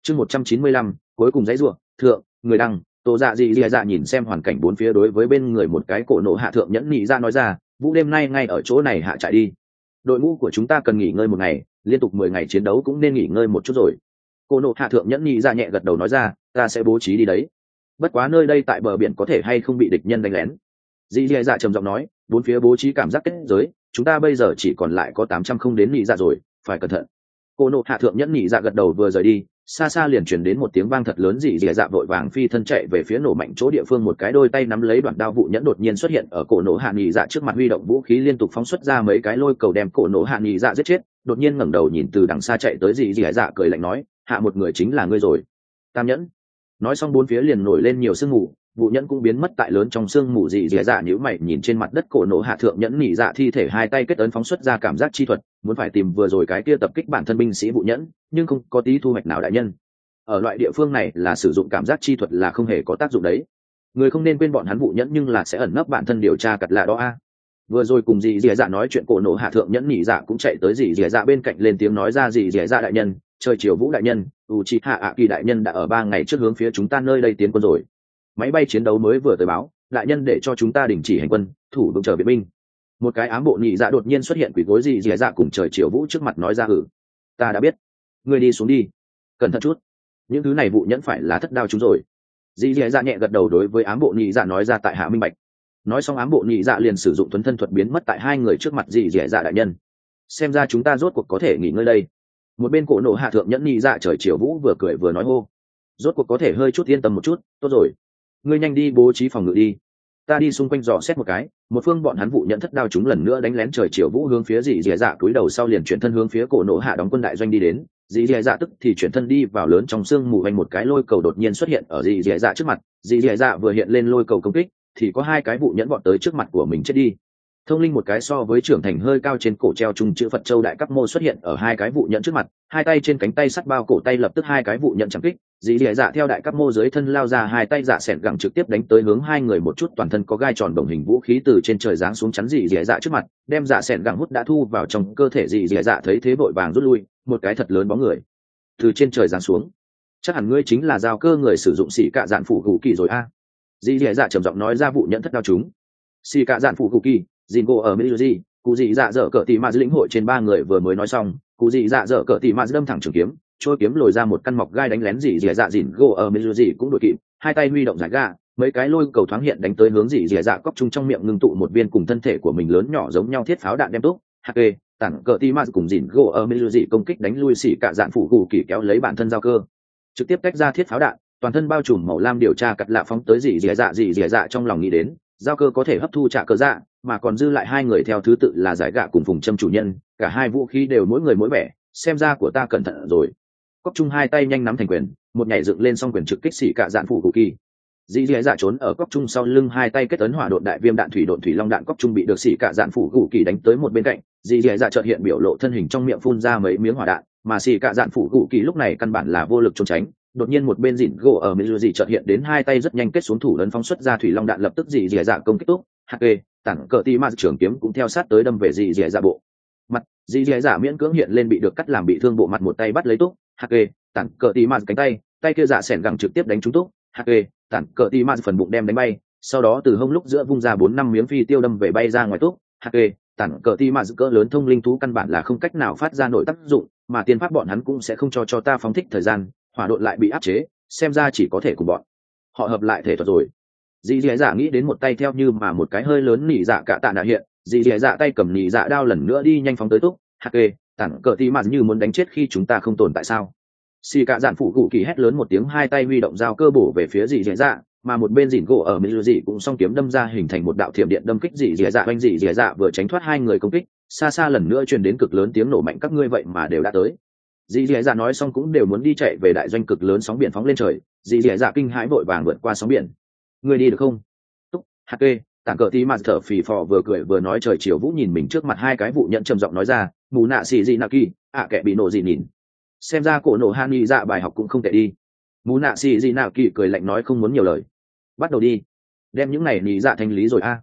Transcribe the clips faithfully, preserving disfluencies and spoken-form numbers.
chương một trăm chín mươi lăm cuối cùng dãy ruộng thượng người đăng tổ dạ dị dị dạ nhìn xem hoàn cảnh bốn phía đối với bên người một cái cổ nộ hạ thượng nhẫn nhị ra nói ra, vũ đêm nay ngay ở chỗ này hạ trại đi, đội ngũ của chúng ta cần nghỉ ngơi một ngày, liên tục mười ngày chiến đấu cũng nên nghỉ ngơi một chút rồi. Cổ nộ hạ thượng nhẫn nhị ra nhẹ gật đầu nói ra, ta sẽ bố trí đi đấy, bất quá nơi đây tại bờ biển có thể hay không bị địch nhân đánh lén. Dị dị dạ trầm giọng nói, bốn phía bố trí cảm giác kết giới, chúng ta bây giờ chỉ còn lại có tám trăm không đến nhị dạ rồi, phải cẩn thận. Cổ nộ hạ thượng nhẫn nhị dạ gật đầu vừa rời đi, xa xa liền truyền đến một tiếng vang thật lớn, dị dị dạ vội vàng phi thân chạy về phía nổ mạnh chỗ địa phương, một cái đôi tay nắm lấy đoạn đao vụ nhẫn đột nhiên xuất hiện ở cổ nổ hạ nhị dạ trước mặt, huy động vũ khí liên tục phóng xuất ra mấy cái lôi cầu đem cổ nổ hạ nhị dạ giết chết. Đột nhiên ngẩng đầu nhìn từ đằng xa chạy tới dị dị dạ cười lạnh nói, hạ một người chính là ngươi rồi, Tam nhẫn. Nói xong bốn phía liền nổi lên nhiều sương mù, vụ nhẫn cũng biến mất tại lớn trong sương mù. Dị dị dạ nhíu mày nhìn trên mặt đất cổ nổ hạ thượng nhẫn nhị dạ thi thể, hai tay kết ấn phóng xuất ra cảm giác chi thuật, muốn phải tìm vừa rồi cái kia tập kích bản thân binh sĩ vụ nhẫn, nhưng không có tí thu hoạch nào đại nhân. Ở loại địa phương này là sử dụng cảm giác chi thuật là không hề có tác dụng đấy, người không nên quên bọn hắn vụ nhẫn nhưng là sẽ ẩn nấp bản thân điều tra cật lạ đó a. Vừa rồi cùng dị dị dạ nói chuyện, cổ nổ hạ thượng nhẫn nhị dạ cũng chạy tới dị dị dạ bên cạnh lên tiếng nói ra, dị dị dạ đại nhân, trời chiều vũ đại nhân, u chi hạ ạ kỳ đại nhân đã ở ba ngày trước hướng phía chúng ta nơi đây tiến quân rồi, máy bay chiến đấu mới vừa tới báo đại nhân để cho chúng ta đình chỉ hành quân, thủ vững chờ viện binh. Một cái ám bộ nhị dạ đột nhiên xuất hiện quỳ gối dị dị dạ cùng trời chiều vũ trước mặt nói ra, ừ ta đã biết, ngươi đi xuống đi, cẩn thận chút, những thứ này vụ nhẫn phải là thất đao chúng rồi. Dị dị dạ nhẹ gật đầu đối với ám bộ nhị dạ nói ra, tại hạ minh bạch. Nói xong ám bộ nhị dạ liền sử dụng thuấn thân thuật biến mất tại hai người trước mặt dị dị dạ đại nhân, xem ra chúng ta rốt cuộc có thể nghỉ ngơi đây. Một bên cổ nộ hạ thượng nhẫn nhị dạ trời chiều vũ vừa cười vừa nói, hô rốt cuộc có thể hơi chút yên tâm một chút, tốt rồi, ngươi nhanh đi bố trí phòng ngự đi, ta đi xung quanh dò xét một cái. Một phương bọn hắn vụ nhận thất đao chúng lần nữa đánh lén, trời chiều vũ hướng phía dị dị dạ cúi đầu sau liền chuyển thân hướng phía cổ nộ hạ đóng quân đại doanh đi đến. Dị dị dạ tức thì chuyển thân đi vào lớn trong sương mù, vành một cái lôi cầu đột nhiên xuất hiện ở dị dị dạ trước mặt. Dị dị dạ vừa hiện lên lôi cầu công kích thì có hai cái vụ nhẫn bọn tới trước mặt của mình chết đi. Thông linh một cái so với trưởng thành hơi cao trên cổ treo trung chữ Phật Châu đại cấp mô xuất hiện ở hai cái vụ nhẫn trước mặt, hai tay trên cánh tay sắt bao cổ tay lập tức hai cái vụ nhẫn chẳng kích. Dị dị dạ theo đại cấp mô dưới thân lao ra, hai tay dạ xẻn gẳng trực tiếp đánh tới hướng hai người, một chút toàn thân có gai tròn đồng hình vũ khí từ trên trời giáng xuống chắn dị dị dạ trước mặt, đem dạ xẻn gẳng hút đã thu vào trong cơ thể. Dị dị dạ thấy thế vội vàng rút lui, một cái thật lớn bóng người từ trên trời giáng xuống, chắc hẳn ngươi chính là giao cơ người sử dụng xỉ cạ dạn phủ gù kỳ rồi a. Dị dị dạ trầm giọng nói ra, vụ nhẫn thất đao chúng xỉ cạ dạn phủ gù kỳ dìn gỗ ở mỹ gì cụ dị dạ dở cỡ tỉ mạt lĩnh hội trên ba người vừa mới nói xong, cụ dị dạ dở cỡ tỉ mạt đâm thẳng trường kiếm, trôi kiếm lồi ra một căn mọc gai đánh lén dị dị dạ. Dìn gỗ ở mỹ gì cũng đội kịp, hai tay huy động giải ga, mấy cái lôi cầu thoáng hiện đánh tới hướng dị dị dạ cóc trung, trong miệng ngưng tụ một viên cùng thân thể của mình lớn nhỏ giống nhau thiết pháo đạn đem túc hp tản cỡ tỉ mạt cùng dìn gỗ ở mỹ gì công kích đánh lui xỉ cả dạn phủ gù kỳ, kéo lấy bản thân giao cơ trực tiếp tách ra thiết pháo đạn, toàn thân bao trùm màu lam điều tra cật lạ phóng tới dị dị dạ. Dị dị dạ trong lòng nghĩ đến giao cơ có thể hấp thu trả cơ dạ, mà còn dư lại hai người theo thứ tự là giải gạ cùng phùng châm chủ nhân, cả hai vũ khí đều mỗi người mỗi vẻ, xem ra của ta cẩn thận rồi. Cóc trung hai tay nhanh nắm thành quyền, một nhảy dựng lên, xong quyền trực kích xỉ cả dạn phủ cụ kỳ. Dĩ dĩ dạ trốn ở cóc trung sau lưng, hai tay kết ấn hỏa độn đại viêm đạn thủy độn thủy long đạn. Cóc trung bị được xỉ cả dạn phủ cụ kỳ đánh tới một bên cạnh, dĩ dĩ dạ chợt hiện biểu lộ thân hình, trong miệng phun ra mấy miếng hỏa đạn, mà xỉ cả dạn phủ cụ kỳ lúc này căn bản là vô lực trốn tránh. Đột nhiên một bên dịn gỗ ở mỹ dị chợt hiện đến, hai tay rất nhanh kết xuống thủ ấn phóng xuất ra thủy long đạn, lập tức dì dì dạ công kích túc hp tản cờ tì ma trưởng kiếm cũng theo sát tới đâm về dì dì dạ bộ mặt. Dì dì dạ miễn cưỡng hiện lên bị được cắt làm bị thương bộ mặt, một tay bắt lấy túc hp tản cờ tì ma cánh tay, tay kia dạ sẻn gẳng trực tiếp đánh trúng túc hp tản cờ tì ma phần bụng đem đánh bay, sau đó từ hông lúc giữa vung ra bốn năm miếng phi tiêu đâm về bay ra ngoài túc hp tản cờ tì ma cỡ lớn thông linh thú căn bản là không cách nào phát ra nội tác dụng, mà tiên pháp bọn hắn cũng sẽ không cho cho ta phóng thích thời gian, hỏa độn lại bị áp chế, xem ra chỉ có thể cùng bọn họ hợp lại thể thuật rồi. Dì dì dạ nghĩ đến một tay theo như mà một cái hơi lớn nỉ dạ cả tạ nạ hiện, dì dì dạ tay cầm nỉ dạ đao lần nữa đi nhanh phóng tới túc hp tản cờ tì mạt như muốn đánh chết khi chúng ta không tồn tại sao. Xì cả dạn phụ cụ kỳ hét lớn một tiếng, hai tay huy động dao cơ bổ về phía dì dì dạ, mà một bên dìn gỗ ở mỹ dị cũng song kiếm đâm ra, hình thành một đạo thiểm điện đâm kích dì dì dạ. Oanh dì dì dạ vừa tránh thoát hai người công kích, xa xa lần nữa truyền đến cực lớn tiếng nổ mạnh, các ngươi vậy mà đều đã tới. Dì dì dạ nói xong cũng đều muốn đi chạy về đại doanh. Cực lớn sóng biển phóng lên trời, dì dì dạ kinh hãi vội vàng vượt qua sóng biển. Người đi được không? Túc hp tản cờ tí mà thở phì phò vừa cười vừa nói. Trời chiều vũ nhìn mình trước mặt hai cái vụ nhận trầm giọng nói ra, mù nạ xì gì nạ kỳ ạ kẻ bị nổ gì nhìn, xem ra cổ nổ han nghi dạ bài học cũng không tệ đi. Mù nạ xì gì nạ kỳ cười lạnh nói, không muốn nhiều lời, bắt đầu đi, đem những này nhị dạ thanh lý rồi a.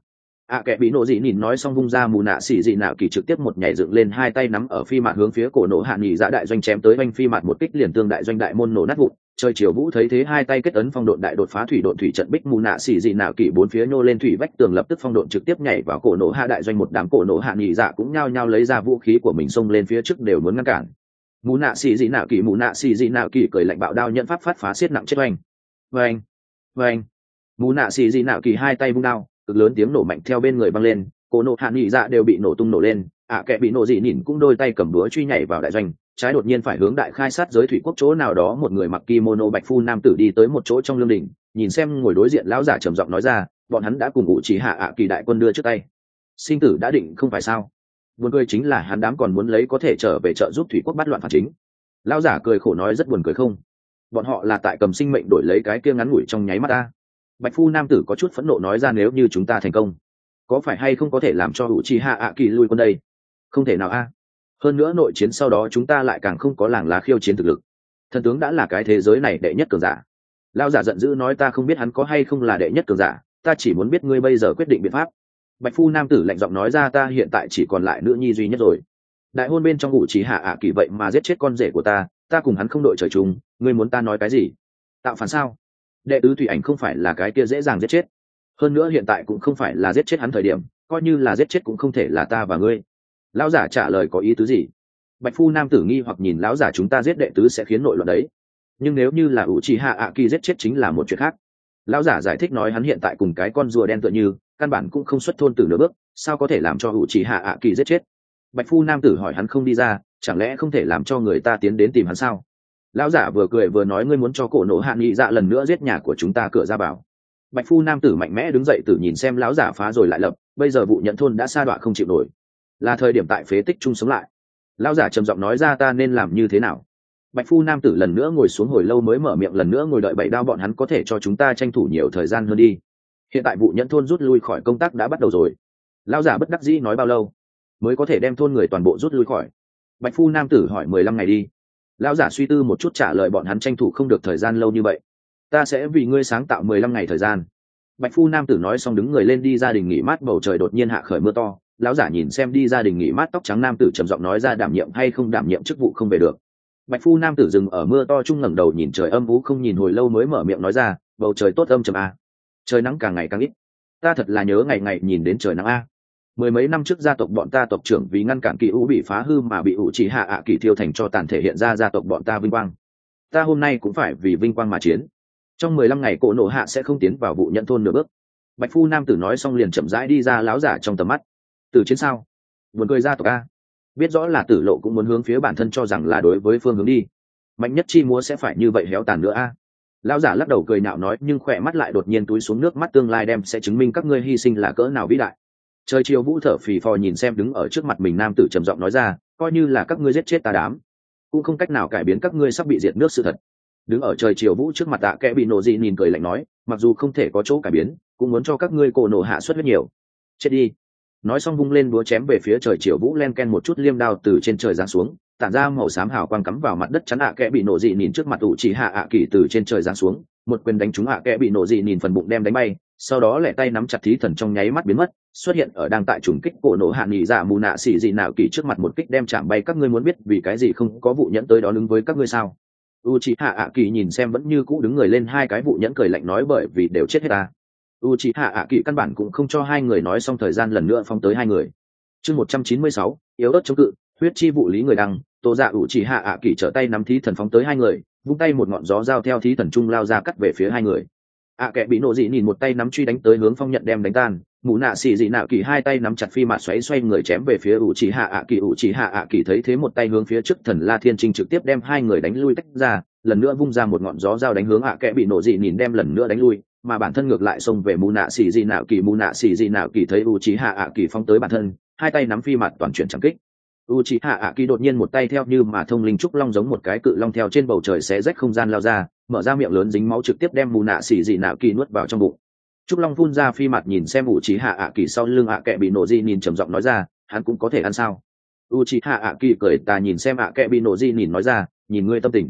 ạ kệ bị nổ dị nhìn nói xong vung ra mù nạ xì dị nạo kỳ trực tiếp một nhảy dựng lên, hai tay nắm ở phi mạt hướng phía cổ nổ hạ nghỉ dạ đại doanh chém tới, oanh phi mạt một kích liền tương đại doanh đại môn nổ nát vụn. Trời chiều vũ thấy thế hai tay kết ấn phong độn đại đột phá thủy độn thủy trận bích, mù nạ xì dị nạo kỳ bốn phía nhô lên thủy vách tường, lập tức phong độn trực tiếp nhảy vào cổ nổ hạ đại doanh, một đám cổ nổ hạ nghỉ dạ cũng nhao nhao lấy ra vũ khí của mình xông lên phía trước đều muốn ngăn cản. Mù nạ xì dị nạo kỳ mù nạ xì dị nạo kỳ cười lạnh bạo đao nhận pháp phát phá xiết nặng chết oanh oanh oanh. Mù nạ xì dị nạo kỳ hai tay vung đao, cực lớn tiếng nổ mạnh theo bên người vang lên, cổ nổ hạ nghỉ dạ đều bị nổ tung nổ lên. ạ kệ bị nổ dị nhìn cũng đôi tay cầm búa truy nhảy vào đại doanh, trái đột nhiên phải hướng đại khai sát giới thủy quốc chỗ nào đó, một người mặc kimono bạch phu nam tử đi tới một chỗ trong lương đình, nhìn xem ngồi đối diện lão giả trầm giọng nói ra, bọn hắn đã cùng ngụ chỉ hạ ạ kỳ đại quân đưa trước tay, sinh tử đã định không phải sao? Buồn cười chính là hắn đám còn muốn lấy có thể trở về trợ giúp thủy quốc bắt loạn phản chính. Lão giả cười khổ nói, rất buồn cười không? Bọn họ là tại cầm sinh mệnh đổi lấy cái kia ngắn ngủi trong nháy mắt ta. Bạch phu nam tử có chút phẫn nộ nói ra, nếu như chúng ta thành công, có phải hay không có thể làm cho ngụ chỉ hạ ạ kỳ lui quân đây? Không thể nào a. Hơn nữa nội chiến sau đó chúng ta lại càng không có làng lá khiêu chiến thực lực. Thần tướng đã là cái thế giới này đệ nhất cường giả. Lão giả giận dữ nói, ta không biết hắn có hay không là đệ nhất cường giả, ta chỉ muốn biết ngươi bây giờ quyết định biện pháp. Bạch phu nam tử lạnh giọng nói ra, ta hiện tại chỉ còn lại nữ nhi duy nhất rồi. Đại hôn bên trong ngụ chỉ hạ ạ kỳ vậy mà giết chết con rể của ta, ta cùng hắn không đội trời chung, ngươi muốn ta nói cái gì? Tạo phản sao? Đệ tứ thủy ảnh không phải là cái kia dễ dàng giết chết. Hơn nữa hiện tại cũng không phải là giết chết hắn thời điểm, coi như là giết chết cũng không thể là ta và ngươi. Lão giả trả lời có ý tứ gì? Bạch phu nam tử nghi hoặc nhìn lão giả, chúng ta giết đệ tứ sẽ khiến nội loạn đấy, nhưng nếu như là ủ trì hạ ạ kỳ giết chết chính là một chuyện khác. Lão giả giải thích nói, hắn hiện tại cùng cái con rùa đen tựa như, căn bản cũng không xuất thôn từ nửa bước, sao có thể làm cho ủ trì hạ ạ kỳ giết chết? Bạch phu nam tử hỏi, hắn không đi ra, chẳng lẽ không thể làm cho người ta tiến đến tìm hắn sao? Lão giả vừa cười vừa nói, ngươi muốn cho cổ nổ hạ nghị dạ lần nữa giết nhà của chúng ta cửa ra bảo. Bạch phu nam tử mạnh mẽ đứng dậy, tử nhìn xem lão giả phá rồi lại lập, bây giờ vụ nhận thôn đã sa đọa không chịu nổi, là thời điểm tại phế tích chung sống lại. Lão giả trầm giọng nói ra, ta nên làm như thế nào? Bạch phu nam tử lần nữa ngồi xuống hồi lâu mới mở miệng, lần nữa ngồi đợi bảy đao, bọn hắn có thể cho chúng ta tranh thủ nhiều thời gian hơn đi. Hiện tại vụ nhận thôn rút lui khỏi công tác đã bắt đầu rồi. Lão giả bất đắc dĩ nói, bao lâu mới có thể đem thôn người toàn bộ rút lui khỏi? Bạch phu nam tử hỏi, mười lăm ngày đi. Lão giả suy tư một chút trả lời, bọn hắn tranh thủ không được thời gian lâu như vậy, ta sẽ vì ngươi sáng tạo mười lăm ngày thời gian. Bạch phu nam tử nói xong đứng người lên đi gia đình nghỉ mát, bầu trời đột nhiên hạ khởi mưa to. Lão giả nhìn xem đi gia đình nghỉ mát tóc trắng nam tử trầm giọng nói ra, đảm nhiệm hay không đảm nhiệm chức vụ không về được. Bạch phu nam tử dừng ở mưa to chung ngẩng đầu nhìn trời âm u không nhìn hồi lâu mới mở miệng nói ra, bầu trời tốt âm trầm a, trời nắng càng ngày càng ít, ta thật là nhớ ngày ngày nhìn đến trời nắng a. Mười mấy năm trước gia tộc bọn ta tộc trưởng vì ngăn cản kỳ u bị phá hư mà bị ủ chỉ hạ ạ kỳ thiêu thành cho tàn, thể hiện ra gia tộc bọn ta vinh quang, ta hôm nay cũng phải vì vinh quang mà chiến. Trong mười lăm ngày cổ nổ hạ sẽ không tiến vào vụ nhận thôn nửa bước. Bạch phu nam tử nói xong liền chậm rãi đi ra, láo giả trong tầm mắt. Tử chiến sao? Buồn cười gia tộc a, biết rõ là tử lộ cũng muốn hướng phía bản thân cho rằng là đối với phương hướng đi, mạnh nhất chi múa sẽ phải như vậy héo tàn nữa a. Lão giả lắc đầu cười nhạo nói, nhưng khỏe mắt lại đột nhiên túi xuống nước mắt, tương lai đem sẽ chứng minh các ngươi hy sinh là cỡ nào vĩ đại. Trời chiều vũ thở phì phò nhìn xem đứng ở trước mặt mình nam tử trầm giọng nói ra, coi như là các ngươi giết chết ta đám, cũng không cách nào cải biến các ngươi sắp bị diệt nước sự thật. Đứng ở trời chiều vũ trước mặt tạ kẽ bị nổ dị nhìn cười lạnh nói, mặc dù không thể có chỗ cải biến, cũng muốn cho các ngươi cổ nổ hạ suất rất nhiều. Chết đi. Nói xong vung lên búa chém về phía trời chiều vũ, len ken một chút liêm đao từ trên trời giáng xuống, tản ra màu xám hào quang cắm vào mặt đất chắn ạ kẽ bị nổ dị nhìn trước mặt ủ chỉ hạ ạ kỳ từ trên trời giáng xuống, một quyền đánh trúng ạ kẽ bị nổ dị nhìn phần bụng đem đánh bay, sau đó lẻ tay nắm chặt thí thần trong nháy mắt biến mất, xuất hiện ở đang tại trùng kích cổ nổ hạ nghỉ dạ mù nạ xỉ dị nạo kỳ trước mặt, một kích đem chạm bay. Các ngươi muốn biết vì cái gì không có vụ nhẫn tới đó ứng với các ngươi sao? Uchiha ạ kỳ nhìn xem vẫn như cũ đứng người lên hai cái vụ nhẫn cười lạnh nói, bởi vì đều chết hết ta. Uchiha ạ kỳ căn bản cũng không cho hai người nói xong thời gian, lần nữa phóng tới hai người. Chương một trăm chín mươi sáu, yếu ớt chống cự, huyết chi vụ lý người đăng, Tô Dạ Uchiha ạ kỳ trở tay nắm thí thần phóng tới hai người, vung tay một ngọn gió dao theo thí thần trung lao ra cắt về phía hai người. ạ kệ bị nổ dị nhìn một tay nắm truy đánh tới hướng phong nhận đem đánh tan, mù nạ xỉ dị nạo kỳ hai tay nắm chặt phi mạt xoáy xoay người chém về phía Uchiha ạ kỳ. Uchiha ạ kỳ thấy thế một tay hướng phía trước thần La Thiên Trinh trực tiếp đem hai người đánh lui tách ra, lần nữa vung ra một ngọn gió dao đánh hướng ạ kệ bị nổ dị nhìn đem lần nữa đánh lui, mà bản thân ngược lại xông về mù nạ xỉ dị nạo kỳ. Mù nạ xỉ dị nạo kỳ thấy Uchiha ạ kỳ phóng tới bản thân, hai tay nắm phi mạt toàn chuyển chẳng kích. Uchiha ạ kỳ đột nhiên một tay theo như mà thông linh trúc long giống một cái cự long theo trên bầu trời xé rách không gian lao ra, mở ra miệng lớn dính máu trực tiếp đem mù nạ xỉ dị nạo kỳ nuốt vào trong bụng. Trúc long phun ra phi mặt nhìn xem Uchiha ạ kỳ sau lưng ạ kệ bị nổ dị nhìn trầm giọng nói ra, hắn cũng có thể ăn sao? Uchiha ạ kỳ cười tà nhìn xem ạ kệ bị nổ dị nhìn nói ra, nhìn ngươi tâm tình,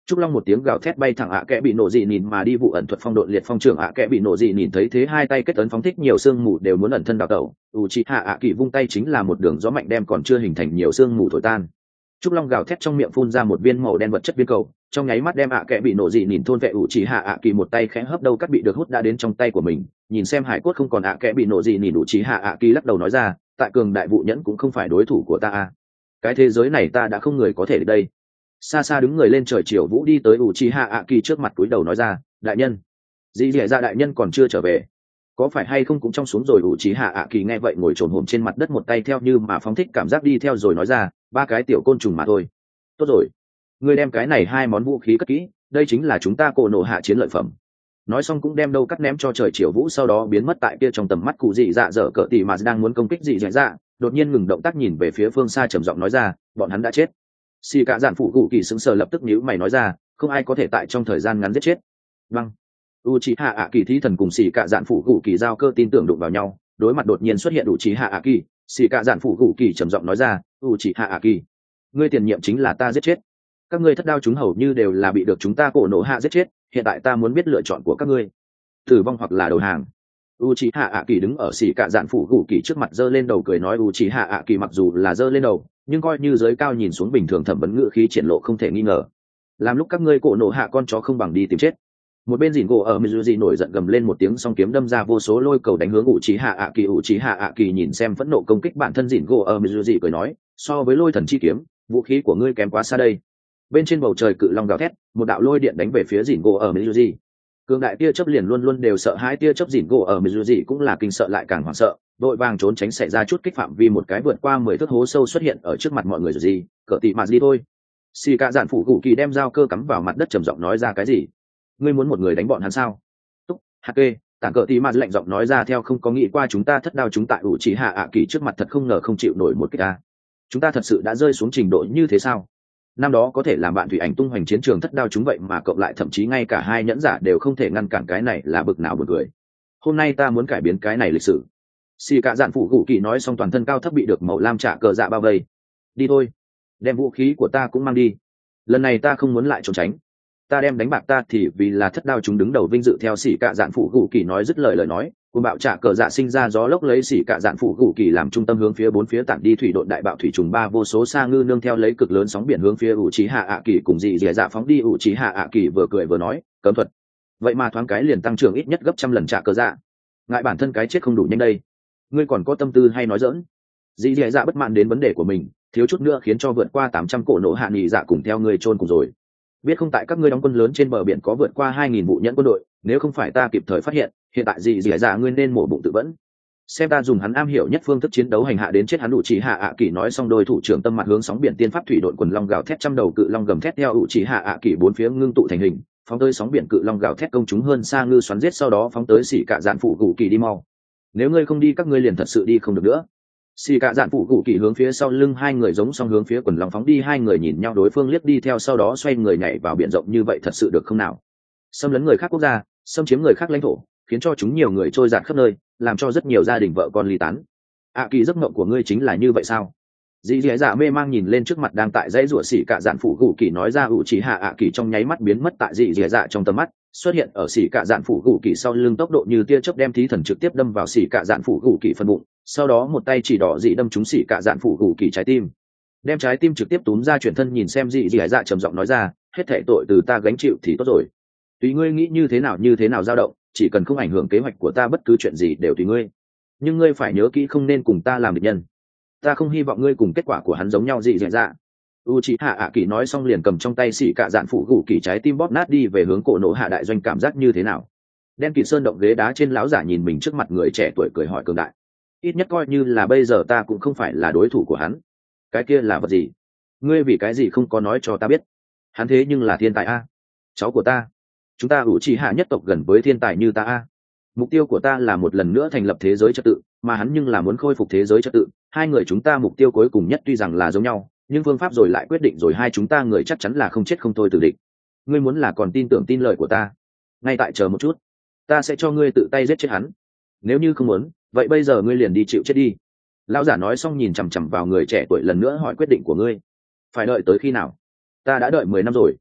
Trúc Long một tiếng gào thét bay thẳng ạ kẽ bị nổ dị nhìn mà đi, vụ ẩn thuật phong độn liệt phong trưởng ạ kẽ bị nổ dị nhìn thấy thế hai tay kết ấn phóng thích nhiều xương mù đều muốn ẩn thân đào tẩu. Uchiha ạ kỳ vung tay chính là một đường gió mạnh đem còn chưa hình thành nhiều xương mù thổi tan. Trúc Long gào thét trong miệng phun ra một viên màu đen vật chất viên cầu, trong nháy mắt đem ạ kẽ bị nổ dị nhìn thôn vệ. Uchiha ạ kỳ một tay khẽ hấp đầu cắt bị được hút đã đến trong tay của mình, nhìn xem hải cốt không còn ạ kẽ bị nổ dị nhìn, Uchiha ạ kỳ lắc đầu nói ra, tại cường đại vụ nhẫn cũng không phải đối thủ của ta a. Cái thế giới này ta đã không người có thể đến đây. Xa xa đứng người lên trời chiều vũ đi tới Uchiha ạ kỳ trước mặt, cúi đầu nói ra, đại nhân, dị dẻ ra đại nhân còn chưa trở về, có phải hay không cũng trong xuống rồi. Uchiha ạ kỳ nghe vậy ngồi trồn hổm trên mặt đất, một tay theo như mà phóng thích cảm giác đi theo rồi nói ra, ba cái tiểu côn trùng mà thôi. Tốt rồi, ngươi đem cái này hai món vũ khí cất kỹ, đây chính là chúng ta cổ nổ hạ chiến lợi phẩm. Nói xong cũng đem đâu cắt ném cho trời chiều vũ, sau đó biến mất tại kia trong tầm mắt. Cụ dị dạ dở cỡ tỉ mà đang muốn công kích dị dạ dạ, đột nhiên ngừng động tác nhìn về phía phương xa trầm giọng nói ra, bọn hắn đã chết. Xì cả dạn phụ cụ kỳ sững sờ lập tức nhíu mày nói ra, không ai có thể tại trong thời gian ngắn giết chết. Vâng. Uchiha ạ kỳ thí thần cùng xì cả dạn phụ cụ kỳ giao cơ tin tưởng đụng vào nhau, đối mặt đột nhiên xuất hiện Uchiha ạ kỳ, xì cả dạn phụ cụ kỳ trầm giọng nói ra, Uchiha ạ kỳ, ngươi tiền nhiệm chính là ta giết chết. Các ngươi thất đao chúng hầu như đều là bị được chúng ta cổ nổ hạ giết chết, hiện tại ta muốn biết lựa chọn của các ngươi, tử vong hoặc là đầu hàng. Uchiha ạ kỳ đứng ở xì cả dạn phụ cụ kỳ trước mặt giơ lên đầu cười nói, Uchiha ạ kỳ mặc dù là giơ lên đầu, nhưng coi như giới cao nhìn xuống bình thường, thẩm vấn ngữ khí triển lộ không thể nghi ngờ. Làm lúc các ngươi cổ nổ hạ con chó không bằng đi tìm chết. Một bên dìn gỗ ở Mizuji nổi giận gầm lên một tiếng, song kiếm đâm ra vô số lôi cầu đánh hướng Uchiha ạ kỳ. Uchiha ạ kỳ nhìn xem phẫn nộ công kích bản thân dìn gỗ ở Mizuji cười nói, so với lôi thần chi kiếm, vũ khí của ngươi kém quá xa đây. Bên trên bầu trời cự long gào thét, một đạo lôi điện đánh về phía dìn gỗ ở Mizuji. Cường đại tia chớp liền luôn luôn đều sợ hãi, tia chớp dìn gỗ ở Mizuji cũng là kinh sợ lại càng hoảng sợ, đội vàng trốn tránh xảy ra chút kích phạm vi, một cái vượt qua mười thước hố sâu xuất hiện ở trước mặt mọi người. Rồi gì cỡ tị mà gì thôi. Xì cả dạn phủ cụ kỳ đem dao cơ cắm vào mặt đất trầm giọng nói ra, cái gì, ngươi muốn một người đánh bọn hắn sao? Túc hạt kê tản cỡ tị mà lạnh giọng nói ra, theo không có nghĩ qua chúng ta thất đao chúng tại Uchiha ạ kỳ trước mặt thật không ngờ không chịu nổi một kích ta. Chúng ta thật sự đã rơi xuống trình độ như thế sao? Năm đó có thể làm bạn thủy ảnh tung hoành chiến trường thất đao chúng vậy mà cộng lại thậm chí ngay cả hai nhẫn giả đều không thể ngăn cản, cái này là bực nào buồn cười. Hôm nay ta muốn cải biến cái này lịch sử. Xì cả dạn phụ cụ kỳ nói xong toàn thân cao thấp bị được màu lam trả cờ dạ bao vây. Đi thôi, đem vũ khí của ta cũng mang đi, lần này ta không muốn lại trốn tránh, ta đem đánh bạc ta thì vì là thất đao chúng đứng đầu vinh dự. Theo xì cả dạn phụ cụ kỳ nói dứt lời lời nói, cùng bạo trả cờ dạ sinh ra gió lốc lấy xì cả dạn phụ cụ kỳ làm trung tâm hướng phía bốn phía tản đi, thủy độn đại bạo thủy trùng ba vô số sa ngư nương theo lấy cực lớn sóng biển hướng phía Uchiha ạ kỳ cùng dị dẻ dạ phóng đi. Uchiha ạ kỳ vừa cười vừa nói, cấm thuật vậy mà thoáng cái liền tăng trưởng ít nhất gấp trăm lần trả cờ dạ, ngại bản thân cái chết không đủ nhanh đây, ngươi còn có tâm tư hay nói dỡn? Dị dẻ dạ bất mãn đến vấn đề của mình, thiếu chút nữa khiến cho vượt qua tám trăm cổ nổ hạ nghỉ dạ cùng theo ngươi chôn cùng rồi. Biết không, tại các ngươi đóng quân lớn trên bờ biển có vượt qua hai nghìn vụ nhẫn quân đội, nếu không phải ta kịp thời phát hiện, hiện tại dị dẻ dạ ngươi nên mổ bụng tự vẫn. Xem ta dùng hắn am hiểu nhất phương thức chiến đấu hành hạ đến chết hắn. Uchiha ạ kỳ nói xong, đôi thủ trưởng tâm mặt hướng sóng biển tiên pháp thủy độn quần long gào thét, trăm đầu cự long gầm thét theo Uchiha ạ kỳ bốn phía ngưng tụ thành hình, phóng tới sóng biển cự long gào thét công chúng hơn xa ngư xoắn giết, sau đó phóng tới xỉ cả dạn phụ cụ kỳ. Đi mau, nếu ngươi không đi các ngươi liền thật sự đi không được nữa. Xì cả dạn phụ cụ kỳ hướng phía sau lưng hai người giống xong hướng phía quần long phóng đi, hai người nhìn nhau đối phương liếc đi theo, sau đó xoay người nhảy vào biển rộng. Như vậy thật sự được không nào? Xâm lấn người khác quốc gia, xâm chiếm người khác lãnh thổ, khiến cho chúng nhiều người trôi dạt khắp nơi, làm cho rất nhiều gia đình vợ con ly tán. ạ kỳ, giấc mộng của ngươi chính là như vậy sao? Dì dì dạ mê mang nhìn lên trước mặt đang tại dãy rủa xỉ cả dạn phụ cụ kỳ nói ra. Uchiha ạ kỳ trong nháy mắt biến mất tại dì dì dạ trong tầm mắt, xuất hiện ở xỉ cả dạn phụ cụ kỳ sau lưng, tốc độ như tia chớp đem thí thần trực tiếp đâm vào xỉ cả dạn phụ cụ kỳ phần bụng, sau đó một tay chỉ đỏ dị đâm trúng xỉ cả dạn phụ cụ kỳ trái tim, đem trái tim trực tiếp túm ra chuyển thân. Nhìn xem dì dì dạ trầm giọng nói ra, hết thảy tội từ ta gánh chịu thì tốt rồi, tùy ngươi nghĩ như thế nào như thế nào dao động, chỉ cần không ảnh hưởng kế hoạch của ta, bất cứ chuyện gì đều tùy ngươi, nhưng ngươi phải nhớ kỹ không nên cùng ta làm địch nhân, ta không hy vọng ngươi cùng kết quả của hắn giống nhau. Dị dẻ dạ Uchiha ạ kỳ nói xong liền cầm trong tay xỉ cả dạn phụ cụ kỳ trái tim bóp nát đi về hướng cổ nổ hạ đại doanh. Cảm giác như thế nào? Đen kịt sơn động ghế đá trên, lão giả nhìn mình trước mặt người trẻ tuổi cười hỏi, cường đại, ít nhất coi như là bây giờ ta cũng không phải là đối thủ của hắn. Cái kia là vật gì? Ngươi vì cái gì không có nói cho ta biết? Hắn thế nhưng là thiên tài a, cháu của ta, chúng ta Uchiha nhất tộc gần với thiên tài như ta a. Mục tiêu của ta là một lần nữa thành lập thế giới trật tự, mà hắn nhưng là muốn khôi phục thế giới trật tự. Hai người chúng ta mục tiêu cuối cùng nhất tuy rằng là giống nhau, nhưng phương pháp rồi lại quyết định rồi hai chúng ta người chắc chắn là không chết không thôi tử địch. Ngươi muốn là còn tin tưởng tin lời của ta, ngay tại chờ một chút, ta sẽ cho ngươi tự tay giết chết hắn. Nếu như không muốn, vậy bây giờ ngươi liền đi chịu chết đi. Lão giả nói xong nhìn chằm chằm vào người trẻ tuổi lần nữa hỏi, quyết định của ngươi phải đợi tới khi nào? Ta đã đợi mười năm rồi.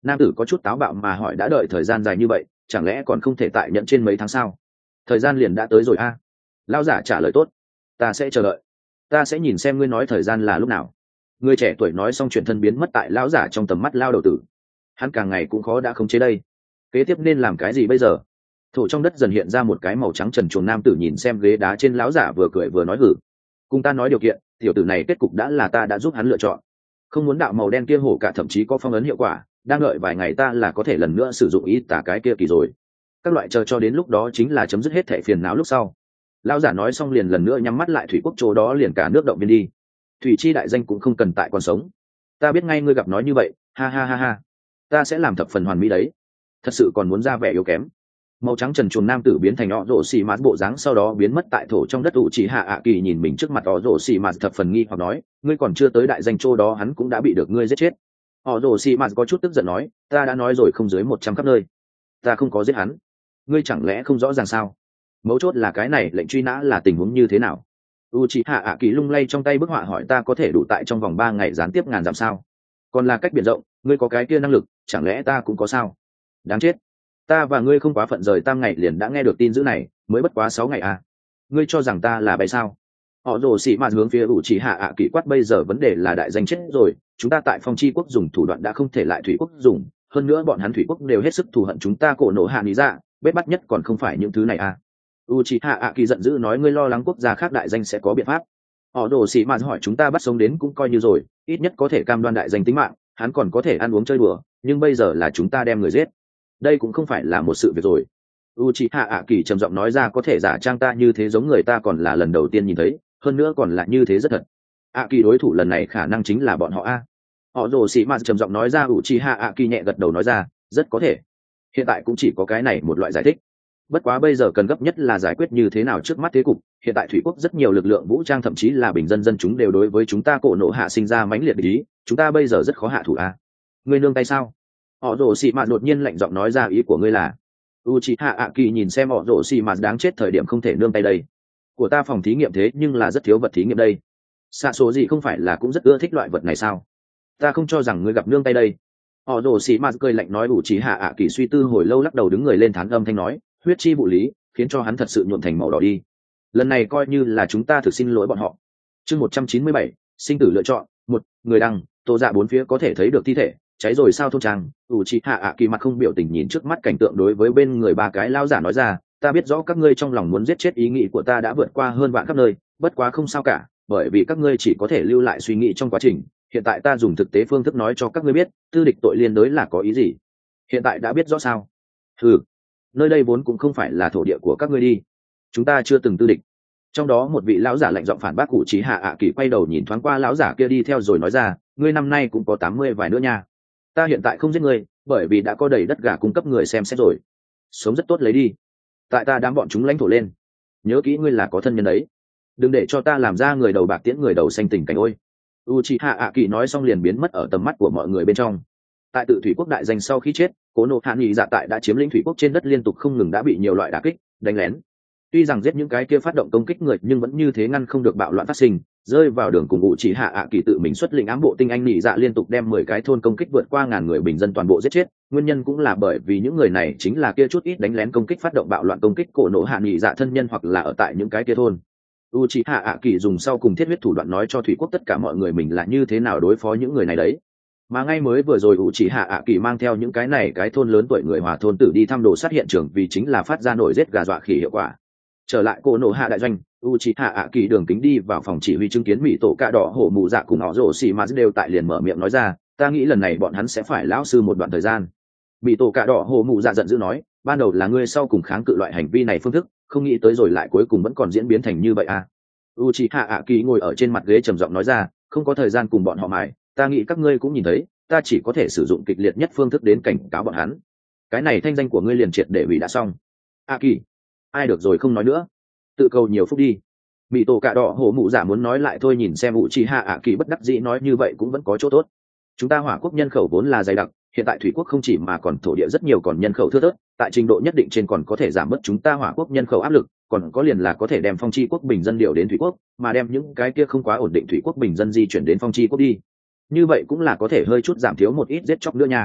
Nam tử có chút táo bạo mà hỏi, đã đợi thời gian dài như vậy chẳng lẽ còn không thể tại nhận trên mấy tháng sao? Thời gian liền đã tới rồi a à? Lão giả trả lời, tốt, ta sẽ chờ đợi, ta sẽ nhìn xem ngươi nói thời gian là lúc nào. Người trẻ tuổi nói xong chuyển thân biến mất tại lão giả trong tầm mắt lao đầu tử. Hắn càng ngày cũng khó đã khống chế đây, kế tiếp nên làm cái gì bây giờ? Thổ trong đất dần hiện ra một cái màu trắng trần truồng. Nam tử nhìn xem ghế đá trên lão giả vừa cười vừa nói, hử, cùng ta nói điều kiện, tiểu tử này kết cục đã là ta đã giúp hắn lựa chọn. Không muốn đạo màu đen kia hổ cả thậm chí có phong ấn hiệu quả, đang đợi vài ngày ta là có thể lần nữa sử dụng ý tả cái kia kỳ rồi. Các loại chờ cho đến lúc đó chính là chấm dứt hết thẻ phiền não lúc sau. Lão giả nói xong liền lần nữa nhắm mắt lại. Thủy quốc chỗ đó liền cả nước động viên đi. Thủy chi đại danh cũng không cần tại còn sống. Ta biết ngay ngươi gặp nói như vậy, ha ha ha ha. Ta sẽ làm thập phần hoàn mỹ đấy. Thật sự còn muốn ra vẻ yếu kém. Màu trắng trần truồng nam tử biến thành ọ rổ xì mạt bộ dáng, sau đó biến mất tại thổ trong đất. ủ chỉ hạ ạ kỳ nhìn mình trước mặt ọ rổ xì mạt thập phần nghi hoặc nói, ngươi còn chưa tới đại danh chỗ đó hắn cũng đã bị được ngươi giết chết. Ọ rổ xì mạt có chút tức giận nói, ta đã nói rồi không dưới một trăm khắp nơi, ta không có giết hắn, ngươi chẳng lẽ không rõ ràng sao? Mấu chốt là cái này lệnh truy nã là tình huống như thế nào? u chỉ hạ ạ kỳ lung lay trong tay bức họa hỏi, ta có thể đủ tại trong vòng ba ngày gián tiếp ngàn dặm sao? Còn là cách biển rộng, ngươi có cái kia năng lực, chẳng lẽ ta cũng có sao? Đáng chết, ta và ngươi không quá phận rời tam ngày liền đã nghe được tin dữ này, mới bất quá sáu ngày à? Ngươi cho rằng ta là bay sao? Họ rồ xị mạt hướng phía ủ chỉ hạ ạ kỳ quát, bây giờ vấn đề là đại danh chết rồi, chúng ta tại phong chi quốc dùng thủ đoạn đã không thể lại thủy quốc dùng, hơn nữa bọn hắn thủy quốc đều hết sức thù hận chúng ta, cổ nổ hạ lý ra bết bắt nhất còn không phải những thứ này à? u chỉ hạ ạ kỳ giận dữ nói, ngươi lo lắng quốc gia khác đại danh sẽ có biện pháp? Họ rồ xị mạt hỏi, chúng ta bắt sống đến cũng coi như rồi, ít nhất có thể cam đoan đại danh tính mạng, hắn còn có thể ăn uống chơi đùa, nhưng bây giờ là chúng ta đem người giết, đây cũng không phải là một sự việc rồi. Uchiha ạ kỳ trầm giọng nói ra, có thể giả trang ta như thế giống người ta còn là lần đầu tiên nhìn thấy, hơn nữa còn là như thế rất thật. ạ kỳ đối thủ lần này khả năng chính là bọn họ a. Họ rồ xì mạt trầm giọng nói ra. Uchiha ạ kỳ nhẹ gật đầu nói ra, rất có thể, hiện tại cũng chỉ có cái này một loại giải thích, bất quá bây giờ cần gấp nhất là giải quyết như thế nào trước mắt thế cục. Hiện tại thủy quốc rất nhiều lực lượng vũ trang, thậm chí là bình dân dân chúng đều đối với chúng ta cổ nộ hạ sinh ra mãnh liệt ý, chúng ta bây giờ rất khó hạ thủ a. Ngươi nương tay sao? Họ rồ xì mạt đột nhiên lạnh giọng nói ra, ý của ngươi là? Uchiha ạ kỳ nhìn xem họ rồ xì mạt đáng chết thời điểm không thể nương tay đây, của ta phòng thí nghiệm thế nhưng là rất thiếu vật thí nghiệm đây, xạ số gì không phải là cũng rất ưa thích loại vật này sao? Ta không cho rằng ngươi gặp nương tay đây. Họ rồ xì mạt cười lạnh nói. Uchiha ạ kỳ suy tư hồi lâu lắc đầu đứng người lên thán âm thanh nói, huyết chi vụ lý khiến cho hắn thật sự nhuộm thành màu đỏ đi, lần này coi như là chúng ta thực xin lỗi bọn họ. Chương một trăm chín mươi bảy, sinh tử lựa chọn. Một người đăng, tô dạ bốn phía có thể thấy được thi thể cháy rồi sao thôn trang. ủ chị hạ ạ kỳ mặt không biểu tình nhìn trước mắt cảnh tượng, đối với bên người ba cái lao giả nói ra, ta biết rõ các ngươi trong lòng muốn giết chết ý nghĩ của ta đã vượt qua hơn vạn khắp nơi, bất quá không sao cả, bởi vì các ngươi chỉ có thể lưu lại suy nghĩ trong quá trình, hiện tại ta dùng thực tế phương thức nói cho các ngươi biết tư địch tội liên đới là có ý gì. Hiện tại đã biết rõ sao? Ừ, nơi đây vốn cũng không phải là thổ địa của các ngươi đi, chúng ta chưa từng tư địch. Trong đó một vị lão giả lạnh giọng phản bác. Cụ trí hạ ạ kỳ quay đầu nhìn thoáng qua lão giả kia đi theo rồi nói ra, ngươi năm nay cũng có tám mươi vài nữa nha, ta hiện tại không giết ngươi bởi vì đã có đầy đất gà cung cấp người xem xét rồi, sống rất tốt lấy đi, tại ta đám bọn chúng lãnh thổ lên, nhớ kỹ ngươi là có thân nhân đấy, đừng để cho ta làm ra người đầu bạc tiễn người đầu xanh tình cảnh. Ôi, Uchiha ạ kỳ nói xong liền biến mất ở tầm mắt của mọi người bên trong. Tại tự thủy quốc đại danh sau khi chết, cố nộ hạ nghị dạ tại đã chiếm lĩnh thủy quốc trên đất liên tục không ngừng đã bị nhiều loại đả kích đánh lén, tuy rằng giết những cái kia phát động công kích người nhưng vẫn như thế ngăn không được bạo loạn phát sinh, rơi vào đường cùng ngụ chỉ hạ ạ kỳ tự mình xuất lĩnh ám bộ tinh anh nhị dạ liên tục đem mười cái thôn công kích vượt qua ngàn người bình dân toàn bộ giết chết. Nguyên nhân cũng là bởi vì những người này chính là kia chút ít đánh lén công kích phát động bạo loạn công kích cổ nổ hạ nhị dạ thân nhân hoặc là ở tại những cái kia thôn. Uchiha ạ kỳ dùng sau cùng thiết huyết thủ đoạn nói cho thủy quốc tất cả mọi người mình là như thế nào đối phó những người này đấy. Mà ngay mới vừa rồi Uchiha ạ kỳ mang theo những cái này cái thôn lớn tuổi người hòa thôn tử đi thăm đồ sát hiện trường, vì chính là phát ra nổi giết gà dọa khỉ hiệu quả. Trở lại cổ nổ hạ đại doanh, Uchiha ạ kỳ đường kính đi vào phòng chỉ huy chứng kiến mỹ tổ cạ đỏ hổ mù dạ cùng họ rổ xì mà đều tại liền mở miệng nói ra, ta nghĩ lần này bọn hắn sẽ phải lão sư một đoạn thời gian. Mỹ tổ cạ đỏ hổ mù dạ giận dữ nói, ban đầu là ngươi sau cùng kháng cự loại hành vi này phương thức, không nghĩ tới rồi lại cuối cùng vẫn còn diễn biến thành như vậy à? Uchiha ạ kỳ ngồi ở trên mặt ghế trầm giọng nói ra, không có thời gian cùng bọn họ mài, ta nghĩ các ngươi cũng nhìn thấy, ta chỉ có thể sử dụng kịch liệt nhất phương thức đến cảnh cáo bọn hắn. Cái này thanh danh của ngươi liền triệt để hủy đã xong. A kỳ, ai được rồi không nói nữa, tự cầu nhiều phút đi. Mỹ tổ cạ đỏ hổ mụ giả muốn nói lại thôi, nhìn xem Uchiha ạ kỳ bất đắc dĩ nói như vậy cũng vẫn có chỗ tốt. Chúng ta hỏa quốc nhân khẩu vốn là dày đặc, hiện tại thủy quốc không chỉ mà còn thổ địa rất nhiều, còn nhân khẩu thưa thớt, tại trình độ nhất định trên còn có thể giảm bớt chúng ta hỏa quốc nhân khẩu áp lực, còn có liền là có thể đem phong chi quốc bình dân điều đến thủy quốc, mà đem những cái kia không quá ổn định thủy quốc bình dân di chuyển đến phong chi quốc đi, như vậy cũng là có thể hơi chút giảm thiếu một ít giết chóc nữa nha.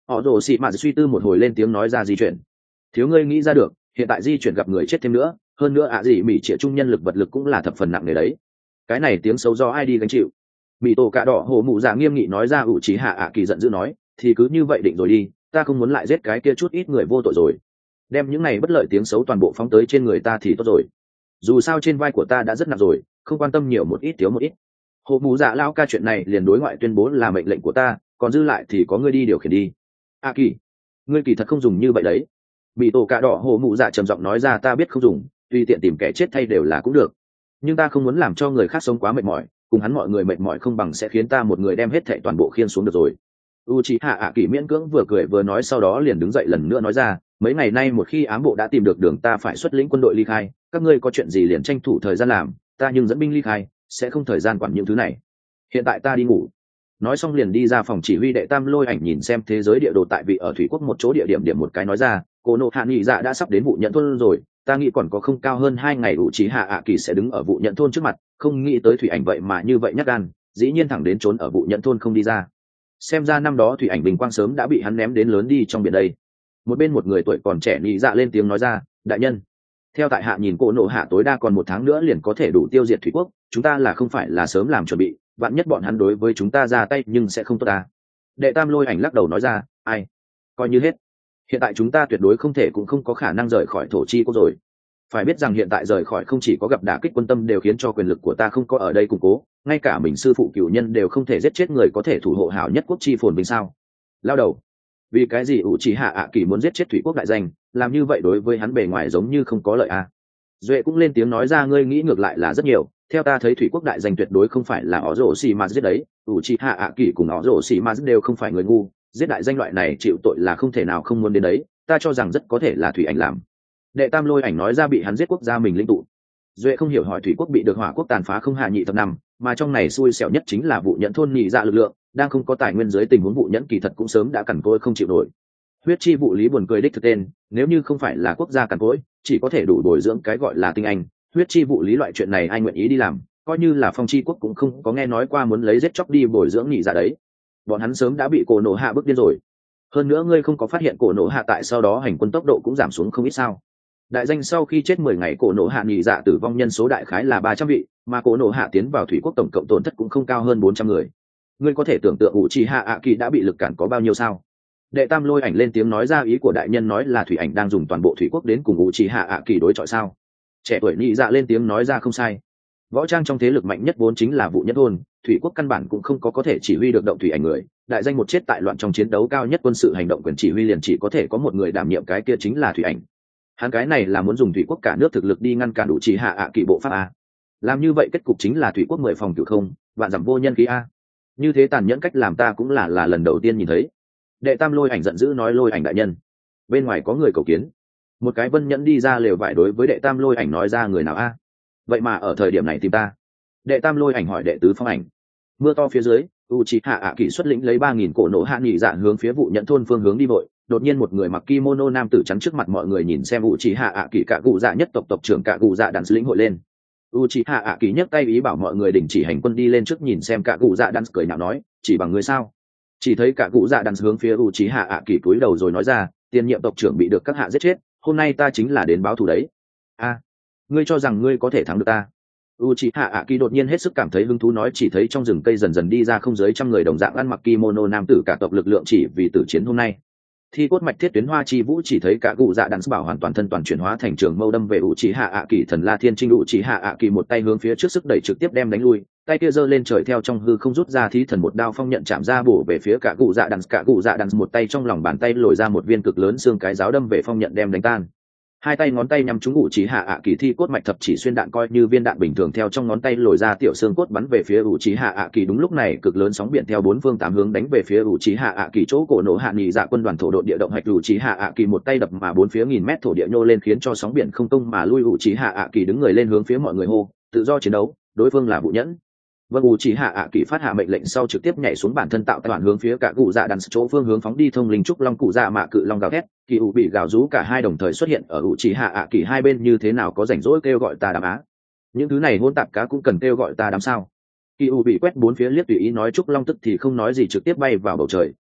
họ rồ xị mạt suy tư một hồi lên tiếng nói ra di chuyển. Thiếu ngươi nghĩ ra được, hiện tại di chuyển gặp người chết thêm nữa, hơn nữa ạ gì mỹ trịa trung nhân lực vật lực cũng là thập phần nặng người đấy. Cái này tiếng xấu do ai đi gánh chịu? Mỹ tổ cạ đỏ hồ mụ dạ nghiêm nghị nói ra. ủ trí hạ ạ kỳ giận dữ nói, thì cứ như vậy định rồi đi, ta không muốn lại giết cái kia chút ít người vô tội rồi. Đem những này bất lợi tiếng xấu toàn bộ phóng tới trên người ta thì tốt rồi. Dù sao trên vai của ta đã rất nặng rồi, không quan tâm nhiều một ít thiếu một ít. Hồ mụ dạ lao ca chuyện này liền đối ngoại tuyên bố là mệnh lệnh của ta, còn dư lại thì có ngươi đi điều khiển đi. A kỳ, ngươi kỳ thật không dùng như vậy đấy. Bị tổ cạ đỏ hồ mụ dạ trầm giọng nói ra, ta biết không dùng, tùy tiện tìm kẻ chết thay đều là cũng được, nhưng ta không muốn làm cho người khác sống quá mệt mỏi, cùng hắn mọi người mệt mỏi không bằng sẽ khiến ta một người đem hết thảy toàn bộ khiên xuống được rồi. Uchiha ạ kỳ miễn cưỡng vừa cười vừa nói, sau đó liền đứng dậy lần nữa nói ra, mấy ngày nay một khi ám bộ đã tìm được đường ta phải xuất lĩnh quân đội ly khai, các ngươi có chuyện gì liền tranh thủ thời gian làm, ta nhưng dẫn binh ly khai, sẽ không thời gian quản những thứ này. Hiện tại ta đi ngủ. Nói xong liền đi ra phòng chỉ huy. Đệ tam lôi ảnh nhìn xem thế giới địa đồ tại vị ở thủy quốc một chỗ địa điểm điểm một cái nói ra, cô nộ hạ nghị dạ đã sắp đến vụ nhận thôn rồi, ta nghĩ còn có không cao hơn hai ngày Uchiha ạ kỳ sẽ đứng ở vụ nhận thôn trước mặt, không nghĩ tới thủy ảnh vậy mà như vậy nhát gan, dĩ nhiên thẳng đến trốn ở vụ nhận thôn không đi ra. Xem ra năm đó thủy ảnh bình quang sớm đã bị hắn ném đến lớn đi trong biển đây. Một bên một người tuổi còn trẻ nghị dạ lên tiếng nói ra, đại nhân, theo tại hạ nhìn cô nộ hạ tối đa còn một tháng nữa liền có thể đủ tiêu diệt thủy quốc, chúng ta là không phải là sớm làm chuẩn bị, vạn nhất bọn hắn đối với chúng ta ra tay nhưng sẽ không tốt ta. Đệ tam lôi ảnh lắc đầu nói ra, ai, coi như hết, hiện tại chúng ta tuyệt đối không thể cũng không có khả năng rời khỏi thổ chi quốc rồi. Phải biết rằng hiện tại rời khỏi không chỉ có gặp đả kích quân tâm đều khiến cho quyền lực của ta không có ở đây củng cố, ngay cả mình sư phụ cửu nhân đều không thể giết chết người có thể thủ hộ hảo nhất quốc chi phồn vinh sao. Lao đầu, vì cái gì ủ chỉ hạ ạ kỳ muốn giết chết thủy quốc đại danh, làm như vậy đối với hắn bề ngoài giống như không có lợi à. Duệ cũng lên tiếng nói ra, ngươi nghĩ ngược lại là rất nhiều, theo ta thấy thủy quốc đại danh tuyệt đối không phải là ó rổ xì mà giết đấy, ủ chỉ hạ ạ kỳ cùng ó rổ xì mà đều không phải người ngu, giết đại danh loại này chịu tội là không thể nào không muốn đến đấy, ta cho rằng rất có thể là thủy ảnh làm. Đệ tam lôi ảnh nói ra, bị hắn giết quốc gia mình lĩnh tụ. Duệ không hiểu hỏi, thủy quốc bị được hỏa quốc tàn phá không hạ nhị thập năm, mà trong này xui xẻo nhất chính là vụ nhẫn thôn nhị dạ lực lượng, đang không có tài nguyên dưới tình huống vụ nhẫn kỳ thật cũng sớm đã cằn cỗi không chịu nổi. Huyết chi vụ lý buồn cười đích thực tên, nếu như không phải là quốc gia cằn cỗi, chỉ có thể đủ bồi dưỡng cái gọi là tinh anh. Huyết chi vụ lý loại chuyện này ai nguyện ý đi làm, coi như là phong chi quốc cũng không có nghe nói qua muốn lấy giết chóc đi bồi dưỡng nhị dạ đấy. Bọn hắn sớm đã bị cổ nổ hạ bức điên rồi. Hơn nữa ngươi không có phát hiện cổ nổ hạ tại sau đó hành quân tốc độ cũng giảm xuống không ít sao? Đại danh sau khi chết mười ngày cổ nổ hạ nhị dạ tử vong nhân số đại khái là ba trăm vị, mà cổ nổ hạ tiến vào thủy quốc tổng cộng tổn thất cũng không cao hơn bốn trăm người. Ngươi có thể tưởng tượng Uchiha ạ kỳ đã bị lực cản có bao nhiêu sao? Đệ tam lôi ảnh lên tiếng nói ra, ý của đại nhân nói là thủy ảnh đang dùng toàn bộ thủy quốc đến cùng Uchiha ạ kỳ đối chọi sao? Trẻ tuổi nhị dạ lên tiếng nói ra, không sai. Võ trang trong thế lực mạnh nhất vốn chính là vụ nhất thôn, thủy quốc căn bản cũng không có có thể chỉ huy được động thủy ảnh người, đại danh một chết tại loạn trong chiến đấu cao nhất quân sự hành động quyền chỉ huy liền chỉ có thể có một người đảm nhiệm, cái kia chính là thủy ảnh. Hắn cái này là muốn dùng thủy quốc cả nước thực lực đi ngăn cản Uchiha ạ kỳ bộ pháp a. Làm như vậy kết cục chính là thủy quốc mười phòng cửu không, vạn dặm vô nhân khí a. Như thế tàn nhẫn cách làm ta cũng là là lần đầu tiên nhìn thấy. Đệ tam lôi ảnh giận dữ nói, lôi ảnh đại nhân, bên ngoài có người cầu kiến. Một cái vân nhẫn đi ra lều vải đối với đệ tam lôi ảnh nói ra, người nào a? Vậy mà ở thời điểm này tìm ta? Đệ tam lôi ảnh hỏi đệ tứ phong ảnh. Mưa to phía dưới, Uchiha ạ kỳ xuất lĩnh lấy ba nghìn cổ nổ hạ nhị dạ hướng phía vụ nhận thôn phương hướng đi vội. Đột nhiên một người mặc kimono nam tử chắn trước mặt mọi người, nhìn xem Uchiha ạ kỳ cả cụ dạ nhất tộc tộc trưởng cả cụ dạ đàn lĩnh hội lên. Uchiha ạ kỳ nhấc tay ý bảo mọi người đình chỉ hành quân, đi lên trước nhìn xem cả cụ dạ đàn cười nhạo nói, chỉ bằng người sao? Chỉ thấy cả cụ dạ đàn hướng phía Uchiha ạ kỳ cúi đầu rồi nói ra, tiền nhiệm tộc trưởng bị được các hạ giết chết, hôm nay ta chính là đến báo thù đấy. A, ngươi cho rằng ngươi có thể thắng được ta? Uchiha ạ kỳ đột nhiên hết sức cảm thấy hứng thú nói, chỉ thấy trong rừng cây dần dần đi ra không dưới trăm người đồng dạng ăn mặc kimono nam tử cả tộc lực lượng chỉ vì tử chiến hôm nay. Thi cốt mạch thiết tuyến hoa chi vũ, chỉ thấy cả cụ dạ đàn bảo hoàn toàn thân toàn chuyển hóa thành trường mâu đâm về Uchiha ạ kỳ thần la thiên trinh. Uchiha ạ kỳ một tay hướng phía trước sức đẩy trực tiếp đem đánh lui, tay kia giơ lên trời theo trong hư không rút ra thí thần một đao phong nhận chạm ra bổ về phía cả cụ dạ đàn. Cả cụ dạ đàn một tay trong lòng bàn tay lồi ra một viên cực lớn xương cái giáo đâm về phong nhận đem đánh tan. Hai tay ngón tay nhắm trúng Uchiha ạ kỳ thi cốt mạch thập chỉ xuyên đạn, coi như viên đạn bình thường theo trong ngón tay lồi ra tiểu xương cốt bắn về phía Uchiha ạ kỳ. Đúng lúc này cực lớn sóng biển theo bốn phương tám hướng đánh về phía Uchiha ạ kỳ chỗ cổ nổ hạ nhị dạ quân đoàn thổ độn địa động hạch. Uchiha ạ kỳ một tay đập mà bốn phía nghìn mét thổ địa nhô lên khiến cho sóng biển không công mà lui. Uchiha ạ kỳ đứng người lên hướng phía mọi người hô, tự do chiến đấu, đối phương là vụ nhẫn. Vâng, Uchiha ạ kỳ phát hạ mệnh lệnh sau trực tiếp nhảy xuống bản thân tạo toàn hướng phía cả cụ dạ đàn chỗ phương hướng phóng đi. Thông linh trúc long cụ dạ mạ cự long gào thét, kỳ ủ bị gào rú, cả hai đồng thời xuất hiện ở Uchiha ạ kỳ hai bên, như thế nào có rảnh rỗi kêu gọi ta đám á? Những thứ này hỗn tạp cá cũng cần kêu gọi ta đám sao? Kỳ ủ bị quét bốn phía liếc tùy ý nói, trúc long tức thì không nói gì trực tiếp bay vào bầu trời,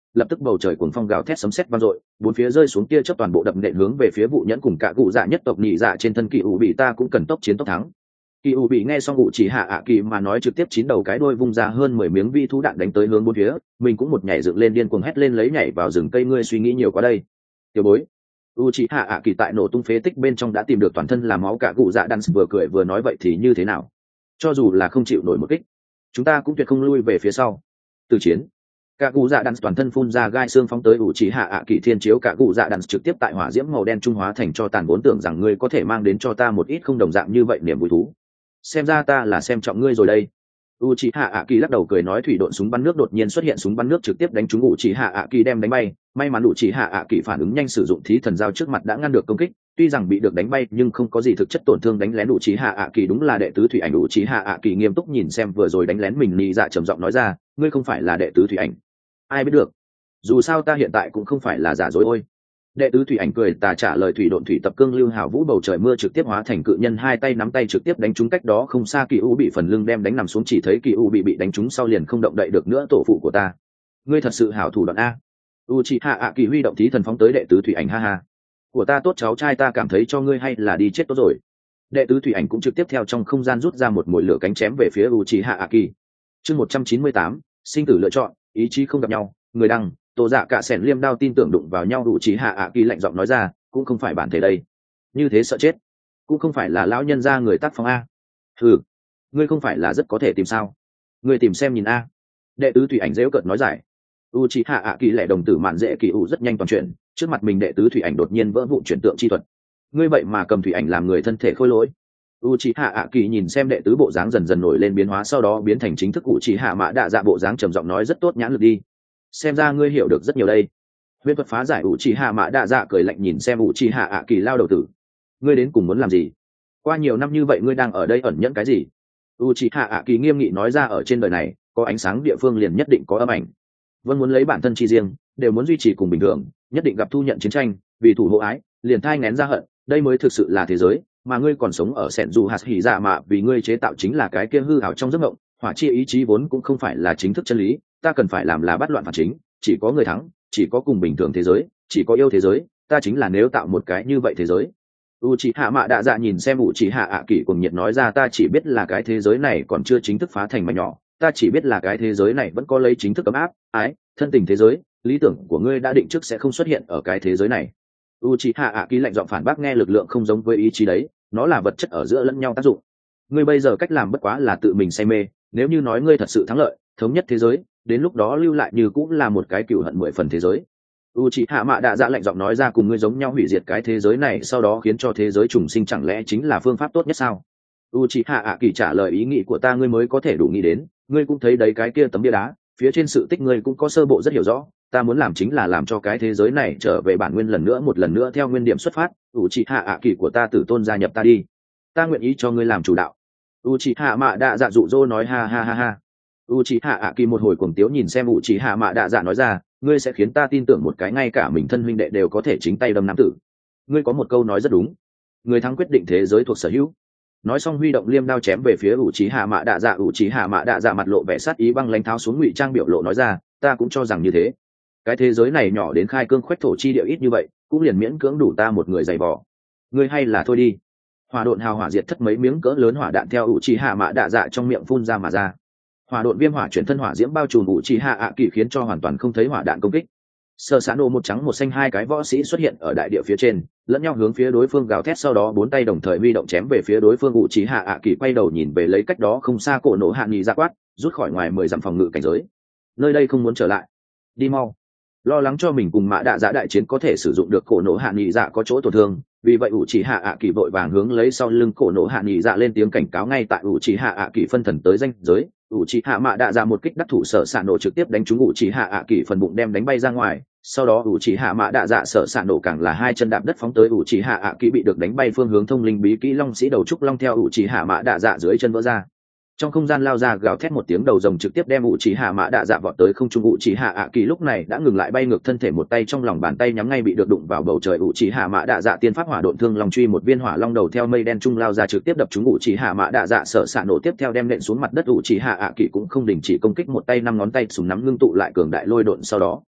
lập tức bầu trời cuồng phong gào thét sấm sét vang dội, bốn phía rơi xuống tia chớp toàn bộ đập nện hướng về phía vụ nhẫn cùng cả cụ dạ nhất tộc nhị dạ trên thân kỳ ủ bị ta cũng cần tốc chiến tốc thắng. Kỳ ủ bị nghe xong ủ chỉ hạ ạ kỳ mà nói trực tiếp chín đầu cái đuôi vung ra hơn mười miếng vi thú đạn đánh tới hướng bốn phía, mình cũng một nhảy dựng lên điên cuồng hét lên lấy nhảy vào rừng cây ngươi suy nghĩ nhiều quá đây. Tiểu bối. Uchiha ạ kỳ tại nổ tung phế tích bên trong đã tìm được toàn thân là máu cả cụ dạ đan vừa cười vừa nói vậy thì như thế nào? Cho dù là không chịu nổi một kích, chúng ta cũng tuyệt không lui về phía sau. Từ chiến, cả cụ dạ đan toàn thân phun ra gai xương phóng tới Uchiha ạ kỳ thiên chiếu cả cụ dạ đan trực tiếp tại hỏa diễm màu đen trung hóa thành cho tàn vốn tưởng rằng ngươi có thể mang đến cho ta một ít không đồng dạng như vậy niềm vui thú. Xem ra ta là xem trọng ngươi rồi đây. Uchiha ạ kỳ lắc đầu cười nói thủy độn súng bắn nước đột nhiên xuất hiện súng bắn nước trực tiếp đánh trúng Uchiha ạ kỳ đem đánh bay, may mắn Uchiha ạ kỳ phản ứng nhanh sử dụng thí thần dao trước mặt đã ngăn được công kích, tuy rằng bị được đánh bay nhưng không có gì thực chất tổn thương đánh lén Uchiha ạ kỳ đúng là đệ tứ thủy ảnh Uchiha ạ kỳ nghiêm túc nhìn xem vừa rồi đánh lén mình nhị dạ trầm giọng nói ra, ngươi không phải là đệ tứ thủy ảnh. Ai biết được, dù sao ta hiện tại cũng không phải là giả dối ôi. Đệ tứ thủy ảnh cười tà trả lời thủy độn thủy tập cương lưu hào vũ bầu trời mưa trực tiếp hóa thành cự nhân hai tay nắm tay trực tiếp đánh trúng cách đó không xa kỳ u bị phần lưng đem đánh nằm xuống chỉ thấy kỳ u bị bị đánh trúng sau liền không động đậy được nữa tổ phụ của ta. Ngươi thật sự hảo thủ đoạn a. Uchiha ạ kỳ huy động thí thần phóng tới đệ tứ thủy ảnh ha ha. Của ta tốt cháu trai ta cảm thấy cho ngươi hay là đi chết tốt rồi. Đệ tứ thủy ảnh cũng trực tiếp theo trong không gian rút ra một mồi lửa cánh chém về phía Uchiha ạ kỳ. Chương một trăm chín mươi tám, sinh tử lựa chọn, ý chí không gặp nhau, người đăng tổ dạ cả sẻn liêm đao tin tưởng đụng vào nhau đủ trí hạ ạ kỳ lạnh giọng nói ra cũng không phải bản thể đây như thế sợ chết cũng không phải là lão nhân gia người tác phong a ừ ngươi không phải là rất có thể tìm sao ngươi tìm xem nhìn a đệ tứ thủy ảnh dễu cợt nói giải u trí hạ ạ kỳ lẻ đồng tử mạn dễ kỳ u rất nhanh toàn chuyện trước mặt mình đệ tứ thủy ảnh đột nhiên vỡ vụn chuyển tượng chi thuật ngươi vậy mà cầm thủy ảnh làm người thân thể khôi lỗi u trí hạ ạ kỳ nhìn xem đệ tứ bộ dáng dần dần nổi lên biến hóa sau đó biến thành chính thức u trí hạ mã đạ dạ bộ dáng trầm giọng nói rất tốt nhãn lực đi xem ra ngươi hiểu được rất nhiều đây huyễn thuật phá giải ủ trì hạ mã đạ dạ cười lạnh nhìn xem ủ trì hạ ạ kỳ lao đầu tử ngươi đến cùng muốn làm gì qua nhiều năm như vậy ngươi đang ở đây ẩn nhẫn cái gì ủ trì hạ ạ kỳ nghiêm nghị nói ra ở trên đời này có ánh sáng địa phương liền nhất định có âm ảnh vẫn muốn lấy bản thân chi riêng đều muốn duy trì cùng bình thường nhất định gặp thu nhận chiến tranh vì thủ hộ ái liền thai ngén ra hận đây mới thực sự là thế giới mà ngươi còn sống ở sẻn dù hạt hỉ dạ mạ vì ngươi chế tạo chính là cái kia hư ảo trong giấc mộng hỏa chi ý chí vốn cũng không phải là chính thức chân lý ta cần phải làm là bắt loạn phản chính chỉ có người thắng chỉ có cùng bình thường thế giới chỉ có yêu thế giới ta chính là nếu tạo một cái như vậy thế giới u c h ị hạ mạ đạ dạ nhìn xem u c h ị hạ ạ kỷ cùng nhiệt nói ra ta chỉ biết là cái thế giới này còn chưa chính thức phá thành mà nhỏ ta chỉ biết là cái thế giới này vẫn có lấy chính thức ấm áp ái thân tình thế giới lý tưởng của ngươi đã định trước sẽ không xuất hiện ở cái thế giới này u c h ị hạ ạ kỷ lạnh giọng phản bác nghe lực lượng không giống với ý chí đấy nó là vật chất ở giữa lẫn nhau tác dụng ngươi bây giờ cách làm bất quá là tự mình say mê nếu như nói ngươi thật sự thắng lợi thống nhất thế giới đến lúc đó lưu lại như cũng là một cái cựu hận mười phần thế giới u c h ị hạ mạ đạ dạ lạnh giọng nói ra cùng ngươi giống nhau hủy diệt cái thế giới này sau đó khiến cho thế giới trùng sinh chẳng lẽ chính là phương pháp tốt nhất sao u c h ị hạ ạ kỳ trả lời ý nghĩ của ta ngươi mới có thể đủ nghĩ đến ngươi cũng thấy đấy cái kia tấm bia đá phía trên sự tích ngươi cũng có sơ bộ rất hiểu rõ ta muốn làm chính là làm cho cái thế giới này trở về bản nguyên lần nữa một lần nữa theo nguyên điểm xuất phát u c h ị hạ ạ kỳ của ta tử tôn gia nhập ta đi ta nguyện ý cho ngươi làm chủ đạo u c h ị hạ mạ đạ dạ dụ dỗ nói ha ha ha ha u c h ị hạ ạ kỳ một hồi cuồng tiếu nhìn xem u c h ị hạ mạ đạ dạ nói ra ngươi sẽ khiến ta tin tưởng một cái ngay cả mình thân huynh đệ đều có thể chính tay đâm nam tử ngươi có một câu nói rất đúng người thắng quyết định thế giới thuộc sở hữu nói xong huy động liêm đao chém về phía u c h ị hạ mạ đạ dạ u c h ị hạ mạ đạ dạ mặt lộ vẻ sát ý băng lãnh tháo xuống ngụy trang biểu lộ nói ra ta cũng cho rằng như thế cái thế giới này nhỏ đến khai cương khoách thổ chi địa ít như vậy cũng liền miễn cưỡng đủ ta một người giày vò ngươi hay là thôi đi hỏa độn hào hỏa diệt thất mấy miếng cỡ lớn hỏa đạn theo u c h ị hạ mạ đạ dạ trong miệng phun ra mà ra hỏa độn viêm hỏa chuyển thân hỏa diễm bao trùm u c h ị hạ ạ kỳ khiến cho hoàn toàn không thấy hỏa đạn công kích sơ xã nổ một trắng một xanh hai cái võ sĩ xuất hiện ở đại địa phía trên lẫn nhau hướng phía đối phương gào thét sau đó bốn tay đồng thời huy động chém về phía đối phương u c h ị hạ ạ kỳ quay đầu nhìn về lấy cách đó không xa cổ nổ hạ nghỉ ra quát rút khỏi ngoài mười dặm phòng ngự cảnh giới nơi đây không muốn trở lại đi mau lo lắng cho mình cùng mã đạ giã đại chiến có thể sử dụng được cổ nổ hạ nghỉ dạ có chỗ tổn thương vì vậy ủ chỉ hạ ạ kỳ vội vàng hướng lấy sau lưng cổ nổ hạ nghỉ dạ lên tiếng cảnh cáo ngay tại ủ chỉ hạ ạ kỳ phân thần tới danh giới ủ chỉ hạ mạ đạ ra một kích đắc thủ sở s nổ trực tiếp đánh trúng ủ chỉ hạ ạ kỳ phần bụng đem đánh bay ra ngoài sau đó ủ chỉ hạ mạ đạ dạ sở s nổ càng là hai chân đạp đất phóng tới ủ chỉ hạ ạ kỳ bị được đánh bay phương hướng thông linh bí kỹ long sĩ đầu trúc long theo ủ chỉ hạ mạ đạ dạ dưới chân vỡ ra trong không gian lao ra gào thét một tiếng đầu rồng trực tiếp đem ủ chỉ hạ mã đạ dạ vọt tới không trung ủ chỉ hạ ạ kỳ lúc này đã ngừng lại bay ngược thân thể một tay trong lòng bàn tay nhắm ngay bị được đụng vào bầu trời ủ chỉ hạ mã đạ dạ tiên pháp hỏa độn thương lòng truy một viên hỏa long đầu theo mây đen trung lao ra trực tiếp đập trúng ủ chỉ hạ mã đạ dạ sợ xạ nổ tiếp theo đem nện xuống mặt đất ủ chỉ hạ ạ kỳ cũng không đình chỉ công kích một tay năm ngón tay súng nắm ngưng tụ lại cường đại lôi độn sau đó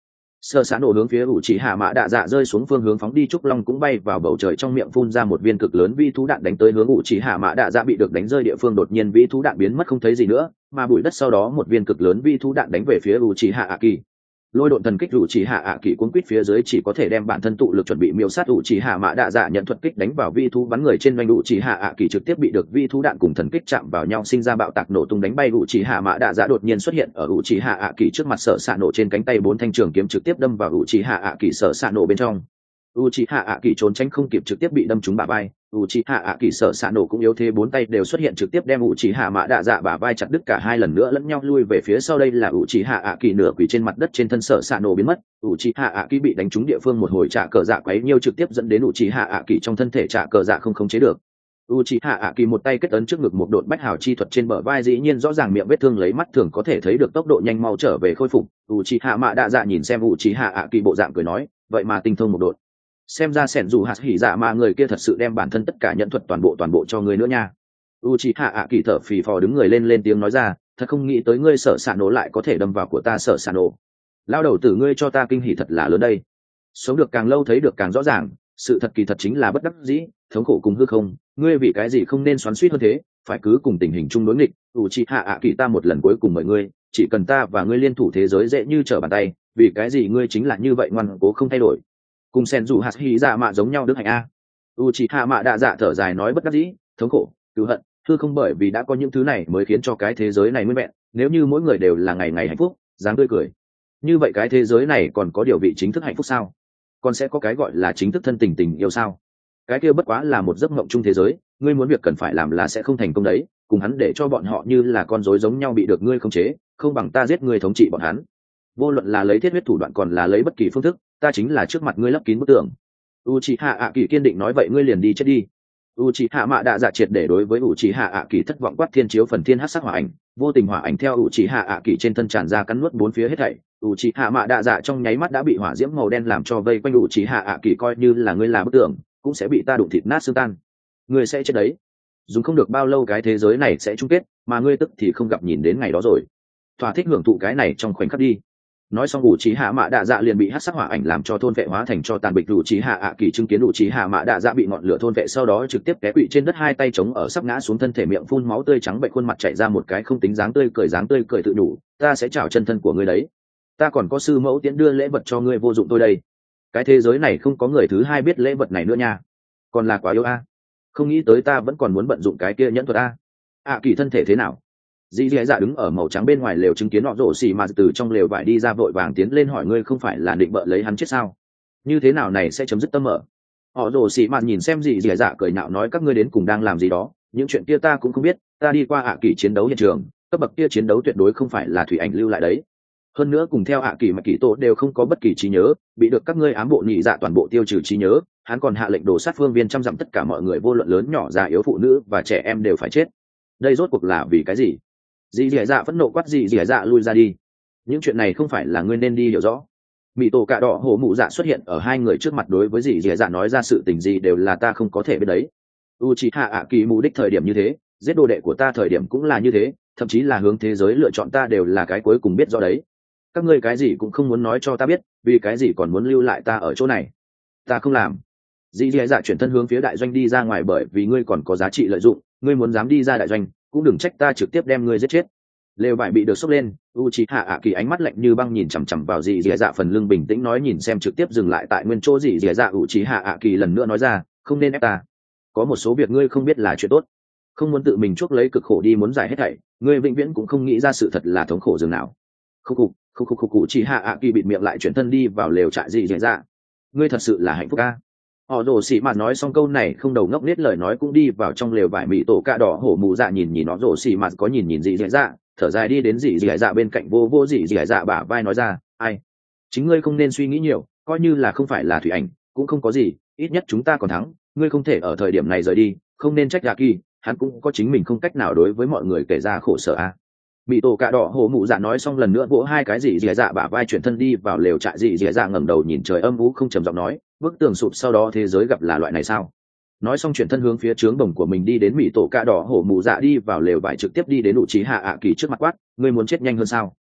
Sở s nổ hướng phía ủ trì hạ mã đạ dạ rơi xuống phương hướng phóng đi, trúc long cũng bay vào bầu trời, trong miệng phun ra một viên cực lớn vi thú đạn đánh tới hướng ủ trì hạ mã đạ dạ. Bị được đánh rơi địa phương đột nhiên vi thú đạn biến mất không thấy gì nữa, mà bụi đất sau đó một viên cực lớn vi thú đạn đánh về phía ủ trì hạ ạ kỳ. Lôi độn thần kích ủ trì hạ ạ kỳ cuốn quýt phía dưới chỉ có thể đem bản thân tụ lực chuẩn bị miêu sát ủ trì hạ mã đạ dạ, nhận thuật kích đánh vào vi thú bắn người trên doanh. ủ trì hạ ạ kỳ trực tiếp bị được vi thú đạn cùng thần kích chạm vào nhau sinh ra bạo tạc nổ tung đánh bay ủ trì hạ mã đạ dạ. Đột nhiên xuất hiện ở ủ trì hạ ạ kỳ trước mặt sở xạ nổ trên cánh tay bốn thanh trường kiếm trực tiếp đâm vào ủ trì hạ ạ kỳ sở xạ nổ bên trong. Uchiha ạ kỳ trốn tránh không kịp trực tiếp bị đâm trúng bả vai. Uchiha ạ kỳ sở xạ nổ cũng yếu thế, bốn tay đều xuất hiện trực tiếp đem Uchiha mã đạ dạ bả vai chặt đứt, cả hai lần nữa lẫn nhau lui về phía sau. Đây là Uchiha ạ kỳ nửa quỳ trên mặt đất, trên thân sở xạ nổ biến mất. Uchiha ạ kỳ bị đánh trúng địa phương một hồi trả cờ dạ quấy nhiêu trực tiếp dẫn đến Uchiha ạ kỳ trong thân thể trả cờ dạ không khống chế được. Uchiha ạ kỳ một tay kết ấn trước ngực một độn bách hào chi thuật trên bờ vai, dĩ nhiên rõ ràng miệng vết thương lấy mắt thường có thể thấy được tốc độ nhanh mau trở về khôi phục. Uchiha mã đạ dạ nhìn xem Uchiha ạ kỳ bộ dạng cười nói, vậy mà tinh thông một độn, xem ra sẻn dù hạt hỉ dạ mà người kia thật sự đem bản thân tất cả nhận thuật toàn bộ toàn bộ cho người nữa nha. Uchiha ạ kỳ thở phì phò đứng người lên lên tiếng nói ra, thật không nghĩ tới ngươi sở xạ nổ lại có thể đâm vào của ta sở xạ nổ. Lao đầu tử ngươi cho ta kinh hỉ thật là lớn đây. Sống được càng lâu thấy được càng rõ ràng, sự thật kỳ thật chính là bất đắc dĩ, thống khổ cùng hư không. Ngươi vì cái gì không nên xoắn xuýt hơn thế, phải cứ cùng tình hình chung đối nghịch. Uchiha ạ kỳ ta một lần cuối cùng mời ngươi, chỉ cần ta và ngươi liên thủ thế giới dễ như trở bàn tay, vì cái gì ngươi chính là như vậy ngoan cố không thay đổi. Cùng sen dù hạt hỉ dạ mạ giống nhau đức hạnh a. Uchiha mạ đạ dạ thở dài nói, bất đắc dĩ, thống khổ, cứu hận, hư không, bởi vì đã có những thứ này mới khiến cho cái thế giới này nguyên vẹn. Nếu như mỗi người đều là ngày ngày hạnh phúc, dáng tươi cười, như vậy cái thế giới này còn có điều vị chính thức hạnh phúc sao? Còn sẽ có cái gọi là chính thức thân tình tình yêu sao? Cái kia bất quá là một giấc mộng chung thế giới. Ngươi muốn việc cần phải làm là sẽ không thành công đấy, cùng hắn để cho bọn họ như là con rối giống nhau bị được ngươi khống chế, không bằng ta giết ngươi thống trị bọn hắn. Vô luận là lấy thiết huyết thủ đoạn còn là lấy bất kỳ phương thức, ta chính là trước mặt ngươi lấp kín bức tường. Uchiha ạ kỳ kiên định nói, vậy ngươi liền đi chết đi. Uchiha mạ đạ dạ triệt để đối với Uchiha ạ kỳ thất vọng, quát thiên chiếu phần thiên hắc sắc hỏa ảnh, vô tình hỏa ảnh theo Uchiha ạ kỳ trên thân tràn ra cắn nuốt bốn phía hết thảy. Uchiha mạ đạ dạ trong nháy mắt đã bị hỏa diễm màu đen làm cho vây quanh. Uchiha ạ kỳ coi như là ngươi là bức tường, cũng sẽ bị ta đụng thịt nát xương tan. Ngươi sẽ chết đấy. Dùng không được bao lâu cái thế giới này sẽ chung kết, mà ngươi tức thì không gặp nhìn đến ngày đó rồi. Thỏa thích hưởng thụ cái này trong khoảnh khắc đi. Nói xong Uchiha mạ đạ dạ liền bị hắc sắc hỏa ảnh làm cho thôn vệ hóa thành cho tàn bịch. Uchiha ạ kỳ chứng kiến Uchiha mạ đạ dạ bị ngọn lửa thôn vệ sau đó trực tiếp té quỵ trên đất, hai tay chống ở sắp ngã xuống thân thể, miệng phun máu tươi trắng bệnh, khuôn mặt chảy ra một cái không tính dáng tươi cười, dáng tươi cười tự đủ, ta sẽ chảo chân thân của ngươi đấy. Ta còn có sư mẫu tiễn đưa lễ vật cho ngươi vô dụng tôi đây. Cái thế giới này không có người thứ hai biết lễ vật này nữa nha. Còn là quá yếu a. Không nghĩ tới ta vẫn còn muốn bận dụng cái kia nhẫn thuật a. ạ kỳ thân thể thế nào? Dĩ dĩ dạ đứng ở màu trắng bên ngoài lều chứng kiến họ rổ xì mà từ trong lều vải đi ra, vội vàng tiến lên hỏi, ngươi không phải là định bợ lấy hắn chết sao? Như thế nào này sẽ chấm dứt tâm ở? Họ rổ xì mà nhìn xem dĩ dĩ dạ cười nhạo nói, các ngươi đến cùng đang làm gì đó, những chuyện kia ta cũng không biết, ta đi qua ạ kỳ chiến đấu hiện trường, cấp bậc kia chiến đấu tuyệt đối không phải là thủy ảnh lưu lại đấy. Hơn nữa cùng theo ạ kỳ mà kỳ tổ đều không có bất kỳ trí nhớ, bị được các ngươi ám bộ nhị dạ toàn bộ tiêu trừ trí nhớ, hắn còn hạ lệnh đổ sát phương viên trăm dặm tất cả mọi người, vô luận lớn nhỏ già yếu phụ nữ và trẻ em đều phải chết. Đây rốt cuộc là vì cái gì? Dì dì dạ phẫn nộ quát, dì dì dạ lui ra đi, những chuyện này không phải là ngươi nên đi hiểu rõ. Mị tổ cạ đỏ hổ mụ dạ xuất hiện ở hai người trước mặt, đối với dì dì dạ nói ra, sự tình gì đều là ta không có thể biết đấy. Uchiha ạ kỳ mù đích thời điểm như thế, giết đồ đệ của ta thời điểm cũng là như thế, thậm chí là hướng thế giới lựa chọn ta đều là cái cuối cùng biết rõ đấy. Các ngươi cái gì cũng không muốn nói cho ta biết, vì cái gì còn muốn lưu lại ta ở chỗ này? Ta không làm. Dì dì dạ chuyển thân hướng phía đại doanh đi ra ngoài, bởi vì ngươi còn có giá trị lợi dụng, ngươi muốn dám đi ra đại doanh cũng đừng trách ta trực tiếp đem ngươi giết chết. Lều vải bị được xốc lên, Uchiha ạ kỳ ánh mắt lạnh như băng nhìn chằm chằm vào dì dì dạ, phần lưng bình tĩnh nói, nhìn xem trực tiếp dừng lại tại nguyên chỗ dì dì dạ. Uchiha ạ kỳ lần nữa nói ra, không nên ép ta, có một số việc ngươi không biết là chuyện tốt, không muốn tự mình chuốc lấy cực khổ đi muốn giải hết thảy, ngươi vĩnh viễn cũng không nghĩ ra sự thật là thống khổ dường nào. Khúc khục khúc khục khúc Uchiha ạ kỳ bịt miệng lại, chuyển thân đi vào lều trại dì dì dạ. Ngươi thật sự là hạnh phúc a. Họ rồ xì mà nói xong câu này không đầu ngốc nết lời nói cũng đi vào trong lều vải. Mị tổ cạ đỏ hổ mù dạ nhìn nhìn nó rồ xì mà có nhìn nhìn dì dì dạ, thở dài đi đến dì dì dạ bên cạnh, vô vô dì dì dạ bả vai nói ra, ai, chính ngươi không nên suy nghĩ nhiều, coi như là không phải là thủy ảnh cũng không có gì, ít nhất chúng ta còn thắng, ngươi không thể ở thời điểm này rời đi, không nên trách gà kỳ, hắn cũng có chính mình không cách nào đối với mọi người kể ra khổ sở a. Mị tổ cạ đỏ hổ mụ dạ nói xong lần nữa vỗ hai cái dì dì dạ bả vai, chuyển thân đi vào lều trại. Dì dì dạ ngẩng đầu nhìn trời âm u không trầm giọng nói, bức tường sụp sau đó thế giới gặp là loại này sao? Nói xong chuyển thân hướng phía trướng đồng của mình đi đến. Mị tổ cạ đỏ hổ mụ dạ đi vào lều vải trực tiếp đi đến Uchiha ạ kỳ trước mặt quát, ngươi muốn chết nhanh hơn sao?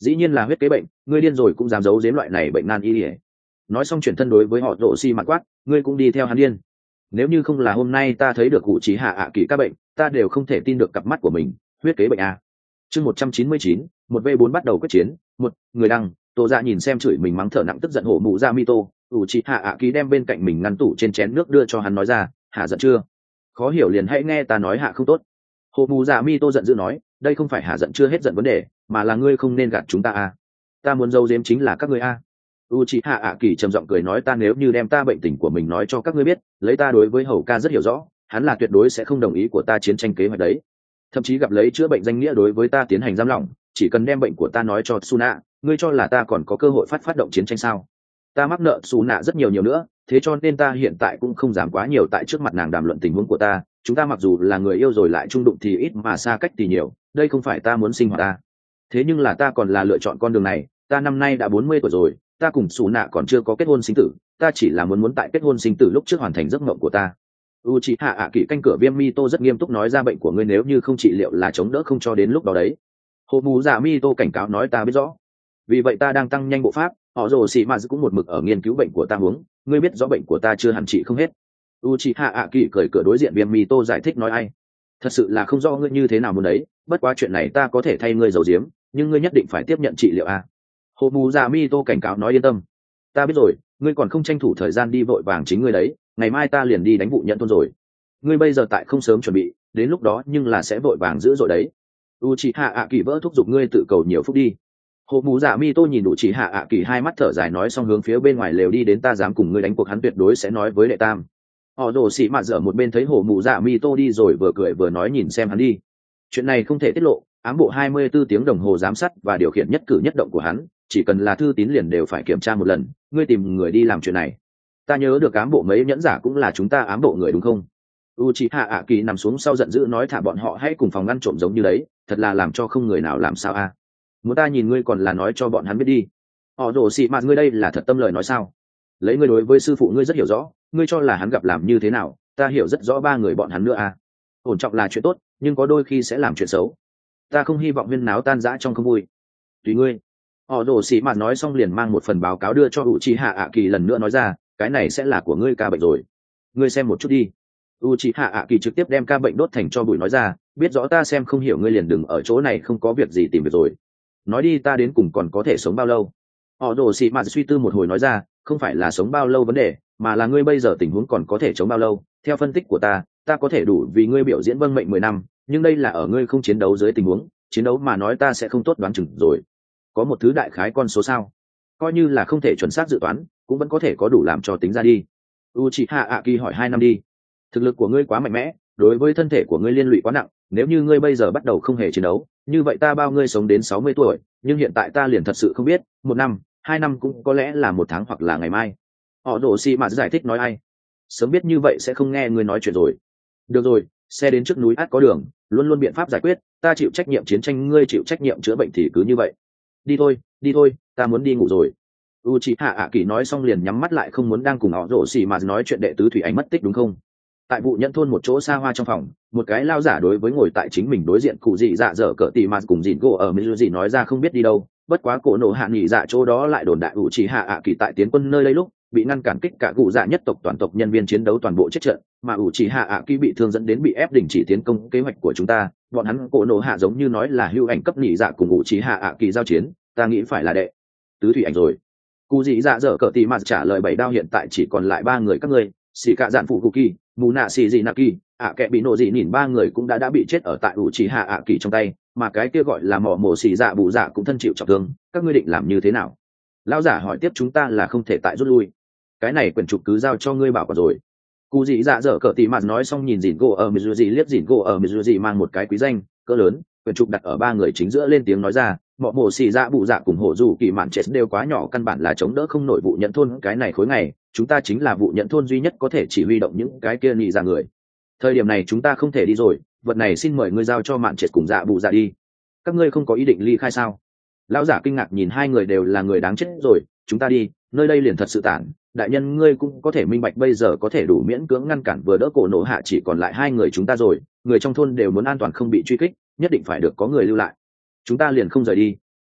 Dĩ nhiên là huyết kế bệnh, ngươi điên rồi cũng dám giấu giếm loại này bệnh nan y ỉa. Nói xong chuyển thân đối với họ rồ xì mặt quát, ngươi cũng đi theo hắn điên. Nếu như không là hôm nay ta thấy được cụ trí hạ ạ kỳ các bệnh, ta đều không thể tin được cặp mắt của mình. Huyết kế bệnh a. Chương một trăm chín mươi chín, một v bốn bắt đầu quyết chiến. Một người đăng, Tô Dạ nhìn xem chửi mình mắng thở nặng tức giận hổ mụ ra Mito, ủ chị hạ ạ kỳ đem bên cạnh mình ngăn tủ trên chén nước đưa cho hắn nói ra, hạ giận chưa? Khó hiểu liền hãy nghe ta nói hạ không tốt. Hổ mụ dạ Mito giận dữ nói, đây không phải hạ giận chưa hết giận vấn đề, mà là ngươi không nên gạt chúng ta a. Ta muốn giấu giếm chính là các ngươi a. Uchiha ạ kỳ trầm giọng cười nói, ta nếu như đem ta bệnh tình của mình nói cho các ngươi biết, lấy ta đối với hầu ca rất hiểu rõ, hắn là tuyệt đối sẽ không đồng ý của ta chiến tranh kế hoạch đấy, thậm chí gặp lấy chữa bệnh danh nghĩa đối với ta tiến hành giam lỏng. Chỉ cần đem bệnh của ta nói cho Suna, ngươi cho là ta còn có cơ hội phát phát động chiến tranh sao? Ta mắc nợ Suna rất nhiều nhiều nữa, thế cho nên ta hiện tại cũng không dám quá nhiều tại trước mặt nàng đàm luận tình huống của ta. Chúng ta mặc dù là người yêu rồi lại chung đụng thì ít mà xa cách thì nhiều, đây không phải ta muốn sinh hoạt ta. Thế nhưng là ta còn là lựa chọn con đường này, ta năm nay đã bốn mươi tuổi rồi, ta cùng Suna còn chưa có kết hôn sinh tử, ta chỉ là muốn muốn tại kết hôn sinh tử lúc trước hoàn thành giấc mộng của ta. Uchiha ạ kỳ canh cửa viêm Mito rất nghiêm túc nói ra, bệnh của ngươi nếu như không trị liệu là chống đỡ không cho đến lúc đó đấy. Hồ mù dạ Mito cảnh cáo nói, ta biết rõ, vì vậy ta đang tăng nhanh bộ pháp. Họ rồ xì mà cũng một mực ở nghiên cứu bệnh của ta huống, ngươi biết rõ bệnh của ta chưa hẳn trị không hết. Uchiha ạ kỳ cười cửa đối diện viêm Mito giải thích nói, ai thật sự là không rõ ngươi như thế nào muốn đấy, bất quá chuyện này ta có thể thay ngươi giấu giếm, nhưng ngươi nhất định phải tiếp nhận trị liệu a. Hồ mù dạ Mito cảnh cáo nói, yên tâm, ta biết rồi, ngươi còn không tranh thủ thời gian đi vội vàng chính ngươi đấy, ngày mai ta liền đi đánh vụ nhận thôn rồi. Ngươi bây giờ tại không sớm chuẩn bị, đến lúc đó nhưng là sẽ vội vàng dữ dội đấy. Uchiha ạ kỳ vỡ thúc giục, ngươi tự cầu nhiều phúc đi. Hồ mù dạ Mito nhìn Uchiha ạ kỳ hai mắt thở dài nói xong hướng phía bên ngoài lều đi đến, ta dám cùng ngươi đánh cuộc hắn tuyệt đối sẽ nói với đệ tam. Họ rồ xì mạt dở một bên thấy hồ mù dạ Mito đi rồi vừa cười vừa nói, nhìn xem hắn đi, chuyện này không thể tiết lộ, ám bộ hai mươi bốn tiếng đồng hồ giám sát và điều khiển nhất cử nhất động của hắn, chỉ cần là thư tín liền đều phải kiểm tra một lần, ngươi tìm người đi làm chuyện này. Ta nhớ được ám bộ mấy nhẫn giả cũng là chúng ta ám bộ người đúng không? Uchiha ạ kỳ nằm xuống sau giận dữ nói, thả bọn họ hãy cùng phòng ngăn trộm giống như đấy, thật là làm cho không người nào làm sao a. Muốn ta nhìn ngươi còn là nói cho bọn hắn biết đi. Họ rồ xì mạt, ngươi đây là thật tâm lời nói sao? Lấy ngươi đối với sư phụ ngươi rất hiểu rõ, ngươi cho là hắn gặp làm như thế nào, ta hiểu rất rõ ba người bọn hắn nữa a. Ổn trọng là chuyện tốt, nhưng có đôi khi sẽ làm chuyện xấu, ta không hy vọng huyên náo tan rã trong không vui. Tùy ngươi. Họ rồ xì mạt nói xong liền mang một phần báo cáo đưa cho Uchiha ạ kỳ, lần nữa nói ra, cái này sẽ là của ngươi ca bệnh rồi, ngươi xem một chút đi. Uchiha ạ kỳ trực tiếp đem ca bệnh đốt thành cho bụi nói ra, biết rõ ta xem không hiểu, ngươi liền đừng ở chỗ này không có việc gì tìm việc rồi, nói đi, ta đến cùng còn có thể sống bao lâu? Họ rồ xì mạt suy tư một hồi nói ra, không phải là sống bao lâu vấn đề, mà là ngươi bây giờ tình huống còn có thể chống bao lâu. Theo phân tích của ta, ta có thể đủ vì ngươi biểu diễn vâng mệnh mười năm, nhưng đây là ở ngươi không chiến đấu dưới tình huống, chiến đấu mà nói ta sẽ không tốt đoán chừng rồi. Có một thứ đại khái con số sao? Coi như là không thể chuẩn xác dự toán, cũng vẫn có thể có đủ làm cho tính ra đi. Uchiha ạ kỳ hỏi, hai năm đi. Thực lực của ngươi quá mạnh mẽ, đối với thân thể của ngươi liên lụy quá nặng, nếu như ngươi bây giờ bắt đầu không hề chiến đấu, như vậy ta bao ngươi sống đến sáu mươi tuổi, nhưng hiện tại ta liền thật sự không biết, một năm, hai năm cũng có lẽ là một tháng hoặc là ngày mai. Họ đổ xì mà giải thích nói, ai sớm biết như vậy sẽ không nghe ngươi nói chuyện rồi. Được rồi, xe đến trước núi át có đường, luôn luôn biện pháp giải quyết, ta chịu trách nhiệm chiến tranh, ngươi chịu trách nhiệm chữa bệnh thì cứ như vậy. Đi thôi, đi thôi, ta muốn đi ngủ rồi. Uchiha ạ kỳ nói xong liền nhắm mắt lại, không muốn đang cùng họ rổ xì mà nói chuyện đệ tứ thủy ảnh mất tích đúng không? Tại vụ nhận thôn một chỗ xa hoa trong phòng, một cái lao giả đối với ngồi tại chính mình đối diện cụ dị dạ dở cỡ tì mà cùng dìn gỗ ở Mizuji nói ra, không biết đi đâu, bất quá cổ nổ hạ nghỉ dạ chỗ đó lại đồn đại Uchiha ạ kỳ tại tiến quân nơi đây lúc bị ngăn cản kích cả cụ dạ nhất tộc toàn tộc nhân viên chiến đấu toàn bộ chết trận, mà Uchiha ạ kỳ bị thương dẫn đến bị ép đình chỉ tiến công kế hoạch của chúng ta. Bọn hắn cổ nổ hạ giống như nói là hưu ảnh cấp nghỉ dạ cùng Uchiha ạ kỳ giao chiến, ta nghĩ phải là đệ tứ thủy ảnh rồi. Cụ dị dạ dở cỡ tì mà trả lời, bảy đao hiện tại chỉ còn lại ba người các ngươi, xì cả dạn phụ cụ kỳ, mù nạ xì dị nạ kỳ, ạ kệ bị nổ dị nhìn ba người cũng đã đã bị chết ở tại Uchiha ạ kỳ trong tay, mà cái kia gọi là mỏ mổ xì dạ bụ dạ cũng thân chịu trọng thương, các ngươi định làm như thế nào? Lão giả hỏi tiếp. Chúng ta là không thể tại rút lui, cái này quyển trục cứ giao cho ngươi bảo quản rồi. Cụ dị dạ dở cỡ tì mà nói xong nhìn dìn gỗ ở Mizuji liếc, dìn gỗ ở Mizuji mang một cái quý danh cỡ lớn, quyển trục đặt ở ba người chính giữa, lên tiếng nói ra, mỏ mổ xì dạ bụ dạ cùng hổ dù kỳ mạn chết đều quá nhỏ, căn bản là chống đỡ không nổi vụ nhận thôn cái này khối ngày, chúng ta chính là vụ nhận thôn duy nhất có thể chỉ huy động những cái kia nhị ra người. Thời điểm này chúng ta không thể đi rồi, vật này xin mời ngươi giao cho mạn chết cùng dạ bụ dạ đi. Các ngươi không có ý định ly khai sao? Lão giả kinh ngạc nhìn hai người, đều là người đáng chết rồi, chúng ta đi, nơi đây liền thật sự tản. Đại nhân ngươi cũng có thể minh bạch, bây giờ có thể đủ miễn cưỡng ngăn cản vừa đỡ cổ nổ hạ chỉ còn lại hai người chúng ta rồi, người trong thôn đều muốn an toàn không bị truy kích, nhất định phải được có người lưu lại, chúng ta liền không rời đi. Túc,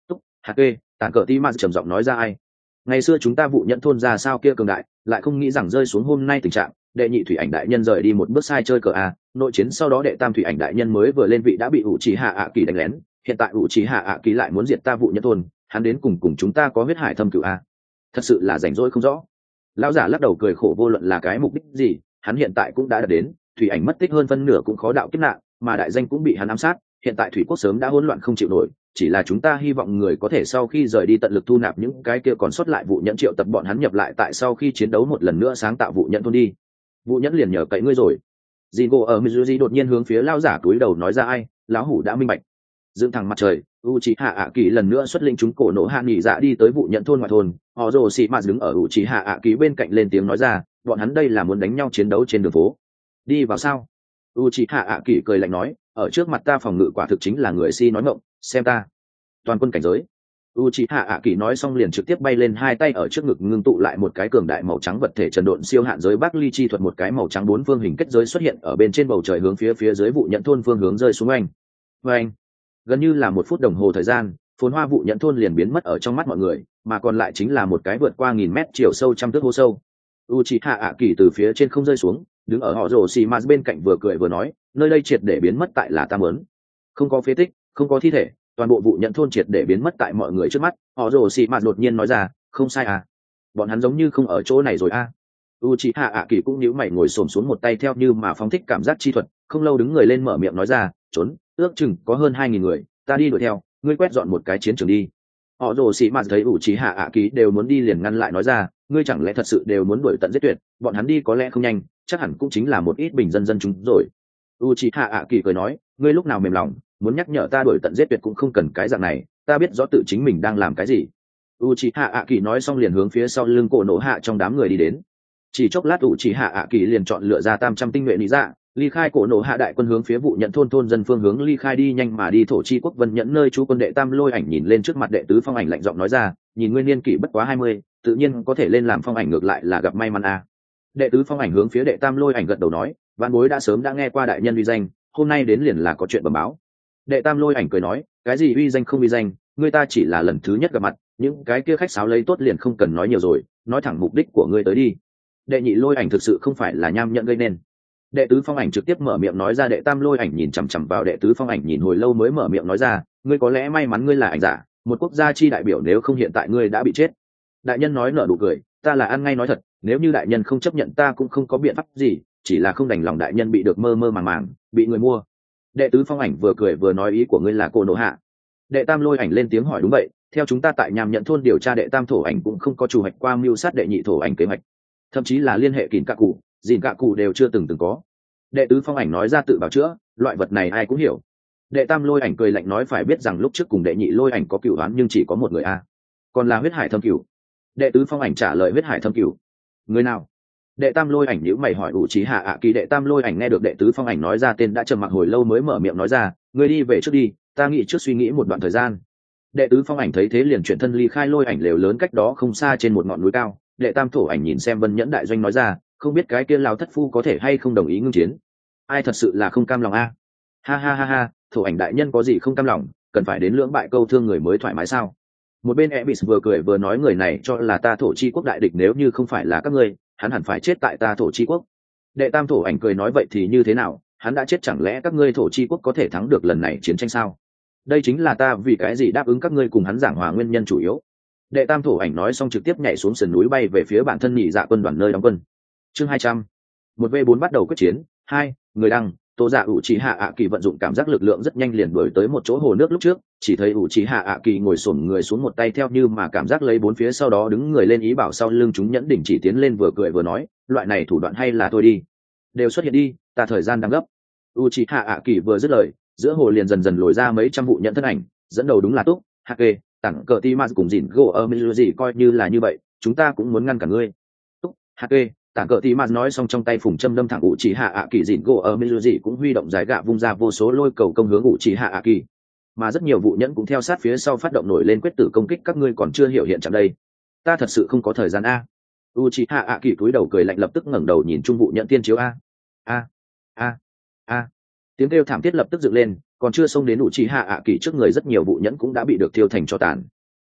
hạt kê tản cờ tí mà trầm giọng nói ra ai. Ngày xưa chúng ta vụ nhận thôn ra sao kia cường đại, lại không nghĩ rằng rơi xuống hôm nay tình trạng đệ nhị thủy ảnh đại nhân rời đi một bước sai chơi cờ a, nội chiến sau đó đệ tam thủy ảnh đại nhân mới vừa lên vị đã bị ủ trì hạ ạ kỳ đánh lén, hiện tại ủ trì hạ ạ kỳ lại muốn diệt ta vụ nhận thôn, hắn đến cùng cùng chúng ta có huyết hải thâm cửu a. Thật sự là rảnh rỗi không rõ. Lão giả lắc đầu cười khổ, vô luận là cái mục đích gì hắn hiện tại cũng đã đạt đến, thủy ảnh mất tích hơn phân nửa cũng khó đạo kiếp nạn, mà đại danh cũng bị hắn ám sát, hiện tại thủy quốc sớm đã hỗn loạn không chịu nổi, chỉ là chúng ta hy vọng người có thể sau khi rời đi tận lực thu nạp những cái kia còn sót lại vụ nhẫn, triệu tập bọn hắn nhập lại tại sau khi chiến đấu một lần nữa sáng tạo vụ nhẫn thôn đi. Vụ nhẫn liền nhờ cậy ngươi rồi. Jingo ở Mizuji đột nhiên hướng phía lão giả túi đầu nói ra ai, lão hủ đã minh bạch. Dựng thẳng mặt trời, Uchiha ạ kỳ lần nữa xuất linh chúng cổ nổ hạ nghỉ dạ đi tới vụ nhẫn thôn ngoại thôn, họ rồ xị mạt đứng ở Uchiha ạ kỳ bên cạnh lên tiếng nói ra, bọn hắn đây là muốn đánh nhau chiến đấu trên đường phố. Đi vào sao? Uchiha ạ kỳ cười lạnh nói, ở trước mặt ta phòng ngự quả thực chính là người si nói ngọng, xem ta. Toàn quân cảnh giới. Uchiha ạ kỳ nói xong liền trực tiếp bay lên, hai tay ở trước ngực ngưng tụ lại một cái cường đại màu trắng vật thể trần độn siêu hạn giới Bắc Ly chi thuật, một cái màu trắng bốn phương hình kết giới xuất hiện ở bên trên bầu trời hướng phía phía dưới vụ nhẫn thôn phương hướng rơi xuống anh. Anh. Gần như là một phút đồng hồ thời gian, phồn hoa vụ nhẫn thôn liền biến mất ở trong mắt mọi người, mà còn lại chính là một cái vượt qua nghìn mét chiều sâu trăm thước hố sâu. Uchiha ạ kỳ từ phía trên không rơi xuống, đứng ở họ rồ xì mạt bên cạnh vừa cười vừa nói, nơi đây triệt để biến mất tại là ta muốn. Không có phế tích, không có thi thể, toàn bộ vụ nhẫn thôn triệt để biến mất tại mọi người trước mắt. Họ rồ xì mạt đột nhiên nói ra, không sai à, bọn hắn giống như không ở chỗ này rồi a. À. Uchiha ạ kỳ cũng nhíu mày ngồi xổm xuống, một tay theo như mà phóng thích cảm giác chi thuật, không lâu đứng người lên mở miệng nói ra, trốn, ước chừng có hơn hai nghìn người, ta đi đuổi theo, ngươi quét dọn một cái chiến trường đi. Họ rồ xì mạt thấy Uchiha ạ kỳ đều muốn đi liền ngăn lại nói ra, ngươi chẳng lẽ thật sự đều muốn đuổi tận giết tuyệt, bọn hắn đi có lẽ không nhanh, chắc hẳn cũng chính là một ít bình dân dân chúng rồi. Uchiha ạ kỳ cười nói, ngươi lúc nào mềm lòng, muốn nhắc nhở ta đuổi tận giết tuyệt cũng không cần cái dạng này, ta biết rõ tự chính mình đang làm cái gì. Uchiha ạ kỳ nói xong liền hướng phía sau lưng cổ nổ hạ trong đám người đi đến. Chỉ chốc lát Uchiha ạ kỳ liền chọn lựa ra tam trăm tinh nhuệ lý dạ, ly khai cổ nổ hạ đại quân hướng phía vụ nhận thôn thôn dân phương hướng ly khai đi nhanh mà đi. Thổ chi quốc Vân Nhẫn nơi chú quân đệ tam lôi ảnh nhìn lên trước mặt đệ tứ phong ảnh lạnh giọng nói ra, nhìn nguyên niên kỷ bất quá hai mươi, tự nhiên có thể lên làm phong ảnh, ngược lại là gặp may mắn à. Đệ tứ phong ảnh hướng phía đệ tam lôi ảnh gật đầu nói, vạn bối đã sớm đã nghe qua đại nhân uy danh, hôm nay đến liền là có chuyện bẩm báo. Đệ tam lôi ảnh cười nói, cái gì uy danh không uy danh, ngươi ta chỉ là lần thứ nhất gặp mặt, những cái kia khách sáo lấy tốt liền không cần nói nhiều rồi, nói thẳng mục đích của ngươi tới đi. Đệ nhị lôi ảnh thực sự không phải là nham nhẫn gây nên. Đệ tứ phong ảnh trực tiếp mở miệng nói ra. Đệ tam lôi ảnh nhìn chằm chằm vào đệ tứ phong ảnh nhìn hồi lâu mới mở miệng nói ra, ngươi có lẽ may mắn ngươi là ảnh giả, một quốc gia chi đại biểu, nếu không hiện tại ngươi đã bị chết. Đại nhân nói nở nụ cười, ta là ăn ngay nói thật, nếu như đại nhân không chấp nhận ta cũng không có biện pháp gì, chỉ là không đành lòng đại nhân bị được mơ mơ màng màng, bị người mua. Đệ tứ phong ảnh vừa cười vừa nói, ý của ngươi là cô nổ hạ. Đệ tam lôi ảnh lên tiếng hỏi, đúng vậy, theo chúng ta tại nhàm nhận thôn điều tra, đệ tam thổ ảnh cũng không có chủ hoạch qua mưu sát đệ nhị thổ ảnh kế hoạch, thậm chí là liên hệ kìn cạ cụ dìn cạ cụ đều chưa từng từng có. Đệ tứ phong ảnh nói ra, tự bào chữa, loại vật này ai cũng hiểu. Đệ tam lôi ảnh cười lạnh nói, phải biết rằng lúc trước cùng đệ nhị lôi ảnh có cựu đoán, nhưng chỉ có một người a, còn là huyết hải thâm cửu. Đệ tứ phong ảnh trả lời, huyết hải thâm cửu, người nào? Đệ tam lôi ảnh nhíu mày hỏi Uchiha ạ kỳ. Đệ tam lôi ảnh nghe được đệ tứ phong ảnh nói ra tên đã trầm mặc hồi lâu mới mở miệng nói ra, ngươi đi về trước đi, ta nghĩ trước suy nghĩ một đoạn thời gian. Đệ tứ phong ảnh thấy thế liền chuyển thân ly khai lôi ảnh lều lớn cách đó không xa trên một ngọn núi cao. Đệ tam thổ ảnh nhìn xem Vân Nhẫn đại doanh nói ra, không biết cái kia lao thất phu có thể hay không đồng ý ngưng chiến. Ai thật sự là không cam lòng a? Ha ha ha ha, thổ ảnh đại nhân có gì không cam lòng, cần phải đến lưỡng bại câu thương người mới thoải mái sao? Một bên Ebis vừa cười vừa nói, người này cho là ta thổ chi quốc đại địch, nếu như không phải là các ngươi, hắn hẳn phải chết tại ta thổ chi quốc. Đệ tam thổ ảnh cười nói, vậy thì như thế nào, hắn đã chết chẳng lẽ các ngươi thổ chi quốc có thể thắng được lần này chiến tranh sao? Đây chính là ta vì cái gì đáp ứng các ngươi cùng hắn giảng hòa nguyên nhân chủ yếu. Đệ tam thổ ảnh nói xong trực tiếp nhảy xuống sườn núi bay về phía bản thân nhị dạ quân đoàn nơi đóng quân. Chương hai trăm, một v bốn bắt đầu quyết chiến. Hai người đăng Tô Dạ Uchiha ạ kỳ vận dụng cảm giác lực lượng rất nhanh liền đuổi tới một chỗ hồ nước lúc trước, chỉ thấy Uchiha ạ kỳ ngồi xổm người xuống, một tay theo như mà cảm giác lấy bốn phía, sau đó đứng người lên ý bảo sau lưng chúng nhẫn đỉnh chỉ tiến lên, vừa cười vừa nói, loại này thủ đoạn hay là thôi đi, đều xuất hiện đi, ta thời gian đang gấp. Uchiha ạ kỳ vừa dứt lời, giữa hồ liền dần dần lồi ra mấy trăm vụ nhẫn thân ảnh, dẫn đầu đúng là Túc Hake, tặng cờ Timas cùng dìn gỗ ở Mizuji, coi như là như vậy, chúng ta cũng muốn ngăn cả ngươi. Túc Hake tảng cờ tí mà nói xong trong tay phùng châm đâm thẳng Uchiha ạ kỳ, dìn gỗ ở Mizuji cũng huy động dài gạ vung ra vô số lôi cầu công hướng Uchiha ạ kỳ, mà rất nhiều vụ nhẫn cũng theo sát phía sau phát động nổi lên quyết tử công kích. Các ngươi còn chưa hiểu hiện trạng đây, ta thật sự không có thời gian a. Uchiha ạ kỳ cúi đầu cười lạnh, lập tức ngẩng đầu nhìn trung vụ nhẫn tiên chiếu, a a a a, tiếng kêu thảm thiết lập tức dựng lên, còn chưa xông đến Uchiha ạ kỳ trước người, rất nhiều vụ nhẫn cũng đã bị được thiêu thành tro tàn.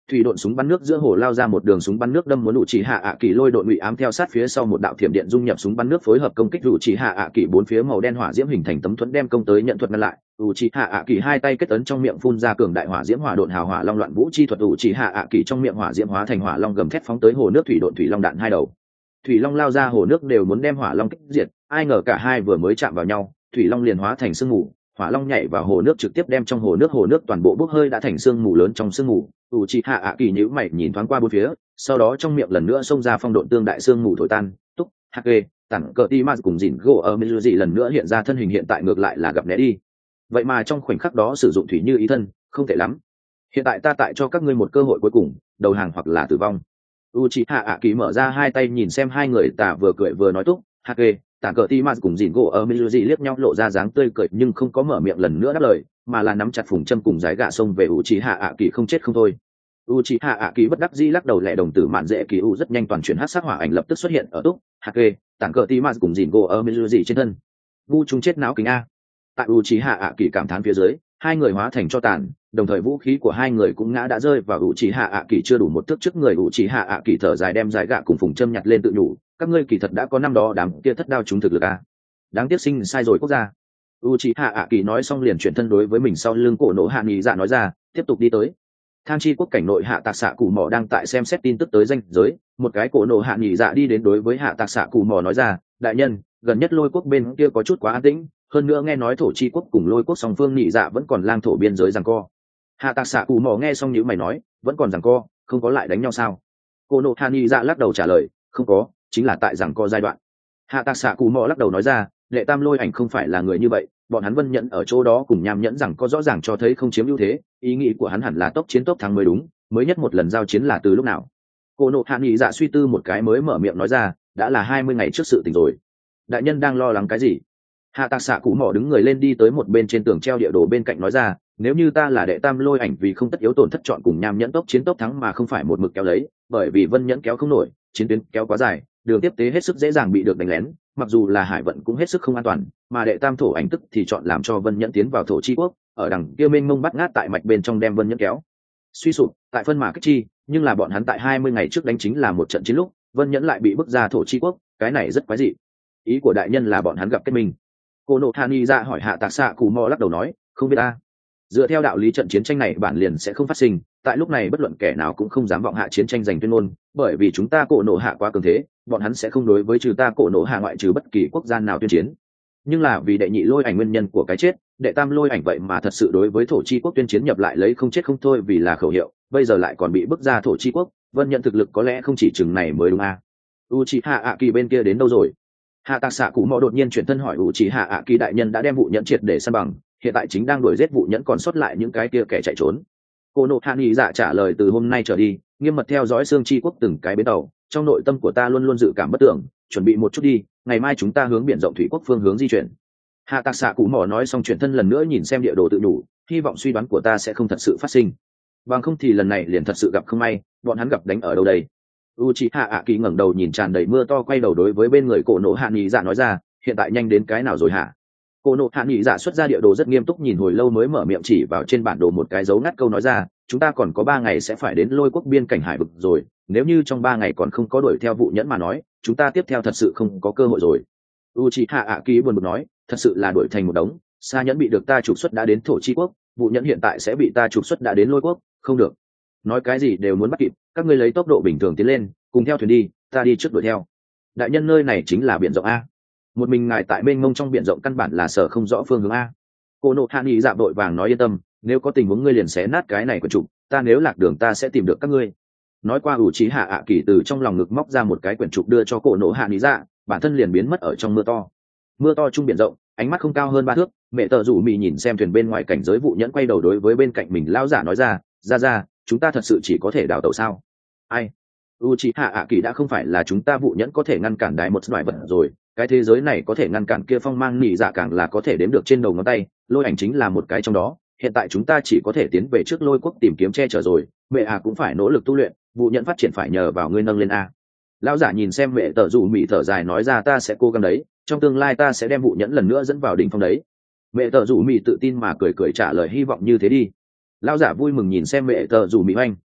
Thủy độn súng bắn nước giữa hồ lao ra một đường súng bắn nước đâm muốn ủ chỉ hạ ạ kỳ lôi đội ngụy ám theo sát phía sau một đạo thiểm điện dung nhập súng bắn nước phối hợp công kích ủ chỉ hạ ạ kỳ bốn phía màu đen hỏa diễm hình thành tấm thuẫn đem công tới nhận thuật ngăn lại. ủ chỉ hạ ạ kỳ hai tay kết ấn trong miệng phun ra cường đại hỏa diễm hỏa độn hào hỏa long loạn vũ chi thuật. ủ chỉ hạ ạ kỳ trong miệng hỏa diễm hóa thành hỏa long gầm thét phóng tới hồ nước thủy độn thủy long đạn hai đầu. Thủy long lao ra hồ nước đều muốn đem hỏa long kích diệt, ai ngờ cả hai vừa mới chạm vào nhau, thủy long liền hóa thành sương mù, hỏa long nhảy vào hồ nước trực tiếp đem trong hồ nước hồ nước toàn bộ bốc hơi đã thành sương mù lớn trong sương mù. ủ trì hạ ạ kỳ nhíu mày nhìn thoáng qua bốn phía, sau đó trong miệng lần nữa xông ra phong độn tương đại sương mù thổi tan. Túc hắc kê tặng cờ ti ma cùng dìn gỗ ở mizu dị lần nữa hiện ra thân hình hiện tại ngược lại là gặp né đi, vậy mà trong khoảnh khắc đó sử dụng thủy như ý thân không tệ lắm. Hiện tại ta tại cho các ngươi một cơ hội cuối cùng, đầu hàng hoặc là tử vong. Uchiha ạ kỳ mở ra hai tay nhìn xem hai người tà vừa cười vừa nói. Túc Hake tà cờ ti ma cùng dìn gỗ ở mizuji liếc nhau lộ ra dáng tươi cười nhưng không có mở miệng lần nữa đáp lời, mà là nắm chặt phùng châm cùng giái gạ xông về Uchiha ạ kỳ không chết không thôi. Uchiha ạ kỳ bất đắc dĩ lắc đầu lẹ đồng tử mạn dễ kỳ u rất nhanh toàn chuyển hắc sắc hỏa ảnh lập tức xuất hiện ở Túc Hake tà cờ ti ma cùng dìn gỗ ở mizuji trên thân. Vu chúng chết não kính a. Tại Uchiha ạ kỳ cảm thán phía dưới, hai người hóa thành cho tàn, đồng thời vũ khí của hai người cũng ngã đã rơi vào Uchiha ạ kỳ chưa đủ một thước trước người. Uchiha ạ kỳ thở dài đem dài gạ cùng phùng châm nhặt lên tự nhủ, các ngươi kỳ thật đã có năm đó đám kia thất đao chúng thực lực à. Đáng tiếc sinh sai rồi quốc gia. Uchiha ạ kỳ nói xong liền chuyển thân đối với mình sau lưng cổ nổ hạ nghỉ dạ nói ra, tiếp tục đi tới. Thang chi quốc cảnh nội hạ tạc xạ cù mò đang tại xem xét tin tức tới danh giới, một cái cổ nổ hạ nghỉ dạ đi đến đối với hạ tạc xạ cù mò nói ra, đại nhân, gần nhất lôi quốc bên kia có chút quá an tĩnh, hơn nữa nghe nói thổ chi quốc cùng lôi quốc song phương nghỉ dạ vẫn còn lang thổ biên giới giằng co. Hạ tạc xạ cù mò nghe xong những mày nói, vẫn còn giằng co, không có lại đánh nhau sao? Cổ nổ hạ nghỉ dạ lắc đầu trả lời, không có, chính là tại giằng co giai đoạn. Hạ tạc xạ cù mò lắc đầu nói ra, lệ tam lôi ảnh không phải là người như vậy, bọn hắn vân nhẫn ở chỗ đó cùng nham nhẫn rằng có rõ ràng cho thấy không chiếm ưu thế, ý nghĩ của hắn hẳn là tốc chiến tốc thắng mới đúng. Mới nhất một lần giao chiến là từ lúc nào? Cổ nộ hạ nghỉ dạ suy tư một cái mới mở miệng nói ra, đã là hai mươi ngày trước sự tình rồi. Đại nhân đang lo lắng cái gì? Hạ tạc xạ cụ mỏ đứng người lên đi tới một bên trên tường treo địa đồ bên cạnh nói ra, nếu như ta là đệ tam lôi ảnh vì không tất yếu tổn thất chọn cùng nham nhẫn tốc chiến tốc thắng mà không phải một mực kéo lấy, bởi vì vân nhẫn kéo không nổi, chiến tuyến kéo quá dài, đường tiếp tế hết sức dễ dàng bị được đánh lén, mặc dù là hải vận cũng hết sức không an toàn, mà đệ tam thổ ảnh tức thì chọn làm cho vân nhẫn tiến vào thổ chi quốc, ở đằng kia mênh mông bắt ngát tại mạch bên trong đem vân nhẫn kéo suy sụp tại phân mã kích chi, nhưng là bọn hắn tại hai mươi ngày trước đánh chính là một trận chiến lúc vân nhẫn lại bị bức ra thổ chi quốc, cái này rất quái dị. Ý của đại nhân là bọn hắn gặp kết minh? Cô nộ Thani ra hỏi. Hạ tạc xạ cù mò lắc đầu nói, không biết ta. Dựa theo đạo lý trận chiến tranh này bản liền sẽ không phát sinh, tại lúc này bất luận kẻ nào cũng không dám vọng hạ chiến tranh giành tuyên ngôn, bởi vì chúng ta cổ nộ hạ quá cường thế, bọn hắn sẽ không đối với trừ ta cổ nộ hạ ngoại trừ bất kỳ quốc gia nào tuyên chiến. Nhưng là vì đệ nhị lôi ảnh nguyên nhân của cái chết, đệ tam lôi ảnh vậy mà thật sự đối với thổ chi quốc tuyên chiến nhập lại lấy không chết không thôi vì là khẩu hiệu, bây giờ lại còn bị bức ra thổ chi quốc, vân nhận thực lực có lẽ không chỉ chừng này mới đúng à. Uchiha ạ kỳ bên kia đến đâu rồi? Hạ tạc xạ cụ mò đột nhiên chuyển thân hỏi. Uchiha ạ kỳ đại nhân đã đem vụ nhẫn triệt để săn bằng, hiện tại chính đang đuổi giết vụ nhẫn còn sót lại những cái kia kẻ chạy trốn. Cô nộ hạ nghị dạ trả lời, từ hôm nay trở đi nghiêm mật theo dõi xương chi quốc từng cái bến tàu, trong nội tâm của ta luôn luôn dự cảm bất tưởng, chuẩn bị một chút đi, ngày mai chúng ta hướng biển rộng thủy quốc phương hướng di chuyển. Hạ tạc xạ cụ mò nói xong chuyển thân lần nữa nhìn xem địa đồ tự đủ, hy vọng suy đoán của ta sẽ không thật sự phát sinh, bằng không thì lần này liền thật sự gặp không may, bọn hắn gặp đánh ở đâu đây? Uchiha ạ kỳ ngẩng đầu nhìn tràn đầy mưa to, quay đầu đối với bên người cổ nộ hạ nghị dạ nói ra, hiện tại nhanh đến cái nào rồi hả? Cổ nộ hạ nghị dạ xuất ra địa đồ rất nghiêm túc nhìn hồi lâu mới mở miệng chỉ vào trên bản đồ một cái dấu ngắt câu nói ra, chúng ta còn có ba ngày sẽ phải đến lôi quốc biên cảnh hải vực rồi, nếu như trong ba ngày còn không có đuổi theo vụ nhẫn mà nói, chúng ta tiếp theo thật sự không có cơ hội rồi. Uchiha ạ kỳ buồn bực nói, thật sự là đuổi thành một đống, Sa nhẫn bị được ta trục xuất đã đến thổ chi quốc, vụ nhẫn hiện tại sẽ bị ta trục xuất đã đến lôi quốc, không được. Nói cái gì đều muốn bắt kịp, các ngươi lấy tốc độ bình thường tiến lên, cùng theo thuyền đi, ta đi trước đuổi theo. Đại nhân nơi này chính là biển rộng a. Một mình ngài tại bên ngông trong biển rộng căn bản là sở không rõ phương hướng a. Cô nộ hạ nghị dạ vội vàng nói, yên tâm, nếu có tình huống ngươi liền xé nát cái này của chủ, ta nếu lạc đường ta sẽ tìm được các ngươi. Nói qua Uchiha ạ kỳ từ trong lòng ngực móc ra một cái quyển trục đưa cho cổ nộ hạ nghị dạ, bản thân liền biến mất ở trong mưa to. Mưa to trung biển rộng, ánh mắt không cao hơn ba thước, mẹ tờ rủ mì nhìn xem thuyền bên ngoài cảnh giới vụ nhẫn, quay đầu đối với bên cạnh mình lão giả nói ra, ra ra, chúng ta thật sự chỉ có thể đào tẩu sao? Ai? Uchiha ạ kỳ đã không phải là chúng ta vụ nhẫn có thể ngăn cản đại một loại vật rồi, cái thế giới này có thể ngăn cản kia phong mang nỉ dạ càng là có thể đếm được trên đầu ngón tay, lôi ảnh chính là một cái trong đó, hiện tại chúng ta chỉ có thể tiến về trước lôi quốc tìm kiếm che chở rồi, mẹ à cũng phải nỗ lực tu luyện, vụ nhẫn phát triển phải nhờ vào ngươi nâng lên a. Lão giả nhìn xem mẹ tờ rủ mì thở dài nói ra, ta sẽ cố gắng đấy, trong tương lai ta sẽ đem vụ nhẫn lần nữa dẫn vào đỉnh phong đấy. Mẹ tờ rủ mì tự tin mà cười cười trả lời, hy vọng như thế đi. Lão giả vui mừng nhìn xem mẹ tờ rủ mì oanh.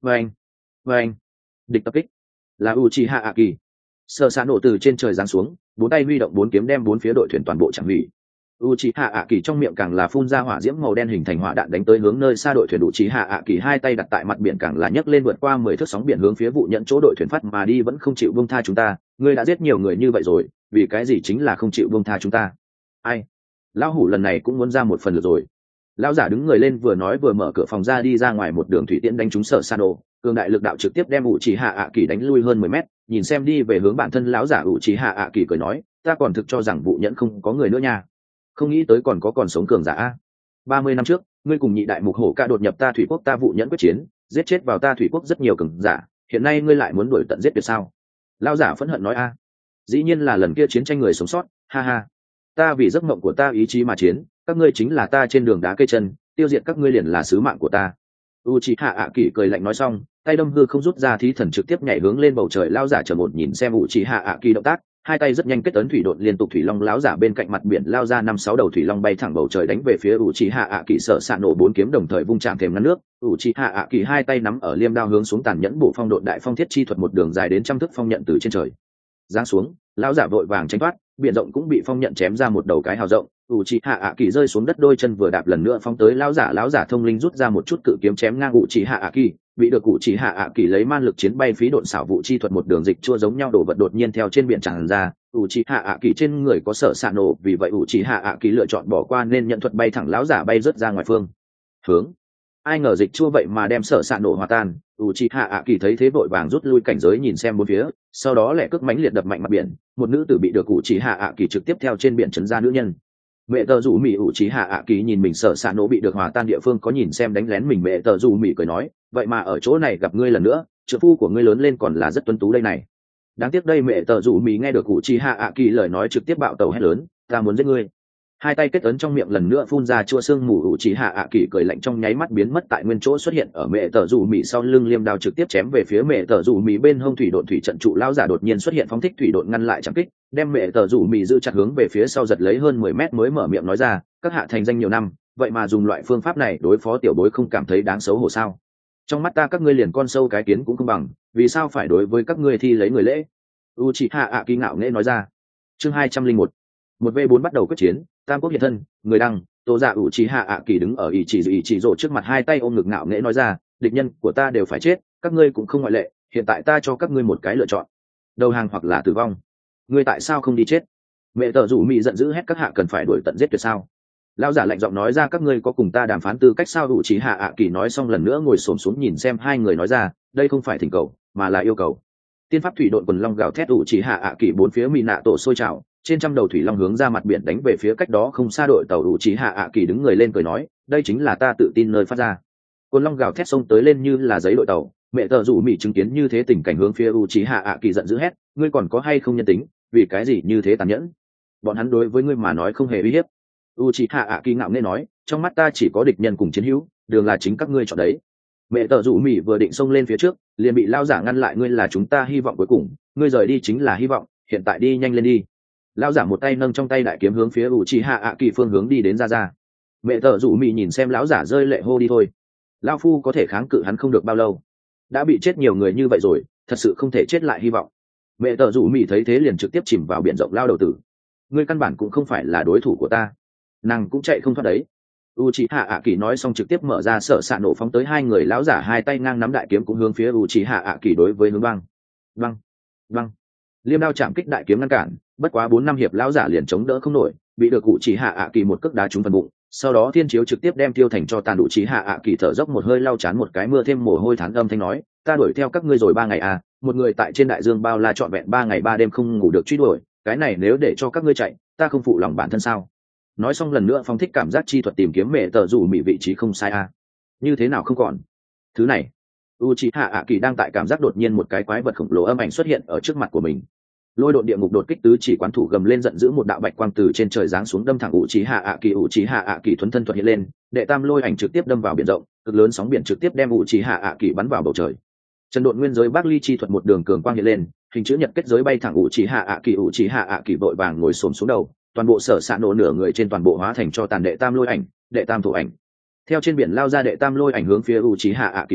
vâng vâng địch tập kích là u chi hạ ạ kỳ. Sợ xạ nổ từ trên trời giáng xuống, bốn tay huy động bốn kiếm đem bốn phía đội thuyền toàn bộ chẳng hủy. Uchiha ạ kỳ trong miệng càng là phun ra hỏa diễm màu đen hình thành hỏa đạn đánh tới hướng nơi xa đội thuyền. Uchiha ạ kỳ hai tay đặt tại mặt biển càng là nhấc lên vượt qua mười thước sóng biển hướng phía vụ nhận chỗ đội thuyền phát mà đi, vẫn không chịu buông tha chúng ta. Ngươi đã giết nhiều người như vậy rồi, vì cái gì chính là không chịu buông tha chúng ta? Ai? Lão hủ lần này cũng muốn ra một phần lượt rồi. Lão giả đứng người lên vừa nói vừa mở cửa phòng ra đi ra ngoài, một đường thủy tiễn đánh trúng Sở Sano, cường đại lực đạo trực tiếp đem Uchiha ạ kỳ đánh lui hơn mười mét. Nhìn xem đi về hướng bản thân lão giả, Uchiha ạ kỳ cười nói, ta còn thực cho rằng vụ nhẫn không có người nữa nha, không nghĩ tới còn có còn sống cường giả a. Ba mươi năm trước ngươi cùng nhị đại mục hổ ca đột nhập ta thủy quốc, ta vụ nhẫn quyết chiến giết chết vào ta thủy quốc rất nhiều cường giả, hiện nay ngươi lại muốn đuổi tận giết tuyệt sao? Lão giả phẫn hận nói a. Dĩ nhiên là lần kia chiến tranh người sống sót, ha ha. Ta vì giấc mộng của ta ý chí mà chiến, các ngươi chính là ta trên đường đá cây chân, tiêu diệt các ngươi liền là sứ mạng của ta. Uchiha ạ kỳ cười lạnh nói xong, tay đâm hư không rút ra thí thần trực tiếp nhảy hướng lên bầu trời. Lão giả chờ một nhìn xem Uchiha ạ kỳ động tác, hai tay rất nhanh kết ấn thủy độn liên tục, thủy long lão giả bên cạnh mặt biển lao ra năm sáu đầu thủy long bay thẳng bầu trời đánh về phía Uchiha ạ kỳ. Sợ xạ nổ bốn kiếm đồng thời vung chạm thềm ngăn nước, Uchiha ạ kỳ hai tay nắm ở liêm đao hướng xuống tàn nhẫn bổ phong độn đại phong thiết chi thuật, một đường dài đến trăm thước phong nhận từ trên trời giáng xuống. Lão giả vội vàng tránh thoát, biển rộng cũng bị phong nhận chém ra một đầu cái hào rộng. Uchiha ạ kỳ rơi xuống đất, đôi chân vừa đạp lần nữa phóng tới lão giả. Lão giả thông linh rút ra một chút cự kiếm chém ngang Uchiha ạ kỳ, bị được Uchiha ạ kỳ lấy man lực chiến bay phí độn xảo vụ chi thuật, một đường dịch chua giống nhau đổ vật đột nhiên theo trên biển tràn ra. Uchiha ạ kỳ trên người có Sở Sạ nổ, vì vậy Uchiha ạ kỳ lựa chọn bỏ qua nên nhận thuật bay thẳng lão giả bay rớt ra ngoài phương hướng. Ai ngờ dịch chua vậy mà đem Sở Sạ nổ hòa tan. Uchiha ạ kỳ thấy thế vội vàng rút lui cảnh giới nhìn xem bốn phía, sau đó lẻ cước mãnh liệt đập mạnh mặt biển, một nữ tử bị được Uchiha ạ kỳ trực tiếp theo trên biển chấn ra nữ nhân. Mẹ tờ rủ mì Uchiha ạ kỳ nhìn mình Sở Sạ nổ bị được hòa tan địa phương, có nhìn xem đánh lén mình. Mẹ tờ rủ mì cười nói, vậy mà ở chỗ này gặp ngươi lần nữa, trợ phu của ngươi lớn lên còn là rất tuấn tú đây này. Đáng tiếc đây mẹ tờ rủ mì nghe được Uchiha ạ kỳ lời nói trực tiếp bạo tàu hét lớn, ta muốn giết ngươi. Hai tay kết ấn trong miệng lần nữa phun ra chua xương mù. Uchiha ạ kỳ cười lạnh trong nháy mắt biến mất tại nguyên chỗ, xuất hiện ở mẹ tờ rủ mì sau lưng, liêm đao trực tiếp chém về phía mẹ tờ rủ mì bên hông. Thủy độn thủy trận trụ lão giả đột nhiên xuất hiện phóng thích thủy độn ngăn lại chẳng kích, đem mẹ tờ rủ mì giữ chặt hướng về phía sau giật lấy hơn mười mét mới mở miệng nói ra, các hạ thành danh nhiều năm, vậy mà dùng loại phương pháp này đối phó tiểu bối không cảm thấy đáng xấu hổ sao? Trong mắt ta các ngươi liền con sâu cái kiến cũng không bằng, vì sao phải đối với các ngươi thi lấy người lễ? Uchiha ạ kỳ ngạo nghễ nói ra. Chương hai trăm linh một, một v bốn bắt đầu quyết chiến. Tam quốc hiện thân, người đăng tô dạ. Uchiha ạ kỳ đứng ở ý chỉ ý chỉ rồ trước mặt, hai tay ôm ngực ngạo nghễ nói ra, địch nhân của ta đều phải chết, các ngươi cũng không ngoại lệ, hiện tại ta cho các ngươi một cái lựa chọn, đầu hàng hoặc là tử vong. Ngươi tại sao không đi chết? Mẹ tờ rủ mị giận dữ hét, các hạ cần phải đuổi tận giết tuyệt sao? Lão giả lạnh giọng nói ra, các ngươi có cùng ta đàm phán tư cách sao? Uchiha ạ kỳ nói xong lần nữa ngồi xổm xuống nhìn xem hai người nói ra, đây không phải thỉnh cầu mà là yêu cầu. Tiên pháp thủy độn quần long gào thét, Uchiha ạ kỳ bốn phía mị nạ tổ sôi trào, trên trăm đầu thủy long hướng ra mặt biển đánh về phía cách đó không xa đội tàu. Uchiha ạ kỳ đứng người lên cười nói, đây chính là ta tự tin nơi phát ra. Quần long gào thét xông tới lên như là giấy đội tàu. Mẹ tờ rủ mị chứng kiến như thế tình cảnh hướng phía Uchiha ạ kỳ giận dữ hét, ngươi còn có hay không nhân tính, vì cái gì như thế tàn nhẫn? Bọn hắn đối với ngươi mà nói không hề uy hiếp. Uchiha ạ kỳ ngạo nghễ nói, trong mắt ta chỉ có địch nhân cùng chiến hữu, đường là chính các ngươi chọn đấy. Mẹ tờ rủ mị vừa định xông lên phía trước, liền bị lao giả ngăn lại, ngươi là chúng ta hy vọng cuối cùng, ngươi rời đi chính là hy vọng, hiện tại đi nhanh lên đi. Lao giả một tay nâng trong tay đại kiếm hướng phía Uchiha ạ kỳ phương hướng đi đến ra ra. Mẹ tờ rủ mị nhìn xem lão giả rơi lệ hô, đi thôi, lao phu có thể kháng cự hắn không được bao lâu, đã bị chết nhiều người như vậy rồi, thật sự không thể chết lại hy vọng. Mẹ tờ rủ mị thấy thế liền trực tiếp chìm vào biển rộng lao đầu tử, ngươi căn bản cũng không phải là đối thủ của ta, nàng cũng chạy không thoát đấy. Uchiha ạ kỳ nói xong trực tiếp mở ra Sở Sạ nổ phóng tới hai người. Lão giả hai tay ngang nắm đại kiếm cũng hướng phía Uchiha ạ kỳ đối với hướng băng băng băng liêm đao chạm kích đại kiếm ngăn cản, bất quá bốn năm hiệp lão giả liền chống đỡ không nổi, bị được Uchiha ạ kỳ một cước đá trúng phần bụng, sau đó thiên chiếu trực tiếp đem tiêu thành cho tàn. Uchiha ạ kỳ thở dốc một hơi lau chán một cái mưa thêm mồ hôi thán âm thanh nói, ta đuổi theo các ngươi rồi ba ngày à, một người tại trên đại dương bao la trọn vẹn ba ngày ba đêm không ngủ được truy đuổi, cái này nếu để cho các ngươi chạy, ta không phụ lòng bản thân sao? Nói xong lần nữa phong thích cảm giác chi thuật tìm kiếm mẹ tờ rủ mị vị trí không sai à, như thế nào không còn thứ này? Uchiha ạ kỳ đang tại cảm giác, đột nhiên một cái quái vật khổng lồ âm ảnh xuất hiện ở trước mặt của mình. Lôi độn địa ngục đột kích tứ chỉ quán thủ gầm lên giận dữ, một đạo bạch quang từ trên trời giáng xuống đâm thẳng Uchiha ạ kỳ. Uchiha ạ kỳ thuấn thân thuật hiện lên, đệ tam lôi ảnh trực tiếp đâm vào biển rộng, cực lớn sóng biển trực tiếp đem Uchiha ạ kỳ bắn vào bầu trời. Trần độn nguyên giới Bác Ly chi thuật một đường cường quang hiện lên, hình chữ nhật kết giới bay thẳng Uchiha ạ kỳ. Uchiha ạ kỳ vội vàng ngồi xổm xuống đầu, toàn bộ Sở Sạ nổ nửa người trên toàn bộ hóa thành cho tàn đệ tam lôi ảnh, đệ tam thổ ảnh. Theo trên biển lao ra đệ tam lôi ảnh hướng phía Uchiha ạ kỳ quát,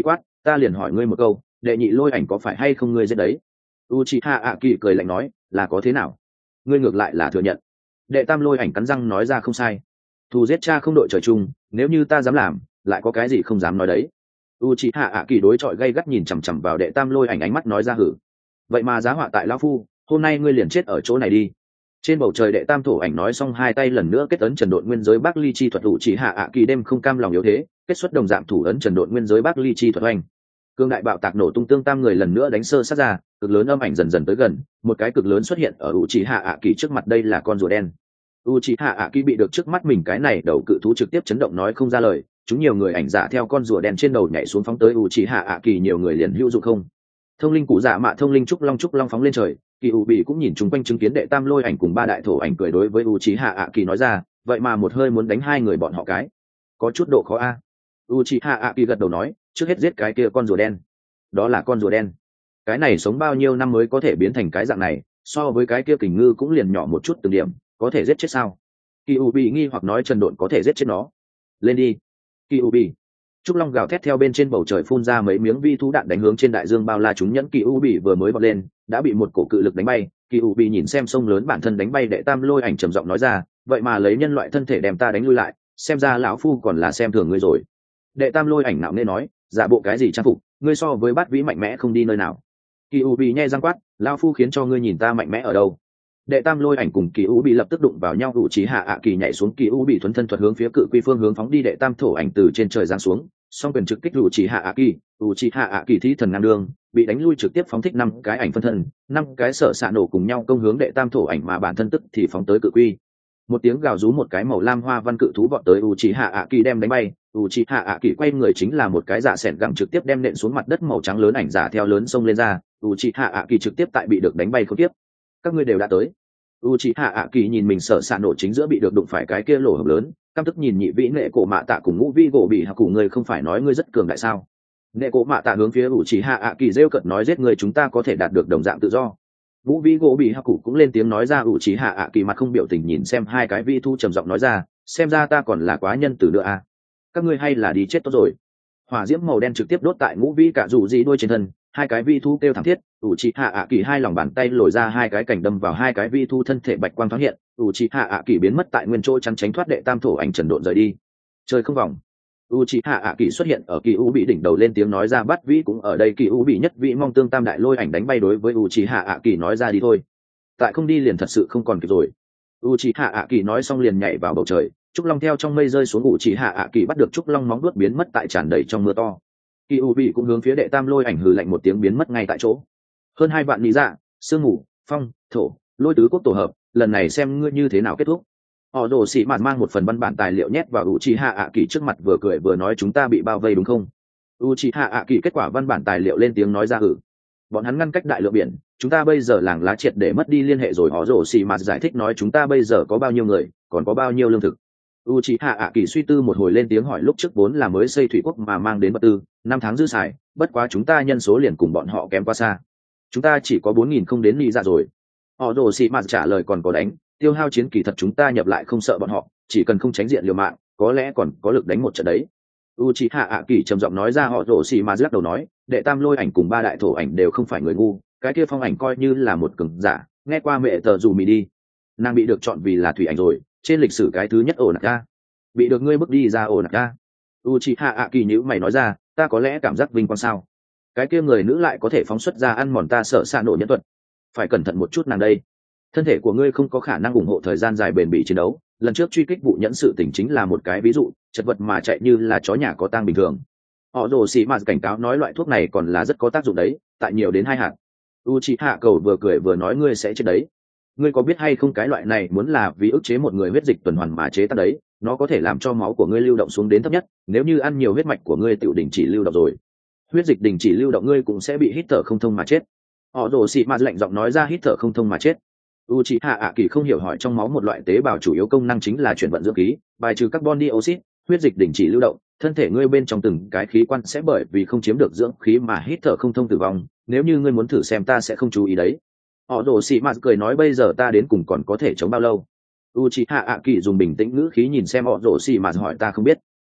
ta liền hỏi ngươi một câu, đệ nhị lôi ảnh có phải hay không ngươi giết đấy? Uchiha ạ kỳ cười lạnh nói, là có thế nào? Ngươi ngược lại là thừa nhận. Đệ tam lôi ảnh cắn răng nói ra không sai. Thù giết cha không đội trời chung, nếu như ta dám làm, lại có cái gì không dám nói đấy. Uchiha ạ kỳ đối chọi gay gắt nhìn chằm chằm vào đệ tam lôi ảnh, ánh mắt nói ra hử. Vậy mà giá họa tại lão phu, hôm nay ngươi liền chết ở chỗ này đi. Trên bầu trời đệ tam thổ ảnh nói xong hai tay lần nữa kết ấn trần độn nguyên giới Bắc Ly chi thuật. Uchiha ạ kỳ đêm không cam lòng yếu thế, kết xuất đồng dạng thủ ấn trần độn nguyên giới Bắc Ly chi thuật oanh. Cương đại bạo tạc nổ tung, tương tam người lần nữa đánh sơ sát ra, cực lớn âm ảnh dần dần tới gần, một cái cực lớn xuất hiện ở Uchiha ạ kỳ trước mặt. Đây là con rùa đen. Uchiha ạ kỳ bị được trước mắt mình cái này đầu cự thú trực tiếp chấn động nói không ra lời, chúng nhiều người ảnh giả theo con rùa đen trên đầu nhảy xuống phóng tới Uchiha ạ kỳ, nhiều người liền hữu dụng không. Thông linh cụ dạ mạ thông linh trúc long trúc long phóng lên trời, kỳ u bị cũng nhìn chung quanh chứng kiến đệ tam lôi ảnh cùng ba đại thổ ảnh, cười đối với Uchiha ạ kỳ nói ra, vậy mà một hơi muốn đánh hai người bọn họ cái, có chút độ khó a. Uchiha ạ kỳ gật đầu nói, trước hết giết cái kia con rùa đen. Đó là con rùa đen, cái này sống bao nhiêu năm mới có thể biến thành cái dạng này, so với cái kia kình ngư cũng liền nhỏ một chút từng điểm, có thể giết chết sao? Kỳ u bị nghi hoặc nói, trần độn có thể giết chết nó. Lên đi. Kỳ u bị. Trúc long gào thét theo bên trên bầu trời phun ra mấy miếng vi thú đạn đánh hướng trên đại dương bao la. Chúng nhẫn Kỳ u bị vừa mới bật lên đã bị một cổ cự lực đánh bay. Kỳ u bị nhìn xem sông lớn bản thân đánh bay đệ tam lôi ảnh, trầm giọng nói ra, vậy mà lấy nhân loại thân thể đem ta đánh lui lại, xem ra lão phu còn là xem thường ngươi rồi. Đệ tam lôi ảnh nạo nên nói, giả bộ cái gì trang phục, ngươi so với bát vĩ mạnh mẽ không đi nơi nào. Kỳ u bị nhe răng quát, lão phu khiến cho ngươi nhìn ta mạnh mẽ ở đâu. Đệ tam lôi ảnh cùng Kỳ u bị lập tức đụng vào nhau. Uchiha ạ kỳ nhảy xuống, Kỳ u bị thuấn thân thuật hướng phía cự quy phương hướng phóng đi. Đệ tam thổ ảnh từ trên trời giáng xuống, song quyền trực kích Uchiha ạ kỳ. Uchiha ạ kỳ thí thần ngang đường, bị đánh lui, trực tiếp phóng thích năm cái ảnh phân thân, năm cái sở xạ nổ cùng nhau công hướng đệ tam thổ ảnh, mà bản thân tức thì phóng tới cự quy. Một tiếng gào rú, một cái màu lam hoa văn cự thú vọt tới Uchiha ạ kỳ đem đánh bay. Uchiha ạ kỳ quay người chính là một cái dạ sẹn gặng trực tiếp đem nện xuống mặt đất, màu trắng lớn ảnh giả theo lớn sông lên ra. Uchiha ạ kỳ trực tiếp tại bị được đánh bay không tiếp. Các ngươi đều đã tới. Uchiha ạ kỳ nhìn mình sở xạ nổ chính giữa bị được đụng phải cái kia lỗ hổng lớn, căm tức nhìn nhị vĩ nệ cổ mạ tạ cùng ngũ vĩ gỗ bị hạ cụ, người không phải nói ngươi rất cường đại sao? Nệ cổ mạ tạ hướng phía Uchiha ạ kỳ rêu cợt nói, giết người chúng ta có thể đạt được đồng dạng tự do. Ngũ vĩ gỗ bị hạ cụ cũng lên tiếng nói ra. Uchiha ạ kỳ mặt không biểu tình nhìn xem hai cái vi thu, trầm giọng nói ra, xem ra ta còn là quá nhân từ nữa à? Các ngươi hay là đi chết tốt rồi. Hỏa diễm màu đen trực tiếp đốt tại ngũ vĩ cả dù gì đuôi trên thân, hai cái vi thu kêu thảm thiết. Uchiha ạ kỳ hai lòng bàn tay lồi ra hai cái cảnh đâm vào hai cái vi thu thân thể, bạch quang thoáng hiện. Uchiha ạ kỳ biến mất tại nguyên chỗ, chắn tránh thoát đệ tam thổ ảnh trần độn rời đi. Trời không vòng. Uchiha ạ kỳ xuất hiện ở Kỳ u bị đỉnh đầu, lên tiếng nói ra, bắt vĩ cũng ở đây. Kỳ u bị nhất vĩ mong tương tam đại lôi ảnh đánh bay đối với Uchiha ạ kỳ nói ra, đi thôi, tại không đi liền thật sự không còn kịp rồi. Uchiha ạ kỳ nói xong liền nhảy vào bầu trời, trúc long theo trong mây rơi xuống. Uchiha ạ kỳ bắt được trúc long móng vuốt biến mất tại tràn đầy trong mưa to. Kỳ u bị cũng hướng phía đệ tam lôi ảnh hừ lạnh một tiếng, biến mất ngay tại chỗ. Hơn hai vạn lý dạ, sương mù, phong, thổ, lôi tứ quốc tổ hợp, lần này xem ngươi như thế nào kết thúc. Họ rồ xị mạt mang một phần văn bản tài liệu nhét vào Uchiha ạ kỳ trước mặt, vừa cười vừa nói, chúng ta bị bao vây đúng không? Uchiha ạ kỳ kết quả văn bản tài liệu lên tiếng nói ra, ừ, bọn hắn ngăn cách đại lượng biển, chúng ta bây giờ làng lá triệt để mất đi liên hệ rồi. Họ rồ xị mạt giải thích nói, chúng ta bây giờ có bao nhiêu người, còn có bao nhiêu lương thực. Uchiha ạ kỳ suy tư một hồi lên tiếng hỏi, lúc trước vốn là mới xây thủy quốc mà mang đến vật tư, năm tháng dư xài, bất quá chúng ta nhân số liền cùng bọn họ kém quá xa, chúng ta chỉ có bốn nghìn không đến nghĩ ra rồi. Họ rồ xị mạt trả lời, còn có đánh tiêu hao chiến kỳ thật chúng ta nhập lại không sợ bọn họ, chỉ cần không tránh diện liều mạng, có lẽ còn có lực đánh một trận đấy. Uchiha ạ kỳ trầm giọng nói ra. Họ rồ xị mạt lắc đầu nói, đệ tam lôi ảnh cùng ba đại thổ ảnh đều không phải người ngu, cái kia phong ảnh coi như là một cường giả, nghe qua mẹ tờ dù mì đi, nàng bị được chọn vì là thủy ảnh rồi, trên lịch sử cái thứ nhất ổ nạc ca, bị được ngươi bước đi ra ổ nạc ca. Uchiha ạ kỳ nhíu mày nói ra, ta có lẽ cảm giác vinh quang sao? Cái kia người nữ lại có thể phóng xuất ra ăn mòn ta sợ xa nổ nhân thuật, phải cẩn thận một chút nàng đây. Thân thể của ngươi không có khả năng ủng hộ thời gian dài bền bỉ chiến đấu, lần trước truy kích vụ nhẫn sự tình chính là một cái ví dụ, chật vật mà chạy như là chó nhà có tang bình thường. Họ rồ xị mạt cảnh cáo nói, loại thuốc này còn là rất có tác dụng đấy, tại nhiều đến hai hạt. Uchiha cầu vừa cười vừa nói, ngươi sẽ chết đấy. Ngươi có biết hay không, cái loại này muốn là vì ức chế một người huyết dịch tuần hoàn mà chế tác đấy, nó có thể làm cho máu của ngươi lưu động xuống đến thấp nhất, nếu như ăn nhiều huyết mạch của ngươi tự đình chỉ lưu động rồi, huyết dịch đình chỉ lưu động, ngươi cũng sẽ bị hít thở không thông mà chết. Họ rồ xị mạt lạnh giọng nói ra, hít thở không thông mà chết. Uchiha ạ kỳ không hiểu hỏi, trong máu một loại tế bào chủ yếu công năng chính là chuyển vận dưỡng khí, bài trừ carbon dioxide, huyết dịch đình chỉ lưu động, thân thể ngươi bên trong từng cái khí quan sẽ bởi vì không chiếm được dưỡng khí mà hít thở không thông tử vong, nếu như ngươi muốn thử xem ta sẽ không chú ý đấy. Họ rồ xị mạt cười nói, bây giờ ta đến cùng còn có thể chống bao lâu? Uchiha ạ kỳ dùng bình tĩnh ngữ khí nhìn xem họ rồ xị mạt hỏi, ta không biết.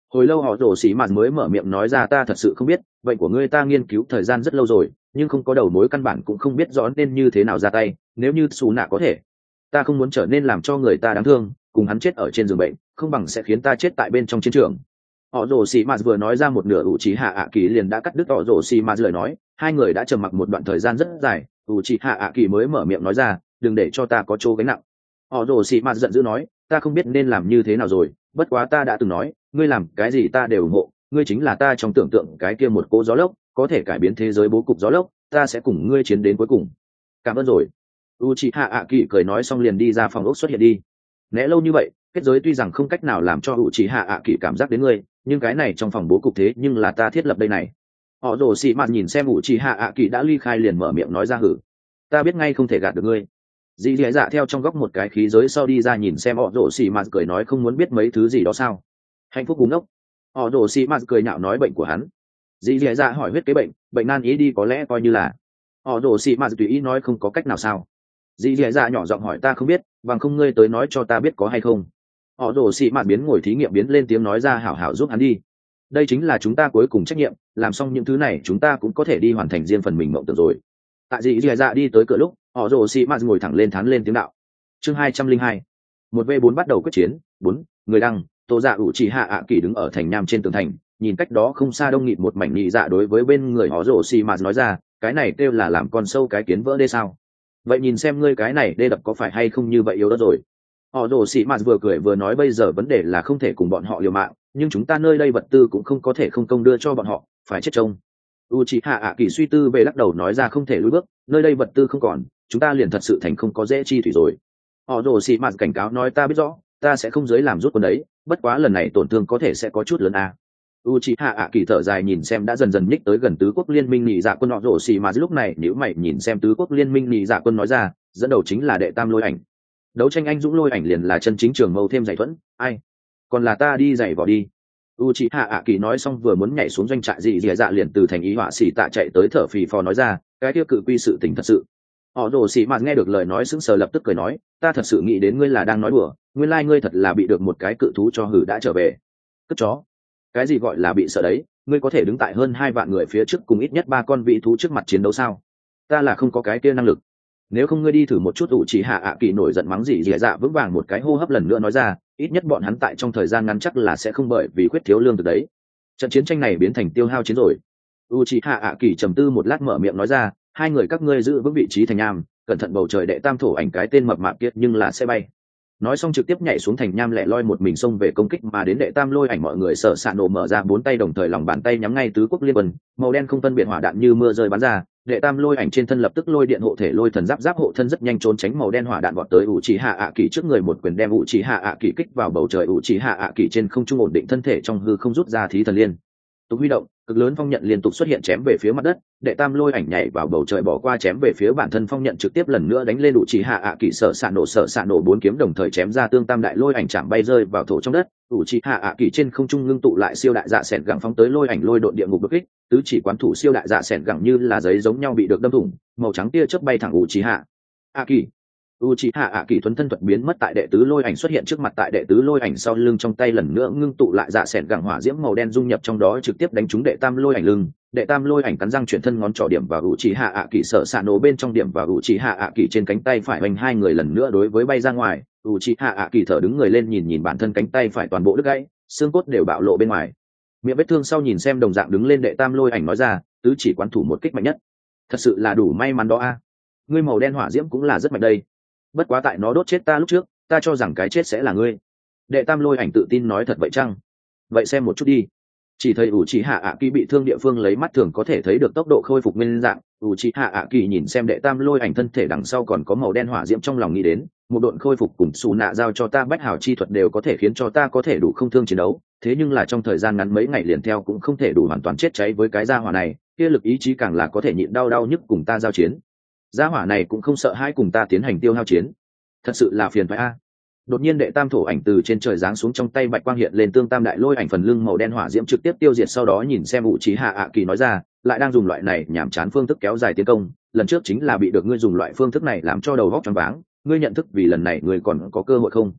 Hồi lâu họ rổ xì mạt mới mở miệng nói ra, ta thật sự không biết, bệnh của ngươi ta nghiên cứu thời gian rất lâu rồi, nhưng không có đầu mối căn bản cũng không biết rõ nên như thế nào ra tay. Nếu như xù nạ có thể, ta không muốn trở nên làm cho người ta đáng thương, cùng hắn chết ở trên giường bệnh, không bằng sẽ khiến ta chết tại bên trong chiến trường. Họ rồ xì mạt vừa nói ra một nửa, ủ trí hạ ạ kỳ liền đã cắt đứt họ rồ xì mạt lời nói. Hai người đã trầm mặc một đoạn thời gian rất dài, ủ trí hạ ạ kỳ mới mở miệng nói ra, đừng để cho ta có chỗ gánh nặng. Họ rồ xì mạt giận dữ nói, ta không biết nên làm như thế nào rồi, bất quá ta đã từng nói, ngươi làm cái gì ta đều ủng hộ, ngươi chính là ta trong tưởng tượng cái kia một cỗ gió lốc, có thể cải biến thế giới bố cục gió lốc, ta sẽ cùng ngươi chiến đến cuối cùng. Cảm ơn rồi. Uchiha Aki cười nói xong liền đi ra phòng ốc xuất hiện đi. Né lâu như vậy, kết giới tuy rằng không cách nào làm cho Uchiha Aki cảm giác đến ngươi, nhưng cái này trong phòng bố cục thế nhưng là ta thiết lập đây này. Họ rồ xì mạt nhìn xem Uchiha Aki đã ly khai liền mở miệng nói ra, hử, ta biết ngay không thể gạt được ngươi. Dì dì dạ theo trong góc một cái khí giới sau đi ra nhìn xem họ rồ xì mạt cười nói, không muốn biết mấy thứ gì đó sao? Hạnh phúc búng ốc. Họ rồ xì mạt cười nhạo nói, bệnh của hắn. Dì dì dạ hỏi huyết kế bệnh, bệnh nan ý đi có lẽ coi như là. Họ rồ xì mạt tùy ý nói, không có cách nào sao? Dì dì dạ nhỏ giọng hỏi, ta không biết, bằng không ngươi tới nói cho ta biết có hay không? Họ rồ xì mạt biến ngồi thí nghiệm biến lên tiếng nói ra, hảo hảo giúp hắn đi. Đây chính là chúng ta cuối cùng trách nhiệm, làm xong những thứ này chúng ta cũng có thể đi hoàn thành riêng phần mình mộng tưởng rồi. Tại dì dì dạ đi tới cửa lúc, họ rồ xì mạt ngồi thẳng lên thán lên tiếng đạo. Chương hai trăm linh hai, một v bốn bắt đầu quyết chiến. Bốn người đăng. Tô dạ ủ chỉ hạ ạ kỳ đứng ở thành nham trên tường thành, nhìn cách đó không xa đông nghịt một mảnh nhị dạ, đối với bên người họ rồ xì mạt nói ra, cái này kêu là làm con sâu cái kiến vỡ đê sao? Vậy nhìn xem ngươi cái này đê đập có phải hay không như vậy yếu đó rồi. Họ rồ xì mạt vừa cười vừa nói, bây giờ vấn đề là không thể cùng bọn họ liều mạng, nhưng chúng ta nơi đây vật tư cũng không có thể không công đưa cho bọn họ, phải chết trông. Uchiha ạ kỳ suy tư về lắc đầu nói ra, không thể lùi bước, nơi đây vật tư không còn, chúng ta liền thật sự thành không có dễ chi thủy rồi. Họ rồ xì mạt cảnh cáo nói, ta biết rõ, ta sẽ không giới làm rút quân đấy, bất quá lần này tổn thương có thể sẽ có chút lớn à. Uchiha ạ kỳ thở dài nhìn xem đã dần dần nhích tới gần tứ quốc liên minh nhị dạ quân. Họ rồ xì mạt lúc này nếu mày nhìn xem tứ quốc liên minh nhị dạ quân nói ra, dẫn đầu chính là đệ tam lôi ảnh. Đấu tranh anh dũng lôi ảnh liền là chân chính trường mâu thêm giải thuẫn, ai còn là ta đi giày vò đi. Uchiha ạ kỳ nói xong vừa muốn nhảy xuống doanh trại, dị dì dạ liền từ thành ý họa xỉ tạ chạy tới thở phì phò nói ra, cái tiêu cự quy sự tình thật sự. Họ rồ xì mạt nghe được lời nói sững sờ, lập tức cười nói, ta thật sự nghĩ đến ngươi là đang nói đùa, nguyên lai ngươi thật là bị được một cái cự thú cho hử đã trở về. Cất chó, cái gì gọi là bị sợ đấy, ngươi có thể đứng tại hơn hai vạn người phía trước cùng ít nhất ba con vị thú trước mặt chiến đấu sao? Ta là không có cái kia năng lực. Nếu không ngươi đi thử một chút. ủ chỉ hạ ạ kỳ nổi giận mắng dị dì dạ, vững vàng một cái hô hấp lần nữa nói ra, ít nhất bọn hắn tại trong thời gian ngắn chắc là sẽ không bởi vì khuyết thiếu lương thực đấy. Trận chiến tranh này biến thành tiêu hao chiến rồi. u chỉ hạ ạ kỳ trầm tư một lát mở miệng nói ra, hai người các ngươi giữ vững vị trí thành nham, cẩn thận bầu trời đệ tam thổ ảnh cái tên mập mạp kiệt nhưng là sẽ bay. Nói xong trực tiếp nhảy xuống thành nham lẻ loi một mình xông về công kích mà đến đệ tam lôi ảnh. Mọi người sợ sạ nổ mở ra bốn tay đồng thời lòng bàn tay nhắm ngay tứ quốc liên quân, màu đen không phân biệt hỏa đạn như mưa rơi bắn ra. Đệ tam lôi ảnh trên thân lập tức lôi điện hộ thể lôi thần giáp giáp hộ thân rất nhanh trốn tránh màu đen hỏa đạn vọt tới ủ chỉ hạ ạ kỳ trước người, một quyền đem ủ chỉ hạ ạ kỳ kích vào bầu trời. ủ chỉ hạ ạ kỳ trên không trung ổn định thân thể trong hư không rút ra thí thần liên tục huy động, cực lớn phong nhận liên tục xuất hiện chém về phía mặt đất. Đệ tam lôi ảnh nhảy vào bầu trời bỏ qua chém về phía bản thân phong nhận, trực tiếp lần nữa đánh lên ủ chỉ hạ ạ kỳ. Sợ xạ nổ sợ xạ nổ bốn kiếm đồng thời chém ra, tương tam đại lôi ảnh chạm bay rơi vào thổ trong đất. ủ chỉ hạ ạ kỳ trên không trung ngưng tụ lại siêu đại dạ sẹn gẳng phóng tới lôi ảnh, lôi độn địa ngục bực kích, tứ chỉ quán thủ siêu đại dạ sẹn gẳng như là giấy giống nhau bị được đâm thủng, màu trắng tia chớp bay thẳng ủ chỉ hạ ạ kỳ. Uchiha ạ kỳ thuần thân thuật biến mất tại đệ tứ lôi ảnh xuất hiện trước mặt, tại đệ tứ lôi ảnh sau lưng trong tay lần nữa ngưng tụ lại dạ sẹn gẳng hỏa diễm màu đen dung nhập trong đó, trực tiếp đánh trúng đệ tam lôi ảnh lưng. Đệ tam lôi ảnh cắn răng chuyển thân ngón trỏ điểm vào Uchiha ạ kỳ, sợ xạ nổ bên trong điểm vào Uchiha ạ kỳ trên cánh tay phải, hoành hai người lần nữa đối với bay ra ngoài. Uchiha ạ kỳ thở đứng người lên nhìn nhìn bản thân cánh tay phải toàn bộ đứt gãy, xương cốt đều bạo lộ bên ngoài, miệng vết thương sau nhìn xem đồng dạng đứng lên đệ tam lôi ảnh nói ra, tứ chỉ quán thủ một kích mạnh nhất, thật sự là đủ may mắn đó a. Ngươi màu đen hỏa diễm cũng là rất mạnh đây, bất quá tại nó đốt chết ta lúc trước, ta cho rằng cái chết sẽ là ngươi. Đệ tam lôi ảnh tự tin nói, thật vậy chăng? Vậy xem một chút đi. Chỉ thấy ủ trì hạ ạ kỳ bị thương địa phương lấy mắt thường có thể thấy được tốc độ khôi phục nguyên dạng. ủ trì hạ ạ kỳ nhìn xem đệ tam lôi ảnh thân thể đằng sau còn có màu đen hỏa diễm, trong lòng nghĩ đến, một độn khôi phục cùng xù nạ giao cho ta bách hào chi thuật đều có thể khiến cho ta có thể đủ không thương chiến đấu, thế nhưng là trong thời gian ngắn mấy ngày liền theo cũng không thể đủ hoàn toàn chết cháy với cái gia hỏa này, kia lực ý chí càng là có thể nhịn đau đau nhức cùng ta giao chiến. Gia hỏa này cũng không sợ hãi cùng ta tiến hành tiêu hao chiến, thật sự là phiền phải a. Đột nhiên đệ tam thổ ảnh từ trên trời giáng xuống, trong tay bạch quang hiện lên, tương tam đại lôi ảnh phần lưng màu đen hỏa diễm trực tiếp tiêu diệt, sau đó nhìn xem ủ trí hạ ạ kỳ nói ra, lại đang dùng loại này nhảm chán phương thức kéo dài tiến công, lần trước chính là bị được ngươi dùng loại phương thức này làm cho đầu góc choáng váng, ngươi nhận thức vì lần này ngươi còn có cơ hội không?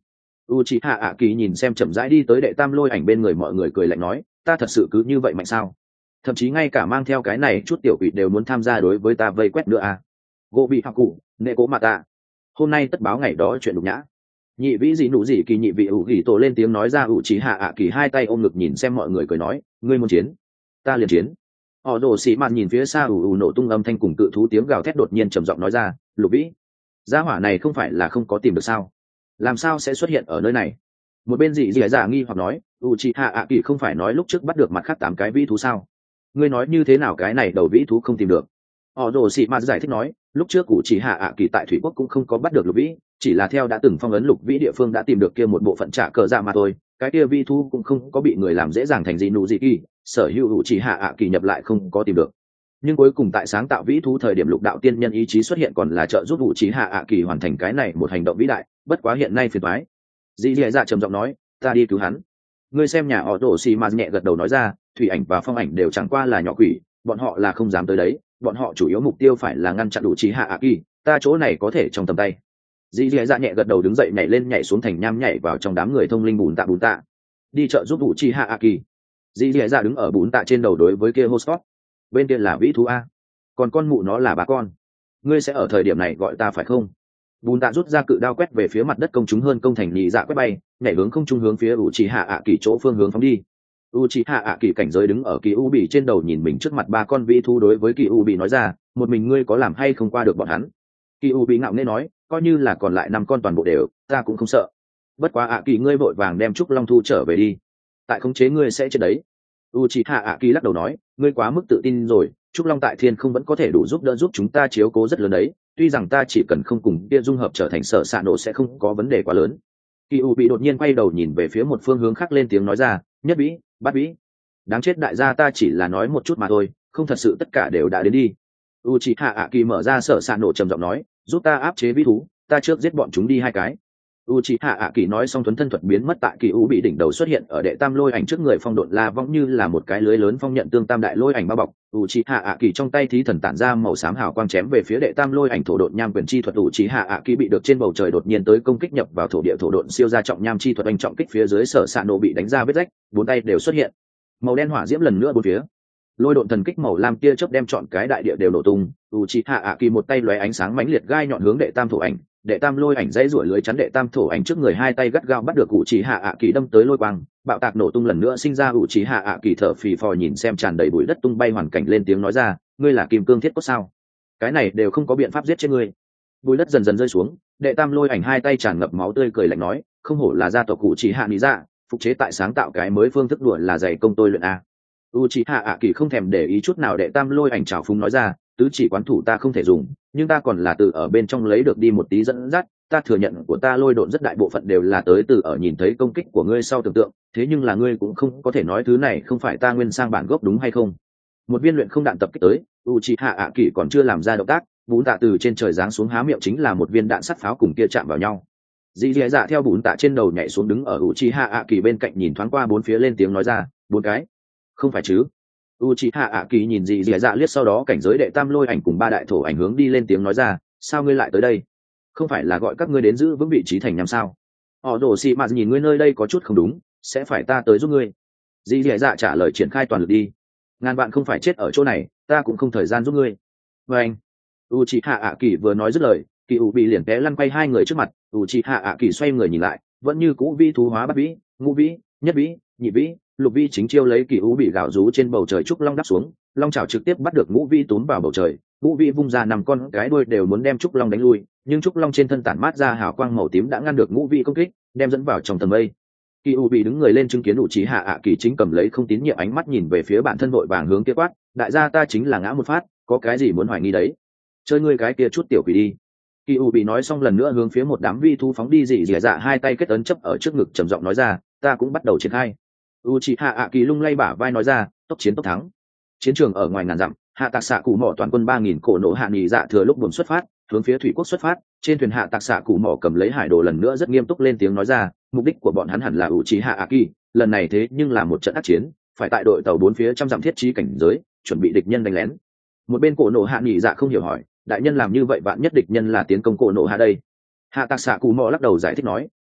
Uchiha ạ kỳ nhìn xem chậm rãi đi tới đệ tam lôi ảnh bên người mọi người cười lạnh nói, ta thật sự cứ như vậy mạnh sao? Thậm chí ngay cả mang theo cái này chút tiểu quỷ đều muốn tham gia đối với ta vây quét nữa à? Gỗ bị học cụ, nệ cố mà ta. Hôm nay tất báo ngày đó chuyện đục nhã. Nhị vĩ gì nụ gì kỳ nhị vị ủ gỉ tổ lên tiếng nói ra. Uchiha ạ kỳ hai tay ôm ngực nhìn xem mọi người cười nói, ngươi muốn chiến, ta liền chiến. Họ đổ xì mạt nhìn phía xa ù ù nổ tung âm thanh cùng cự thú tiếng gào thét đột nhiên trầm giọng nói ra, lục vĩ, gia hỏa này không phải là không có tìm được sao? Làm sao sẽ xuất hiện ở nơi này? Một bên dị dị dạ nghi hoặc nói, Uchiha ạ kỳ không phải nói lúc trước bắt được mặt khác tám cái vĩ thú sao? Ngươi nói như thế nào cái này đầu vĩ thú không tìm được? Họ đổ xì mạt giải thích nói, lúc trước Uchiha ạ kỳ tại thủy quốc cũng không có bắt được lục vĩ, chỉ là theo đã từng phong ấn lục vĩ địa phương đã tìm được kia một bộ phận trả cờ dạ mà thôi. Cái kia vĩ thú cũng không có bị người làm dễ dàng thành gì nụ gì kỳ, sở hữu Uchiha ạ kỳ nhập lại không có tìm được. Nhưng cuối cùng tại sáng tạo vĩ thú thời điểm lục đạo tiên nhân ý chí xuất hiện còn là trợ giúp Uchiha ạ kỳ hoàn thành cái này một hành động vĩ đại, bất quá hiện nay phiền toái. Dĩ Dĩ Dạ trầm giọng nói, ta đi cứu hắn. Ngươi xem nhà họ Tổ Xì mà nhẹ gật đầu nói ra, thủy ảnh và phong ảnh đều chẳng qua là nhỏ quỷ, bọn họ là không dám tới đấy, bọn họ chủ yếu mục tiêu phải là ngăn chặn Uchiha ạ kỳ, ta chỗ này có thể trong tầm tay. Dĩ Dĩ Dạ nhẹ gật đầu đứng dậy nhảy lên nhảy xuống thành nham nhảy vào trong đám người thông linh bùn tạ bùn tạ, đi trợ giúp Uchiha ạ kỳ. Dĩ Dĩ Dạ đứng ở bùn tạ trên đầu đối với kia Hostot, bên kia là vĩ thú a, còn con mụ nó là bà con, ngươi sẽ ở thời điểm này gọi ta phải không? Bùn tạ rút ra cự đao quét về phía mặt đất công chúng hơn công thành nhị dạ quét bay, nhảy hướng không trung hướng phía Uchiha ạ kỳ chỗ phương hướng phóng đi. Uchiha ạ kỳ cảnh giới đứng ở kỳ u bị trên đầu nhìn mình trước mặt ba con vĩ thú đối với kỳ u bị nói ra, một mình ngươi có làm hay không qua được bọn hắn? Kỳ u bị ngạo nghễ nói, coi như là còn lại năm con toàn bộ đều, ta cũng không sợ. Bất quá ạ kỳ ngươi vội vàng đem trúc long thu trở về đi, tại khống chế ngươi sẽ chết đấy. Uchiha ạ kỳ lắc đầu nói, ngươi quá mức tự tin rồi, trúc long tại thiên không vẫn có thể đủ giúp đỡ giúp chúng ta chiếu cố rất lớn đấy, tuy rằng ta chỉ cần không cùng kia dung hợp trở thành sở xạ nổ sẽ không có vấn đề quá lớn. Kỳ u bị đột nhiên quay đầu nhìn về phía một phương hướng khác lên tiếng nói ra, nhất vĩ, bát vĩ, đáng chết đại gia, ta chỉ là nói một chút mà thôi, không thật sự tất cả đều đã đến đi. Uchiha ạ kỳ mở ra sở xạ nổ trầm giọng nói, giúp ta áp chế vĩ thú, ta trước giết bọn chúng đi hai cái. Uchiha ạ kỳ nói xong thuấn thân thuật biến mất tại kỳ u bị đỉnh đầu xuất hiện ở đệ tam lôi ảnh trước người phong độn la vong như là một cái lưới lớn phong nhận tương tam đại lôi ảnh bao bọc. Uchiha ạ kỳ trong tay thí thần tản ra màu xám hào quang chém về phía đệ tam lôi ảnh thổ độn nham quyền chi thuật. Uchiha ạ kỳ bị được trên bầu trời đột nhiên tới công kích nhập vào thổ địa thổ độn siêu ra trọng nham chi thuật anh trọng kích phía dưới sở sạ nổ bị đánh ra vết rách, bốn tay đều xuất hiện màu đen hỏa diễm lần nữa bốn phía. Lôi độn thần kích màu lam tia chớp đem chọn cái đại địa đều nổ tung. Uchiha ạ kỳ một tay lóe ánh sáng mãnh liệt gai nhọn hướng đệ tam thổ ảnh, đệ tam lôi ảnh dãy rủi lưới chắn đệ tam thổ ảnh trước người hai tay gắt gao bắt được Uchiha ạ kỳ đâm tới lôi quang, bạo tạc nổ tung lần nữa sinh ra. Uchiha ạ kỳ thở phì phò nhìn xem tràn đầy bụi đất tung bay hoàn cảnh lên tiếng nói ra, ngươi là kim cương thiết cốt sao? Cái này đều không có biện pháp giết chết ngươi. Bụi đất dần dần rơi xuống, đệ tam lôi ảnh hai tay tràn ngập máu tươi cười lạnh nói, không hổ là gia tộc Uchiha lý dạ, phục chế tại sáng tạo cái mới phương thức đùa là dày công tôi luyện a. Uchiha ạ kỳ không thèm để ý chút nào đệ tam lôi ảnh trào phúng nói ra, tứ chỉ quán thủ ta không thể dùng, nhưng ta còn là từ ở bên trong lấy được đi một tí dẫn dắt, ta thừa nhận của ta lôi độn rất đại bộ phận đều là tới từ ở nhìn thấy công kích của ngươi sau tưởng tượng, thế nhưng là ngươi cũng không có thể nói thứ này không phải ta nguyên sang bản gốc đúng hay không? Một viên luyện không đạn tập kích tới, Uchiha ạ kỳ còn chưa làm ra động tác, bún tạ từ trên trời giáng xuống há miệng chính là một viên đạn sắt pháo cùng kia chạm vào nhau. Dĩ Dĩ Dạ theo bún tạ trên đầu nhảy xuống đứng ở Uchiha ạ kỳ bên cạnh nhìn thoáng qua bốn phía lên tiếng nói ra, bốn cái, không phải chứ? Uchiha ạ kỳ nhìn Dĩ Dĩ Dạ liếc sau đó cảnh giới đệ tam lôi ảnh cùng ba đại thổ ảnh hướng đi lên tiếng nói ra, sao ngươi lại tới đây? Không phải là gọi các ngươi đến giữ vững vị trí thành nhằm sao? Họ đổ xì mà nhìn ngươi nơi đây có chút không đúng, sẽ phải ta tới giúp ngươi. Dĩ Dĩ Dạ trả lời triển khai toàn lực đi. Ngàn bạn không phải chết ở chỗ này, ta cũng không thời gian giúp ngươi. Và anh, Uchiha ạ kỳ vừa nói dứt lời, kỳ u bị liền té lăn quay hai người trước mặt. Uchiha ạ kỳ xoay người nhìn lại, vẫn như cũ vi thú hóa bát vĩ, ngũ vĩ, nhất vĩ, nhị vĩ, lục vĩ chính chiêu lấy kỳ u bị gạo rú trên bầu trời trúc long đáp xuống, long chảo trực tiếp bắt được ngũ vĩ túm vào bầu trời. Ngũ vĩ vung ra nằm con cái đuôi đều muốn đem trúc long đánh lui, nhưng trúc long trên thân tản mát ra hào quang màu tím đã ngăn được ngũ vĩ công kích, đem dẫn vào trong tầng mây. Kỳ u bị đứng người lên chứng kiến Uchiha ạ kỳ chính cầm lấy không tín nhiệm ánh mắt nhìn về phía bản thân vội vàng hướng kia quát, đại gia ta chính là ngã một phát, có cái gì muốn hoài nghi đấy? Chơi ngươi cái kia chút tiểu quỷ đi. Kỳ u bị nói xong lần nữa hướng phía một đám vi thú phóng đi. Dị Dĩ Dạ hai tay kết ấn chấp ở trước ngực trầm giọng nói ra, ta cũng bắt đầu triển khai. Uchiha ạ kỳ lung lay bả vai nói ra, tốc chiến tốc thắng. Chiến trường ở ngoài ngàn dặm, hạ tạc xạ cụ mỏ toàn quân ba nghìn cổ nổ hạ nghỉ dạ thừa lúc buồm xuất phát, hướng phía thủy quốc xuất phát. Trên thuyền hạ tạc xạ cụ mỏ cầm lấy hải đồ lần nữa rất nghiêm túc lên tiếng nói ra, mục đích của bọn hắn hẳn là Uchiha ạ kỳ, lần này thế nhưng là một trận ác chiến, phải tại đội tàu bốn phía trăm dặm thiết trí cảnh giới, chuẩn bị địch nhân đánh lén. Một bên cổ nổ hạ nghỉ dạ không hiểu hỏi, đại nhân làm như vậy bạn nhất địch nhân là tiến công cổ nổ hạ đây? Hạ tạc xạ cụ mỏ lắc đầu giải thích nói,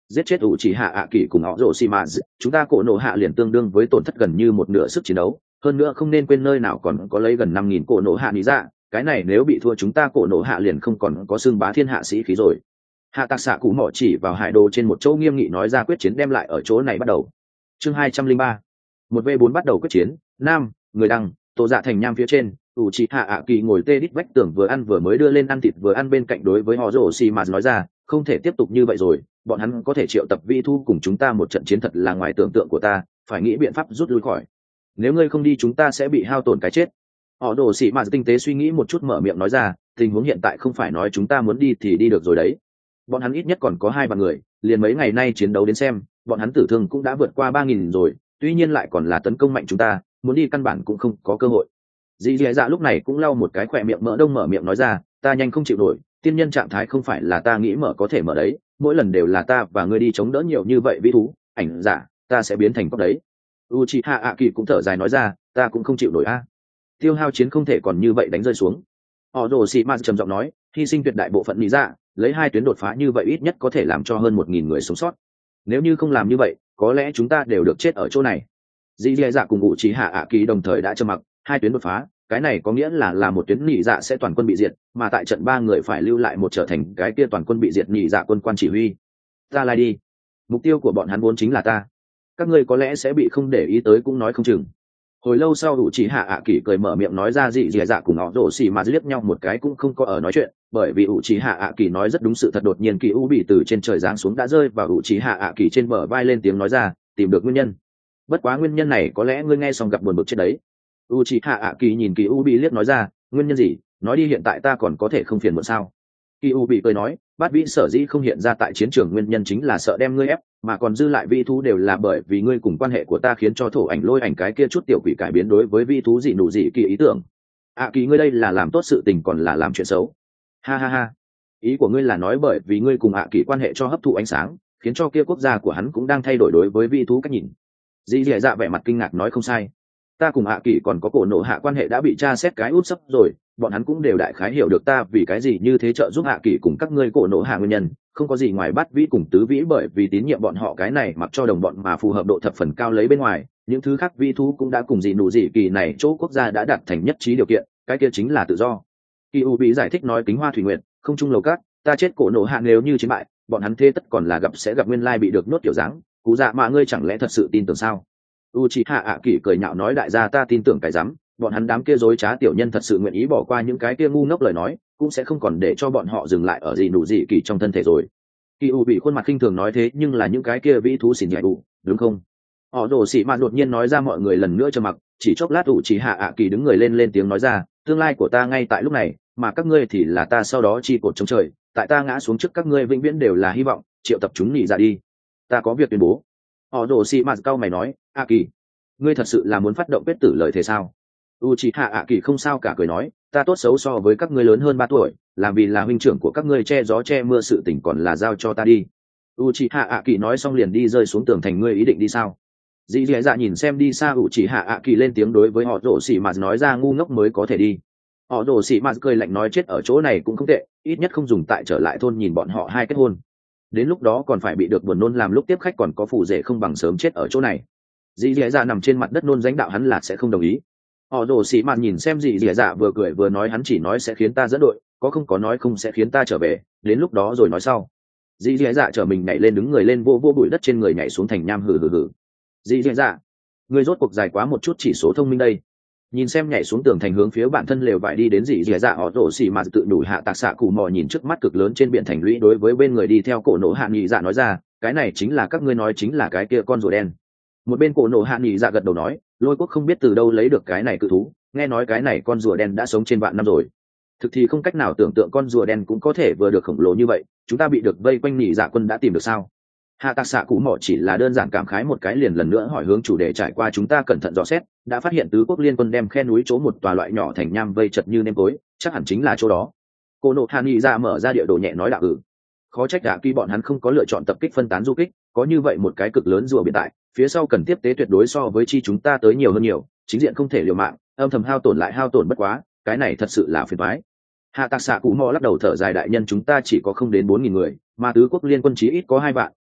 giết chết ủ chỉ hạ ạ kỳ cùng họ rồ xì mà chúng ta cổ nổ hạ liền tương đương với tổn thất gần như một nửa sức chiến đấu. Hơn nữa không nên quên nơi nào còn có lấy gần năm nghìn cổ nổ hạ lý dạ, cái này nếu bị thua chúng ta cổ nổ hạ liền không còn có xương bá thiên hạ sĩ khí rồi. Hạ tạc xạ cụ mỏ chỉ vào hải đồ trên một chỗ nghiêm nghị nói ra quyết chiến đem lại ở chỗ này bắt đầu. Chương hai trăm linh ba, một v bốn bắt đầu quyết chiến. Nam, người đăng, tổ dạ thành nham phía trên, ủ chỉ hạ ạ kỳ ngồi tê đít vách tường vừa ăn vừa mới đưa lên ăn thịt vừa ăn bên cạnh đối với họ rồ xì mà nói ra, không thể tiếp tục như vậy rồi, bọn hắn có thể triệu tập vi thu cùng chúng ta một trận chiến thật là ngoài tưởng tượng của ta, phải nghĩ biện pháp rút lui khỏi. Nếu ngươi không đi chúng ta sẽ bị hao tổn cái chết. Họ rồ xì mà tinh tế suy nghĩ một chút mở miệng nói ra, tình huống hiện tại không phải nói chúng ta muốn đi thì đi được rồi đấy. Bọn hắn ít nhất còn có hai vạn người, liền mấy ngày nay chiến đấu đến xem, bọn hắn tử thương cũng đã vượt qua ba nghìn rồi, tuy nhiên lại còn là tấn công mạnh chúng ta, muốn đi căn bản cũng không có cơ hội. Dì dì dạ lúc này cũng lau một cái khỏe miệng mỡ đông mở miệng nói ra, ta nhanh không chịu nổi, tiên nhân trạng thái không phải là ta nghĩ mở có thể mở đấy, mỗi lần đều là ta và ngươi đi chống đỡ nhiều như vậy vĩ thú, ảnh giả, ta sẽ biến thành cóc đấy. Uchiha Aki cũng thở dài nói ra, ta cũng không chịu nổi a. Tiêu hao chiến không thể còn như vậy đánh rơi xuống. Orochimaru trầm giọng nói, hy sinh tuyệt đại bộ phận lý dạ, lấy hai tuyến đột phá như vậy ít nhất có thể làm cho hơn một nghìn người sống sót. Nếu như không làm như vậy, có lẽ chúng ta đều được chết ở chỗ này. Dì dì dạ cùng Uchiha Aki đồng thời đã trầm mặc, hai tuyến đột phá, cái này có nghĩa là là một tuyến nhị dạ sẽ toàn quân bị diệt, mà tại trận ba người phải lưu lại một trở thành cái kia toàn quân bị diệt nhị dạ quân quan chỉ huy. Ta lai đi, mục tiêu của bọn hắn vốn chính là ta, các ngươi có lẽ sẽ bị không để ý tới cũng nói không chừng. Hồi lâu sau đủ chỉ hạ ạ kỳ cười mở miệng nói ra dị dì dạ cùng họ rổ xì mà liếc nhau một cái cũng không có ở nói chuyện, bởi vì ủ chỉ hạ ạ kỳ nói rất đúng sự thật. Đột nhiên kỳ u bị từ trên trời giáng xuống đã rơi vào ủ chỉ hạ ạ kỳ trên bờ vai lên tiếng nói ra, tìm được nguyên nhân. Bất quá nguyên nhân này có lẽ ngươi nghe xong gặp buồn bực chết đấy. U chỉ hạ ạ kỳ nhìn kỳ u bị liếc nói ra, nguyên nhân gì, nói đi hiện tại ta còn có thể không phiền muộn sao. Kỳ u bị cười nói, bát vĩ sở dĩ không hiện ra tại chiến trường nguyên nhân chính là sợ đem ngươi ép, mà còn dư lại vi thú đều là bởi vì ngươi cùng quan hệ của ta khiến cho thổ ảnh lôi ảnh cái kia chút tiểu quỷ cải biến đối với vi thú dị nụ dị kỳ ý tưởng. ạ kỳ ngươi đây là làm tốt sự tình còn là làm chuyện xấu? Ha ha ha, ý của ngươi là nói bởi vì ngươi cùng ạ kỳ quan hệ cho hấp thụ ánh sáng, khiến cho kia quốc gia của hắn cũng đang thay đổi đối với vi thú cách nhìn. Dì dì dạ vẻ mặt kinh ngạc nói không sai, ta cùng ạ kỳ còn có cổ nộ hạ quan hệ đã bị tra xét cái út sấp rồi, bọn hắn cũng đều đại khái hiểu được ta vì cái gì như thế trợ giúp hạ kỳ cùng các ngươi cổ nộ hạ nguyên nhân, không có gì ngoài bắt vĩ cùng tứ vĩ bởi vì tín nhiệm bọn họ cái này mặc cho đồng bọn mà phù hợp độ thập phần cao lấy bên ngoài, những thứ khác vi thú cũng đã cùng dị nụ dị kỳ này chỗ quốc gia đã đạt thành nhất trí điều kiện, cái kia chính là tự do. Kỳ u bị giải thích nói, kính hoa thủy nguyện không chung lầu cát, ta chết cổ nộ hạ nếu như chiến bại, bọn hắn thế tất còn là gặp sẽ gặp nguyên lai bị được nốt kiểu dáng, cú dạ mà ngươi chẳng lẽ thật sự tin tưởng sao? Uchiha ạ kỳ cười nhạo nói, đại gia ta tin tưởng cái rắm, bọn hắn đám kia dối trá tiểu nhân thật sự nguyện ý bỏ qua những cái kia ngu ngốc lời nói, cũng sẽ không còn để cho bọn họ dừng lại ở gì nụ gì kỳ trong thân thể rồi. Kỳ u bị khuôn mặt khinh thường nói, thế nhưng là những cái kia vĩ thú xỉn nhạy đủ, đúng không? Họ rồ xị mạn đột nhiên nói ra. Mọi người lần nữa trầm mặc, chỉ chốc lát Uchiha ạ kỳ đứng người lên lên tiếng nói ra, tương lai của ta ngay tại lúc này, mà các ngươi thì là ta sau đó chi cột chống trời, tại ta ngã xuống trước các ngươi vĩnh viễn đều là hy vọng, triệu tập chúng nhị ra đi. Ta có việc tuyên bố. Họ rồ xị mạn cau mày nói, a kỳ, ngươi thật sự là muốn phát động kết tử lời thế sao? Uchiha ạ kỳ không sao cả cười nói, ta tốt xấu so với các ngươi lớn hơn ba tuổi, làm vì là huynh trưởng của các ngươi che gió che mưa sự tình còn là giao cho ta đi. Uchiha ạ kỳ nói xong liền đi rơi xuống tường thành. Ngươi ý định đi sao? Dì dì dạ nhìn xem đi xa Uchiha ạ kỳ lên tiếng đối với họ rồ xị mạn nói ra, ngu ngốc mới có thể đi. Họ rồ xị mạn cười lạnh nói, chết ở chỗ này cũng không tệ, ít nhất không dùng tại trở lại thôn nhìn bọn họ hai kết hôn, đến lúc đó còn phải bị được buồn nôn làm lúc tiếp khách còn có phù rể, không bằng sớm chết ở chỗ này. Dì dì dạ nằm trên mặt đất nôn danh đạo, hắn là sẽ không đồng ý. Họ rồ xị mạn nhìn xem dì dì dạ vừa cười vừa nói, hắn chỉ nói sẽ khiến ta dẫn đội, có không có nói không sẽ khiến ta trở về, đến lúc đó rồi nói sau. Dì dì dạ trở mình nhảy lên, đứng người lên vô vô bụi đất trên người nhảy xuống thành nham, hừ hừ hừ. Dì dì dạ, người rốt cuộc dài quá một chút chỉ số thông minh đây. Nhìn xem nhảy xuống tường thành hướng phía bản thân lều vải đi đến dì dì dạ, họ rồ xị mạn tự đủ hạ tạc xạ cụ mò nhìn trước mắt cực lớn trên biển thành lũy đối với bên người đi theo cổ nổ hạ nghị dạ nói ra, cái này chính là các ngươi nói chính là cái kia con rùa đen. Một bên cổ nổ hạ nghị dạ gật đầu nói, lôi quốc không biết từ đâu lấy được cái này cự thú, nghe nói cái này con rùa đen đã sống trên vạn năm rồi. Thực thì không cách nào tưởng tượng con rùa đen cũng có thể vừa được khổng lồ như vậy, chúng ta bị được vây quanh nghị dạ quân đã tìm được sao? Hạ tạc xạ cụ mỏ chỉ là đơn giản cảm khái một cái liền lần nữa hỏi hướng chủ đề, trải qua chúng ta cẩn thận dò xét, đã phát hiện tứ quốc liên quân đem khe núi chỗ một tòa loại nhỏ thành nham vây chật như nêm tối, chắc hẳn chính là chỗ đó. Cô nộ hạ nghị dạ mở ra địa đồ nhẹ nói đạo ừ. Khó trách đã khi bọn hắn không có lựa chọn tập kích phân tán du kích, có như vậy một cái cực lớn rùa biển tại phía sau cần tiếp tế tuyệt đối so với chi chúng ta tới nhiều hơn nhiều, chính diện không thể liều mạng, âm thầm hao tổn lại hao tổn bất quá, cái này thật sự là phiền toái. Hạ tạc xạ cụ mò lắc đầu thở dài, đại nhân chúng ta chỉ có không đến bốn nghìn người, mà tứ quốc liên quân chí ít có hai vạn,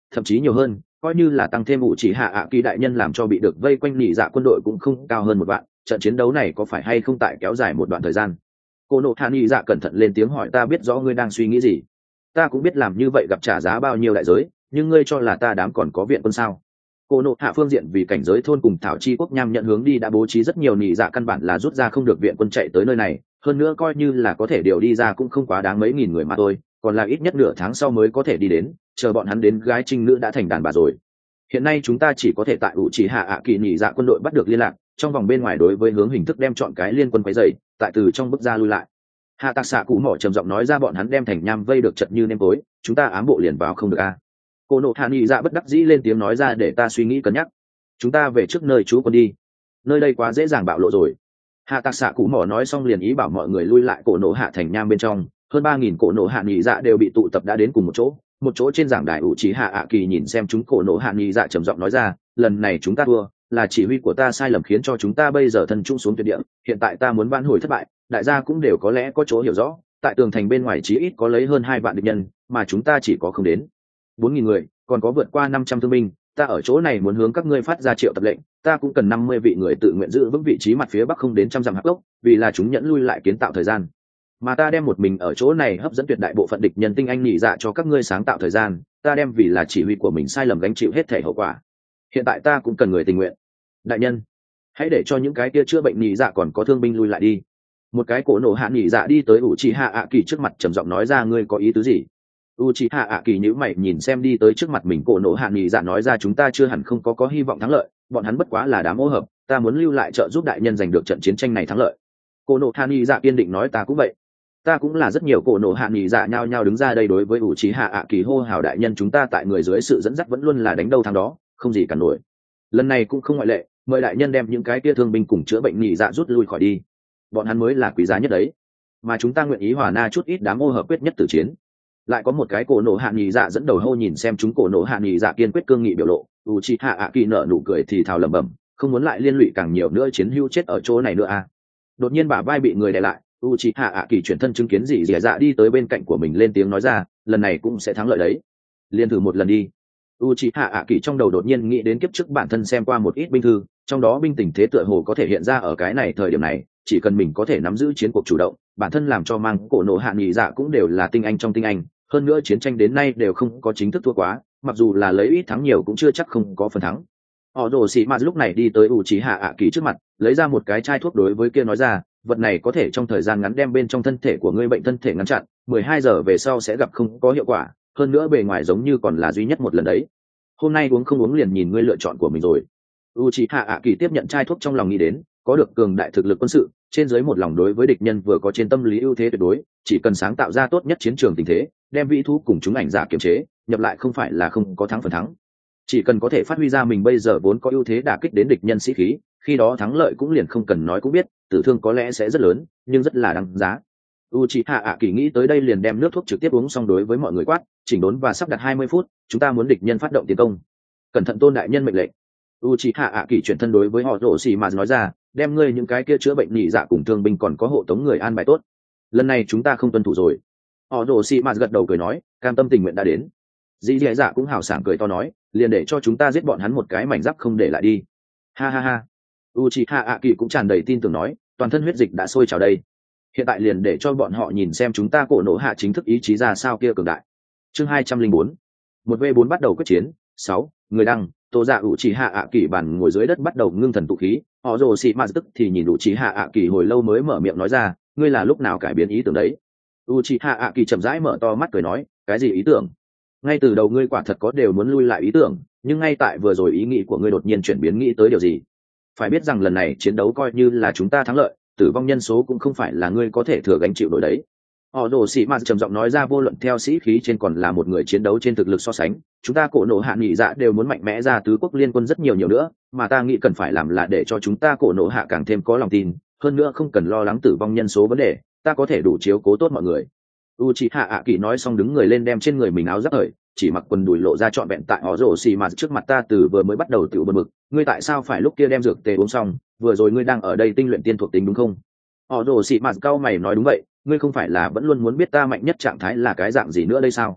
thậm chí nhiều hơn, coi như là tăng thêm ủ chỉ hạ ạ kỳ đại nhân làm cho bị được vây quanh nhị dạ quân đội cũng không cao hơn một vạn. Trận chiến đấu này có phải hay không tại kéo dài một đoạn thời gian? Cô nộ hạ nhị dạ cẩn thận lên tiếng hỏi. Ta biết rõ ngươi đang suy nghĩ gì, ta cũng biết làm như vậy gặp trả giá bao nhiêu đại giới, nhưng ngươi cho là ta đám còn có viện quân sao? Cô nộ hạ phương diện vì cảnh giới thôn cùng thảo chi quốc nham nhận hướng đi đã bố trí rất nhiều nhị dạ, căn bản là rút ra không được viện quân chạy tới nơi này, hơn nữa coi như là có thể điều đi ra cũng không quá đáng mấy nghìn người mà thôi, còn là ít nhất nửa tháng sau mới có thể đi đến, chờ bọn hắn đến gái trinh nữ đã thành đàn bà rồi. Hiện nay chúng ta chỉ có thể tại ủ chỉ hạ ạ kỳ nhị dạ quân đội bắt được liên lạc, trong vòng bên ngoài đối với hướng hình thức đem chọn cái liên quân quấy dày, tại từ trong bức ra lui lại. Hạ tạc xạ cụ mỏ trầm giọng nói ra. Bọn hắn đem thành nham vây được chật như nêm tối, chúng ta ám bộ liền vào không được a. À. Cô nộ hạ nhị dạ bất đắc dĩ lên tiếng nói ra. Để ta suy nghĩ cân nhắc, chúng ta về trước nơi trú quân đi, nơi đây quá dễ dàng bạo lộ rồi. Hạ tạc xạ cụ mỏ nói xong liền ý bảo mọi người lui lại cổ nộ hạ thành nham bên trong. Hơn ba nghìn cổ nộ hạ nhị dạ đều bị tụ tập đã đến cùng một chỗ, một chỗ trên giảng đài ủ trí hạ ạ kỳ nhìn xem chúng cổ nộ hạ nhị dạ trầm giọng nói ra. Lần này chúng ta thua, là chỉ huy của ta sai lầm khiến cho chúng ta bây giờ thân chung xuống tuyệt địa, hiện tại ta muốn vãn hồi thất bại, đại gia cũng đều có lẽ có chỗ hiểu rõ, tại tường thành bên ngoài chí ít có lấy hơn hai vạn địch nhân, mà chúng ta chỉ có không đến bốn nghìn người, còn có vượt qua năm trăm thương binh. Ta ở chỗ này muốn hướng các ngươi phát ra triệu tập lệnh, ta cũng cần năm mươi vị người tự nguyện giữ vững vị trí mặt phía bắc không đến trăm dặm hạp gốc, vì là chúng nhẫn lui lại kiến tạo thời gian, mà ta đem một mình ở chỗ này hấp dẫn tuyệt đại bộ phận địch nhân tinh anh nhị dạ cho các ngươi sáng tạo thời gian, ta đem vì là chỉ huy của mình sai lầm gánh chịu hết thể hậu quả. Hiện tại ta cũng cần người tình nguyện. Đại nhân, hãy để cho những cái kia chữa bệnh nhị dạ còn có thương binh lui lại đi. Một cái cổ nổ hạ nhị dạ đi tới ủ trì hạ ạ kỳ trước mặt trầm giọng nói ra. Ngươi có ý tứ gì? u trì hạ ạ kỳ nhíu mày nhìn xem đi tới trước mặt mình cổ nổ hạ nhị dạ nói ra. Chúng ta chưa hẳn không có có hy vọng thắng lợi, bọn hắn bất quá là đám ô hợp, ta muốn lưu lại trợ giúp đại nhân giành được trận chiến tranh này thắng lợi. Cổ nổ hạ nhị dạ kiên định nói. Ta cũng vậy, ta cũng là. Rất nhiều cổ nổ hạ nhị dạ nhao nhao đứng ra đây đối với ủ trì hạ ạ kỳ hô hào. Đại nhân, chúng ta tại người dưới sự dẫn dắt vẫn luôn là đánh đâu thắng đó, không gì cản nổi, lần này cũng không ngoại lệ. Mời đại nhân đem những cái kia thương binh cùng chữa bệnh nhị dạ rút lui khỏi đi, bọn hắn mới là quý giá nhất đấy, mà chúng ta nguyện ý hòa na chút ít đám ô hợp quyết nhất tử chiến. Lại có một cái cổ nổ hạ nhị dạ dẫn đầu hô. Nhìn xem chúng cổ nổ hạ nhị dạ kiên quyết cương nghị biểu lộ, u chi hạ ạ kỳ nở nụ cười thì thào lẩm bẩm, không muốn lại liên lụy càng nhiều nữa chiến hữu chết ở chỗ này nữa à. Đột nhiên bả vai bị người đè lại, u chi hạ ạ kỳ chuyển thân chứng kiến gì dì dạ đi tới bên cạnh của mình lên tiếng nói ra. Lần này cũng sẽ thắng lợi đấy, liên thử một lần đi. Uchiha Aki trong đầu đột nhiên nghĩ đến kiếp trước bản thân xem qua một ít binh thư, trong đó binh tình thế tựa hồ có thể hiện ra ở cái này thời điểm này, chỉ cần mình có thể nắm giữ chiến cuộc chủ động, bản thân làm cho mang cổ nổ hạ nhị dạ cũng đều là tinh anh trong tinh anh, hơn nữa chiến tranh đến nay đều không có chính thức thua quá, mặc dù là lấy ít thắng nhiều cũng chưa chắc không có phần thắng. Họ rồ xì mà lúc này đi tới Uchiha Aki trước mặt, lấy ra một cái chai thuốc đối với kia nói ra. Vật này có thể trong thời gian ngắn đem bên trong thân thể của ngươi bệnh thân thể ngăn chặn, mười hai giờ về sau sẽ gặp không có hiệu quả, hơn nữa bề ngoài giống như còn là duy nhất một lần đấy. Hôm nay uống không uống liền nhìn ngươi lựa chọn của mình rồi. Uchiha Aki tiếp nhận chai thuốc trong lòng nghĩ đến, có được cường đại thực lực quân sự, trên dưới một lòng đối với địch nhân vừa có trên tâm lý ưu thế tuyệt đối, chỉ cần sáng tạo ra tốt nhất chiến trường tình thế, đem vị thú cùng chúng ảnh giả kiềm chế, nhập lại không phải là không có thắng phần thắng. Chỉ cần có thể phát huy ra mình bây giờ vốn có ưu thế đả kích đến địch nhân sĩ khí, khi đó thắng lợi cũng liền không cần nói cũng biết, tử thương có lẽ sẽ rất lớn, nhưng rất là đáng giá. Uchiha Aki nghĩ tới đây liền đem nước thuốc trực tiếp uống xong đối với mọi người quát, chỉnh đốn và sắp đặt hai mươi phút, chúng ta muốn địch nhân phát động tiến công. Cẩn thận tôn đại nhân mệnh lệnh. Uchiha Aki chuyển thân đối với họ rồ xì mà nói ra, đem ngươi những cái kia chữa bệnh nhị dạ cùng thương binh còn có hộ tống người an bài tốt. Lần này chúng ta không tuân thủ rồi. Họ rồ xì mà gật đầu cười nói, cam tâm tình nguyện đã đến. Dĩ dẻ dạ cũng hào sảng cười to nói, liền để cho chúng ta giết bọn hắn một cái mảnh giáp không để lại đi. Ha ha ha. Uchiha Aki cũng tràn đầy tin tưởng nói, toàn thân huyết dịch đã sôi trào đây, hiện tại liền để cho bọn họ nhìn xem chúng ta cổ nổ hạ chính thức ý chí ra sao kia cường đại. Chương hai trăm linh bốn, một v bốn bắt đầu quyết chiến. Sáu người đăng, Tô Dạ Uchiha Aki bàn ngồi dưới đất bắt đầu ngưng thần tụ khí. Họ rồ xì mà tức thì nhìn Uchiha Aki hồi lâu mới mở miệng nói ra, ngươi là lúc nào cải biến ý tưởng đấy? Uchiha Aki chậm rãi mở to mắt cười nói, cái gì ý tưởng? Ngay từ đầu ngươi quả thật có đều muốn lui lại ý tưởng, nhưng ngay tại vừa rồi ý nghĩ của ngươi đột nhiên chuyển biến nghĩ tới điều gì? Phải biết rằng lần này chiến đấu coi như là chúng ta thắng lợi, tử vong nhân số cũng không phải là ngươi có thể thừa gánh chịu nổi đấy. Họ đổ sĩ mà trầm giọng nói ra, vô luận theo sĩ khí trên còn là một người chiến đấu trên thực lực so sánh, chúng ta cổ nổ hạ nhị dạ đều muốn mạnh mẽ ra tứ quốc liên quân rất nhiều nhiều nữa, mà ta nghĩ cần phải làm là để cho chúng ta cổ nổ hạ càng thêm có lòng tin, hơn nữa không cần lo lắng tử vong nhân số vấn đề, ta có thể đủ chiếu cố tốt mọi người. Uchiha Aki nói xong đứng người lên đem trên người mình áo giáp thời, chỉ mặc quần đùi lộ ra trọn vẹn tại họ rổ xì mà trước mặt ta. Từ vừa mới bắt đầu tự bật mực, ngươi tại sao phải lúc kia đem dược tề uống xong, vừa rồi ngươi đang ở đây tinh luyện tiên thuộc tính đúng không? Họ rổ xì mà cao mày nói đúng vậy, ngươi không phải là vẫn luôn muốn biết ta mạnh nhất trạng thái là cái dạng gì nữa đây sao?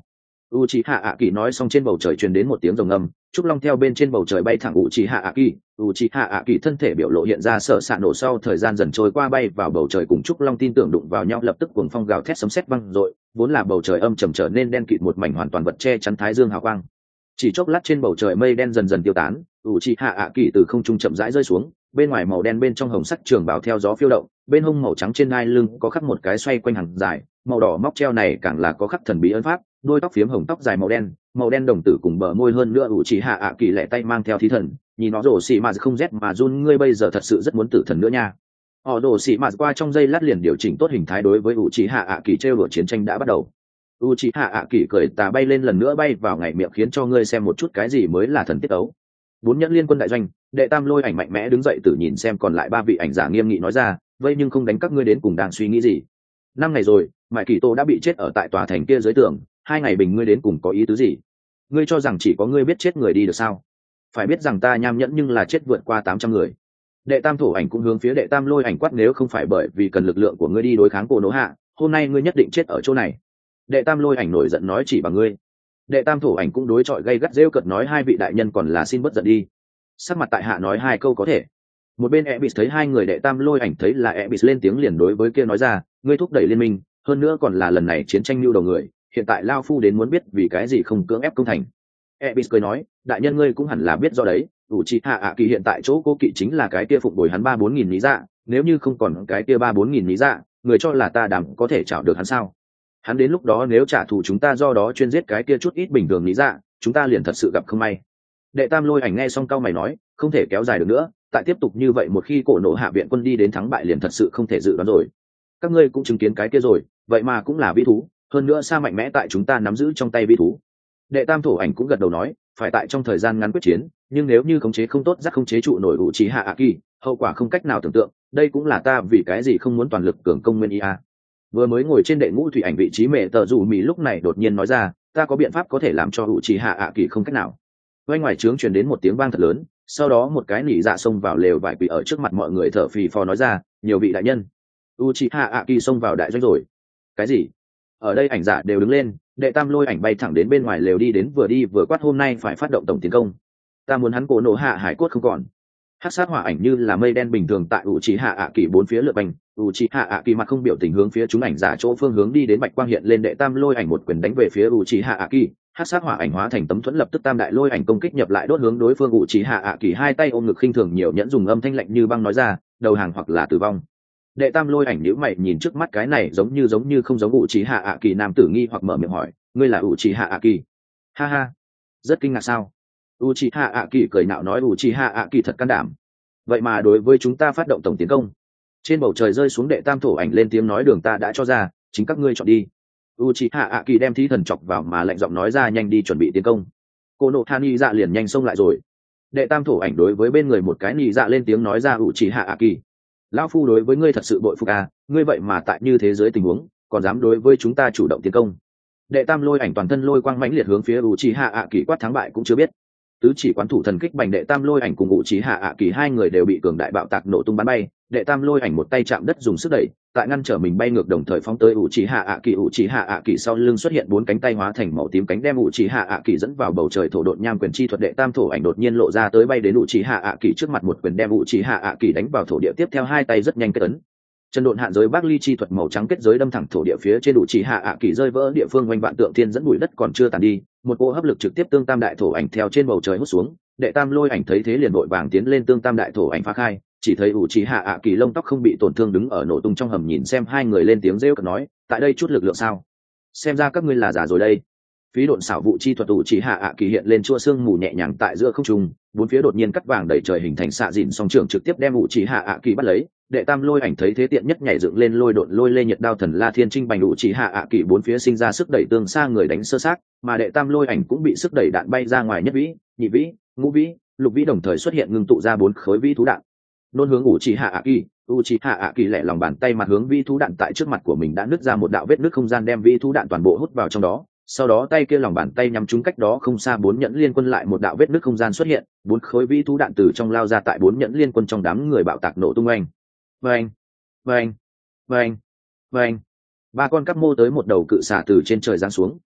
Uchiha ạ kỳ nói xong, trên bầu trời truyền đến một tiếng rồng ngâm, trúc long theo bên trên bầu trời bay thẳng Uchiha ạ kỳ. Uchiha ạ kỳ thân thể biểu lộ hiện ra sợ sạ nổ, sau thời gian dần trôi qua bay vào bầu trời cùng trúc long tin tưởng đụng vào nhau, lập tức cuồng phong gào thét sấm sét vang dội, vốn là bầu trời âm trầm trở nên đen kịt một mảnh, hoàn toàn vật che chắn thái dương hào quang. Chỉ chốc lát trên bầu trời mây đen dần dần tiêu tán, Uchiha ạ kỳ từ không trung chậm rãi rơi xuống, bên ngoài màu đen, bên trong hồng sắc trường bào theo gió phiêu động, bên hông màu trắng trên ngai lưng có khắc một cái xoay quanh hàng dài, màu đỏ móc treo này càng là có khắc thần bí ấn pháp, đôi tóc phiếm hồng, tóc dài màu đen, màu đen đồng tử cùng bờ môi, hơn nữa Uchiha ạ kỳ lẻ tay mang theo thí thần, nhìn nó rồ xì mà không rét mà run, ngươi bây giờ thật sự rất muốn tử thần nữa nha. Họ rồ xì mà qua trong giây lát liền điều chỉnh tốt hình thái đối với Uchiha ạ kỳ, trêu đùa chiến tranh đã bắt đầu. Uchiha ạ kỳ cười tà bay lên lần nữa bay vào ngày miệng, khiến cho ngươi xem một chút cái gì mới là thần tiết ấu. Bốn nhẫn liên quân đại doanh, đệ tam lôi ảnh mạnh mẽ đứng dậy, tự nhìn xem còn lại ba vị ảnh giả, nghiêm nghị nói ra, vây nhưng không đánh, các ngươi đến cùng đang suy nghĩ gì? Năm ngày rồi, Mại Kỳ Tô đã bị chết ở tại tòa thành kia dưới tường, hai ngày bình ngươi đến cùng có ý tứ gì? Ngươi cho rằng chỉ có ngươi biết chết người đi được sao? Phải biết rằng ta nham nhẫn nhưng là chết vượt qua tám trăm người. Đệ tam thổ ảnh cũng hướng phía đệ tam lôi ảnh quát, nếu không phải bởi vì cần lực lượng của ngươi đi đối kháng Cổ Nỗ Hạ, hôm nay ngươi nhất định chết ở chỗ này. Đệ tam lôi ảnh nổi giận nói, chỉ bằng ngươi. Đệ tam thổ ảnh cũng đối chọi gay gắt rêu cợt nói, hai vị đại nhân còn là xin bất giận đi, sắc mặt tại hạ nói hai câu có thể. Một bên Ebis thấy hai người đệ tam lôi ảnh thấy là Ebis lên tiếng, liền đối với kia nói ra, ngươi thúc đẩy liên minh, hơn nữa còn là lần này chiến tranh lưu đầu người, hiện tại lao phu đến muốn biết vì cái gì không cưỡng ép công thành. Ebis cười nói, đại nhân ngươi cũng hẳn là biết do đấy, Uchiha ạ kỳ hiện tại chỗ cố kỵ chính là cái kia phụng bồi hắn ba bốn nghìn lý dạ, nếu như không còn cái kia ba bốn nghìn lý dạ, người cho là ta đảm có thể chảo được hắn sao? Hắn đến lúc đó nếu trả thù chúng ta, do đó chuyên giết cái kia chút ít bình thường lý dạ, chúng ta liền thật sự gặp không may. Đệ tam lôi ảnh nghe xong cau mày nói, không thể kéo dài được nữa, tại tiếp tục như vậy một khi Cổ Nỗ Hạ viện quân đi đến thắng bại liền thật sự không thể dự đoán rồi. Các ngươi cũng chứng kiến cái kia rồi, vậy mà cũng là vĩ thú, hơn nữa xa mạnh mẽ tại chúng ta nắm giữ trong tay vĩ thú. Đệ tam thổ ảnh cũng gật đầu nói, phải tại trong thời gian ngắn quyết chiến, nhưng nếu như khống chế không tốt, rất khống chế trụ nổi Uchiha ạ kỳ, hậu quả không cách nào tưởng tượng, đây cũng là ta vì cái gì không muốn toàn lực cường công nguyên ý a. Vừa mới ngồi trên đệ ngũ thủy ảnh vị trí mẹ tờ dù mì lúc này đột nhiên nói ra, ta có biện pháp có thể làm cho Uchiha ạ kỳ không cách nào. Bên ngoài trướng truyền đến một tiếng vang thật lớn, sau đó một cái nỉ dạ xông vào lều vải quỷ ở trước mặt mọi người thở phì phò nói ra, nhiều vị đại nhân, Uchiha ạ kỳ xông vào đại doanh rồi. Cái gì? Ở đây ảnh giả đều đứng lên, đệ tam lôi ảnh bay thẳng đến bên ngoài lều đi đến, vừa đi vừa quát, hôm nay phải phát động tổng tiến công, ta muốn hắn Cổ Nỗ Hạ hải cốt không còn. Hắc sát hỏa ảnh như là mây đen bình thường tại Uchiha ạ kỳ bốn phía lượn quanh, Uchiha ạ kỳ mặt không biểu tình hướng phía chúng ảnh giả chỗ phương hướng đi đến, bạch quang hiện lên, đệ tam lôi ảnh một quyền đánh về phía Uchiha ạ kỳ, hắc sát hỏa ảnh hóa thành tấm thuẫn, lập tức tam đại lôi ảnh công kích nhập lại, đốt hướng đối phương. Uchiha ạ kỳ hai tay ôm ngực khinh thường nhiều nhẫn, dùng âm thanh lạnh như băng nói ra, đầu hàng hoặc là tử vong. Đệ tam lôi ảnh nhíu mày nhìn trước mắt cái này giống như giống như không giống Uchiha ạ kỳ nam tử, nghi hoặc mở miệng hỏi, ngươi là Uchiha ạ kỳ? Ha ha, rất kinh ngạc sao? Uchiha ạ kỳ cười nạo nói, Uchiha ạ kỳ thật can đảm, vậy mà đối với chúng ta phát động tổng tiến công. Trên bầu trời rơi xuống đệ tam thổ ảnh lên tiếng nói, đường ta đã cho ra, chính các ngươi chọn đi. Uchiha ạ kỳ đem thí thần chọc vào mà lạnh giọng nói ra, nhanh đi chuẩn bị tiến công. Cô nộ Thani dạ liền nhanh xông lại rồi. Đệ tam thổ ảnh đối với bên người một cái nị dạ lên tiếng nói ra, Uchiha ạ kỳ, lão phu đối với ngươi thật sự bội phục à, ngươi vậy mà tại như thế giới tình huống còn dám đối với chúng ta chủ động tiến công. Đệ tam lôi ảnh toàn thân lôi quang mãnh liệt hướng phía Uchiha ạ kỳ quát, thắng bại cũng chưa biết. Tứ chỉ quán thủ thần kích bành, đệ tam lôi ảnh cùng Uchiha ạ kỳ hai người đều bị cường đại bạo tạc nổ tung bắn bay. Đệ tam lôi ảnh một tay chạm đất dùng sức đẩy, tại ngăn trở mình bay ngược, đồng thời phóng tới Uchiha ạ kỳ. Uchiha ạ kỳ sau lưng xuất hiện bốn cánh tay hóa thành màu tím cánh, đem Uchiha ạ kỳ dẫn vào bầu trời. Thổ độn nham quyền chi thuật, đệ tam thổ ảnh đột nhiên lộ ra tới, bay đến Uchiha ạ kỳ trước mặt một quyền đem Uchiha ạ kỳ đánh vào thổ địa, tiếp theo hai tay rất nhanh kết ấn chân độn hạn giới bác ly chi thuật màu trắng kết giới đâm thẳng thổ địa phía trên. Uchiha ạ kỳ rơi vỡ địa phương quanh vạn tượng thiên dẫn bụi đất còn chưa tàn đi, một cỗ hấp lực trực tiếp tương tam đại thổ ảnh theo trên bầu trời hút xuống. Đệ tam lôi ảnh thấy thế liền vội vàng tiến lên tương tam đại thổ ảnh phá khai, chỉ thấy Uchiha ạ kỳ lông tóc không bị tổn thương đứng ở nổ tung trong hầm, nhìn xem hai người lên tiếng rêu cợt nói, tại đây chút lực lượng sao, xem ra các ngươi là giả rồi đây. Phí độn xảo vụ chi thuật, Uchiha ạ kỳ hiện lên chua xương mù nhẹ nhàng tại giữa không trung, bốn phía đột nhiên cắt vàng đầy trời hình thành xạ dịn song trường trực tiếp đem Uchiha ạ kỳ bắt lấy. Đệ tam lôi ảnh thấy thế tiện nhất nhảy dựng lên lôi độn lôi lê nhiệt đao thần la thiên trinh bành, Uchiha ạ kỳ bốn phía sinh ra sức đẩy tương xa người đánh sơ sát, mà đệ tam lôi ảnh cũng bị sức đẩy đạn bay ra ngoài, nhất vĩ, nhị vĩ, ngũ vĩ, lục vĩ đồng thời xuất hiện, ngưng tụ ra bốn khối vĩ thú đạn nôn hướng Uchiha ạ kỳ. Uchiha ạ kỳ lẻ lòng bàn tay mặt hướng vĩ thú đạn tại trước mặt của mình đã nứt ra một đạo vết nứt không gian, đem vĩ thú đạn toàn bộ hút vào trong đó. Sau đó tay kia lòng bàn tay nhắm trúng cách đó không xa bốn nhẫn liên quân, lại một đạo vết nứt không gian xuất hiện, bốn khối vĩ thú đạn từ trong lao ra tại bốn nhẫn liên quân trong đám người bạo tạc nổ tung oanh oanh oanh oanh oanh. Ba con cắp mô tới một đầu cự xả từ trên trời giáng xuống,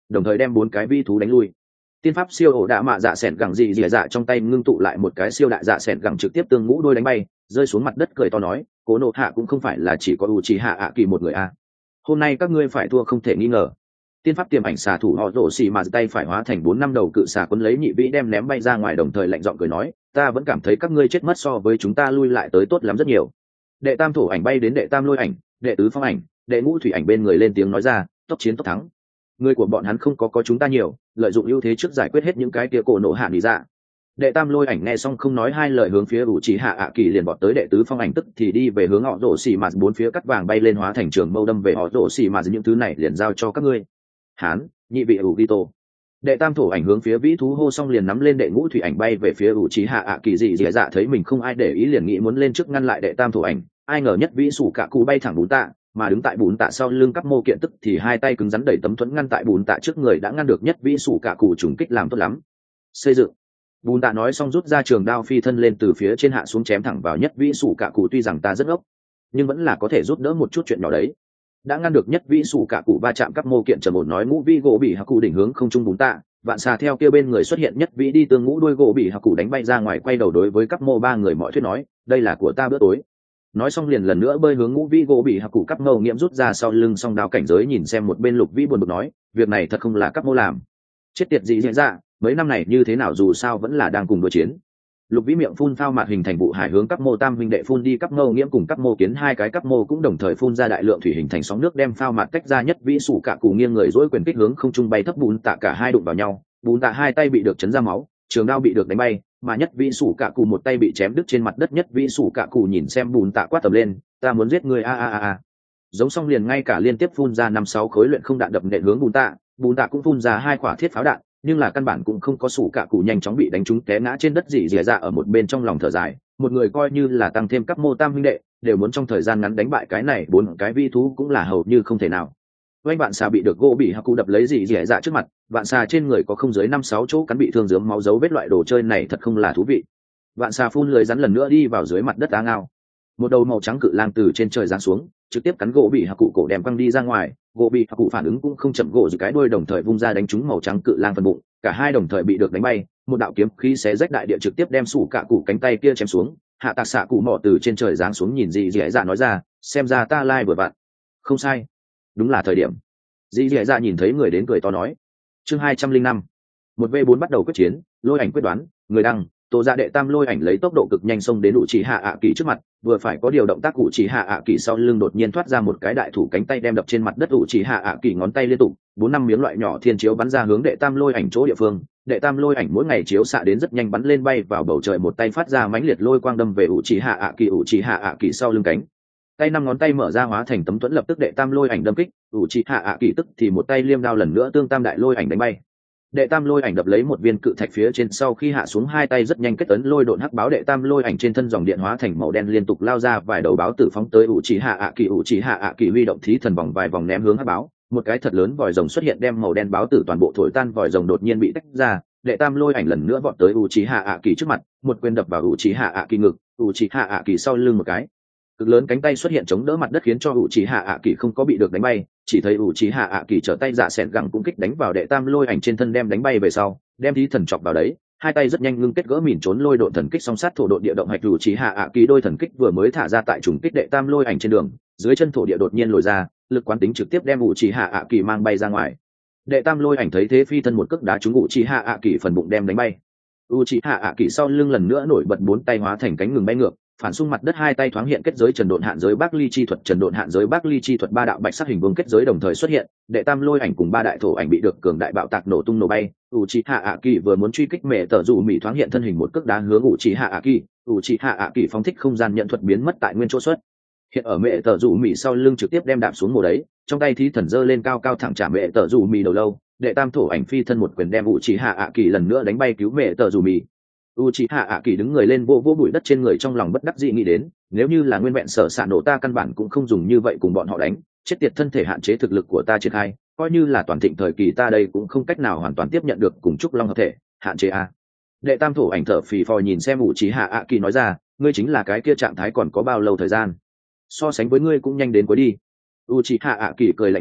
đồng thời đem bốn cái vi thú đánh lui. Tiên pháp siêu ổ đạ mạ dạ sẻn gẳng dị dị dạ trong tay ngưng tụ lại một cái siêu đại dạ sẻn gẳng trực tiếp tương ngũ đôi đánh bay, rơi xuống mặt đất cười to nói, Cố Nộ Hạ cũng không phải là chỉ có Uchiha ạ kỳ một người a. Hôm nay các ngươi phải thua không thể nghi ngờ. Tiên pháp tiềm ảnh xà thủ họ rổ xì mà tay phải hóa thành bốn năm đầu cự xà quấn lấy nhị vĩ đem ném bay ra ngoài, đồng thời lạnh giọng cười nói, ta vẫn cảm thấy các ngươi chết mất so với chúng ta lui lại tới tốt lắm rất nhiều. Đệ tam thổ ảnh bay đến đệ tam lôi ảnh, đệ tứ phong ảnh, đệ ngũ thủy ảnh bên người lên tiếng nói ra, tốc chiến tốc thắng. Người của bọn hắn không có có chúng ta nhiều, lợi dụng ưu thế trước giải quyết hết những cái kia cổ nộ hạ đi ra. Đệ tam lôi ảnh nghe xong không nói hai lời hướng phía Uchiha ạ kỳ liền bọt tới, đệ tứ phong ảnh tức thì đi về hướng họ rổ xì mà bốn phía cắt vàng bay lên hóa thành trường mâu đâm về họ rổ xì mà, những thứ này liền giao cho các ngươi. Hán, nhị vị Ugito. Đệ tam thổ ảnh hướng phía vĩ thú hô xong liền nắm lên đệ ngũ thủy ảnh bay về phía Uchiha ạ kỳ. Dị dị dạ thấy mình không ai để ý liền nghĩ muốn lên trước ngăn lại đệ tam thổ ảnh, ai ngờ nhất vĩ sủ cả cụ bay thẳng bún tạ, mà đứng tại bún tạ sau lưng các mô kiện tức thì hai tay cứng rắn đẩy tấm thuẫn ngăn tại bún tạ trước người, đã ngăn được nhất vĩ sủ cả cụ trùng kích, làm tốt lắm. Xây dựng. Bún tạ nói xong rút ra trường đao phi thân lên từ phía trên hạ xuống chém thẳng vào nhất vĩ sủ cả cụ, tuy rằng ta rất ngốc nhưng vẫn là có thể giúp đỡ một chút chuyện nhỏ đấy. Đã ngăn được nhất vĩ sủ cả cụ va chạm, các mô kiện trầm ổn nói, ngũ vĩ gỗ bị hạ cụ đỉnh hướng không trung bún tạ, vạn xà theo kia bên người xuất hiện, nhất vĩ đi tương ngũ đuôi gỗ bị hạ cụ đánh bay ra ngoài, quay đầu đối với các mô ba người mọi thuyết nói, đây là của ta bữa tối. Nói xong liền lần nữa bơi hướng ngũ vĩ gỗ bị hạ cụ. Các ngâu nghiễm rút ra sau lưng song đao cảnh giới nhìn xem một bên lục vĩ buồn bực nói, việc này thật không là các mô làm, chết tiệt gì diễn ra mấy năm này như thế nào dù sao vẫn là đang cùng đối chiến. Lục vĩ miệng phun phao mạt hình thành vụ hải hướng các mô tam huynh đệ phun đi, các ngâu nghiễm cùng các mô kiến hai cái các mô cũng đồng thời phun ra đại lượng thủy hình thành sóng nước đem phao mạt tách ra, nhất vĩ sủ cả cụ nghiêng người dỗi quyền kích hướng không trung bay thấp, bùn tạ cả hai đụng vào nhau, bùn tạ hai tay bị được chấn ra máu, trường đao bị được đánh bay, mà nhất vĩ sủ cả cụ một tay bị chém đứt trên mặt đất. Nhất vĩ sủ cả cụ nhìn xem bùn tạ quát tầm lên, ta muốn giết người a a a a. Giống xong liền ngay cả liên tiếp phun ra năm sáu khối luyện không đạn đập nện hướng bùn tạ, bùn tạ cũng phun ra hai quả thiết pháo đạn, nhưng là căn bản cũng không có sủ cả cụ nhanh chóng bị đánh trúng té ngã trên đất. Dị dìa dạ ở một bên trong lòng thở dài, một người coi như là tăng thêm các mô tam huynh đệ đều muốn trong thời gian ngắn đánh bại cái này bốn cái vi thú cũng là hầu như không thể nào. Oanh bạn xà bị được gỗ bị hạ cụ đập lấy dị dìa dạ trước mặt, vạn xà trên người có không dưới năm sáu chỗ cắn bị thương dướng máu dấu vết, loại đồ chơi này thật không là thú vị. Vạn xà phun lưới rắn lần nữa đi vào dưới mặt đất á ngao, một đầu màu trắng cự lang từ trên trời giáng xuống trực tiếp cắn gỗ bị hạ cụ cổ đem quăng đi ra ngoài. Gỗ bị hạ cụ phản ứng cũng không chậm, gỗ giữ cái đuôi đồng thời vung ra đánh trúng màu trắng cự lang phần bụng, cả hai đồng thời bị được đánh bay, một đạo kiếm khí xé rách đại địa trực tiếp đem sủ cả cụ cánh tay kia chém xuống. Hạ tạc xạ cụ mỏ từ trên trời giáng xuống nhìn dị dìa dạ nói ra, xem ra ta lai vừa vặn. Không sai, đúng là thời điểm. Dị dìa dạ nhìn thấy người đến cười to nói. Chương hai trăm linh năm, một v bốn bắt đầu quyết chiến. Lôi ảnh quyết đoán. Người đăng Tô Dạ đệ tam lôi ảnh lấy tốc độ cực nhanh xông đến Uchiha ạ kỳ trước mặt, vừa phải có điều động tác, Uchiha ạ kỳ sau lưng đột nhiên thoát ra một cái đại thủ cánh tay đem đập trên mặt đất. Uchiha ạ kỳ ngón tay liên tục bốn năm miếng loại nhỏ thiên chiếu bắn ra hướng đệ tam lôi ảnh chỗ địa phương. Đệ tam lôi ảnh mỗi ngày chiếu xạ đến rất nhanh, bắn lên bay vào bầu trời, một tay phát ra mãnh liệt lôi quang đâm về Uchiha ạ kỳ. Uchiha ạ kỳ sau lưng cánh tay năm ngón tay mở ra hóa thành tấm thuẫn, lập tức đệ tam lôi ảnh đâm kích, Uchiha ạ kỳ tức thì một tay liêm đao lần nữa tương tam đại lôi ảnh đánh bay. Đệ tam lôi ảnh đập lấy một viên cự thạch phía trên, sau khi hạ xuống hai tay rất nhanh kết ấn lôi độn hắc báo. Đệ tam lôi ảnh trên thân dòng điện hóa thành màu đen liên tục lao ra, vài đầu báo tử phóng tới Uchiha ạ kỳ. Uchiha ạ kỳ huy động thí thần vòng vài vòng ném hướng hắc báo, một cái thật lớn vòi rồng xuất hiện đem màu đen báo tử toàn bộ thổi tan, vòi rồng đột nhiên bị tách ra. Đệ tam lôi ảnh lần nữa vọt tới Uchiha ạ kỳ trước mặt, một quyền đập vào Uchiha ạ kỳ ngực. Uchiha ạ kỳ sau lưng một cái cực lớn cánh tay xuất hiện chống đỡ mặt đất, khiến cho Uchiha ạ kỳ không có bị được đánh bay, chỉ thấy Uchiha ạ kỳ trở tay dạ xẻn gẳng cũng kích đánh vào đệ tam lôi ảnh trên thân đem đánh bay về sau, đem thí thần chọc vào đấy, hai tay rất nhanh ngưng kết gỡ mìn trốn lôi độn thần kích song sát thổ độn địa động hạch. Uchiha ạ kỳ đôi thần kích vừa mới thả ra tại trùng kích đệ tam lôi ảnh trên đường, dưới chân thổ địa đột nhiên lồi ra, lực quán tính trực tiếp đem Uchiha ạ kỳ mang bay ra ngoài. Đệ tam lôi ảnh thấy thế phi thân một cước đá trúng Uchiha ạ kỳ phần bụng đem đánh bay. Uchiha ạ kỳ sau lưng lần nữa nổi bật bốn tay hóa thành cánh ngừng bay ngược, phản xung mặt đất, hai tay thoáng hiện kết giới trần độn hạn giới Bắc Ly chi thuật, trần độn hạn giới Bắc Ly chi thuật ba đạo bạch sắc hình vuông kết giới đồng thời xuất hiện. Đệ tam lôi ảnh cùng ba đại thổ ảnh bị được cường đại bạo tạc nổ tung nổ bay. Uchiha ạ kỳ vừa muốn truy kích mẹ tở dù mỹ thoáng hiện thân hình một cước đá hướng Uchiha ạ kỳ. Uchiha ạ kỳ phóng thích không gian nhận thuật biến mất tại nguyên chỗ xuất hiện ở mẹ tở dù mỹ sau lưng, trực tiếp đem đạp xuống mồ đấy, trong tay thí thần giơ lên cao cao thẳng trả mẹ tở dù mỹ đầu lâu. Đệ tam thổ ảnh phi thân một quyền đem Uchiha ạ kỳ lần nữa đánh bay cứu mẹ tở dù mỹ. Uchiha ạ kỳ đứng người lên vô vô bụi đất trên người, trong lòng bất đắc dĩ nghĩ đến, nếu như là nguyên vẹn sở xạ nổ ta căn bản cũng không dùng như vậy cùng bọn họ đánh, chết tiệt thân thể hạn chế thực lực của ta triển khai, coi như là toàn thịnh thời kỳ ta đây cũng không cách nào hoàn toàn tiếp nhận được cùng trúc long hợp thể hạn chế a. Đệ tam thổ ảnh thở phì phò nhìn xem Uchiha ạ kỳ nói ra, ngươi chính là cái kia trạng thái còn có bao lâu thời gian, so sánh với ngươi cũng nhanh đến cuối đi. Uchiha ạ kỳ cười lạnh nói,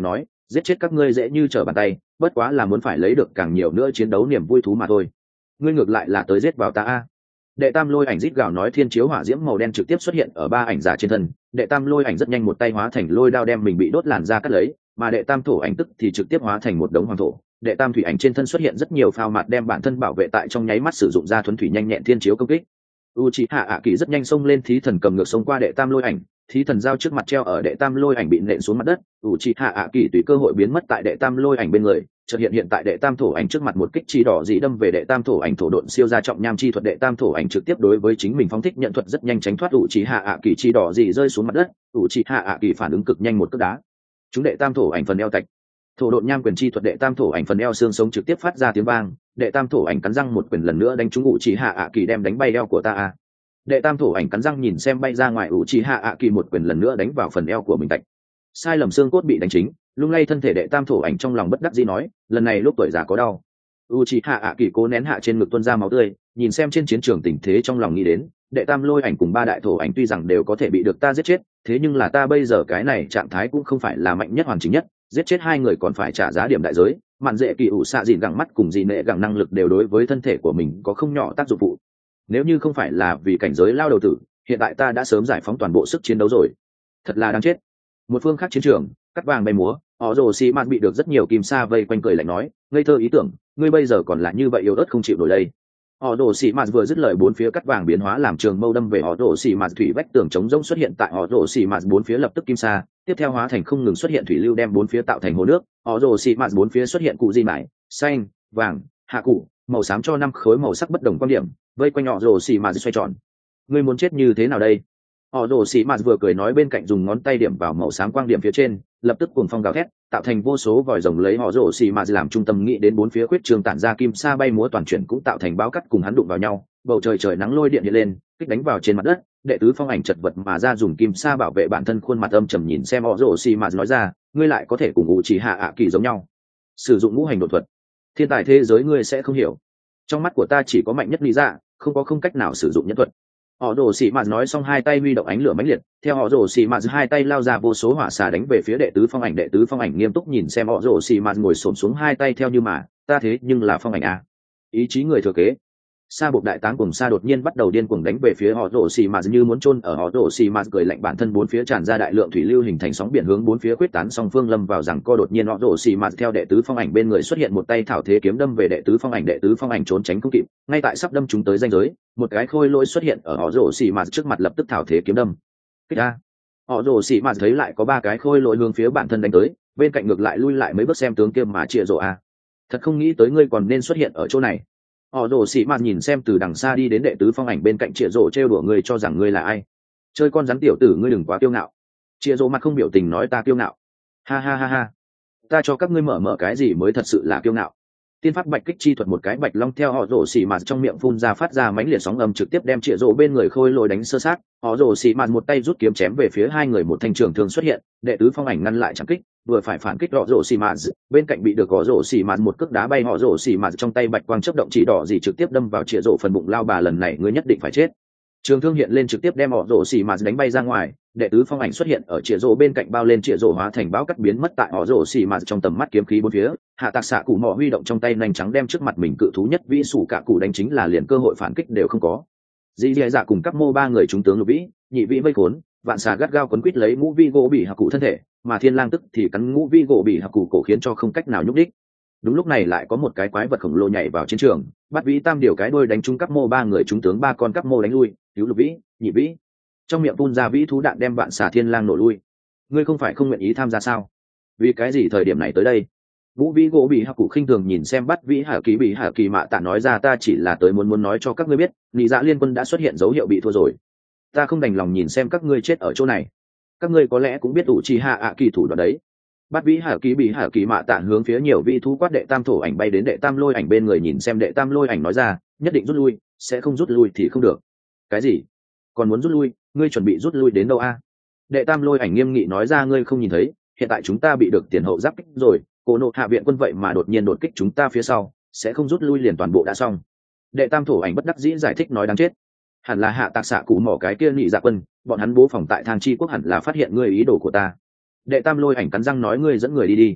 giết chết các ngươi dễ như trở bàn tay, bất quá là muốn phải lấy được càng nhiều nữa chiến đấu niềm vui thú mà thôi. Ngươi ngược lại là tới giết vào ta a. Đệ tam lôi ảnh rít gào nói, thiên chiếu hỏa diễm màu đen trực tiếp xuất hiện ở ba ảnh giả trên thân. Đệ tam lôi ảnh rất nhanh một tay hóa thành lôi đao đem mình bị đốt làn ra cắt lấy, mà đệ tam thổ ảnh tức thì trực tiếp hóa thành một đống hoàng thổ. Đệ tam thủy ảnh trên thân xuất hiện rất nhiều phao mạt đem bản thân bảo vệ tại trong nháy mắt sử dụng ra thuần thủy nhanh nhẹn thiên chiếu công kích. Uchiha ạ kỳ rất nhanh xông lên, thí thần cầm ngược xông qua đệ tam lôi ảnh, thí thần dao trước mặt treo ở đệ tam lôi ảnh bị nện xuống mặt đất. Uchiha ạ kỳ tùy cơ hội biến mất tại đệ tam lôi ảnh bên người, chợt hiện hiện tại đệ tam thổ ảnh trước mặt, một kích chi đỏ dị đâm về đệ tam thổ ảnh, thổ độn siêu ra trọng nham chi thuật. Đệ tam thổ ảnh trực tiếp đối với chính mình phóng thích nhận thuật, rất nhanh tránh thoát Uchiha ạ kỳ chi đỏ dị rơi xuống mặt đất. Uchiha ạ kỳ phản ứng cực nhanh, một cước đá chúng đệ tam thổ ảnh phần eo tạch. Thổ độn nham quyền chi thuật, đệ tam thổ ảnh phần eo xương sống trực tiếp phát ra tiếng vang. Đệ tam thổ ảnh cắn răng một quyền lần nữa đánh trúng Uchiha ạ kỳ, đem đánh bay eo của ta a. Đệ tam thổ ảnh cắn răng nhìn xem bay ra ngoài Uchiha ạ kỳ, một quyền lần nữa đánh vào phần eo của mình tạch. Sai lầm xương cốt bị đánh chính, lung lay thân thể. Đệ tam thổ ảnh trong lòng bất đắc dĩ nói, lần này lúc tuổi già có đau. Uchiha ạ kỳ cố nén hạ trên ngực tuôn ra máu tươi, nhìn xem trên chiến trường tình thế trong lòng nghĩ đến, đệ tam lôi ảnh cùng ba đại thổ ảnh tuy rằng đều có thể bị được ta giết chết, thế nhưng là ta bây giờ cái này trạng thái cũng không phải là mạnh nhất hoàn chỉnh nhất, giết chết hai người còn phải trả giá điểm đại giới. Mạn dễ kỳ ủ xạ dìn gẳng mắt cùng dị nệ gẳng năng lực đều đối với thân thể của mình có không nhỏ tác dụng phụ. Nếu như không phải là vì cảnh giới lao đầu tử, hiện tại ta đã sớm giải phóng toàn bộ sức chiến đấu rồi. Thật là đáng chết. Một phương khác chiến trường, cắt vàng bay múa, họ rồ xì mạt bị được rất nhiều kim sa vây quanh cười lạnh nói, ngây thơ ý tưởng, ngươi bây giờ còn là như vậy yếu ớt không chịu nổi đây. Họ rồ xì mạt vừa dứt lời, bốn phía cắt vàng biến hóa làm trường mâu đâm về họ rồ xì mạt, thủy vách tường chống rỗng xuất hiện tại họ rồ xì mạt bốn phía, lập tức kim sa tiếp theo hóa thành không ngừng xuất hiện thủy lưu đem bốn phía tạo thành hồ nước. Họ rồ xì mạt bốn phía xuất hiện cụ di mải, xanh, vàng, hạ cụ, màu xám cho năm khối màu sắc bất đồng quan điểm vây quanh họ rồ xì mạt xoay tròn. Ngươi muốn chết như thế nào đây? Họ rồ xì mạt vừa cười nói, bên cạnh dùng ngón tay điểm vào màu xám quang điểm phía trên, lập tức cuồng phong gào thét tạo thành vô số vòi rồng lấy họ rồ xì mạt làm trung tâm nghĩ đến bốn phía quyết trường tản ra kim sa bay múa, toàn chuyển cũng tạo thành báo cắt cùng hắn đụng vào nhau. Bầu trời trời nắng lôi điện hiện lên, kích đánh vào trên mặt đất. Đệ tứ phong ảnh chật vật mà ra dùng kim sa bảo vệ bản thân, khuôn mặt âm trầm nhìn xem họ rồ xì mạt nói ra, ngươi lại có thể cùng Uchiha ạ kỳ giống nhau sử dụng ngũ hành đột thuật, thiên tài thế giới ngươi sẽ không hiểu. Trong mắt của ta chỉ có mạnh nhất lý dạ, không có không cách nào sử dụng nhân thuật. Họ rồ xì mạt nói xong hai tay huy động ánh lửa mãnh liệt, theo họ rồ xì mạt hai tay lao ra vô số hỏa xà đánh về phía đệ tứ phong ảnh. Đệ tứ phong ảnh nghiêm túc nhìn xem họ rồ xì mạt ngồi xổm xuống hai tay theo như mà, ta thế nhưng là phong ảnh à? Ý chí người thừa kế. Sa buộc đại táng cùng sa đột nhiên bắt đầu điên cuồng đánh về phía họ rồ xì mạt, như muốn chôn ở họ rồ xì mạt cười lạnh, bản thân bốn phía tràn ra đại lượng thủy lưu hình thành sóng biển hướng bốn phía quyết tán, song phương lâm vào rằng co. Đột nhiên họ rồ xì mạt theo đệ tứ phong ảnh bên người xuất hiện một tay thảo thế kiếm đâm về đệ tứ phong ảnh. Đệ tứ phong ảnh trốn tránh không kịp, ngay tại sắp đâm chúng tới ranh giới, một cái khôi lỗi xuất hiện ở họ rồ xì mạt trước mặt, lập tức thảo thế kiếm đâm kích ra. Họ rồ xì mạt thấy lại có ba cái khôi lỗi hướng phía bản thân đánh tới, bên cạnh ngược lại lui lại mấy bước xem tướng kia mà chia rồ a, thật không nghĩ tới ngươi còn nên xuất hiện ở chỗ này. Họ rồ xì mạt nhìn xem từ đằng xa đi đến đệ tứ phong ảnh bên cạnh chia rồ, trêu đùa, ngươi cho rằng ngươi là ai? Chơi con rắn tiểu tử, ngươi đừng quá kiêu ngạo. Chia rồ mặt không biểu tình nói, ta kiêu ngạo? Ha ha ha ha, ta cho các ngươi mở mở cái gì mới thật sự là kiêu ngạo. Tiên pháp bạch kích chi thuật, một cái bạch long theo họ rồ xì mạt trong miệng phun ra, phát ra mãnh liệt sóng âm trực tiếp đem chia rồ bên người khôi lỗi đánh sơ sát. Họ rồ xì mạt một tay rút kiếm chém về phía hai người, một thanh trường thương xuất hiện, đệ tứ phong ảnh ngăn lại chẳng kích, vừa phải phản kích họ rồ xì mạt, bên cạnh bị được họ rồ xì mạt một cước đá bay. Họ rồ xì mạt trong tay bạch quang chớp động chỉ đỏ gì trực tiếp đâm vào chia rồ phần bụng, lao bà lần này ngươi nhất định phải chết. Trường thương hiện lên trực tiếp đem họ rồ xì mạt đánh bay ra ngoài. Đệ tứ phong ảnh xuất hiện ở chia rồ bên cạnh, bao lên chia rồ hóa thành báo cắt biến mất tại họ rồ xì mạt trong tầm mắt, kiếm khí bốn phía. Hạ tạc xạ cụ mỏ huy động trong tay nành trắng đem trước mặt mình cự thú nhất vĩ sủ cả cụ đánh chính là liền cơ hội phản kích đều không có. Dì dì dạ cùng các mô ba người chúng tướng lục vĩ nhị vĩ vây khốn, vạn xà gắt gao quấn quít lấy ngũ vi gỗ bị hạ cụ thân thể, mà thiên lang tức thì cắn ngũ vi gỗ bị hạ cụ cổ khiến cho không cách nào nhúc đích. Đúng lúc này lại có một cái quái vật khổng lồ nhảy vào chiến trường, bắt vĩ tam điều cái đuôi đánh trúng các mô ba người chúng tướng, ba con các mô đánh lui, cứu lục vĩ nhị vĩ trong miệng phun ra vĩ thú đạn đem vạn xà thiên lang nổ lui. Ngươi không phải không nguyện ý tham gia sao? Vì cái gì thời điểm này tới đây? Vũ vĩ gỗ bị hạ cụ khinh thường nhìn xem bắt vĩ hạ kỳ bị hạ kỳ mạ tạ nói ra, ta chỉ là tới muốn muốn nói cho các ngươi biết, nị dạ liên quân đã xuất hiện dấu hiệu bị thua rồi. Ta không đành lòng nhìn xem các ngươi chết ở chỗ này. Các ngươi có lẽ cũng biết ủ trì hạ ạ kỳ thủ đoạn đấy. Bắt vĩ hạ kỳ bị hạ kỳ mạ tạ hướng phía nhiều vị thú quát. Đệ tam thổ ảnh bay đến đệ tam lôi ảnh bên người nhìn xem đệ tam lôi ảnh nói ra, nhất định rút lui, sẽ không rút lui thì không được. Cái gì? Còn muốn rút lui? Ngươi chuẩn bị rút lui đến đâu a? Đệ tam lôi ảnh nghiêm nghị nói ra, ngươi không nhìn thấy hiện tại chúng ta bị được tiền hậu giáp kích rồi, cổ nộ hạ viện quân vậy mà đột nhiên đột kích chúng ta phía sau, sẽ không rút lui liền toàn bộ đã xong. Đệ tam thổ ảnh bất đắc dĩ giải thích nói, đáng chết, hẳn là hạ tạc xạ cụ mỏ cái kia nhị dạ quân, bọn hắn bố phòng tại thang chi quốc hẳn là phát hiện ngươi ý đồ của ta. Đệ tam lôi ảnh cắn răng nói, ngươi dẫn người đi đi,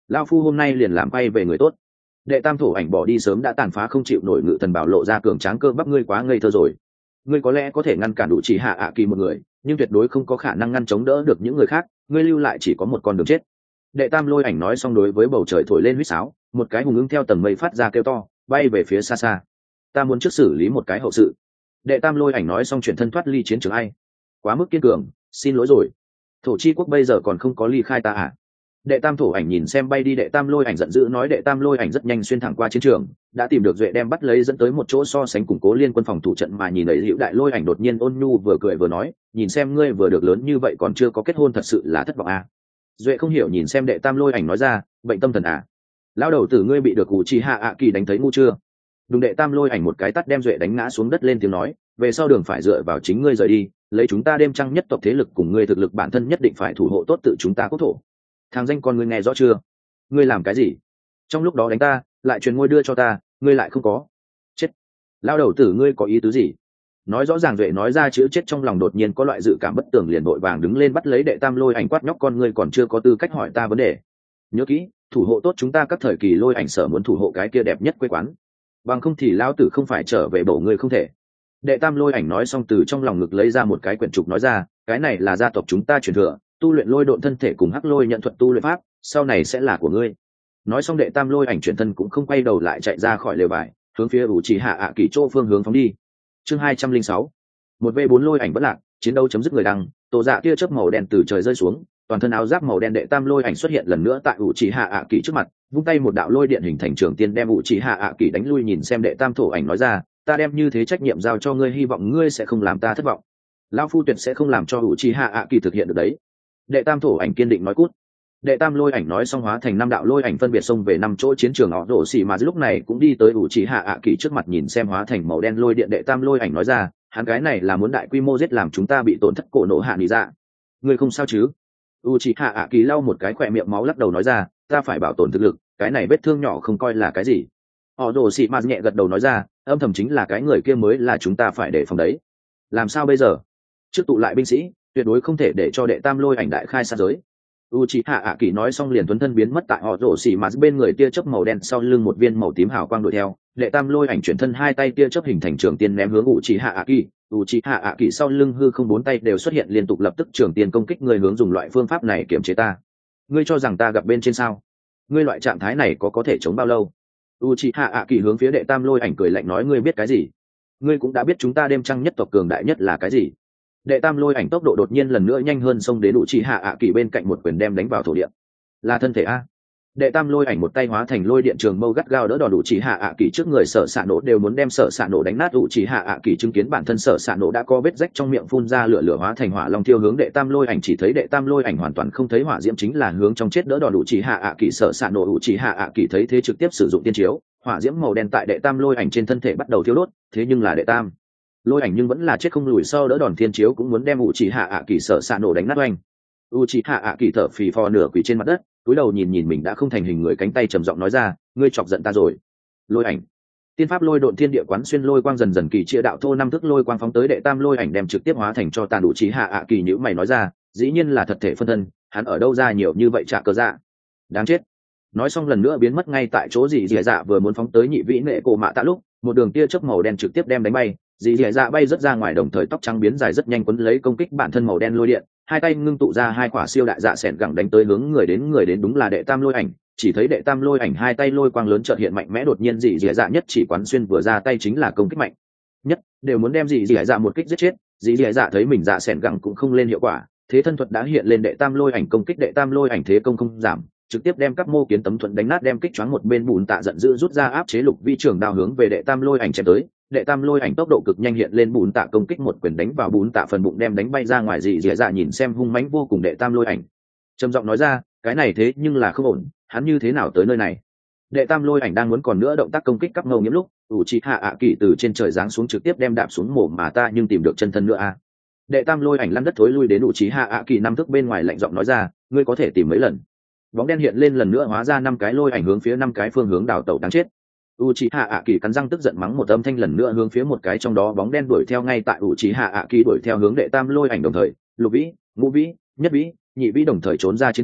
Lao phu hôm nay liền làm quay về người tốt. Đệ tam thổ ảnh bỏ đi sớm đã tàn phá không chịu nổi ngự thần bảo lộ ra cường tráng cơ bắp. Ngươi quá ngây thơ rồi. Ngươi có lẽ có thể ngăn cản đủ chỉ hạ ạ kỳ một người, nhưng tuyệt đối không có khả năng ngăn chống đỡ được những người khác. Ngươi lưu lại chỉ có một con đường chết. Đệ tam lôi ảnh nói xong đối với bầu trời thổi lên huýt sáo, một cái hùng ứng theo tầng mây phát ra kêu to, bay về phía xa xa. Ta muốn trước xử lý một cái hậu sự. Đệ tam lôi ảnh nói xong chuyển thân thoát ly chiến trường. Ai quá mức kiên cường, xin lỗi rồi. Thổ chi quốc bây giờ còn không có ly khai ta à? Đệ tam thổ ảnh nhìn xem bay đi đệ tam lôi ảnh giận dữ nói. Đệ tam lôi ảnh rất nhanh xuyên thẳng qua chiến trường, đã tìm được duệ đem bắt lấy dẫn tới một chỗ so sánh củng cố liên quân phòng thủ trận. Mà nhìn ấy hữu đại lôi ảnh đột nhiên ôn nhu vừa cười vừa nói, nhìn xem ngươi vừa được lớn như vậy còn chưa có kết hôn, thật sự là thất vọng à. Duệ không hiểu nhìn xem đệ tam lôi ảnh nói ra, bệnh tâm thần à? Lão đầu tử ngươi bị được cụ chỉ hạ ạ kỳ đánh thấy ngu chưa? Đúng. Đệ tam lôi ảnh một cái tắt đem Duệ đánh ngã xuống đất, lên tiếng nói, về sau đường phải dựa vào chính ngươi rời đi, lấy chúng ta đêm trăng nhất tộc thế lực cùng ngươi thực lực bản thân nhất định phải thủ hộ tốt tự chúng ta quốc thổ. Thằng danh con ngươi nghe rõ chưa? Ngươi làm cái gì? Trong lúc đó đánh ta, lại truyền ngôi đưa cho ta, ngươi lại không có. Chết. Lão đầu tử ngươi có ý tứ gì? Nói rõ ràng Duệ nói ra chữ chết trong lòng đột nhiên có loại dự cảm bất tường, liền vội vàng đứng lên bắt lấy đệ tam lôi ảnh quát, nhóc con ngươi còn chưa có tư cách hỏi ta vấn đề. Nhớ kỹ, thủ hộ tốt chúng ta các thời kỳ lôi ảnh sở muốn thủ hộ cái kia đẹp nhất quê quán, bằng không thì lão tử không phải trở về bổ ngươi không thể. Đệ tam lôi ảnh nói xong từ trong lòng ngực lấy ra một cái quyển trục nói ra, cái này là gia tộc chúng ta truyền thừa, tu luyện lôi độn thân thể cùng hắc lôi nhận thuật tu luyện pháp, sau này sẽ là của ngươi. Nói xong đệ tam lôi ảnh chuyển thân cũng không quay đầu lại chạy ra khỏi lều vải, hướng phía ủ trì hạ ạ kỳ chỗ phương hướng phóng đi. Chương hai trăm linh sáu, một v bốn lôi ảnh bất lạc, chiến đấu chấm dứt. Người đăng, tổ dạ tia chớp màu đen từ trời rơi xuống, toàn thân áo giáp màu đen đệ tam lôi ảnh xuất hiện lần nữa tại ủ trì hạ ạ kỳ trước mặt, vung tay một đạo lôi điện hình thành trường tiên đem ủ trì hạ ạ kỳ đánh lui. Nhìn xem đệ tam thổ ảnh nói ra, ta đem như thế trách nhiệm giao cho ngươi, hy vọng ngươi sẽ không làm ta thất vọng. Lão phu tuyệt sẽ không làm cho ủ trì hạ ạ kỳ thực hiện được đấy. Đệ tam thổ ảnh kiên định nói. Cút. Đệ tam lôi ảnh nói xong hóa thành năm đạo lôi ảnh phân biệt xông về năm chỗ chiến trường. Họ rổ xì mà lúc này cũng đi tới ủ trì hạ ạ kỳ trước mặt, nhìn xem hóa thành màu đen lôi điện đệ tam lôi ảnh nói ra, hắn cái này là muốn đại quy mô giết làm chúng ta bị tổn thất cổ nổ hạ lý ra. Ngươi không sao chứ? U trì hạ ạ kỳ lau một cái khỏe miệng máu lắc đầu nói ra, ta phải bảo tồn thực lực, cái này vết thương nhỏ không coi là cái gì. Họ rổ xì mà nhẹ gật đầu nói ra, âm thầm chính là cái người kia mới là chúng ta phải đề phòng đấy. Làm sao bây giờ? Trước tụ lại binh sĩ, tuyệt đối không thể để cho đệ tam lôi ảnh đại khai sát giới. Uchiha ạ kỳ nói xong liền tuấn thân biến mất tại họ rổ xì mà bên người, tia chớp màu đen sau lưng một viên màu tím hào quang đuổi theo. Đệ tam lôi ảnh chuyển thân hai tay tia chớp hình thành trường tiên ném hướng Uchiha ạ kỳ. Uchiha ạ kỳ sau lưng hư không bốn tay đều xuất hiện liên tục, lập tức trường tiên công kích người hướng dùng loại phương pháp này kiểm chế ta. Ngươi cho rằng ta gặp bên trên sao? Ngươi loại trạng thái này có có thể chống bao lâu? Uchiha ạ kỳ hướng phía đệ tam lôi ảnh cười lạnh nói, ngươi biết cái gì? Ngươi cũng đã biết chúng ta đêm trăng nhất tộc cường đại nhất là cái gì. Đệ tam lôi ảnh tốc độ đột nhiên lần nữa nhanh hơn, xông đến Uchiha ạ kỳ bên cạnh một quyền đem đánh vào thổ địa. Là thân thể a. Đệ tam lôi ảnh một tay hóa thành lôi điện trường mâu gắt gao đỡ đòn Uchiha ạ kỳ trước người. Sở xạ nổ đều muốn đem sở xạ nổ đánh nát. Uchiha ạ kỳ chứng kiến bản thân sở xạ nổ đã có vết rách trong miệng phun ra lửa, lửa hóa thành hỏa long thiêu hướng đệ tam lôi ảnh, chỉ thấy đệ tam lôi ảnh hoàn toàn không thấy hỏa diễm, chính là hướng trong chết đỡ đòn Uchiha ạ kỳ. Sở xạ nổ Uchiha ạ kỳ thấy thế trực tiếp sử dụng tiên chiếu, hỏa diễm màu đen tại đệ tam lôi ảnh trên thân thể bắt đầu thiêu đốt. Thế nhưng là đệ tam lôi ảnh nhưng vẫn là chết không lùi, sau đỡ đòn thiên chiếu cũng muốn đem Uchiha ạ kỳ sở xạ nổ đánh nát oanh. Uchiha ạ kỳ thở phì phò nửa quỳ trên mặt đất, cúi đầu nhìn nhìn mình đã không thành hình người cánh tay, trầm giọng nói ra, ngươi chọc giận ta rồi. Lôi ảnh tiên pháp lôi độn thiên địa quán xuyên lôi quang dần dần kỳ chia đạo thô năm thức lôi quang phóng tới đệ tam lôi ảnh, đem trực tiếp hóa thành cho tàn. Uchiha ạ kỳ nhữ mày nói ra, dĩ nhiên là thật thể phân thân, hắn ở đâu ra nhiều như vậy trả cờ dạ, đáng chết. Nói xong lần nữa biến mất ngay tại chỗ. Dì dì dạ vừa muốn phóng tới nhị vĩ nệ cổ mạ tạ lúc, một đường tia chớp màu đen trực tiếp đem đánh bay. Dì dì dạ bay rất ra ngoài, đồng thời tóc trắng biến dài rất nhanh quấn lấy công kích bản thân màu đen lôi điện, hai tay ngưng tụ ra hai quả siêu đại dạ sẻn gẳng đánh tới hướng người đến người đến đúng là đệ tam lôi ảnh. Chỉ thấy đệ tam lôi ảnh hai tay lôi quang lớn chợt hiện mạnh mẽ, đột nhiên dì dì dạ nhất chỉ quán xuyên vừa ra tay chính là công kích mạnh nhất, đều muốn đem dì dì dạ một kích giết chết. Dì dì dạ thấy mình dạ sẻn gẳng cũng không lên hiệu quả, thế thân thuật đã hiện lên, đệ tam lôi ảnh công kích đệ tam lôi ảnh thế công không giảm, trực tiếp đem các mô kiến tấm thuận đánh nát, đem kích choáng một bên. Bùn tạ giận dữ rút ra áp chế lục vi trưởng đao hướng về đệ tam lôi ảnh chém tới. Đệ tam lôi ảnh tốc độ cực nhanh hiện lên, bùn tạ công kích một quyền đánh vào bùn tạ phần bụng đem đánh bay ra ngoài. Dị dì dạ nhìn xem hung mãnh vô cùng đệ tam lôi ảnh, trầm giọng nói ra, cái này thế nhưng là không ổn, hắn như thế nào tới nơi này? Đệ tam lôi ảnh đang muốn còn nữa động tác công kích các ngâu nhiễm lúc, Uchiha ạ kỳ từ trên trời giáng xuống trực tiếp đem đạp xuống mồm mà ta nhưng tìm được chân thân nữa a. Đệ tam lôi ảnh lăn đất thối lui đến Uchiha ạ kỳ năm thước bên ngoài, lạnh giọng nói ra, ngươi có thể tìm mấy lần. Bóng đen hiện lên lần nữa hóa ra năm cái lôi ảnh hướng phía năm cái phương hướng đào tẩu đáng chết. Uchiha ạ kỳ cắn răng tức giận mắng một âm thanh, lần nữa hướng phía một cái trong đó bóng đen đuổi theo. Ngay tại Uchiha ạ kỳ đuổi theo hướng đệ tam lôi ảnh đồng thời, lục vĩ, ngũ vĩ, nhất vĩ, nhị vĩ đồng thời trốn ra chiến trường,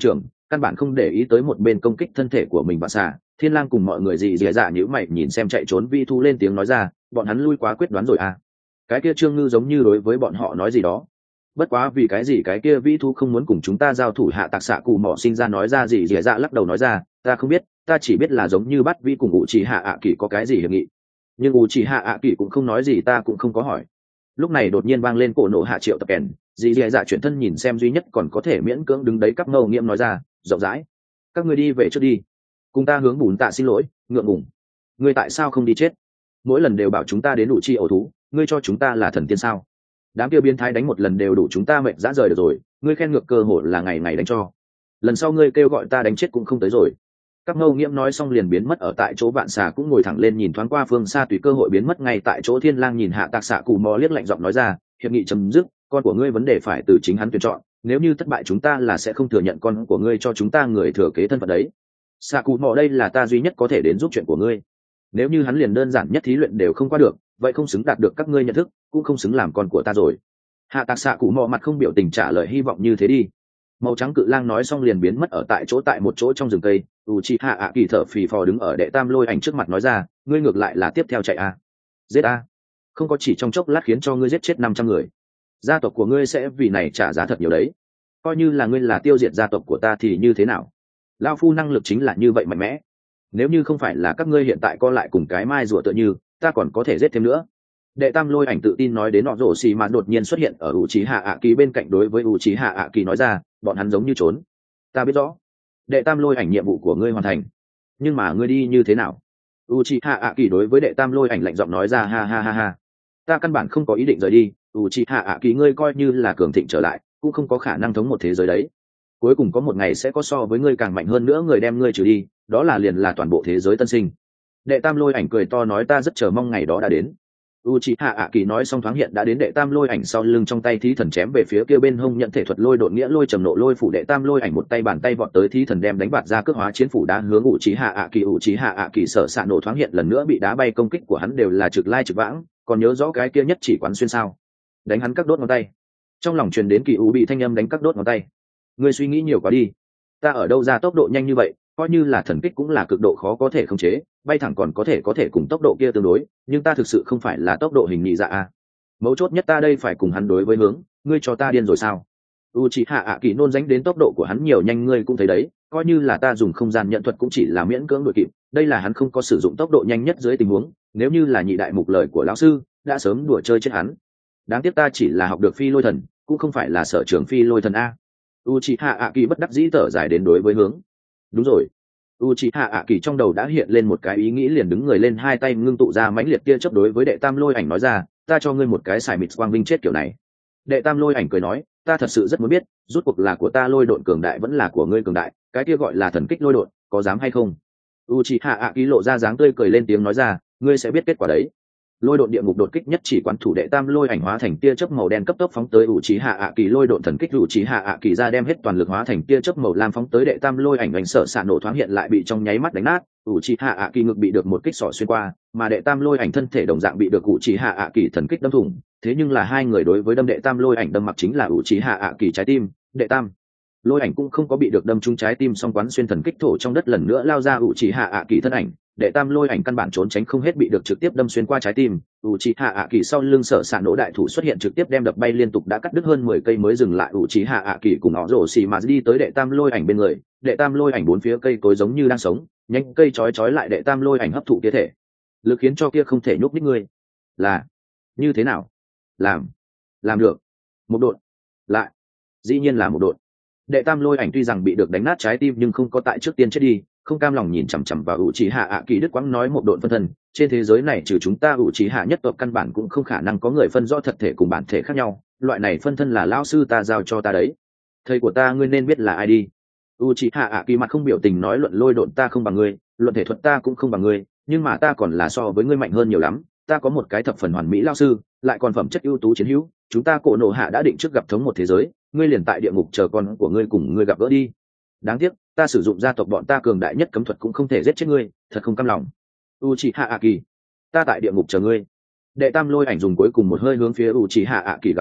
căn bản không để ý tới một bên công kích thân thể của mình và xả. Thiên Lang cùng mọi người dị dì dạ nhíu mày nhìn xem chạy trốn vi thú lên tiếng nói ra, bọn hắn lui quá quyết đoán rồi à. Cái kia Trương Ngư giống như đối với bọn họ nói gì đó. Bất quá vì cái gì cái kia vi thú không muốn cùng chúng ta giao thủ, Hạ Tạc Xạ Cụ Mỏ sinh ra nói ra dị dì dạ lắc đầu nói ra, ta không biết, ta chỉ biết là giống như bắt vi cùng ngụ chỉ hạ ạ kỳ có cái gì hiệp nghị. Nhưng ngụ chỉ hạ ạ kỳ cũng không nói gì, ta cũng không có hỏi. Lúc này đột nhiên vang lên cổ nổ hạ triệu tập kèn, dị dì dạ chuyển thân nhìn xem duy nhất còn có thể miễn cưỡng đứng đấy cắp ngâu nghiệm nói ra, rộng rãi, các ngươi đi về trước đi, cùng ta hướng bùn tạ xin lỗi, ngượng ngùng. Ngươi tại sao không đi chết? Mỗi lần đều bảo chúng ta đến đủ chi ổ thú, ngươi cho chúng ta là thần tiên sao? Đám kia biến thái đánh một lần đều đủ chúng ta mệt dã rời được rồi, ngươi khen ngược cơ hội là ngày ngày đánh cho. Lần sau ngươi kêu gọi ta đánh chết cũng không tới rồi. Các ngâu nghiễm nói xong liền biến mất ở tại chỗ. Vạn xà cũng ngồi thẳng lên nhìn thoáng qua phương xa, tùy cơ hội biến mất ngay tại chỗ. Thiên Lang nhìn Hạ Tạc Xạ Cụ Mò liếc lạnh giọng nói ra, hiệp nghị chấm dứt, con của ngươi vấn đề phải từ chính hắn tuyển chọn, nếu như thất bại chúng ta là sẽ không thừa nhận con của ngươi cho chúng ta người thừa kế thân phận đấy. Xạ Cụ Mò đây là ta duy nhất có thể đến giúp chuyện của ngươi, nếu như hắn liền đơn giản nhất thí luyện đều không qua được, vậy không xứng đạt được các ngươi nhận thức, cũng không xứng làm con của ta rồi. Hạ Tạc Xạ Cụ Mò mặt không biểu tình trả lời, hy vọng như thế đi. Màu trắng cự lang nói xong liền biến mất ở tại chỗ. Tại một chỗ trong rừng cây, Uchiha ạ kỳ thở phì phò đứng ở đệ tam lôi ảnh trước mặt nói ra, ngươi ngược lại là tiếp theo chạy à? Giết a! Không có chỉ trong chốc lát khiến cho ngươi giết chết năm trăm người, gia tộc của ngươi sẽ vì này trả giá thật nhiều đấy. Coi như là ngươi là tiêu diệt gia tộc của ta thì như thế nào? Lao phu năng lực chính là như vậy mạnh mẽ, nếu như không phải là các ngươi hiện tại co lại cùng cái mai rùa tựa như, ta còn có thể giết thêm nữa. Đệ tam lôi ảnh tự tin nói đến. Nọ rổ xì mà đột nhiên xuất hiện ở Uchiha ạ kỳ bên cạnh, đối với Uchiha ạ kỳ nói ra, bọn hắn giống như trốn. Ta biết rõ. Đệ tam lôi ảnh, nhiệm vụ của ngươi hoàn thành, nhưng mà ngươi đi như thế nào? Uchiha ạ kỳ đối với đệ tam lôi ảnh lạnh giọng nói ra, ha ha ha ha, ta căn bản không có ý định rời đi. Uchiha ạ kỳ, ngươi coi như là cường thịnh trở lại cũng không có khả năng thống một thế giới đấy. Cuối cùng có một ngày sẽ có so với ngươi càng mạnh hơn nữa người đem ngươi trừ đi, đó là liền là toàn bộ thế giới tân sinh. Đệ tam lôi ảnh cười to nói, ta rất chờ mong ngày đó đã đến. Uchiha ạ kỳ nói xong thoáng hiện đã đến đệ tam lôi ảnh sau lưng, trong tay thí thần chém về phía kia bên hông nhận thể thuật lôi độn nghĩa lôi trầm nộ lôi phủ. Đệ tam lôi ảnh một tay bàn tay vọt tới, thí thần đem đánh bạt ra cước hóa chiến phủ đá hướng Uchiha ạ kỳ. Uchiha ạ kỳ sợ xạ nổ thoáng hiện lần nữa bị đá bay, công kích của hắn đều là trực lai trực vãng, còn nhớ rõ cái kia nhất chỉ quán xuyên sao? Đánh hắn các đốt ngón tay. Trong lòng truyền đến kỳ u bị thanh âm đánh các đốt ngón tay. Ngươi suy nghĩ nhiều quá đi, ta ở đâu ra tốc độ nhanh như vậy, coi như là thần kích cũng là cực độ khó có thể khống chế, bay thẳng còn có thể có thể cùng tốc độ kia tương đối, nhưng ta thực sự không phải là tốc độ hình nhị dạ a. Mấu chốt nhất ta đây phải cùng hắn đối với hướng, ngươi cho ta điên rồi sao? Uchiha ạ kỳ nôn dánh đến tốc độ của hắn nhiều nhanh, ngươi cũng thấy đấy, coi như là ta dùng không gian nhận thuật cũng chỉ là miễn cưỡng đuổi kịp, đây là hắn không có sử dụng tốc độ nhanh nhất dưới tình huống, nếu như là nhị đại mục lời của lão sư, đã sớm đùa chơi chết hắn. Đáng tiếc ta chỉ là học được phi lôi thần, cũng không phải là sở trường phi lôi thần a. Uchiha ạ kỳ bất đắc dĩ thở dài đến đối với hướng. Đúng rồi. Uchiha ạ kỳ trong đầu đã hiện lên một cái ý nghĩ, liền đứng người lên, hai tay ngưng tụ ra mãnh liệt tia chớp đối với đệ tam lôi ảnh nói ra, ta cho ngươi một cái xài mịt quang vinh chết kiểu này. Đệ tam lôi ảnh cười nói, ta thật sự rất muốn biết, rút cuộc là của ta lôi độn cường đại vẫn là của ngươi cường đại, cái kia gọi là thần kích lôi độn, có dám hay không? Uchiha ạ kỳ lộ ra dáng tươi cười lên tiếng nói ra, ngươi sẽ biết kết quả đấy. Lôi độn địa ngục đột kích nhất chỉ quán thủ, đệ tam lôi ảnh hóa thành tia chớp màu đen cấp tốc phóng tới Uchiha ạ kỳ. Lôi độn thần kích Uchiha ạ kỳ ra đem hết toàn lực hóa thành tia chớp màu lam phóng tới đệ tam lôi ảnh, ảnh sợ xạ nổ thoáng hiện lại bị trong nháy mắt đánh nát. Uchiha ạ kỳ ngực bị được một kích sỏ xuyên qua, mà đệ tam lôi ảnh thân thể đồng dạng bị được Uchiha ạ kỳ thần kích đâm thủng. Thế nhưng là hai người đối với đâm đệ tam lôi ảnh đâm mặc chính là Uchiha ạ kỳ trái tim, đệ tam lôi ảnh cũng không có bị được đâm trúng trái tim, song quán xuyên thần kích thổ trong đất lần nữa lao ra Uchiha ạ kỳ thân ảnh. Đệ tam lôi ảnh căn bản trốn tránh không hết, bị được trực tiếp đâm xuyên qua trái tim. Uchiha ạ kỳ sau lưng sở xạ nổ đại thủ xuất hiện, trực tiếp đem đập bay liên tục, đã cắt đứt hơn mười cây mới dừng lại. Uchiha ạ kỳ cùng họ rổ xì mà đi tới đệ tam lôi ảnh bên người. Đệ tam lôi ảnh bốn phía cây cối giống như đang sống, nhanh cây chói chói lại đệ tam lôi ảnh hấp thụ kia thể lực, khiến cho kia không thể nhúc nhích. ngươi là như thế nào làm làm được một độn lại? Dĩ nhiên là một độn. Đệ tam lôi ảnh tuy rằng bị được đánh nát trái tim nhưng không có tại trước tiên chết đi, không cam lòng nhìn chằm chằm vào Uchiha ạ kỳ đức quãng nói, một độn phân thân, trên thế giới này trừ chúng ta Uchiha nhất tộc căn bản cũng không khả năng có người phân rõ thật thể cùng bản thể khác nhau, loại này phân thân là lão sư ta giao cho ta đấy, thầy của ta ngươi nên biết là ai đi. Uchiha ạ kỳ mặt không biểu tình nói, luận lôi độn ta không bằng ngươi, luận thể thuật ta cũng không bằng ngươi, nhưng mà ta còn là so với ngươi mạnh hơn nhiều lắm, ta có một cái thập phần hoàn mỹ lão sư, lại còn phẩm chất ưu tú chiến hữu, chúng ta cổ nổ hạ đã định trước gặp thống một thế giới, ngươi liền tại địa ngục chờ con của ngươi cùng ngươi gặp gỡ đi. Đáng tiếc ta sử dụng gia tộc bọn ta cường đại nhất cấm thuật cũng không thể giết chết ngươi, thật không cam lòng. Uchiha ạ kỳ, ta tại địa ngục chờ ngươi. Đệ tam lôi ảnh dùng cuối cùng một hơi hướng phía Uchiha ạ kỳ gào rú.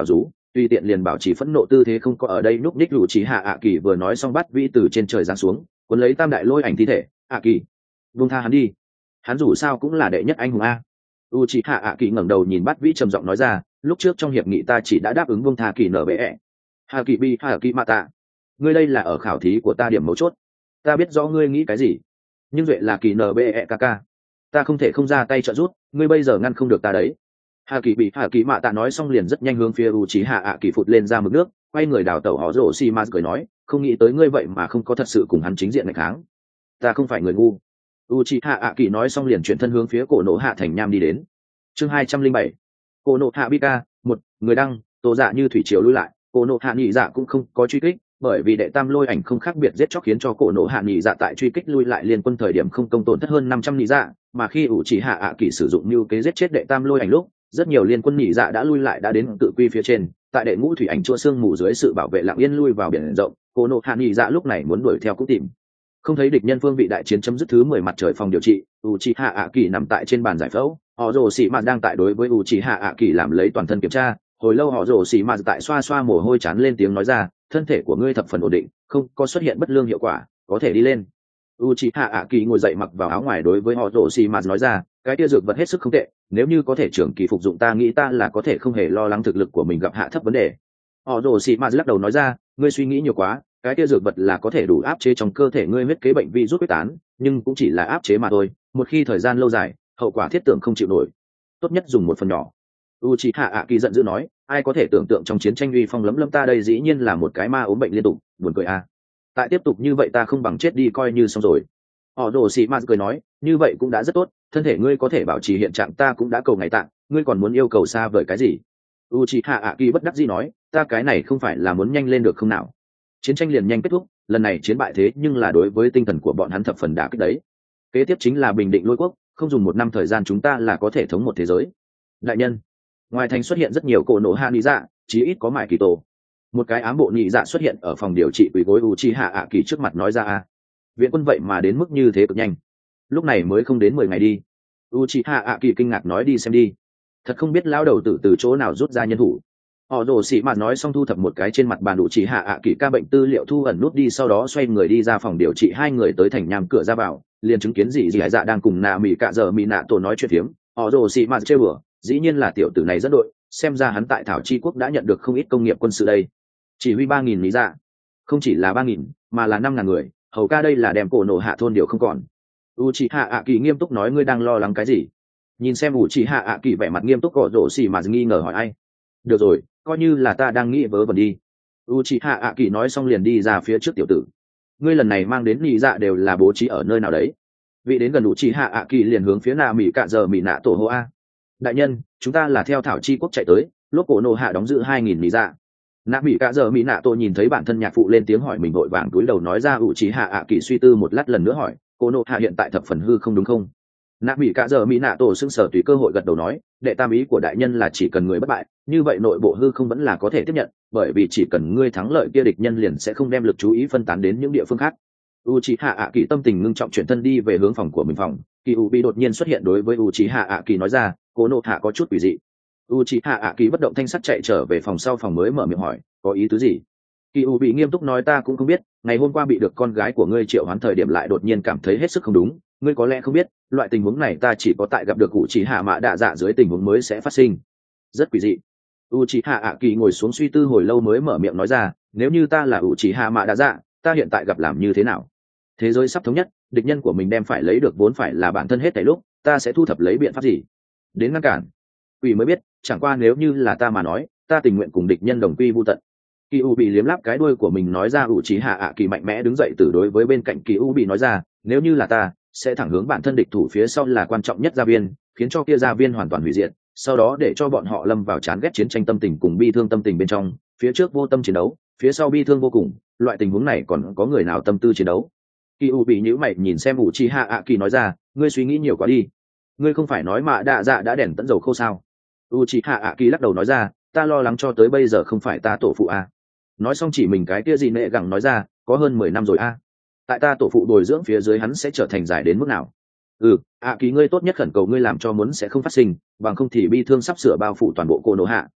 tùy tiện liền bảo trì phẫn nộ tư thế không có ở đây núp ních ủ trì hạ ạ kỳ vừa nói xong bắt vĩ từ trên trời giáng xuống cuốn lấy tam đại lôi ảnh thi thể. ạ kỳ vung tha hắn đi, hắn dù sao cũng là đệ nhất anh hùng a. u trì hạ ạ kỳ ngẩng đầu nhìn bắt vĩ trầm giọng nói ra, lúc trước trong hiệp nghị ta chỉ đã đáp ứng vung tha kỳ nở bệ ẹ hà kỳ bi hà kỳ mạ tạ, ngươi đây là ở khảo thí của ta điểm mấu chốt. Ta biết rõ ngươi nghĩ cái gì, nhưng duệ là kỳ nở bệ ẹ ca ca, ta không thể không ra tay trợ giúp, ngươi bây giờ ngăn không được ta đấy. Hà kỳ bị Hà kỳ mạ tạ nói xong liền rất nhanh hướng phía u trí hạ ạ kỳ phụt lên ra mực nước, quay người đào tẩu họ rổ xi ma cười nói, không nghĩ tới ngươi vậy mà không có thật sự cùng hắn chính diện ngày kháng. Ta không phải người ngu. u trí hạ ạ kỳ nói xong liền chuyển thân hướng phía cổ nổ hạ thành nham đi đến. Chương hai trăm linh bảy, cổ nổ hạ bika một, người đăng tổ dạ như thủy triều lui lại, cổ nổ hạ nhị dạ cũng không có truy kích, bởi vì đệ tam lôi ảnh không khác biệt giết chóc khiến cho cổ nổ hạ nhị dạ tại truy kích lui lại liên quân thời điểm không công tổn thất hơn năm trăm nhị dạ, mà khi ủ chỉ hạ ạ kỳ sử dụng mưu kế giết chết đệ tam lôi ảnh lúc rất nhiều liên quân nhị dạ đã lui lại đã đến tự quy phía trên, tại đệ ngũ thủy ảnh chua xương mù dưới sự bảo vệ lặng yên lui vào biển rộng. Cổ nổ hạ nhị dạ lúc này muốn đuổi theo cũng tìm không thấy địch nhân. Phương vị đại chiến chấm dứt thứ mười mặt trời phòng điều trị, u chi hạ ạ kỳ nằm tại trên bàn giải phẫu, họ rồ xì mạt đang tại đối với u chi hạ ạ kỳ làm lấy toàn thân kiểm tra. Hồi lâu họ rồ xì mạt tại xoa xoa mồ hôi chán lên tiếng nói ra, thân thể của ngươi thập phần ổn định, không có xuất hiện bất lương hiệu quả, có thể đi lên. u chi hạ ạ kỳ ngồi dậy mặc vào áo ngoài đối với họ rồ xì mạt nói ra, cái tia dược vật hết sức không tệ, nếu như có thể trưởng kỳ phục dụng ta nghĩ ta là có thể không hề lo lắng thực lực của mình gặp hạ thấp vấn đề. Họ rồ xì mạt lắc đầu nói ra, ngươi suy nghĩ nhiều quá, cái tia dược vật là có thể đủ áp chế trong cơ thể ngươi huyết kế bệnh vi rút quyết tán, nhưng cũng chỉ là áp chế mà thôi, một khi thời gian lâu dài hậu quả thiết tưởng không chịu nổi, tốt nhất dùng một phần nhỏ. Uchiha Aki giận dữ nói, ai có thể tưởng tượng trong chiến tranh uy phong lấm lấm ta đây dĩ nhiên là một cái ma ốm bệnh liên tục, buồn cười à. Tại tiếp tục như vậy ta không bằng chết đi coi như xong rồi. Họ đồ sĩ ma cười nói, như vậy cũng đã rất tốt, thân thể ngươi có thể bảo trì hiện trạng ta cũng đã cầu ngày tạng, ngươi còn muốn yêu cầu xa vời cái gì? Uchiha Aki bất đắc dĩ nói, ta cái này không phải là muốn nhanh lên được không nào? Chiến tranh liền nhanh kết thúc, lần này chiến bại thế nhưng là đối với tinh thần của bọn hắn thập phần đả kích đấy. Kế tiếp chính là bình định lôi quốc, không dùng một năm thời gian chúng ta là có thể thống một thế giới. Đại nhân, ngoài thành xuất hiện rất nhiều cổ nổ hạ nhị dạ, chí ít có mại kỳ tổ. Một cái ám bộ nhị dạ xuất hiện ở phòng điều trị quỳ gối Uchiha Aki trước mặt nói ra a, viện quân vậy mà đến mức như thế cực nhanh, lúc này mới không đến mười ngày đi. Uchiha Aki kinh ngạc nói, đi xem đi, thật không biết lão đầu tử từ chỗ nào rút ra nhân thủ. Họ rồ xị mạt nói xong thu thập một cái trên mặt bàn đủ chỉ hạ ạ kỳ ca bệnh tư liệu thu ẩn nút đi, sau đó xoay người đi ra phòng điều trị. Hai người tới thành nham cửa ra vào liền chứng kiến dì dì hải dạ đang cùng nạ mỹ cạ giờ mỹ nạ tổ nói chuyện phiếm. Họ rồ xị mạt chơi bừa, dĩ nhiên là tiểu tử này dẫn đội, xem ra hắn tại thảo chi quốc đã nhận được không ít công nghiệp quân sự đây. Chỉ huy ba nghìn lý dạ, không chỉ là ba nghìn mà là năm ngàn người, hầu ca đây là đem cổ nổ hạ thôn điều không còn. u chị hạ ạ kỳ nghiêm túc nói, ngươi đang lo lắng cái gì? Nhìn xem u chị hạ ạ kỳ vẻ mặt nghiêm túc, gõ rồ xị mạt nghi ngờ hỏi ai. Được rồi, coi như là ta đang nghĩ vớ vẩn đi. Uchiha Aki nói xong liền đi ra phía trước. Tiểu tử, ngươi lần này mang đến nhị dạ đều là bố trí ở nơi nào đấy? Vị đến gần Uchiha Aki liền hướng phía nạ mỹ cạ giờ mỹ nạ tổ hô a. Đại nhân, chúng ta là theo thảo chi quốc chạy tới, lúc cổ nổ hạ đóng giữ hai nghìn nhị dạ. Nạ mỹ cạ giờ mỹ nạ tổ nhìn thấy bản thân nhạc phụ lên tiếng hỏi mình vội vàng cúi đầu nói ra. Uchiha Aki suy tư một lát lần nữa hỏi, cổ nổ hạ hiện tại thập phần hư không đúng không? Nạ mỹ cạ giờ mỹ nạ tổ sững sờ tùy cơ hội gật đầu nói, đệ tam ý của đại nhân là chỉ cần người bất bại, như vậy nội bộ hư không vẫn là có thể tiếp nhận, bởi vì chỉ cần ngươi thắng lợi kia địch nhân liền sẽ không đem lực chú ý phân tán đến những địa phương khác. Uchiha Aki tâm tình ngưng trọng chuyển thân đi về hướng phòng của mình. Phòng Kyuubi đột nhiên xuất hiện đối với Uchiha Aki nói ra, cố nộ hạ có chút quỷ dị. Uchiha Aki bất động thanh sắc chạy trở về phòng sau phòng mới mở miệng hỏi, có ý tứ gì? Kyuubi nghiêm túc nói, ta cũng không biết, ngày hôm qua bị được con gái của ngươi triệu hoán thời điểm lại đột nhiên cảm thấy hết sức không đúng, ngươi có lẽ không biết, loại tình huống này ta chỉ có tại gặp được Uchiha Mạ Đạ Dạ dưới tình huống mới sẽ phát sinh. Rất quỷ dị. Uchiha Aki ngồi xuống suy tư hồi lâu mới mở miệng nói ra, nếu như ta là Uchiha Mạ Đạ Dạ, ta hiện tại gặp làm như thế nào? Thế giới sắp thống nhất, địch nhân của mình đem phải lấy được vốn phải là bản thân hết thảy lúc, ta sẽ thu thập lấy biện pháp gì đến ngăn cản? Quỷ mới biết, chẳng qua nếu như là ta mà nói, ta tình nguyện cùng địch nhân đồng quy vu tận. Kyuubi liếm láp cái đuôi của mình nói ra. Uchiha Aki mạnh mẽ đứng dậy từ đối với bên cạnh Kyuubi nói ra, nếu như là ta, sẽ thẳng hướng bản thân địch thủ phía sau là quan trọng nhất gia viên, khiến cho kia gia viên hoàn toàn hủy diệt, sau đó để cho bọn họ lâm vào chán ghét chiến tranh tâm tình cùng bi thương tâm tình bên trong, phía trước vô tâm chiến đấu, phía sau bi thương vô cùng, loại tình huống này còn có người nào tâm tư chiến đấu? Kyuubi nhíu mày nhìn xem Uchiha Aki nói ra, ngươi suy nghĩ nhiều quá đi, ngươi không phải nói Mạ Đạ Dạ đã đèn tận dầu khô sao? Uchiha Aki lắc đầu nói ra, ta lo lắng cho tới bây giờ không phải ta tổ phụ a. Nói xong chỉ mình cái kia gì nệ gẳng nói ra, có hơn mười năm rồi a. Tại ta tổ phụ bồi dưỡng phía dưới hắn sẽ trở thành dài đến mức nào? Ừ, ạ kỳ ngươi tốt nhất khẩn cầu ngươi làm cho muốn sẽ không phát sinh, bằng không thì bi thương sắp sửa bao phủ toàn bộ cô nổ hạ.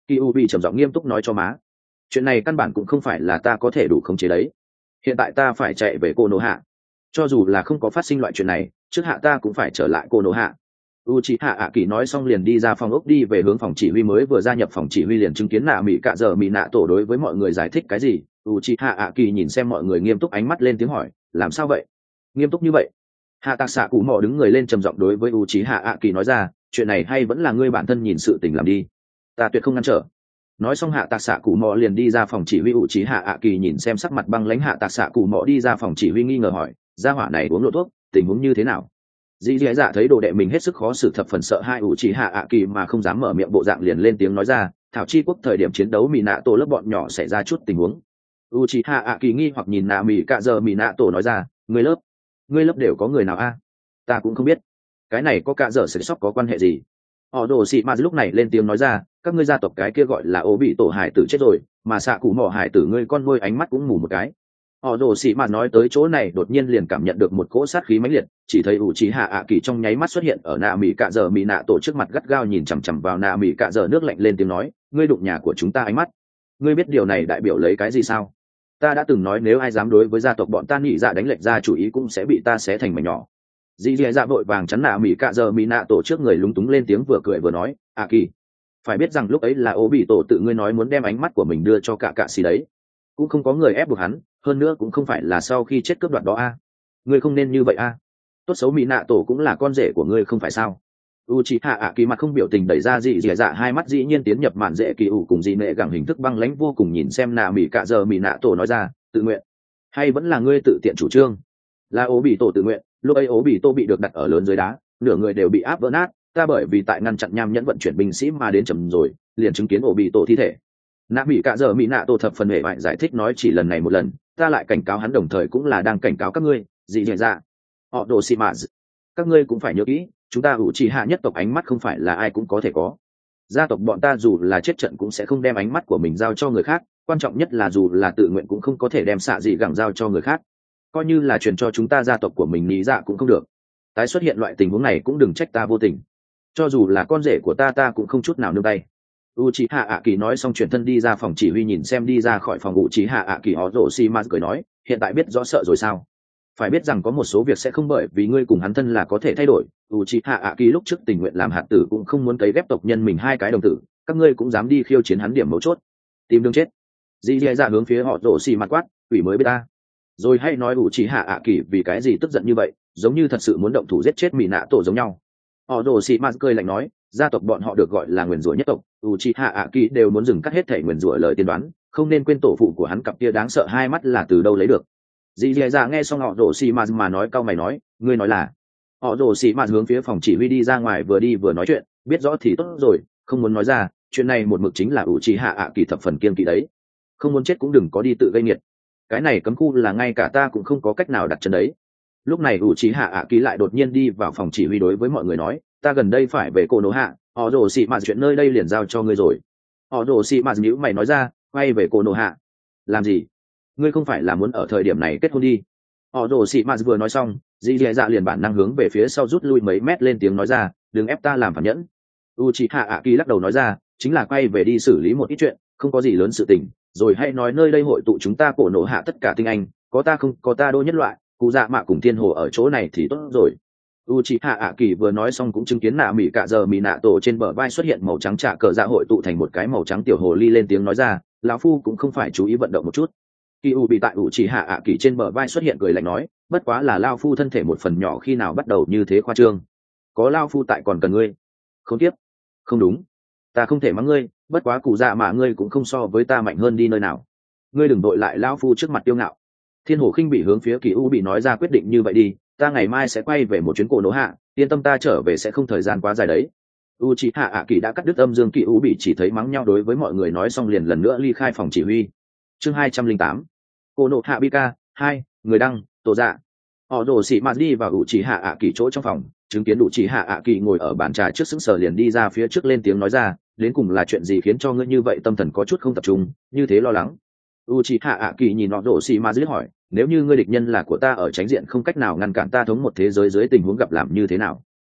Kỳ u bị trầm giọng nghiêm túc nói cho má, chuyện này căn bản cũng không phải là ta có thể đủ khống chế đấy. Hiện tại ta phải chạy về cô nô hạ, cho dù là không có phát sinh loại chuyện này, trước hạ ta cũng phải trở lại cô nô hạ. Uchiha ạ kỳ nói xong liền đi ra phòng ốc đi về hướng phòng chỉ huy, mới vừa gia nhập phòng chỉ huy liền chứng kiến nạ mỹ cạ giờ mỹ nạ tổ đối với mọi người giải thích cái gì. Uchiha ạ kỳ nhìn xem mọi người nghiêm túc, ánh mắt lên tiếng hỏi, làm sao vậy? Nghiêm túc như vậy? Hạ tạc xạ cụ mò đứng người lên trầm giọng đối với Uchiha ạ kỳ nói ra, chuyện này hay vẫn là ngươi bản thân nhìn sự tình làm đi, ta tuyệt không ngăn trở. Nói xong hạ tạc xạ cụ mò liền đi ra phòng chỉ huy. Uchiha ạ kỳ nhìn xem sắc mặt băng lãnh hạ tạc xạ cụ mò đi ra phòng chỉ huy, nghi ngờ hỏi, gia hỏa này uống lộ thuốc, tình huống như thế nào? Dì dì dạ thấy đồ đệ mình hết sức khó xử, thập phần sợ hai Uchiha ạ kỳ mà không dám mở miệng bộ dạng, liền lên tiếng nói ra, thảo chi quốc thời điểm chiến đấu mỹ nạ tổ lớp bọn nhỏ xảy ra chút tình huống. Uchiha ạ kỳ nghi hoặc nhìn nạ mỹ cạ giờ mỹ nạ tổ nói ra, người lớp người lớp đều có người nào a? Ta cũng không biết, cái này có cạ giờ sẽ sóc có quan hệ gì? Họ đồ xị mà lúc này lên tiếng nói ra, các ngươi gia tộc cái kia gọi là ố bị tổ hải tử chết rồi, mà xạ cụ mỏ hải tử ngươi con nuôi ánh mắt cũng mù một cái. Họ đồ xị mà nói tới chỗ này đột nhiên liền cảm nhận được một cỗ sát khí mãnh liệt, chỉ thấy Uchiha ạ kỳ trong nháy mắt xuất hiện ở nạ mỹ cạ giờ mỹ nạ tổ trước mặt, gắt gao nhìn chằm chằm vào nạ mỹ cạ giờ nước lạnh, lên tiếng nói, ngươi đụng nhà của chúng ta ánh mắt, ngươi biết điều này đại biểu lấy cái gì sao? Ta đã từng nói nếu ai dám đối với gia tộc bọn ta nghĩ dạ đánh lệch ra chủ ý cũng sẽ bị ta xé thành mảnh nhỏ. Dì dì dạ vội vàng chắn nạ mỹ cạ giờ mỹ nạ tổ trước người, lúng túng lên tiếng vừa cười vừa nói, ạ kỳ, phải biết rằng lúc ấy là ố bị tổ tự ngươi nói muốn đem ánh mắt của mình đưa cho cả cạ xì đấy, cũng không có người ép buộc hắn, hơn nữa cũng không phải là sau khi chết cướp đoạt đó a. Ngươi không nên như vậy a. Tốt xấu mỹ nạ tổ cũng là con rể của ngươi không phải sao? Uchiha ạ kỳ mặt không biểu tình đẩy ra dị dì dạ, hai mắt dĩ nhiên tiến nhập màn dễ kỳ ủ cùng dị nệ gẳng hình thức băng lãnh vô cùng, nhìn xem nạ mỹ cạ giờ mỹ nạ tổ nói ra, tự nguyện hay vẫn là ngươi tự tiện chủ trương? Là ố bị tổ tự nguyện, lúc ấy ố bị tổ bị được đặt ở lớn dưới đá, nửa người đều bị áp vỡ nát, ta bởi vì tại ngăn chặn nham nhẫn vận chuyển binh sĩ mà đến chậm rồi, liền chứng kiến ố bị tổ thi thể. Nạ mỹ cạ giờ mỹ nạ tổ thập phần hệ bại giải thích nói, chỉ lần này một lần, ta lại cảnh cáo hắn, đồng thời cũng là đang cảnh cáo các ngươi. Dị dì dạ, họ đồ xì mạ, các ngươi cũng phải nhớ kỹ, chúng ta Uchiha nhất tộc ánh mắt không phải là ai cũng có thể có. Gia tộc bọn ta dù là chết trận cũng sẽ không đem ánh mắt của mình giao cho người khác, quan trọng nhất là dù là tự nguyện cũng không có thể đem xạ dị gẳng giao cho người khác, coi như là truyền cho chúng ta gia tộc của mình lý dạ cũng không được. Tái xuất hiện loại tình huống này cũng đừng trách ta vô tình, cho dù là con rể của ta ta cũng không chút nào nương tay. Uchiha ạ kỳ nói xong chuyển thân đi ra phòng chỉ huy, nhìn xem đi ra khỏi phòng Uchiha ạ kỳ họ rổ xi ma cười nói, hiện tại biết rõ sợ rồi sao? Phải biết rằng có một số việc sẽ không bởi vì ngươi cùng hắn thân là có thể thay đổi. Uchiha ạ kỳ lúc trước tình nguyện làm hạt tử cũng không muốn cấy ghép tộc nhân mình hai cái đồng tử, các ngươi cũng dám đi khiêu chiến hắn điểm mấu chốt, tìm đường chết. Dì dì dạ hướng phía họ rổ xi ma quát, quỷ mới biết ta. Rồi hay nói Uchiha ạ kỳ vì cái gì tức giận như vậy, giống như thật sự muốn động thủ giết chết mỹ nạ tổ giống nhau. Họ rổ xi ma cười lạnh nói, gia tộc bọn họ được gọi là nguyền rủa nhất tộc, Uchiha ạ kỳ đều muốn dừng cắt hết thể nguyền rủa lời tiên đoán, không nên quên tổ phụ của hắn cặp kia đáng sợ hai mắt là từ đâu lấy được. Dì dì dạ nghe xong họ rổ xì mà mà nói cau mày nói, ngươi nói là? Họ rổ xì mà hướng phía phòng chỉ huy đi ra ngoài, vừa đi vừa nói chuyện, biết rõ thì tốt rồi, không muốn nói ra, chuyện này một mực chính là Uchiha ạ kỳ thập phần kiên kỵ đấy, không muốn chết cũng đừng có đi tự gây nghiệt, cái này cấm khu là ngay cả ta cũng không có cách nào đặt chân đấy. Lúc này Uchiha ạ kỳ lại đột nhiên đi vào phòng chỉ huy đối với mọi người nói, ta gần đây phải về Cô Nô Hạ, họ rổ xì mà chuyện nơi đây liền giao cho ngươi rồi. Họ rổ xì mà nhíu mày nói ra, quay về Cô Nô Hạ làm gì? Ngươi không phải là muốn ở thời điểm này kết hôn đi? Họ rồ xị mạt vừa nói xong, dì dì dạ liền bản năng hướng về phía sau rút lui mấy mét, lên tiếng nói ra, đừng ép ta làm phản nhẫn. Uchiha ạ kỳ lắc đầu nói ra, chính là quay về đi xử lý một ít chuyện, không có gì lớn sự tình, rồi hãy nói nơi đây hội tụ chúng ta Cổ Nổ Hạ tất cả tinh anh, có ta không có ta đô nhất loại, cụ dạ mạ cùng thiên hồ ở chỗ này thì tốt rồi. Uchiha ạ kỳ vừa nói xong cũng chứng kiến nạ mỹ cạ giờ mỹ nạ tổ trên bờ vai xuất hiện màu trắng, trả cờ dạ hội tụ thành một cái màu trắng tiểu hồ ly, lên tiếng nói ra, lão phu cũng không phải chú ý vận động một chút. Kỳ u bị tại Uchiha ạ kỳ trên bờ vai xuất hiện cười lạnh nói, bất quá là lao phu thân thể một phần nhỏ khi nào bắt đầu như thế khoa trương, có lao phu tại còn cần ngươi. Không tiếp, không đúng, ta không thể mắng ngươi, bất quá cụ dạ mạ ngươi cũng không so với ta mạnh hơn đi nơi nào, ngươi đừng đội lại lao phu trước mặt tiêu ngạo. Thiên hổ khinh bị hướng phía Kỳ u bị nói ra, quyết định như vậy đi, ta ngày mai sẽ quay về một chuyến Cổ Nổ Hạ, yên tâm ta trở về sẽ không thời gian quá dài đấy. Uchiha ạ kỳ đã cắt đứt âm dương, Kỳ u bị chỉ thấy mắng nhau đối với mọi người nói xong liền lần nữa ly khai phòng chỉ huy. Chương hai trăm linh tám, Cô Nộ Hạ Bika hai, người đăng, tổ dạ. Họ đổ xị mạt đi vào Uchiha ạ kỳ chỗ trong phòng, chứng kiến Uchiha ạ kỳ ngồi ở bàn trà trước sững sờ, liền đi ra phía trước lên tiếng nói ra, đến cùng là chuyện gì khiến cho ngươi như vậy tâm thần có chút không tập trung, như thế lo lắng? Uchiha ạ kỳ nhìn họ đổ xị mạt liếc hỏi, nếu như ngươi địch nhân là của ta ở tránh diện không cách nào ngăn cản ta thống một thế giới dưới tình huống gặp làm như thế nào?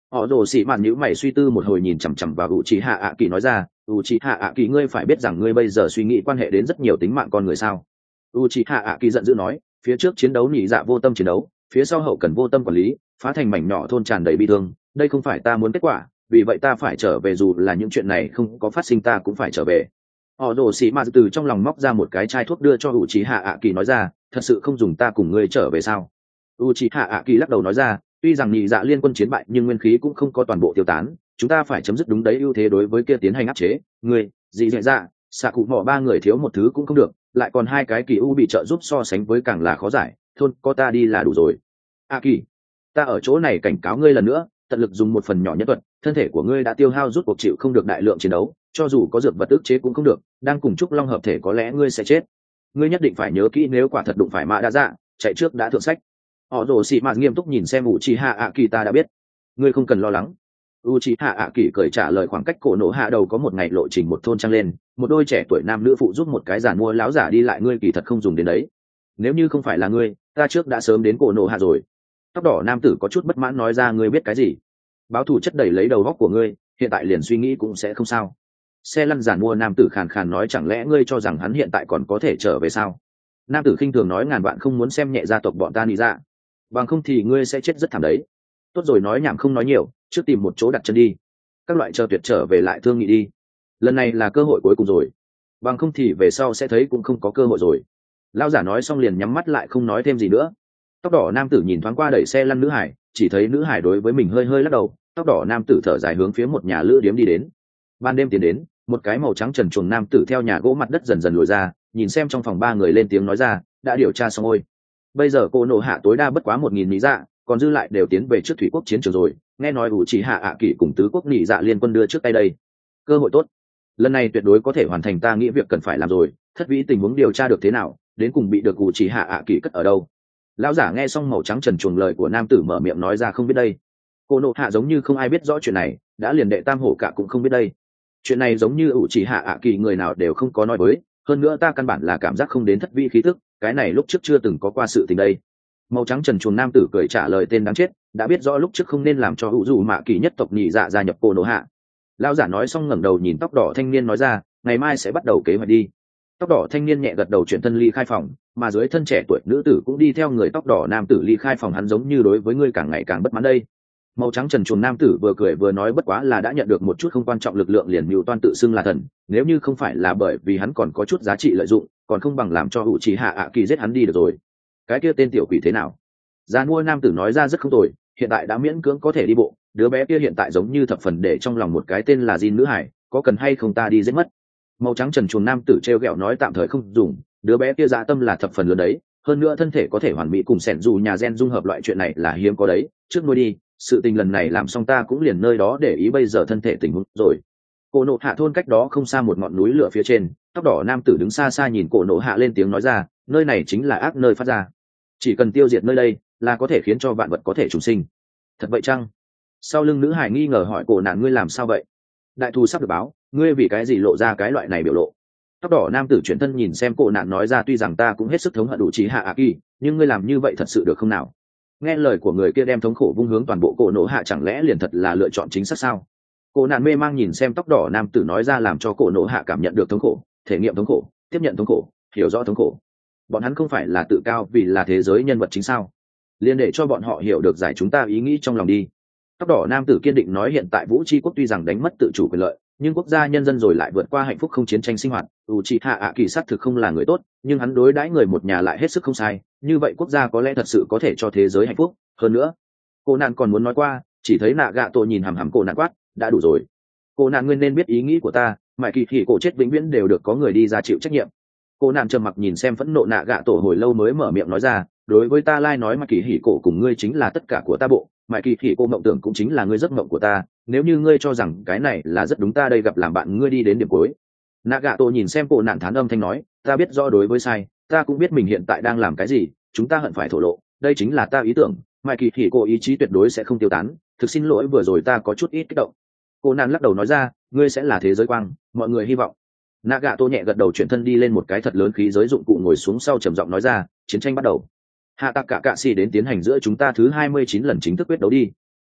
Họ rồ xì mạt nhíu mày suy tư một hồi, nhìn chằm chằm vào u trí hạ ạ kỳ nói ra, u trí hạ ạ kỳ, ngươi phải biết rằng ngươi bây giờ suy nghĩ quan hệ đến rất nhiều tính mạng con người sao. U trí hạ ạ kỳ giận dữ nói, phía trước chiến đấu nhị dạ vô tâm chiến đấu, phía sau hậu cần vô tâm quản lý, phá thành mảnh nhỏ thôn tràn đầy bi thương, đây không phải ta muốn kết quả, vì vậy ta phải trở về, dù là những chuyện này không có phát sinh ta cũng phải trở về. Họ rồ xì mạt từ trong lòng móc ra một cái chai thuốc đưa cho u trí hạ ạ kỳ nói ra, thật sự không dùng ta cùng ngươi trở về sao. U trí hạ ạ kỳ lắc đầu nói ra, tuy rằng nhị dạ liên quân chiến bại nhưng nguyên khí cũng không có toàn bộ tiêu tán, chúng ta phải chấm dứt đúng đấy ưu thế đối với kia tiến hành áp chế. Người dị dạ dạ xạ cụ mỏ ba người thiếu một thứ cũng không được, lại còn hai cái kỳ u bị trợ giúp so sánh với càng là khó giải, thôn có ta đi là đủ rồi. A kỳ, ta ở chỗ này cảnh cáo ngươi lần nữa, tận lực dùng một phần nhỏ nhất thuật, thân thể của ngươi đã tiêu hao rút cuộc, chịu không được đại lượng chiến đấu, cho dù có dược vật ức chế cũng không được, đang cùng trúc long hợp thể có lẽ ngươi sẽ chết. Ngươi nhất định phải nhớ kỹ, nếu quả thật đụng phải mạ đã dạ, chạy trước đã thượng sách. Họ rồ xì mạt nghiêm túc nhìn xem u chi hạ ạ kỳ, ta đã biết, ngươi không cần lo lắng. U chi hạ ạ kỳ cười trả lời, khoảng cách cổ nổ hạ đầu có một ngày lộ trình một thôn trăng lên, một đôi trẻ tuổi nam nữ phụ giúp một cái giàn mua láo giả đi lại, ngươi kỳ thật không dùng đến đấy, nếu như không phải là ngươi, ta trước đã sớm đến cổ nổ hạ rồi. Tóc đỏ nam tử có chút bất mãn nói ra, ngươi biết cái gì, báo thù chất đầy lấy đầu góc của ngươi, hiện tại liền suy nghĩ cũng sẽ không sao. Xe lăn giàn mua nam tử khàn khàn nói, chẳng lẽ ngươi cho rằng hắn hiện tại còn có thể trở về sao. Nam tử khinh thường nói, ngàn vạn không muốn xem nhẹ gia tộc bọn ta nị dạ, bằng không thì ngươi sẽ chết rất thảm đấy. Tốt rồi, nói nhảm không nói nhiều, trước tìm một chỗ đặt chân đi, các loại chờ tuyệt trở về lại thương nghị đi, lần này là cơ hội cuối cùng rồi, bằng không thì về sau sẽ thấy cũng không có cơ hội rồi. Lão giả nói xong liền nhắm mắt lại không nói thêm gì nữa. Tóc đỏ nam tử nhìn thoáng qua đẩy xe lăn nữ hải, chỉ thấy nữ hải đối với mình hơi hơi lắc đầu. Tóc đỏ nam tử thở dài hướng phía một nhà lữ điếm đi đến. Ban đêm tiến đến, một cái màu trắng trần truồng nam tử theo nhà gỗ mặt đất dần dần lùi ra, nhìn xem trong phòng ba người lên tiếng nói ra, đã điều tra xong ôi, bây giờ cô nộ hạ tối đa bất quá một nghìn lý dạ, còn dư lại đều tiến về trước thủy quốc chiến trường rồi. Nghe nói ủ chỉ hạ ạ kỷ cùng tứ quốc nị dạ liên quân đưa trước tay đây, cơ hội tốt, lần này tuyệt đối có thể hoàn thành ta nghĩ việc cần phải làm rồi. Thất vĩ tình huống điều tra được thế nào, đến cùng bị được ủ chỉ hạ ạ kỷ cất ở đâu? Lão giả nghe xong màu trắng trần truồng lời của nam tử mở miệng nói ra, không biết đây. Cô nộ hạ giống như không ai biết rõ chuyện này, đã liền đệ tam hổ cả cũng không biết đây. Chuyện này giống như ủ chỉ hạ ạ kỷ người nào đều không có nói với, hơn nữa ta căn bản là cảm giác không đến thất vĩ khí tức, cái này lúc trước chưa từng có qua sự tình đây. Màu trắng trần truồng nam tử cười trả lời, tên đáng chết, đã biết rõ lúc trước không nên làm cho hữu dù mạ kỳ nhất tộc nhị dạ gia nhập cô nộ hạ. Lão giả nói xong ngẩng đầu nhìn tóc đỏ thanh niên nói ra, ngày mai sẽ bắt đầu kế hoạch đi. Tóc đỏ thanh niên nhẹ gật đầu, chuyển thân ly khai phòng, mà dưới thân trẻ tuổi nữ tử cũng đi theo người tóc đỏ nam tử ly khai phòng. Hắn giống như đối với ngươi càng ngày càng bất mãn đây. Màu trắng trần truồng nam tử vừa cười vừa nói, bất quá là đã nhận được một chút không quan trọng lực lượng liền mưu toan tự xưng là thần, nếu như không phải là bởi vì hắn còn có chút giá trị lợi dụng, còn không bằng làm cho hữu trí hạ ạ kỳ giết hắn đi được rồi. Cái kia tên tiểu quỷ thế nào? Già mua nam tử nói ra, rất không tồi, hiện tại đã miễn cưỡng có thể đi bộ, đứa bé kia hiện tại giống như thập phần để trong lòng một cái tên là Jin nữ hải, có cần hay không ta đi giết mất? Màu trắng trần truồng nam tử treo gẹo nói, tạm thời không dùng, đứa bé kia dạ tâm là thập phần lớn đấy, hơn nữa thân thể có thể hoàn mỹ cùng sẻn dù nhà gen dung hợp, loại chuyện này là hiếm có đấy, trước nuôi đi, sự tình lần này làm xong ta cũng liền nơi đó để ý bây giờ thân thể tình huống rồi. Cổ nộ hạ thôn cách đó không xa một ngọn núi lửa phía trên, tóc đỏ nam tử đứng xa xa nhìn cổ nộ hạ lên tiếng nói ra, nơi này chính là ác nơi phát ra, chỉ cần tiêu diệt nơi đây là có thể khiến cho vạn vật có thể trùng sinh. Thật vậy chăng? Sau lưng nữ hải nghi ngờ hỏi, cổ nạn ngươi làm sao vậy? Đại thù sắp được báo, ngươi vì cái gì lộ ra cái loại này biểu lộ? Tóc đỏ nam tử chuyển thân nhìn xem cổ nạn nói ra, tuy rằng ta cũng hết sức thống hận đủ trí hạ ạ kỳ, nhưng ngươi làm như vậy thật sự được không nào? Nghe lời của người kia đem thống khổ vung hướng toàn bộ cổ nộ hạ, chẳng lẽ liền thật là lựa chọn chính xác sao? Cổ nạn mê mang nhìn xem tóc đỏ nam tử nói ra, làm cho cổ nộ hạ cảm nhận được thống khổ, thể nghiệm thống khổ, tiếp nhận thống khổ, hiểu rõ thống khổ. Bọn hắn không phải là tự cao vì là thế giới nhân vật chính sao? Liên để cho bọn họ hiểu được giải chúng ta ý nghĩ trong lòng đi. Tóc đỏ nam tử kiên định nói, hiện tại Vũ Chi quốc tuy rằng đánh mất tự chủ quyền lợi, nhưng quốc gia nhân dân rồi lại vượt qua hạnh phúc không chiến tranh sinh hoạt. Uchiha ạ kỳ xác thực không là người tốt, nhưng hắn đối đãi người một nhà lại hết sức không sai, như vậy quốc gia có lẽ thật sự có thể cho thế giới hạnh phúc hơn nữa. Cô nạn còn muốn nói qua, chỉ thấy nạ gạ tổ nhìn hằm hằm cô nạn quát, đã đủ rồi. Cô nạn nguyên nên biết ý nghĩ của ta, mãi kỳ thì cổ chết vĩnh viễn đều được có người đi ra chịu trách nhiệm. Cô nạn trầm mặc nhìn xem phẫn nộ nạ gạ tổ hồi lâu mới mở miệng nói ra, đối với ta lai nói mà kỳ hỉ cổ cùng ngươi chính là tất cả của ta bộ, mãi kỳ hỉ cổ mộng tưởng cũng chính là ngươi giấc mộng của ta, nếu như ngươi cho rằng cái này là rất đúng, ta đây gặp làm bạn ngươi đi đến điểm cuối. Nạ gạ tổ nhìn xem cô nạn thán âm thanh nói, ta biết rõ đối với sai, ta cũng biết mình hiện tại đang làm cái gì, chúng ta hận phải thổ lộ, đây chính là ta ý tưởng, mãi kỳ hỉ cổ ý chí tuyệt đối sẽ không tiêu tán, thực xin lỗi vừa rồi ta có chút ít kích động. Cô nạn lắc đầu nói ra, ngươi sẽ là thế giới quang, mọi người hy vọng. Nạ gạ tô nhẹ gật đầu, chuyển thân đi lên một cái thật lớn khí giới dụng cụ ngồi xuống sau trầm giọng nói ra, chiến tranh bắt đầu. Hạ tạc cả cạ xì đến tiến hành giữa chúng ta thứ hai mươi chín lần chính thức quyết đấu đi.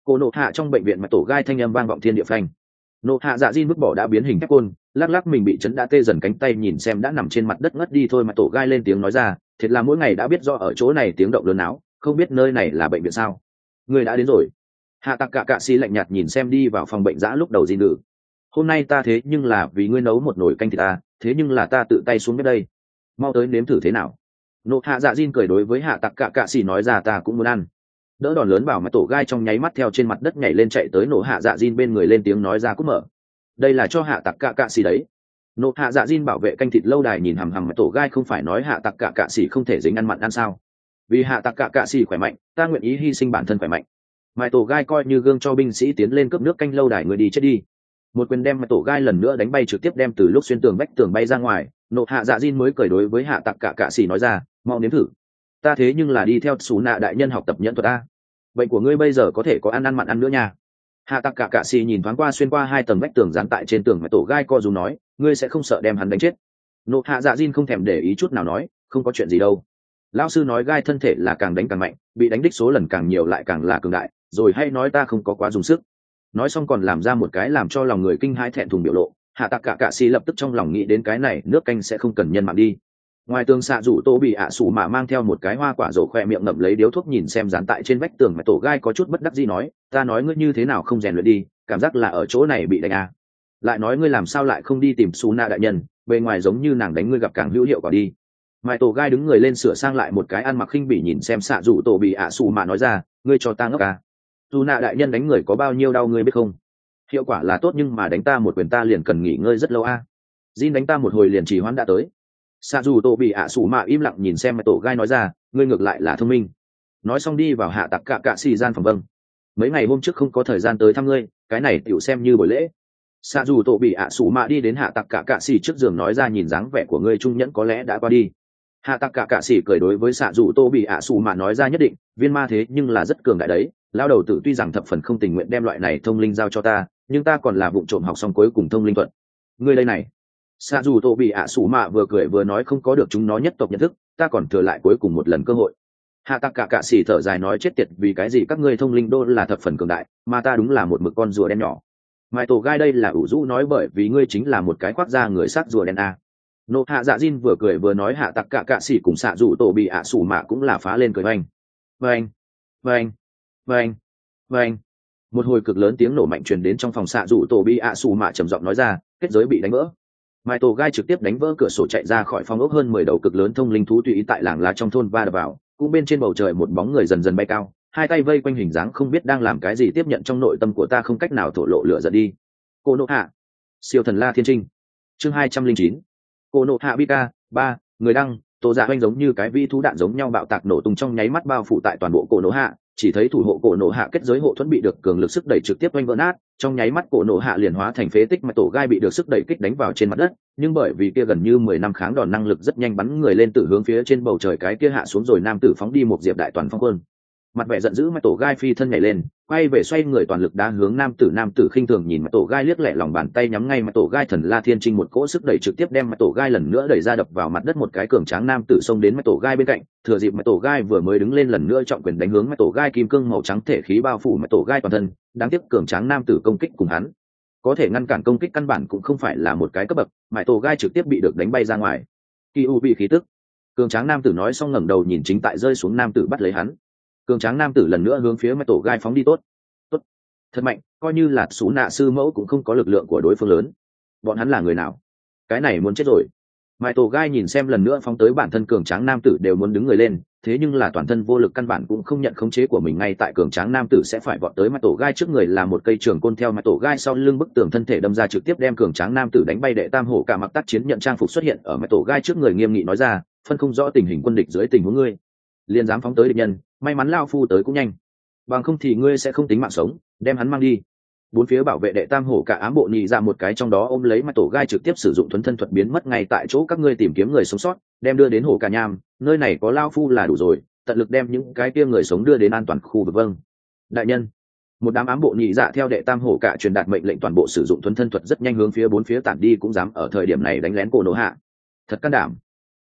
Cô nộ hạ trong bệnh viện mà tổ gai thanh âm vang vọng thiên địa phanh. Nộ hạ dạ diên vứt bỏ đã biến hình thép côn, lắc lắc mình bị chấn đã tê dần cánh tay nhìn xem đã nằm trên mặt đất ngất đi thôi mà tổ gai lên tiếng nói ra, thiệt là mỗi ngày đã biết rõ ở chỗ này tiếng động lớn áo, không biết nơi này là bệnh viện sao? Người đã đến rồi. Hạ tặc cả cạ xì lạnh nhạt nhìn xem đi vào phòng bệnh dã lúc đầu gì nữ. Hôm nay ta thế nhưng là vì ngươi nấu một nồi canh thịt ta, thế nhưng là ta tự tay xuống bếp đây. Mau tới nếm thử thế nào. Nộ hạ dạ diên cười đối với hạ tặc cả cạ xì nói ra ta cũng muốn ăn. Đỡ đòn lớn vào mà tổ gai trong nháy mắt theo trên mặt đất nhảy lên chạy tới nộ hạ dạ diên bên người lên tiếng nói ra cút mở. Đây là cho hạ tặc cả cạ xì đấy. Nộ hạ dạ diên bảo vệ canh thịt lâu đài nhìn hằm hằm mà tổ gai không phải nói hạ tặc cả cạ xì không thể dính ăn mặn ăn sao? Vì hạ tặc cả cạ xì khỏe mạnh, ta nguyện ý hy sinh bản thân khỏe mạnh. Mãi tổ gai coi như gương cho binh sĩ tiến lên cướp nước canh lâu đài người đi chết đi. Một quyền đem mãi tổ gai lần nữa đánh bay trực tiếp đem từ lúc xuyên tường vách tường bay ra ngoài. Nộ hạ dạ diên mới cười đối với hạ tặc cả cạ xì nói ra, mau nếm thử. Ta thế nhưng là đi theo xú nạ đại nhân học tập nhẫn thuật ta. Bệnh của ngươi bây giờ có thể có ăn ăn mặn ăn nữa nha. Hạ tặc cả cạ xì nhìn thoáng qua xuyên qua hai tầng vách tường dán tại trên tường mãi tổ gai co dù nói, ngươi sẽ không sợ đem hắn đánh chết. Nộ hạ dạ diên không thèm để ý chút nào nói, không có chuyện gì đâu. Lão sư nói gai thân thể là càng đánh càng mạnh, bị đánh đích số lần càng nhiều lại càng là cường đại, rồi hay nói ta không có quá dùng sức. Nói xong còn làm ra một cái làm cho lòng người kinh hãi thẹn thùng biểu lộ. Hạ tặc cả cạ xì lập tức trong lòng nghĩ đến cái này nước canh sẽ không cần nhân mạng đi. Ngoài tường xạ rủ tô bị ạ sủ mà mang theo một cái hoa quả rổ khoe miệng ngậm lấy điếu thuốc nhìn xem dán tại trên vách tường mà tổ gai có chút bất đắc dĩ nói, ta nói ngươi như thế nào không rèn luyện đi, cảm giác là ở chỗ này bị đánh à. Lại nói ngươi làm sao lại không đi tìm su na đại nhân, bề ngoài giống như nàng đánh ngươi gặp càng hữu hiệu quả đi. Mai tổ gai đứng người lên sửa sang lại một cái ăn mặc khinh bỉ nhìn xem xạ rủ tổ bị ạ sủ mà nói ra, ngươi cho ta ngốc à. Su na đại nhân đánh người có bao nhiêu đau ngươi biết không? Hiệu quả là tốt nhưng mà đánh ta một quyền ta liền cần nghỉ ngơi rất lâu à. Jin đánh ta một hồi liền trì hoãn đã tới. Xạ dù tổ bị ạ sủ mạ im lặng nhìn xem mà tổ gai nói ra, ngươi ngược lại là thông minh. Nói xong đi vào hạ tặc cạ cạ xì gian phòng vâng. Mấy ngày hôm trước không có thời gian tới thăm ngươi, cái này tiểu xem như buổi lễ. Xạ dù tổ bị ạ sủ mạ đi đến hạ tặc cạ cạ xì trước giường nói ra nhìn dáng vẻ của ngươi trung nhẫn có lẽ đã qua đi. Hạ tặc cạ cạ xì cười đối với xạ dù tổ bị ạ sủ mạ nói ra nhất định, viên ma thế nhưng là rất cường đại đấy. Lao đầu tử tuy rằng thập phần không tình nguyện đem loại này thông linh giao cho ta, nhưng ta còn là vụng trộm học xong cuối cùng thông linh thuận. Ngươi đây này. Xạ dù tổ bị ạ sủ mạ vừa cười vừa nói không có được chúng nó nhất tộc nhận thức, ta còn thừa lại cuối cùng một lần cơ hội. Hạ tặc cả cạ xỉ thở dài nói chết tiệt vì cái gì các ngươi thông linh đô là thập phần cường đại, mà ta đúng là một mực con rùa đen nhỏ. Mai tổ gai đây là ủ rũ nói bởi vì ngươi chính là một cái khoác da người sắc rùa đen a. Nộ hạ dạ diên vừa cười vừa nói hạ tặc cả cạ xỉ cùng xạ dù tổ bị ạ sủ mạ cũng là phá lên cười oanh. Vâng, vâng, vâng, vâng. Một hồi cực lớn tiếng nổ mạnh truyền đến trong phòng xạ dù tổ bị ạ sủ mạ trầm giọng nói ra, kết giới bị đánh vỡ. Mai tổ gai trực tiếp đánh vỡ cửa sổ chạy ra khỏi phòng ốc hơn mười đầu cực lớn thông linh thú tùy ý tại làng lá trong thôn va đập vào, cũng bên trên bầu trời một bóng người dần dần bay cao, hai tay vây quanh hình dáng không biết đang làm cái gì tiếp nhận trong nội tâm của ta không cách nào thổ lộ lửa giận đi. Cô nộ hạ, siêu thần la thiên trinh, chương hai trăm linh chín. Cô nộ hạ bika ba, người đăng, tổ dạ oanh giống như cái vi thú đạn giống nhau bạo tạc nổ tung trong nháy mắt bao phủ tại toàn bộ cổ nộ hạ, chỉ thấy thủ hộ cổ nộ hạ kết giới hộ thuẫn bị được cường lực sức đẩy trực tiếp oanh vỡ nát, trong nháy mắt cổ nộ hạ liền hóa thành phế tích mà tổ gai bị được sức đẩy kích đánh vào trên mặt đất, nhưng bởi vì kia gần như mười năm kháng đòn năng lực rất nhanh bắn người lên từ hướng phía trên bầu trời cái kia hạ xuống rồi nam tử phóng đi một diệp đại toàn phong quân. Mặt vẻ giận dữ mà tổ gai phi thân nhảy lên, quay về xoay người toàn lực đá hướng nam tử nam tử khinh thường nhìn mà tổ gai liếc lẹ lòng bàn tay nhắm ngay mà tổ gai thần la thiên trinh một cỗ sức đẩy trực tiếp đem mà tổ gai lần nữa đẩy ra đập vào mặt đất một cái cường tráng nam tử xông đến mà tổ gai bên cạnh, thừa dịp mà tổ gai vừa mới đứng lên lần nữa trọng quyền đánh hướng mà tổ gai kim cương màu trắng thể khí bao phủ mà tổ gai toàn thân, đáng tiếc cường tráng nam tử công kích cùng hắn có thể ngăn cản công kích căn bản cũng không phải là một cái cấp bậc, mà tổ gai trực tiếp bị được đánh bay ra ngoài. Kỳ u bị khí tức. Cường tráng nam tử nói xong ngẩng đầu nhìn chính tại rơi xuống nam tử bắt lấy hắn. Cường tráng nam tử lần nữa hướng phía mái tổ gai phóng đi tốt tốt thật mạnh, coi như là xú nạ sư mẫu cũng không có lực lượng của đối phương lớn. Bọn hắn là người nào? Cái này muốn chết rồi. Mái tổ gai nhìn xem lần nữa phóng tới bản thân cường tráng nam tử đều muốn đứng người lên, thế nhưng là toàn thân vô lực căn bản cũng không nhận khống chế của mình ngay tại cường tráng nam tử sẽ phải vọt tới mái tổ gai trước người là một cây trường côn theo mái tổ gai sau lưng bức tường thân thể đâm ra trực tiếp đem cường tráng nam tử đánh bay. Đệ tam hổ cả mặc tác chiến nhận trang phục xuất hiện ở mái tổ gai trước người nghiêm nghị nói ra, phân không rõ tình hình quân địch dưới tình huống ngươi liền dám phóng tới địch nhân, may mắn lao phu tới cũng nhanh, bằng không thì ngươi sẽ không tính mạng sống, đem hắn mang đi. Bốn phía bảo vệ đệ tam hổ cả ám bộ nhị ra một cái trong đó ôm lấy mặt tổ gai trực tiếp sử dụng thuấn thân thuật biến mất ngay tại chỗ. Các ngươi tìm kiếm người sống sót, đem đưa đến hổ cả nham, nơi này có lao phu là đủ rồi, tận lực đem những cái kia người sống đưa đến an toàn khu vực. Vâng đại nhân. Một đám ám bộ nhị dạ theo đệ tam hổ cả truyền đạt mệnh lệnh toàn bộ sử dụng thuấn thân thuật rất nhanh hướng phía bốn phía tản đi, cũng dám ở thời điểm này đánh lén cổ nổ hạ, thật can đảm.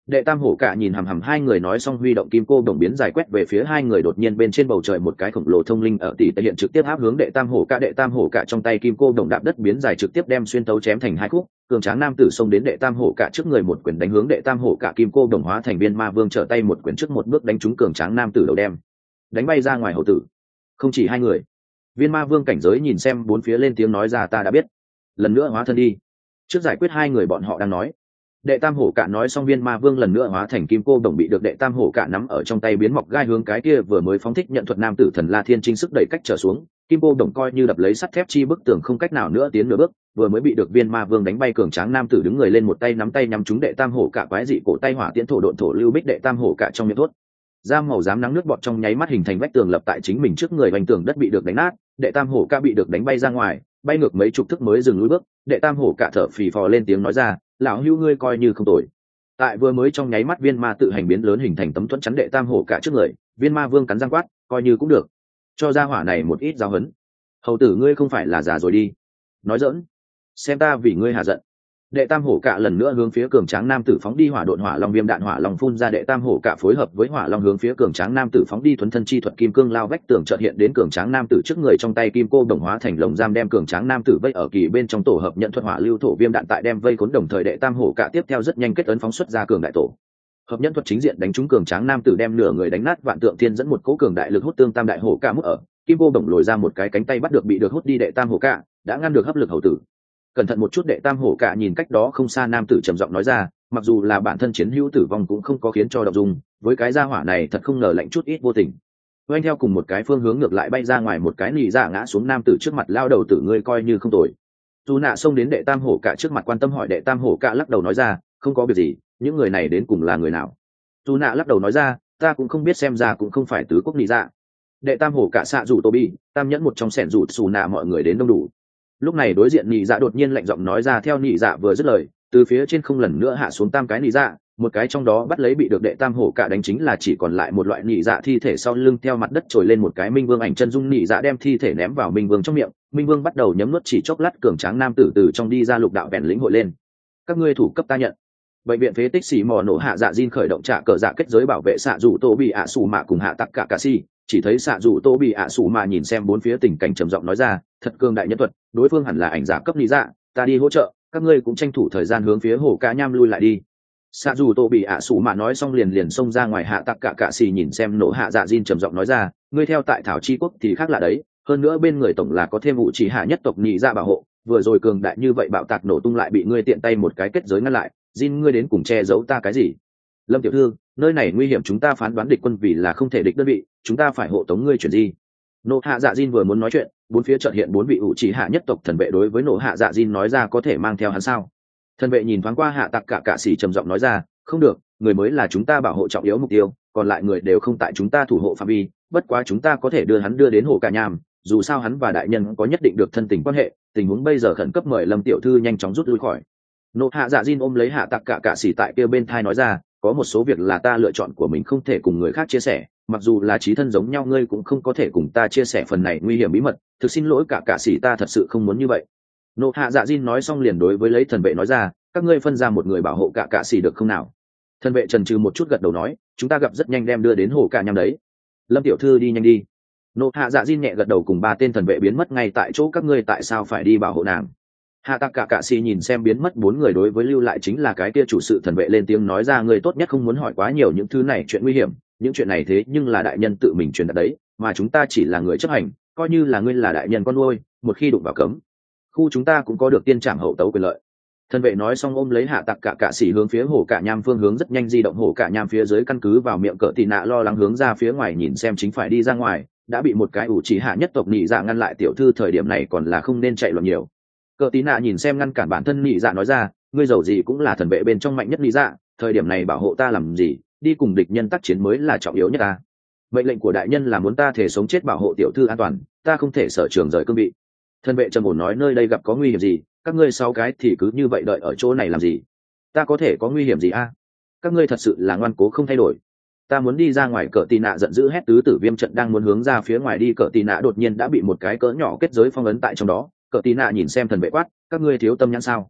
Đệ tam hổ cả nhìn hằm hằm hai người nói xong huy động kim cô đồng biến dài quét về phía hai người, đột nhiên bên trên bầu trời một cái khổng lồ thông linh ở tỷ tây hiện trực tiếp áp hướng đệ tam hổ cả. Đệ tam hổ cả trong tay kim cô đồng đạp đất biến dài trực tiếp đem xuyên tấu chém thành hai khúc. Cường tráng nam tử xông đến đệ tam hổ cả trước người một quyền đánh hướng đệ tam hổ cả, kim cô đồng hóa thành viên ma vương trở tay một quyền trước một bước đánh trúng cường tráng nam tử đầu đem đánh bay ra ngoài hậu tử. Không chỉ hai người, viên ma vương cảnh giới nhìn xem bốn phía lên tiếng nói ra ta đã biết, lần nữa hóa thân đi. Trước giải quyết hai người bọn họ đang nói, đệ tam hổ cả nói xong viên ma vương lần nữa hóa thành kim cô đồng bị được đệ tam hổ cả nắm ở trong tay biến mọc gai hướng cái kia vừa mới phóng thích nhận thuật nam tử thần La Thiên Trinh sức đẩy cách trở xuống, kim cô đồng coi như đập lấy sắt thép chi bức tường không cách nào nữa tiến nửa bước, vừa mới bị được viên ma vương đánh bay cường tráng nam tử đứng người lên một tay nắm tay nhắm trúng đệ tam hổ cả quái dị cổ tay hỏa tiễn thổ độn thổ lưu bích đệ tam hổ cả trong miệng thốt ra màu dám nắng nước bọt trong nháy mắt hình thành vách tường lập tại chính mình trước người, vành tường đất bị được đánh nát, đệ tam hổ cả bị được đánh bay ra ngoài, bay ngược mấy chục thước mới dừng lùi bước. Đệ tam hổ cả thở phì phò lên tiếng nói ra lão hữu ngươi coi như không tồi. Tại vừa mới trong nháy mắt viên ma tự hành biến lớn hình thành tấm thuẫn chắn đệ tam hổ cả trước người, viên ma vương cắn răng quát coi như cũng được, cho ra hỏa này một ít giáo huấn. Hầu tử ngươi không phải là già rồi đi, nói giỡn, xem ta vì ngươi hạ giận. Đệ tam hổ cả lần nữa hướng phía cường tráng nam tử phóng đi hỏa độn hỏa long viêm đạn hỏa long phun ra, đệ tam hổ cả phối hợp với hỏa long hướng phía cường tráng nam tử phóng đi, thuấn thân chi thuật kim cương lao vách tường chợt hiện đến cường tráng nam tử trước người, trong tay kim cô đồng hóa thành lồng giam đem cường tráng nam tử vây ở kỳ bên trong tổ hợp nhận thuật hỏa lưu thổ viêm đạn tại đem vây khốn, đồng thời đệ tam hổ cả tiếp theo rất nhanh kết ấn phóng xuất ra cường đại tổ hợp nhân thuật chính diện đánh trúng cường tráng nam tử, đem nửa người đánh nát. Vạn tượng thiên dẫn một cỗ cường đại lực hút tương tam đại hổ cả mức ở kim cô đồng lồi ra một cái cánh tay bắt được bị được hút đi đệ tam hổ cả, đã ngăn được hấp lực hầu tử. Cẩn thận một chút, đệ tam hổ cả nhìn cách đó không xa nam tử trầm giọng nói ra, mặc dù là bản thân chiến hữu tử vong cũng không có khiến cho động dung, với cái gia hỏa này thật không ngờ lạnh chút ít vô tình. Oanh theo cùng một cái phương hướng ngược lại bay ra ngoài một cái nỉ dạ ngã xuống nam tử trước mặt, lao đầu tử ngươi coi như không tồi. Dù nạ xông đến đệ tam hổ cả trước mặt quan tâm hỏi, đệ tam hổ cả lắc đầu nói ra không có việc gì, những người này đến cùng là người nào? Dù nạ lắc đầu nói ra ta cũng không biết, xem ra cũng không phải tứ quốc nỉ dạ. Đệ tam hổ cả xạ rủ tô bi tam nhẫn một trong sẻn rủ xù nạ mọi người đến đông đủ. Lúc này đối diện nị dạ đột nhiên lạnh giọng nói ra, theo nị dạ vừa dứt lời, từ phía trên không lần nữa hạ xuống tam cái nị dạ, một cái trong đó bắt lấy bị được đệ tam hổ cả đánh chính là chỉ còn lại một loại nị dạ thi thể, sau lưng theo mặt đất trồi lên một cái minh vương ảnh chân dung, nị dạ đem thi thể ném vào minh vương trong miệng, minh vương bắt đầu nhấm nuốt, chỉ chốc lát cường tráng nam tử từ trong đi ra, lục đạo bèn lĩnh hội lên các ngươi thủ cấp ta nhận. Bệnh viện phế tích xì mò nổ hạ dạ diên khởi động trả cờ dạ kết giới bảo vệ xạ dù tô bị ạ xù mạ cùng hạ tặc cả cà si, chỉ thấy xạ dù tô bị ạ xù mạ nhìn xem bốn phía tình cảnh trầm giọng nói ra thật cường đại nhân thuật, đối phương hẳn là ảnh giả cấp lý dạ, ta đi hỗ trợ, các ngươi cũng tranh thủ thời gian hướng phía hồ cá nham lui lại đi. Xạ dù tô bị ạ xù mạ nói xong liền liền xông ra ngoài, hạ tặc cả cà si nhìn xem nổ hạ dạ diên trầm giọng nói ra ngươi theo tại thảo chi quốc thì khác là đấy, hơn nữa bên người tổng là có thêm vụ chỉ hạ nhất tộc nhị dạ bảo hộ, vừa rồi cường đại như vậy bạo tạc nổ tung lại bị ngươi tiện tay một cái kết giới ngăn lại, Jin ngươi đến cùng che giấu ta cái gì? Lâm tiểu thư, nơi này nguy hiểm, chúng ta phán đoán địch quân vì là không thể địch đơn vị, chúng ta phải hộ tống ngươi chuyển di. Nộ hạ dạ Jin vừa muốn nói chuyện, bốn phía chợt hiện bốn vị ủ chỉ hạ nhất tộc thần vệ đối với nộ hạ dạ Jin nói ra có thể mang theo hắn sao? Thần vệ nhìn thoáng qua hạ tặc cả cạ sĩ trầm giọng nói ra không được, người mới là chúng ta bảo hộ trọng yếu mục tiêu, còn lại người đều không tại chúng ta thủ hộ phạm vi, bất quá chúng ta có thể đưa hắn đưa đến hồ cả nham, dù sao hắn và đại nhân có nhất định được thân tình quan hệ, tình huống bây giờ khẩn cấp, mời Lâm tiểu thư nhanh chóng rút lui khỏi. Nộ hạ dạ Jin ôm lấy hạ tặc cả cạ sĩ tại kia bên thai nói ra có một số việc là ta lựa chọn của mình không thể cùng người khác chia sẻ, mặc dù là chí thân giống nhau ngươi cũng không có thể cùng ta chia sẻ phần này nguy hiểm bí mật, thực xin lỗi cả cạ sĩ, ta thật sự không muốn như vậy. Nộ hạ dạ Jin nói xong liền đối với lấy thần vệ nói ra các ngươi phân ra một người bảo hộ cả cạ sĩ được không nào? Thần vệ trần trừ một chút gật đầu nói chúng ta gặp rất nhanh đem đưa đến hồ cả nham đấy. Lâm tiểu thư đi nhanh đi. Nộ hạ dạ Jin nhẹ gật đầu, cùng ba tên thần vệ biến mất ngay tại chỗ, các ngươi tại sao phải đi bảo hộ nàng? Hạ tặc cả cạ xì nhìn xem biến mất bốn người đối với lưu lại chính là cái kia chủ sự thần vệ lên tiếng nói ra ngươi tốt nhất không muốn hỏi quá nhiều những thứ này chuyện nguy hiểm, những chuyện này thế nhưng là đại nhân tự mình truyền đạt đấy, mà chúng ta chỉ là người chấp hành, coi như là ngươi là đại nhân con nuôi, một khi đụng vào cấm khu chúng ta cũng có được tiên trảm hậu tấu quyền lợi. Thần vệ nói xong ôm lấy hạ tặc cả cạ xì hướng phía hồ cả nham phương hướng rất nhanh di động, hồ cả nham phía dưới căn cứ vào miệng cỡ tì nạ lo lắng hướng ra phía ngoài nhìn xem chính phải đi ra ngoài, đã bị một cái ủ chỉ hạ nhất tộc nhị dạ ngăn lại, tiểu thư thời điểm này còn là không nên chạy loạn nhiều. Cờ tí nạ nhìn xem ngăn cản bản thân nhị dạ nói ra ngươi giàu gì cũng là thần vệ bên trong mạnh nhất nhị dạ, thời điểm này bảo hộ ta làm gì, đi cùng địch nhân tác chiến mới là trọng yếu nhất ta. Mệnh lệnh của đại nhân là muốn ta thể sống chết bảo hộ tiểu thư an toàn, ta không thể sở trường rời cương vị. Thần vệ trầm ổn nói nơi đây gặp có nguy hiểm gì, các ngươi sáu cái thì cứ như vậy đợi ở chỗ này làm gì? Ta có thể có nguy hiểm gì a? Các ngươi thật sự là ngoan cố không thay đổi. Ta muốn đi ra ngoài. Cờ tì nạ giận dữ hét, tứ tử viêm trận đang muốn hướng ra phía ngoài đi, cờ tì nạ đột nhiên đã bị một cái cỡ nhỏ kết giới phong ấn tại trong đó. Cờ tì nạ nhìn xem thần vệ quát các ngươi thiếu tâm nhãn sao?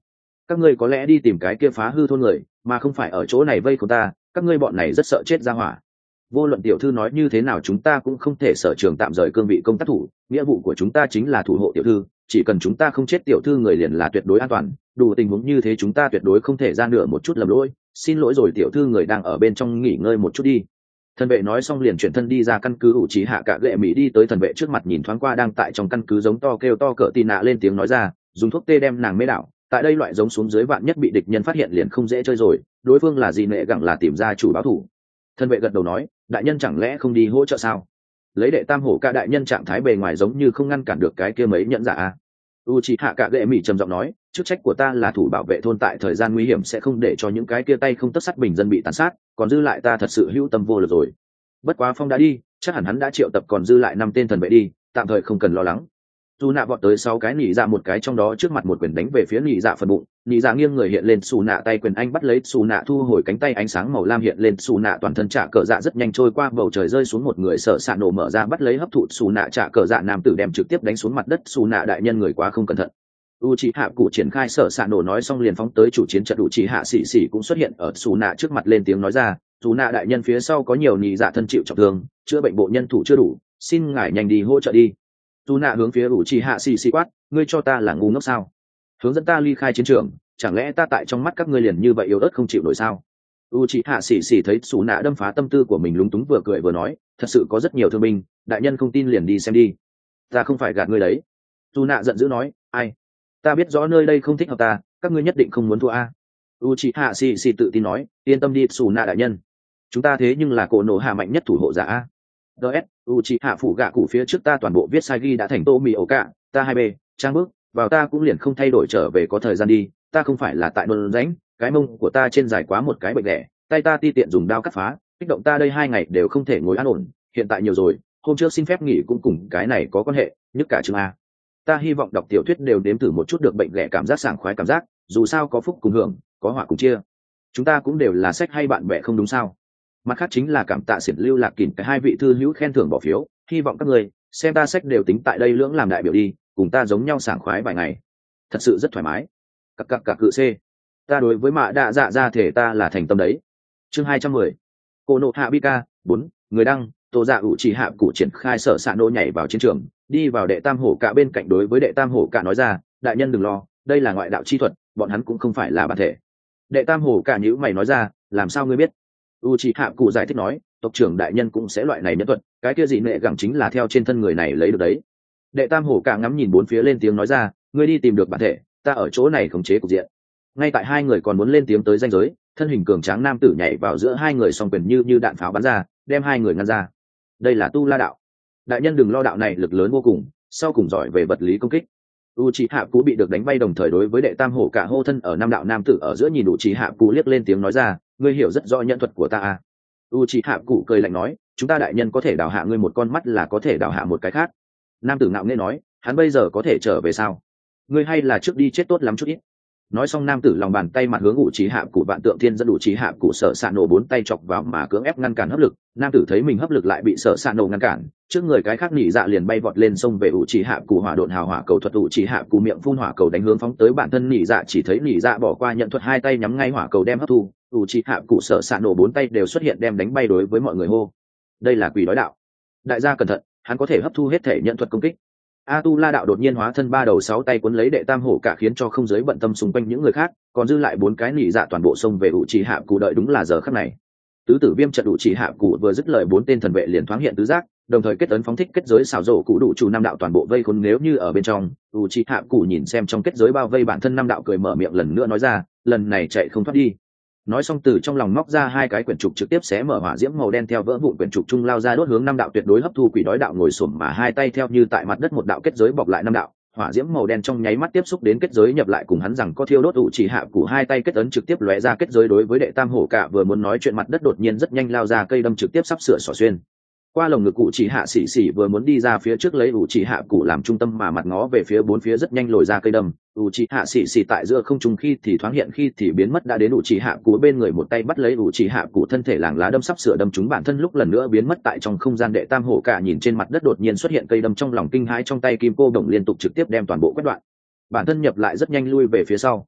các ngươi có lẽ đi tìm cái kia phá hư thôn người mà không phải ở chỗ này vây của ta, các ngươi bọn này rất sợ chết ra hỏa. Vô luận tiểu thư nói như thế nào chúng ta cũng không thể sở trường tạm rời cương vị công tác thủ, nghĩa vụ của chúng ta chính là thủ hộ tiểu thư, chỉ cần chúng ta không chết tiểu thư người liền là tuyệt đối an toàn, đủ tình huống như thế chúng ta tuyệt đối không thể ra nửa một chút lầm lỗi, xin lỗi rồi tiểu thư người đang ở bên trong nghỉ ngơi một chút đi. Thần vệ nói xong liền chuyển thân đi ra căn cứ ủ trí hạ cả gệ mỹ đi tới thần vệ trước mặt nhìn thoáng qua đang tại trong căn cứ giống to kêu to cỡ tì nạ lên tiếng nói ra, dùng thuốc tê đem nàng mê đảo, tại đây loại giống xuống dưới vạn nhất bị địch nhân phát hiện liền không dễ chơi rồi, đối phương là gì nệ gặng là tìm ra chủ báo thủ. Thần vệ gật đầu nói, đại nhân chẳng lẽ không đi hỗ trợ sao? Lấy đệ tam hổ cả đại nhân trạng thái bề ngoài giống như không ngăn cản được cái kia mấy nhẫn giả a. Uchiha cả gệ mỹ trầm giọng nói, chức trách của ta là thủ bảo vệ thôn tại thời gian nguy hiểm sẽ không để cho những cái kia tay không tất sắt bình dân bị tàn sát, còn dư lại ta thật sự hữu tâm vô lực rồi. Bất quá Phong đã đi, chắc hẳn hắn đã triệu tập còn dư lại năm tên thần vệ đi, tạm thời không cần lo lắng. Dù nạ vọt tới sáu cái nỉ dạ một cái trong đó trước mặt một quyền đánh về phía nỉ dạ phần bụng, nỉ dạ nghiêng người hiện lên xù nạ tay quyền anh bắt lấy xù nạ thu hồi cánh tay ánh sáng màu lam hiện lên xù nạ toàn thân trả cờ dạ rất nhanh trôi qua bầu trời rơi xuống một người sợ xạ nổ mở ra bắt lấy hấp thụ xù nạ trả cờ dạ nam tử đem trực tiếp đánh xuống mặt đất xù nạ đại nhân người quá không cẩn thận. Uchiha cụ triển khai sợ xạ nổ nói xong liền phóng tới chủ chiến trận Uchiha xỉ xỉ cũng xuất hiện ở xù nạ trước mặt lên tiếng nói ra, xù nạ đại nhân phía sau có nhiều nỉ dạ thân chịu trọng thương, chữa bệnh bộ nhân thủ chưa đủ, xin ngài nhanh đi hỗ trợ đi. Dù nạ hướng phía ủ trì hạ xì xì quát, ngươi cho ta là ngu ngốc sao? Hướng dẫn ta ly khai chiến trường, chẳng lẽ ta tại trong mắt các ngươi liền như vậy yếu ớt không chịu nổi sao? U trì hạ xì xì thấy xù nạ đâm phá tâm tư của mình lúng túng vừa cười vừa nói, thật sự có rất nhiều thương binh, đại nhân không tin liền đi xem đi. Ta không phải gạt ngươi đấy. Dù nạ giận dữ nói, ai? Ta biết rõ nơi đây không thích hợp ta, các ngươi nhất định không muốn thua a. U trì hạ xì xì tự tin nói, yên tâm đi xù nạ đại nhân. Chúng ta thế nhưng là cổ nổ hạ mạnh nhất thủ hộ giả a. ds Uchiha phủ gạ cụ phía trước ta toàn bộ viết sai ghi đã thành tô mì ổ cả ta hai b trang bước vào ta cũng liền không thay đổi trở về có thời gian đi, ta không phải là tại nôn rãnh, cái mông của ta trên dài quá một cái bệnh lẻ, tay ta ti tiện dùng đao cắt phá, kích động ta đây hai ngày đều không thể ngồi an ổn, hiện tại nhiều rồi, hôm trước xin phép nghỉ cũng cùng cái này có quan hệ, nhất cả chương a. Ta hy vọng đọc tiểu thuyết đều đếm thử một chút được bệnh lẻ cảm giác sảng khoái cảm giác, dù sao có phúc cùng hưởng, có họa cùng chia, chúng ta cũng đều là sách hay bạn bè không đúng sao? Mặt khác chính là cảm tạ xiển lưu lạc kỉnh cái hai vị thư hữu khen thưởng bỏ phiếu, hy vọng các người xem ta sách đều tính tại đây lưỡng làm đại biểu đi, cùng ta giống nhau sảng khoái vài ngày, thật sự rất thoải mái. Cặc cặc cặc cự c, ta đối với mạ đạ dạ ra thể ta là thành tâm đấy. Chương hai trăm mười, cô nộ hạ bika bốn, người đăng tô dạ ủ chỉ hạ cụ triển khai sở xạ nô nhảy vào chiến trường, đi vào đệ tam hổ cả bên cạnh đối với đệ tam hổ cả nói ra, đại nhân đừng lo, đây là ngoại đạo chi thuật, bọn hắn cũng không phải là bản thể. Đệ tam hổ cả nhữ mày nói ra, làm sao ngươi biết? Uchiha cụ giải thích nói, tộc trưởng đại nhân cũng sẽ loại này nhân thuật, cái kia gì nệ gẳng chính là theo trên thân người này lấy được đấy. Đệ tam hổ cả ngắm nhìn bốn phía lên tiếng nói ra, ngươi đi tìm được bản thể, ta ở chỗ này khống chế cục diện. Ngay tại hai người còn muốn lên tiếng tới ranh giới, thân hình cường tráng nam tử nhảy vào giữa hai người song quyền như như đạn pháo bắn ra, đem hai người ngăn ra. Đây là tu la đạo. Đại nhân đừng lo, đạo này lực lớn vô cùng, sau cùng giỏi về vật lý công kích. Uchiha cụ bị được đánh bay đồng thời đối với đệ tam hổ cả hô thân ở nam đạo nam tử ở giữa nhìn Uchiha cụ liếc lên tiếng nói ra, ngươi hiểu rất rõ nhận thuật của ta à? Uchiha cụ cười lạnh nói, chúng ta đại nhân có thể đào hạ ngươi một con mắt là có thể đào hạ một cái khác. Nam tử ngạo nghễ nói, hắn bây giờ có thể trở về sao? Ngươi hay là trước đi chết tốt lắm chút ít. Nói xong nam tử lòng bàn tay mặt hướng Uchiha cụ vạn tượng thiên dẫn Uchiha cụ sở sạ nổ bốn tay chọc vào mà cưỡng ép ngăn cản hấp lực. Nam tử thấy mình hấp lực lại bị sở sạ nổ ngăn cản, trước người cái khác nỉ dạ liền bay vọt lên sông về Uchiha cụ hỏa độn hào hỏa cầu thuật Uchiha cụ miệng phun hỏa cầu đánh hướng phóng tới bản thân nỉ dạ, chỉ thấy nỉ dạ bỏ qua nhận thuật hai tay nhắm ngay hỏa cầu đem hấp thu. Uchiha cụ sở sạ nổ bốn tay đều xuất hiện đem đánh bay đối với mọi người hô, đây là quỷ đói đạo, đại gia cẩn thận, hắn có thể hấp thu hết thể nhận thuật công kích. A tu la đạo đột nhiên hóa thân ba đầu sáu tay cuốn lấy đệ tam hổ cả khiến cho không giới bận tâm xung quanh những người khác, còn dư lại bốn cái nỉ dạ toàn bộ xông về Uchiha cụ đợi đúng là giờ khắc này. Tứ tử viêm trận Uchiha cụ vừa dứt lời bốn tên thần vệ liền thoáng hiện tứ giác, đồng thời kết ấn phóng thích kết giới xảo rổ cụ đủ chủ năm đạo toàn bộ vây khốn nếu như ở bên trong. Uchiha cụ nhìn xem trong kết giới bao vây bản thân năm đạo cười mở miệng lần nữa nói ra, lần này chạy không thoát đi. Nói xong từ trong lòng móc ra hai cái quyển trục trực tiếp xé mở hỏa diễm màu đen theo vỡ vụn quyển trục trung lao ra đốt hướng năm đạo tuyệt đối hấp thu quỷ đói đạo ngồi xổm mà hai tay theo như tại mặt đất một đạo kết giới bọc lại năm đạo, hỏa diễm màu đen trong nháy mắt tiếp xúc đến kết giới nhập lại cùng hắn rằng có thiêu đốt Uchiha cụ hai tay kết ấn trực tiếp lóe ra kết giới đối với đệ tam hổ cả vừa muốn nói chuyện mặt đất đột nhiên rất nhanh lao ra cây đâm trực tiếp sắp sửa xỏ xuyên qua lồng ngực Uchiha xỉ xỉ vừa muốn đi ra phía trước lấy Uchiha cụ làm trung tâm mà mặt ngó về phía bốn phía rất nhanh lồi ra cây đâm. Uchiha xỉ xỉ tại giữa không trung khi thì thoáng hiện khi thì biến mất đã đến Uchiha cụ bên người một tay bắt lấy Uchiha cụ thân thể làng lá đâm sắp sửa đâm trúng bản thân lúc lần nữa biến mất tại trong không gian đệ tam hổ cả nhìn trên mặt đất đột nhiên xuất hiện cây đâm trong lòng kinh hãi trong tay kim cô đồng liên tục trực tiếp đem toàn bộ quét đoạn. Bản thân nhập lại rất nhanh lui về phía sau.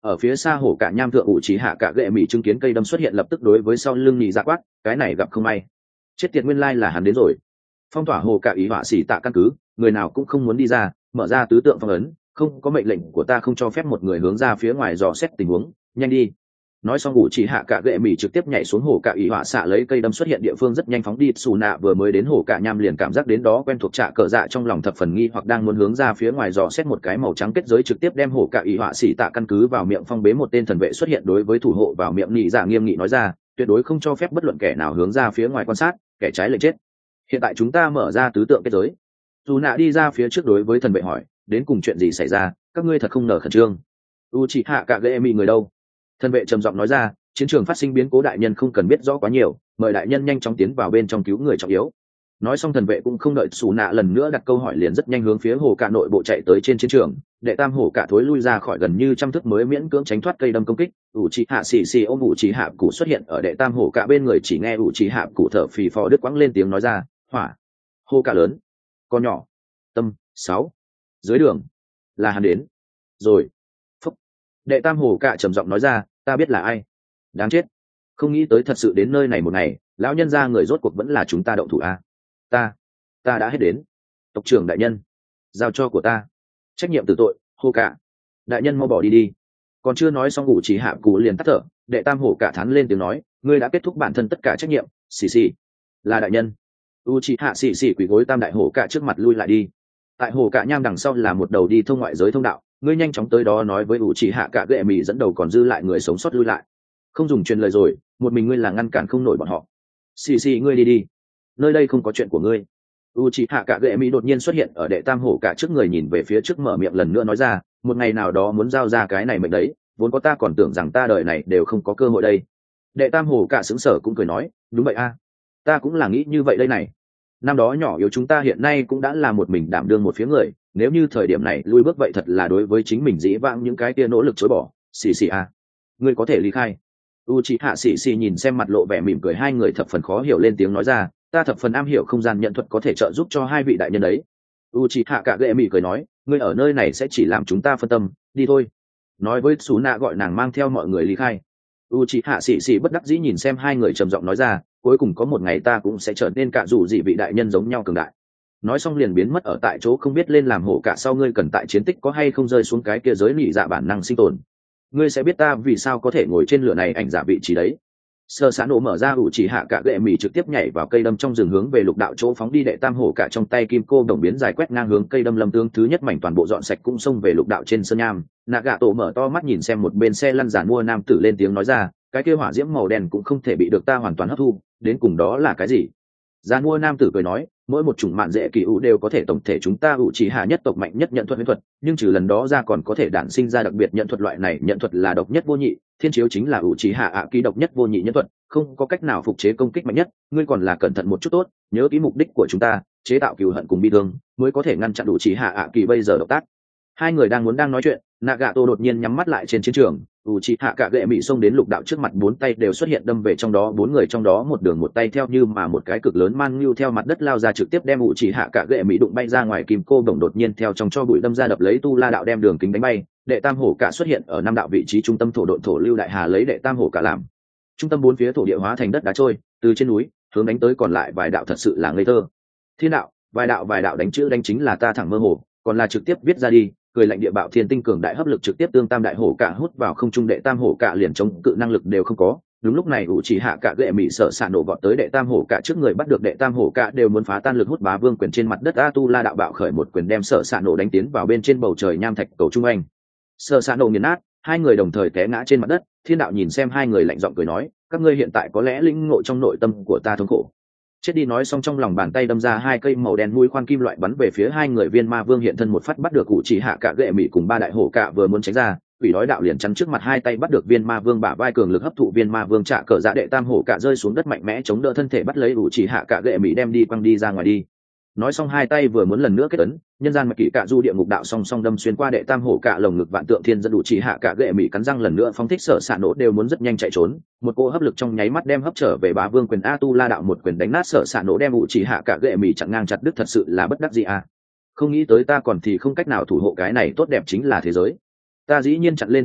Ở phía xa hổ cả nham thượng ủ trí hạ cả gệ mỹ chứng kiến cây đâm xuất hiện lập tức đối với sau lưng nhị dạ quát, cái này gặp không may. Chết tiệt, nguyên lai là hắn đến rồi. Phong tỏa hồ cả ý họa xỉ tạ căn cứ, người nào cũng không muốn đi ra, mở ra tứ tượng phong ấn, không có mệnh lệnh của ta không cho phép một người hướng ra phía ngoài dò xét tình huống, nhanh đi. Nói xong ủ chỉ hạ cả gệ mỹ trực tiếp nhảy xuống hồ cả ý họa xạ lấy cây đâm xuất hiện địa phương rất nhanh phóng đi. Xù nạ vừa mới đến hồ cả nham liền cảm giác đến đó quen thuộc trạ cờ dạ trong lòng thập phần nghi hoặc đang muốn hướng ra phía ngoài dò xét một cái màu trắng kết giới trực tiếp đem hồ cả ý họa xỉ tạ căn cứ vào miệng phong bế. Một tên thần vệ xuất hiện đối với thủ hộ vào miệng nhị dạ nghiêm nghị nói ra, tuyệt đối không cho phép bất luận kẻ nào hướng ra phía ngoài quan sát, kẻ trái lệnh chết. Hiện tại chúng ta mở ra tứ tượng kết giới. Dù nạ đi ra phía trước đối với thần vệ hỏi, đến cùng chuyện gì xảy ra, các ngươi thật không nở khẩn trương. U chỉ hạ cả gệ mỹ người đâu? Thần vệ trầm giọng nói ra, chiến trường phát sinh biến cố, đại nhân không cần biết rõ quá nhiều, mời đại nhân nhanh chóng tiến vào bên trong cứu người trọng yếu. Nói xong thần vệ cũng không đợi Sủ Nạ lần nữa đặt câu hỏi liền rất nhanh hướng phía hồ cả nội bộ chạy tới trên chiến trường. Đệ tam hổ cả thối lui ra khỏi gần như trăm thước mới miễn cưỡng tránh thoát cây đâm công kích. ủ trì hạ xì xì ôm ủ trì hạ cụ xuất hiện ở đệ tam hổ cả bên người, chỉ nghe ủ trì hạ cụ thở phì phò đứt quãng lên tiếng nói ra, hỏa hô cả lớn con nhỏ tâm sáu dưới đường là hắn đến rồi. Phúc. Đệ tam hổ cả trầm giọng nói ra, ta biết là ai. Đáng chết, không nghĩ tới thật sự đến nơi này một ngày, lão nhân gia người rốt cuộc vẫn là chúng ta động thủ a. ta ta đã hết đến. Tộc trưởng đại nhân, giao cho của ta trách nhiệm từ tội. Hô cả đại nhân mau bỏ đi đi. Còn chưa nói xong ủ chỉ hạ cụ liền tắt thở. Đệ tam hổ cả thán lên tiếng nói, ngươi đã kết thúc bản thân tất cả trách nhiệm. Xì xì là đại nhân. U chỉ hạ xì xì quỳ gối tam đại hổ cả trước mặt lui lại đi. Tại hổ cả nham đằng sau là một đầu đi thông ngoại giới thông đạo, ngươi nhanh chóng tới đó nói với ủ chỉ hạ cả gệ mì dẫn đầu còn dư lại người sống sót lui lại. Không dùng truyền lời rồi, một mình ngươi là ngăn cản không nổi bọn họ. Xì xì ngươi đi đi, nơi đây không có chuyện của ngươi. U chỉ hạ cả gệ mỹ đột nhiên xuất hiện ở đệ tam hổ cả trước người, nhìn về phía trước mở miệng lần nữa nói ra, một ngày nào đó muốn giao ra cái này mệnh đấy, vốn có ta còn tưởng rằng ta đời này đều không có cơ hội đây. Đệ tam hổ cả sững sờ cũng cười nói, đúng vậy a, ta cũng là nghĩ như vậy đây này. Năm đó nhỏ yếu chúng ta hiện nay cũng đã là một mình đảm đương một phía người, nếu như thời điểm này lui bước vậy thật là đối với chính mình dĩ vãng những cái kia nỗ lực chối bỏ. Xì xì a, ngươi có thể ly khai. U chỉ hạ xì xì nhìn xem mặt lộ vẻ mỉm cười hai người thập phần khó hiểu lên tiếng nói ra, ta thập phần am hiểu không gian nhận thuật có thể trợ giúp cho hai vị đại nhân đấy. U chỉ hạ cả gệ mỉ cười nói, ngươi ở nơi này sẽ chỉ làm chúng ta phân tâm, đi thôi. Nói với Sú Nạ gọi nàng mang theo mọi người ly khai. U chỉ hạ xì xì bất đắc dĩ nhìn xem hai người trầm giọng nói ra, cuối cùng có một ngày ta cũng sẽ trở nên cả dù gì vị đại nhân giống nhau cường đại. Nói xong liền biến mất ở tại chỗ, không biết lên làm hổ cả sau ngươi cần tại chiến tích có hay không rơi xuống cái kia giới nỉ dạ bản năng sinh tồn. Ngươi sẽ biết ta vì sao có thể ngồi trên lửa này ảnh giả vị trí đấy. Sơ xã nổ mở ra ủ chỉ hạ cả gệ mì trực tiếp nhảy vào cây đâm trong rừng hướng về lục đạo chỗ phóng đi. Đệ tam hổ cả trong tay kim cô đồng biến dài quét ngang hướng cây đâm lâm tướng thứ nhất mảnh toàn bộ dọn sạch cũng xông về lục đạo trên sơn nham. Nạ gạ tổ mở to mắt nhìn xem một bên xe lăn giản mua nam tử lên tiếng nói ra, cái kia hỏa diễm màu đen cũng không thể bị được ta hoàn toàn hấp thu, đến cùng đó là cái gì? Giản mua nam tử cười nói, mỗi một chủng mạn dễ kỳ ủ đều có thể tổng thể chúng ta ủ chỉ hạ nhất tộc mạnh nhất nhận thuật huyễn thuật, nhưng trừ lần đó ra còn có thể đản sinh ra đặc biệt nhận thuật. Loại này nhận thuật là độc nhất vô nhị, thiên chiếu chính là ủ chỉ hạ ạ ký độc nhất vô nhị nhân thuật, không có cách nào phục chế công kích mạnh nhất. Ngươi còn là cẩn thận một chút tốt, nhớ kỹ mục đích của chúng ta, chế tạo cừu hận cùng bi thương mới có thể ngăn chặn ủ chỉ hạ ạ kỳ bây giờ động tác. Hai người đang muốn đang nói chuyện, Nagato đột nhiên nhắm mắt lại trên chiến trường. U chỉ hạ cả gệ mị xông đến lục đạo trước mặt, bốn tay đều xuất hiện đâm về trong đó bốn người, trong đó một đường một tay theo như mà một cái cực lớn man nhu theo mặt đất lao ra trực tiếp đem U chỉ hạ cả gệ mị đụng bay ra ngoài. Kim cô đồng đột nhiên theo trong cho bụi đâm ra đập lấy tu la đạo đem đường kính đánh bay. Đệ tam hổ cả xuất hiện ở năm đạo vị trí trung tâm thổ độn thổ lưu đại hà lấy đệ tam hổ cả làm trung tâm, bốn phía thổ địa hóa thành đất đá trôi từ trên núi hướng đánh tới còn lại vài đạo thật sự là ngây thơ. Thiên đạo vài đạo vài đạo đánh chữ đánh chính là ta thẳng mơ hồ, còn là trực tiếp viết ra đi. Cười lạnh địa bạo thiên tinh cường đại hấp lực trực tiếp tương tam đại hổ cả hút vào không trung. Đệ tam hổ cả liền chống cự năng lực đều không có. Đúng lúc này ủ chỉ hạ cả gệ mị sợ sạn nổ vọt tới đệ tam hổ cả trước người, bắt được đệ tam hổ cả đều muốn phá tan lực hút bá vương quyền trên mặt đất. A tu la đạo bạo khởi một quyền đem sợ sạn nổ đánh tiến vào bên trên bầu trời nham thạch cầu trung anh. Sợ sạn nổ nghiền nát, hai người đồng thời té ngã trên mặt đất. Thiên đạo nhìn xem hai người lạnh giọng cười nói, các ngươi hiện tại có lẽ lĩnh ngộ trong nội tâm của ta thống khổ. Chết đi. Nói xong trong lòng bàn tay đâm ra hai cây màu đen mũi khoan kim loại bắn về phía hai người. Viên ma vương hiện thân một phát bắt được cụ chỉ hạ cả gệ mị cùng ba đại hổ cả vừa muốn tránh ra, quỷ đói đạo liền chắn trước mặt, hai tay bắt được viên ma vương bả vai cường lực hấp thụ viên ma vương trả cờ dạ. Đệ tam hổ cả rơi xuống đất mạnh mẽ chống đỡ thân thể bắt lấy cụ chỉ hạ cả gệ mị đem đi quăng đi ra ngoài đi. Nói xong hai tay vừa muốn lần nữa kết ấn, nhân gian mạch kỵ cả du địa ngục đạo song song đâm xuyên qua đệ tam hổ cả lồng ngực. Vạn tượng thiên dẫn đủ chỉ hạ cả gệ mị cắn răng lần nữa phóng thích sở xạ nổ đều muốn rất nhanh chạy trốn. Một cỗ hấp lực trong nháy mắt đem hấp trở về bá vương quyền. A tu la đạo một quyền đánh nát sở xạ nổ đem ủ chỉ hạ cả gệ mị chặn ngang chặt đứt. Thật sự là bất đắc dĩ à, không nghĩ tới ta còn thì không cách nào thủ hộ cái này tốt đẹp chính là thế giới. Ta dĩ nhiên chặn lên tính mạng,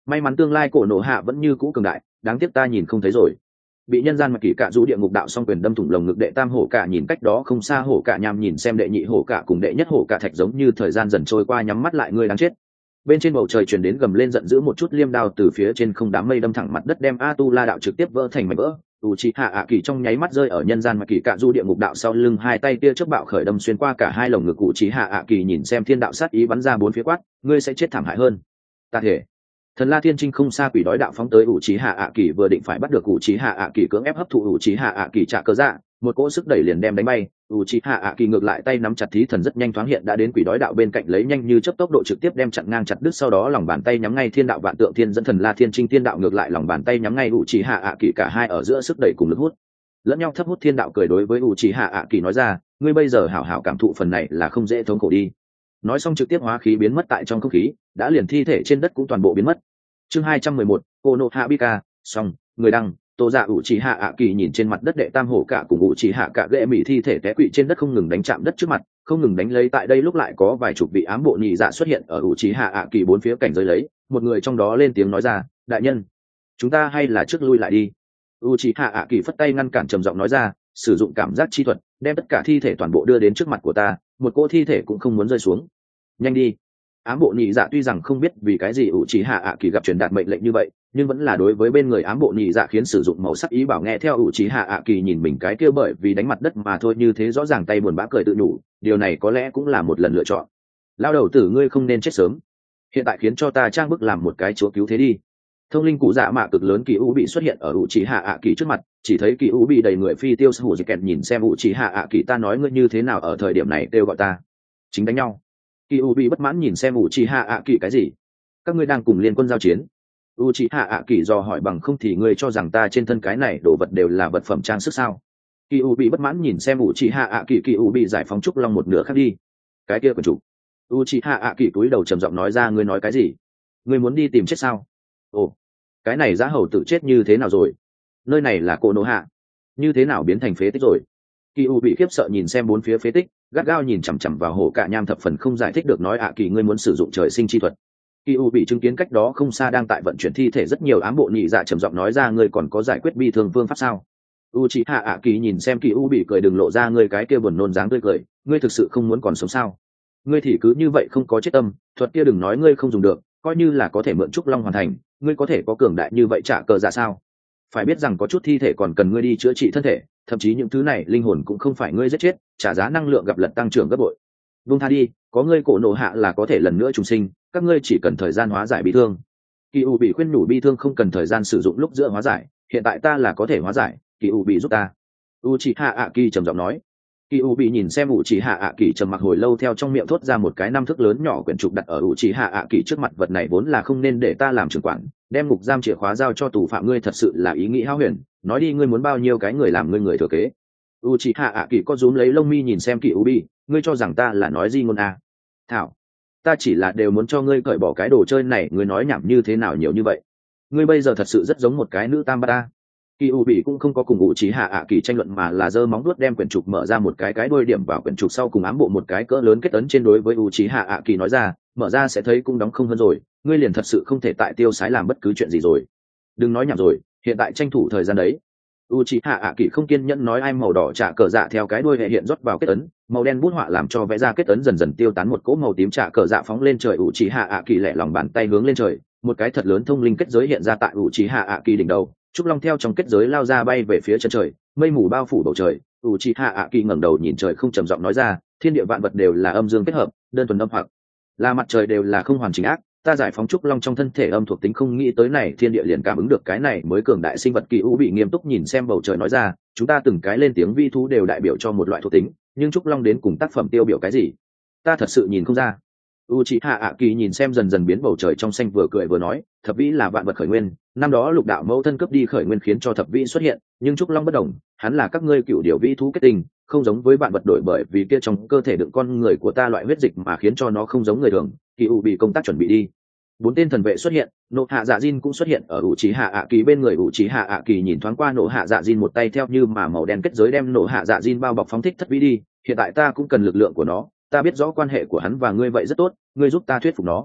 may mắn tương lai cổ nổ hạ vẫn như cũ cường đại, đáng tiếc ta nhìn không thấy rồi. Bị nhân gian mà kỳ cạ rũ địa ngục đạo song quyền đâm thủng lồng ngực đệ tam hổ cả nhìn cách đó không xa hổ cả nhằm nhìn xem đệ nhị hổ cả cùng đệ nhất hổ cả thạch giống như thời gian dần trôi qua nhắm mắt lại ngươi đáng chết. Bên trên bầu trời truyền đến gầm lên giận dữ một chút liêm đao từ phía trên không đám mây đâm thẳng mặt đất đem Atula đạo trực tiếp vỡ thành mảnh vỡ. Uchiha ạ kỳ trong nháy mắt rơi ở nhân gian mà kỳ cạ du địa ngục đạo sau lưng hai tay kia chớp bạo khởi đâm xuyên qua cả hai lồng ngực Uchiha ạ kỳ nhìn xem thiên đạo sát ý bắn ra bốn phía quát, ngươi sẽ chết thảm hại hơn. Ta thể. Thần La Thiên Trinh không xa quỷ đói đạo phóng tới Uchiha ạ kỳ vừa định phải bắt được Uchiha ạ kỳ cưỡng ép hấp thụ Uchiha ạ kỳ trả cơ dạ, một cỗ sức đẩy liền đem đánh bay. Uchiha ạ kỳ ngược lại tay nắm chặt thí thần rất nhanh thoáng hiện đã đến quỷ đói đạo bên cạnh lấy nhanh như chớp tốc độ trực tiếp đem chặn ngang chặt đứt sau đó lòng bàn tay nhắm ngay thiên đạo vạn tượng thiên dẫn thần La Thiên Trinh thiên đạo ngược lại lòng bàn tay nhắm ngay Uchiha ạ kỳ cả hai ở giữa sức đẩy cùng lực hút lẫn nhau thấp hút thiên đạo cười đối với Uchiha ạ kỳ nói ra, ngươi bây giờ hảo hảo cảm thụ phần này là không dễ thống khổ đi. Nói xong trực tiếp hóa khí biến mất tại trong không khí, đã liền thi thể trên đất cũng toàn bộ biến mất. Chương hai trăm mười một, Konoha xong, người đăng, Tô Dạ Uchiha ạ kỳ nhìn trên mặt đất đệ tam hổ cả cùng Uchiha cả ghệ mỹ thi thể té quỵ trên đất không ngừng đánh chạm đất trước mặt, không ngừng đánh lấy tại đây lúc lại có vài chục vị ám bộ nhị dạ xuất hiện ở Uchiha ạ kỳ bốn phía cảnh giới lấy, một người trong đó lên tiếng nói ra, đại nhân, chúng ta hay là trước lui lại đi. Uchiha ạ kỳ phất tay ngăn cản trầm giọng nói ra, sử dụng cảm giác chi thuật, đem tất cả thi thể toàn bộ đưa đến trước mặt của ta, một cỗ thi thể cũng không muốn rơi xuống. Nhanh đi. Ám bộ nhị dạ tuy rằng không biết vì cái gì Uchiha ạ kỳ gặp truyền đạt mệnh lệnh như vậy, nhưng vẫn là đối với bên người ám bộ nhị dạ khiến sử dụng màu sắc ý bảo nghe theo Uchiha ạ kỳ nhìn mình cái kia bởi vì đánh mặt đất mà thôi như thế rõ ràng tay buồn bã cười tự nhủ, điều này có lẽ cũng là một lần lựa chọn. Lao đầu tử ngươi không nên chết sớm, hiện tại khiến cho ta trang bức làm một cái chúa cứu thế đi. Thông linh cụ dạ mạ cực lớn kỳ u bị xuất hiện ở Uchiha ạ kỳ trước mặt, chỉ thấy kỳ u bị đầy người phi tiêu hủ dịch kẹt nhìn xem Uchiha ạ kỳ ta nói ngươi như thế nào ở thời điểm này kêu gọi ta chính đánh nhau. Kỳ u bị bất mãn nhìn xem Uchiha ạ kỳ cái gì, các ngươi đang cùng liên quân giao chiến. Uchiha ạ kỳ do hỏi bằng không thì ngươi cho rằng ta trên thân cái này đồ vật đều là vật phẩm trang sức sao? Kỳ u bị bất mãn nhìn xem Uchiha ạ kỳ kỳ u bị giải phóng trúc long một nửa khác đi. Cái kia quần chủ. Uchiha ạ kỳ cúi đầu trầm giọng nói ra ngươi nói cái gì? Ngươi muốn đi tìm chết sao? Ồ, cái này giá hầu tự chết như thế nào rồi? Nơi này là Konoha, như thế nào biến thành phế tích rồi? Kỳ u bị khiếp sợ nhìn xem bốn phía phế tích, gắt gao nhìn chằm chằm vào hổ cả nham thập phần không giải thích được nói ạ kỳ ngươi muốn sử dụng trời sinh chi thuật. Kỳ u bị chứng kiến cách đó không xa đang tại vận chuyển thi thể rất nhiều ám bộ nhị dạ trầm giọng nói ra ngươi còn có giải quyết bi thương phương pháp sao? Uchiha ạ kỳ nhìn xem Kỳ u bị cười đừng lộ ra ngươi cái kia buồn nôn dáng tươi cười, ngươi thực sự không muốn còn sống sao? Ngươi thì cứ như vậy không có chết tâm, thuật kia đừng nói ngươi không dùng được, coi như là có thể mượn trúc long hoàn thành, ngươi có thể có cường đại như vậy trả cờ dạ sao? Phải biết rằng có chút thi thể còn cần ngươi đi chữa trị thân thể, thậm chí những thứ này linh hồn cũng không phải ngươi giết chết, trả giá năng lượng gặp lật tăng trưởng gấp bội. Vung tha đi, có ngươi cổ nổ hạ là có thể lần nữa trùng sinh, các ngươi chỉ cần thời gian hóa giải bị thương. Kỳ u bị khuyên nhủ bi thương không cần thời gian sử dụng lúc giữa hóa giải, hiện tại ta là có thể hóa giải, Kỳ u bị giúp ta. Uchiha ạ kỳ trầm giọng nói. Kỳ u bị nhìn xem Uchiha ạ kỳ trầm mặc hồi lâu theo trong miệng thốt ra một cái năm thước lớn nhỏ quyển trục đặt ở Uchiha ạ kỳ trước mặt vật này vốn là không nên để ta làm trưởng quản, đem ngục giam chìa khóa giao cho tù phạm ngươi thật sự là ý nghĩ hão huyền, nói đi ngươi muốn bao nhiêu cái người làm ngươi người thừa kế. Uchiha ạ kỳ có rúm lấy lông mi nhìn xem Kỳ u bị, ngươi cho rằng ta là nói gì ngôn à? Thảo, ta chỉ là đều muốn cho ngươi cởi bỏ cái đồ chơi này, ngươi nói nhảm như thế nào nhiều như vậy? Ngươi bây giờ thật sự rất giống một cái nữ tam ba ta. Kỳ u bị cũng không có cùng Uchiha ạ kỳ tranh luận mà là giơ móng vuốt đem quyển trục mở ra một cái cái đuôi điểm vào quyển trục sau cùng ám bộ một cái cỡ lớn kết ấn trên đối với Uchiha ạ kỳ nói ra, mở ra sẽ thấy cũng đóng không hơn rồi, ngươi liền thật sự không thể tại tiêu sái làm bất cứ chuyện gì rồi. Đừng nói nhảm rồi, hiện tại tranh thủ thời gian đấy. Uchiha ạ kỳ không kiên nhẫn nói ai màu đỏ trả cờ dạ theo cái đuôi hệ hiện rót vào kết ấn, màu đen bút họa làm cho vẽ ra kết ấn dần dần tiêu tán một cỗ màu tím trả cờ dạ phóng lên trời Uchiha ạ kỳ lẹ lòng bàn tay hướng lên trời, một cái thật lớn thông linh kết giới hiện ra tại Uchiha ạ kỳ đỉnh đầu. Trúc long theo trong kết giới lao ra bay về phía chân trời, mây mù bao phủ bầu trời. Uchiha ạ kỳ ngẩng đầu nhìn trời không trầm giọng nói ra, thiên địa vạn vật đều là âm dương kết hợp, đơn thuần âm hoặc là mặt trời đều là không hoàn chỉnh ác, ta giải phóng trúc long trong thân thể âm thuộc tính không nghĩ tới này thiên địa liền cảm ứng được cái này mới cường đại sinh vật. Kỳ u bị nghiêm túc nhìn xem bầu trời nói ra, chúng ta từng cái lên tiếng vi thú đều đại biểu cho một loại thuộc tính, nhưng trúc long đến cùng tác phẩm tiêu biểu cái gì ta thật sự nhìn không ra. Uchiha ạ kỳ nhìn xem dần dần biến bầu trời trong xanh vừa cười vừa nói, thập vĩ là vạn vật khởi nguyên, năm đó lục đạo mẫu thân cướp đi khởi nguyên khiến cho thập vĩ xuất hiện, nhưng trúc long bất đồng, hắn là các ngươi cựu điều vĩ thú kết tinh, không giống với vạn vật đổi bởi vì kia trong cơ thể đựng con người của ta loại huyết dịch mà khiến cho nó không giống người thường. Kỳ u bị công tác chuẩn bị đi. Bốn tên thần vệ xuất hiện, nộ hạ dạ Jin cũng xuất hiện ở Uchiha ạ kỳ bên người. Uchiha ạ kỳ nhìn thoáng qua nộ hạ dạ Jin một tay theo như mà màu đen kết giới đem nộ hạ dạ Jin bao bọc phóng thích thất vĩ đi, hiện tại ta cũng cần lực lượng của nó, ta biết rõ quan hệ của hắn và ngươi vậy rất tốt, ngươi giúp ta thuyết phục nó.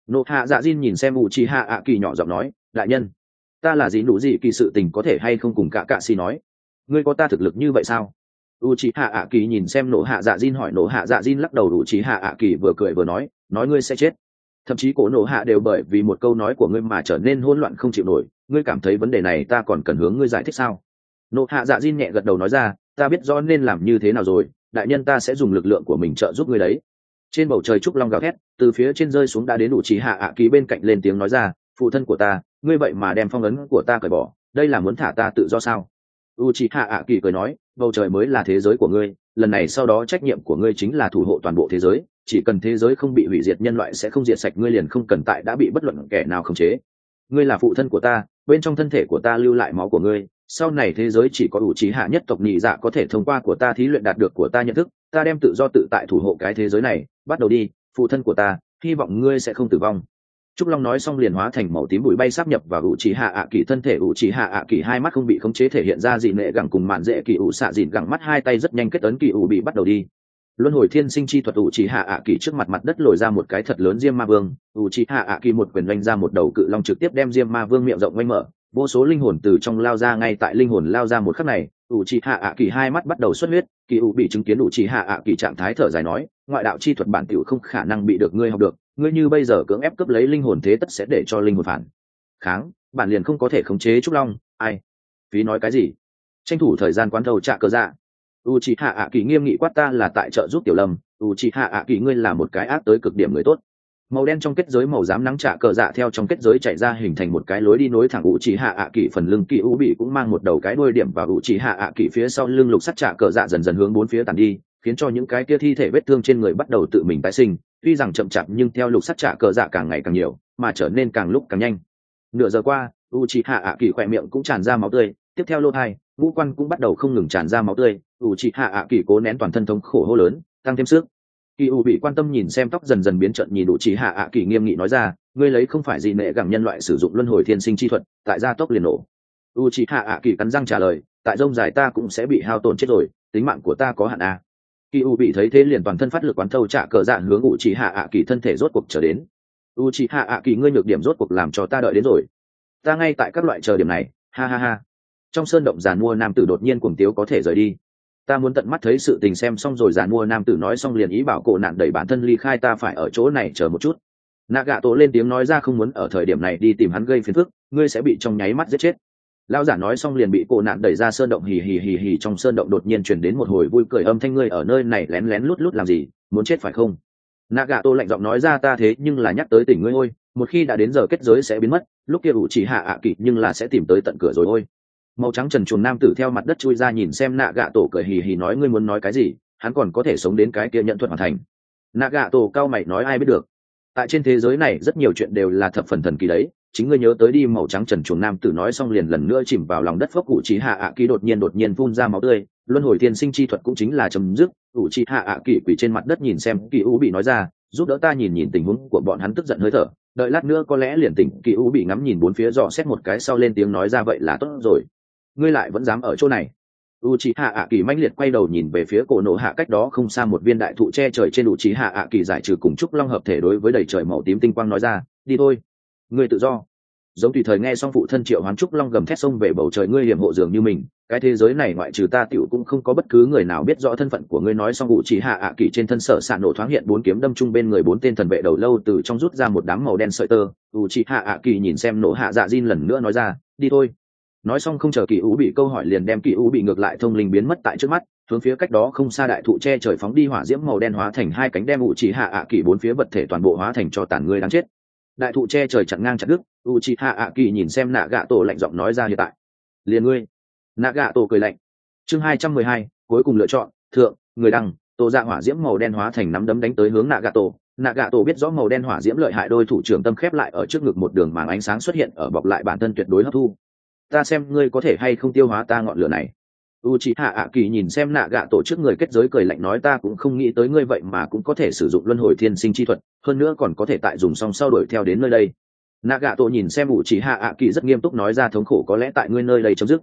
nộ hạ dạ diên nhìn xem u chi hạ ạ kỳ nhỏ giọng nói, đại nhân, ta là gì nụ gì kỳ sự tình có thể hay không cùng cả cạ xì nói, ngươi có ta thực lực như vậy sao? U chi hạ ạ kỳ nhìn xem nộ hạ dạ diên hỏi. Nộ hạ dạ diên lắc đầu. U chi hạ ạ kỳ vừa cười vừa nói, nói ngươi sẽ chết, thậm chí cổ nộ hạ đều bởi vì một câu nói của ngươi mà trở nên hỗn loạn không chịu nổi. Ngươi cảm thấy vấn đề này ta còn cần hướng ngươi giải thích sao? Nộ hạ dạ diên nhẹ gật đầu nói ra, ta biết rõ nên làm như thế nào rồi, đại nhân, ta sẽ dùng lực lượng của mình trợ giúp ngươi đấy. Trên bầu trời trúc long gào thét từ phía trên rơi xuống, đã đến đủ trí hạ ạ kỳ bên cạnh lên tiếng nói ra, phụ thân của ta, ngươi vậy mà đem phong ấn của ta cởi bỏ, đây là muốn thả ta tự do sao? U trí hạ ạ kỳ cười nói, bầu trời mới là thế giới của ngươi, lần này sau đó trách nhiệm của ngươi chính là thủ hộ toàn bộ thế giới, chỉ cần thế giới không bị hủy diệt, nhân loại sẽ không diệt sạch, ngươi liền không cần tại đã bị bất luận kẻ nào khống chế. Ngươi là phụ thân của ta, bên trong thân thể của ta lưu lại máu của ngươi, sau này thế giới chỉ có ủ trí hạ nhất tộc nhị dạ có thể thông qua của ta thí luyện đạt được của ta nhận thức, ta đem tự do tự tại thủ hộ cái thế giới này, bắt đầu đi, phụ thân của ta, hy vọng ngươi sẽ không tử vong. Trúc Long nói xong liền hóa thành màu tím bụi bay sáp nhập vào ủ trí hạ ạ kỳ thân thể. Ủ trí hạ ạ kỳ hai mắt không bị khống chế thể hiện ra dị nệ gẳng cùng mạn dễ kỳ ủ xạ dịn gẳng mắt, hai tay rất nhanh kết ấn kỳ ủ bị bắt đầu đi. Luân hồi thiên sinh chi thuật. Ủ trí hạ ạ kỳ trước mặt mặt đất lồi ra một cái thật lớn diêm ma vương. Ủ trí hạ ạ kỳ một quyền đánh ra một đầu cự long trực tiếp đem diêm ma vương miệng rộng oanh mở, vô số linh hồn từ trong lao ra. Ngay tại linh hồn lao ra một khắc này, ủ trí hạ ạ kỳ hai mắt bắt đầu xuất huyết. Kỳ ủ bị chứng kiến ủ trí hạ ạ kỳ trạng thái thở dài nói, ngoại đạo chi thuật bản tiểu không khả năng bị được ngươi học được, ngươi như bây giờ cưỡng ép cướp lấy linh hồn thế tất sẽ để cho linh hồn phản kháng, bản liền không có thể khống chế Trúc Long. Ai phí nói cái gì, tranh thủ thời gian quán thầu trả cờ dạ. U chị hạ ạ kỳ nghiêm nghị quát, ta là tại trợ giúp tiểu lâm, u chị hạ ạ kỳ ngươi là một cái ác tới cực điểm người tốt. Màu đen trong kết giới màu dám nắng trả cờ dạ theo trong kết giới chạy ra, hình thành một cái lối đi nối thẳng u chị hạ ạ kỳ phần lưng. Kỳ u bị cũng mang một đầu cái đuôi điểm vào u chị hạ ạ kỳ phía sau lưng, lục sắt trả cờ dạ dần dần hướng bốn phía tàn đi, khiến cho những cái kia thi thể vết thương trên người bắt đầu tự mình tái sinh. Tuy rằng chậm chạp nhưng theo lục sắt trả cờ dạ càng ngày càng nhiều, mà trở nên càng lúc càng nhanh. Nửa giờ qua, Uchiha ạ kỳ khỏe miệng cũng tràn ra máu tươi, tiếp theo lỗ tai, ngũ quan cũng bắt đầu không ngừng tràn ra máu tươi. Uchiha ạ kỳ cố nén toàn thân thống khổ hô lớn, tăng thêm sức. Kỳ U bị quan tâm nhìn xem tóc dần dần biến trận, nhìn Uchiha ạ kỳ nghiêm nghị nói ra, ngươi lấy không phải gì nệ gẳng nhân loại sử dụng luân hồi thiên sinh chi thuật, tại gia tốc liền nổ. Uchiha ạ kỳ cắn răng trả lời, tại rông dài ta cũng sẽ bị hao tổn chết rồi, tính mạng của ta có hạn à. Kỳ U bị thấy thế liền toàn thân phát lực quán thâu trả cờ dạ hướng Uchiha ạ kỳ thân thể rốt cuộc trở đến. Uchiha ạ kỳ ngươi nhược điểm rốt cuộc làm cho ta đợi đến rồi, ta ngay tại các loại chờ điểm này, ha ha ha. Trong sơn động giàn mua nam tử đột nhiên cuồng tiếu, có thể rời đi, ta muốn tận mắt thấy sự tình xem xong rồi. Giàn mua nam tử nói xong liền ý bảo cổ nạn đẩy bản thân ly khai, ta phải ở chỗ này chờ một chút. Nagato lên tiếng nói ra, không muốn ở thời điểm này đi tìm hắn gây phiền phức, ngươi sẽ bị trong nháy mắt giết chết. Lão giả nói xong liền bị cổ nạn đẩy ra sơn động. Hì hì hì hì, trong sơn động đột nhiên truyền đến một hồi vui cười âm thanh, ngươi ở nơi này lén lén lút lút làm gì, muốn chết phải không? Nagato lạnh giọng nói ra, ta thế nhưng là nhắc tới tỉnh ngươi ôi, một khi đã đến giờ kết giới sẽ biến mất, lúc kia ủ chỉ hạ ạ kỳ nhưng là sẽ tìm tới tận cửa rồi ôi. Màu trắng trần truồng nam tử theo mặt đất chui ra, nhìn xem Nagato cười hì hì nói, ngươi muốn nói cái gì, hắn còn có thể sống đến cái kia nhận thuật hoàn thành. Nagato cao mày nói, ai biết được, tại trên thế giới này rất nhiều chuyện đều là thập phần thần kỳ đấy, chính ngươi nhớ tới đi. Màu trắng trần truồng nam tử nói xong liền lần nữa chìm vào lòng đất phốc. Ủ chỉ hạ ạ kỳ đột nhiên đột nhiên phun ra máu tươi, luân hồi thiên sinh chi thuật cũng chính là chấm dứt. Ủ chỉ hạ ạ kỳ quỳ trên mặt đất nhìn xem Kỳ U bị nói ra, giúp đỡ ta nhìn nhìn tình huống của bọn hắn. Tức giận hơi thở, đợi lát nữa có lẽ liền tỉnh. Kỳ U bị ngắm nhìn bốn phía dò xét một cái sau lên tiếng nói ra, vậy là tốt rồi, ngươi lại vẫn dám ở chỗ này. Uchiha ạ kỳ mãnh liệt quay đầu nhìn về phía cổ nổ hạ cách đó không xa một viên đại thụ che trời, trên Uchiha ạ kỳ giải trừ cùng trúc long hợp thể đối với đầy trời màu tím tinh quang nói ra, đi thôi, ngươi tự do. Giống tùy thời nghe xong phụ thân triệu hoán trúc long gầm thét xông về bầu trời, ngươi hiểm hộ dường như mình, cái thế giới này ngoại trừ ta tiểu cũng không có bất cứ người nào biết rõ thân phận của ngươi. Nói xong Uchiha ạ kỳ trên thân sở sạn nổ thoáng hiện bốn kiếm đâm chung bên người bốn tên thần vệ đầu lâu từ trong rút ra một đám màu đen sợi tơ. Uchiha ạ kỳ nhìn xem nổ hạ dạ Jin lần nữa nói ra, đi thôi. Nói xong không chờ Kỳ U bị câu hỏi liền đem Kỳ U bị ngược lại thông linh biến mất tại trước mắt, hướng phía cách đó không xa đại thụ che trời phóng đi. Hỏa diễm màu đen hóa thành hai cánh đem Uchiha ạ kỳ bốn phía vật thể toàn bộ hóa thành cho tàn, ngươi đáng chết. Đại thụ che trời chặn ngang chặt đứt. Uchiha ạ kỳ nhìn xem Nagato lạnh giọng nói ra, hiện tại liền ngươi. Nagato cười lạnh. Chương hai trăm mười hai, cuối cùng lựa chọn, thượng, người đăng. Tổ dạ hỏa diễm màu đen hóa thành nắm đấm đánh tới hướng Nagato. Nagato biết rõ màu đen hỏa diễm lợi hại, đôi thủ trưởng tâm khép lại ở trước ngực, một đường màng ánh sáng xuất hiện ở bọc lại bản thân tuyệt đối hấp thu. Ta xem ngươi có thể hay không tiêu hóa ta ngọn lửa này. Uchiha ạ kỳ nhìn xem Nagato trước người kết giới cười lạnh nói, ta cũng không nghĩ tới ngươi vậy mà cũng có thể sử dụng luân hồi thiên sinh chi thuật, hơn nữa còn có thể tại dùng xong sau đuổi theo đến nơi đây. Nagato nhìn xem Uchiha ạ kỳ rất nghiêm túc nói ra, thống khổ có lẽ tại ngươi nơi đây chấm dứt.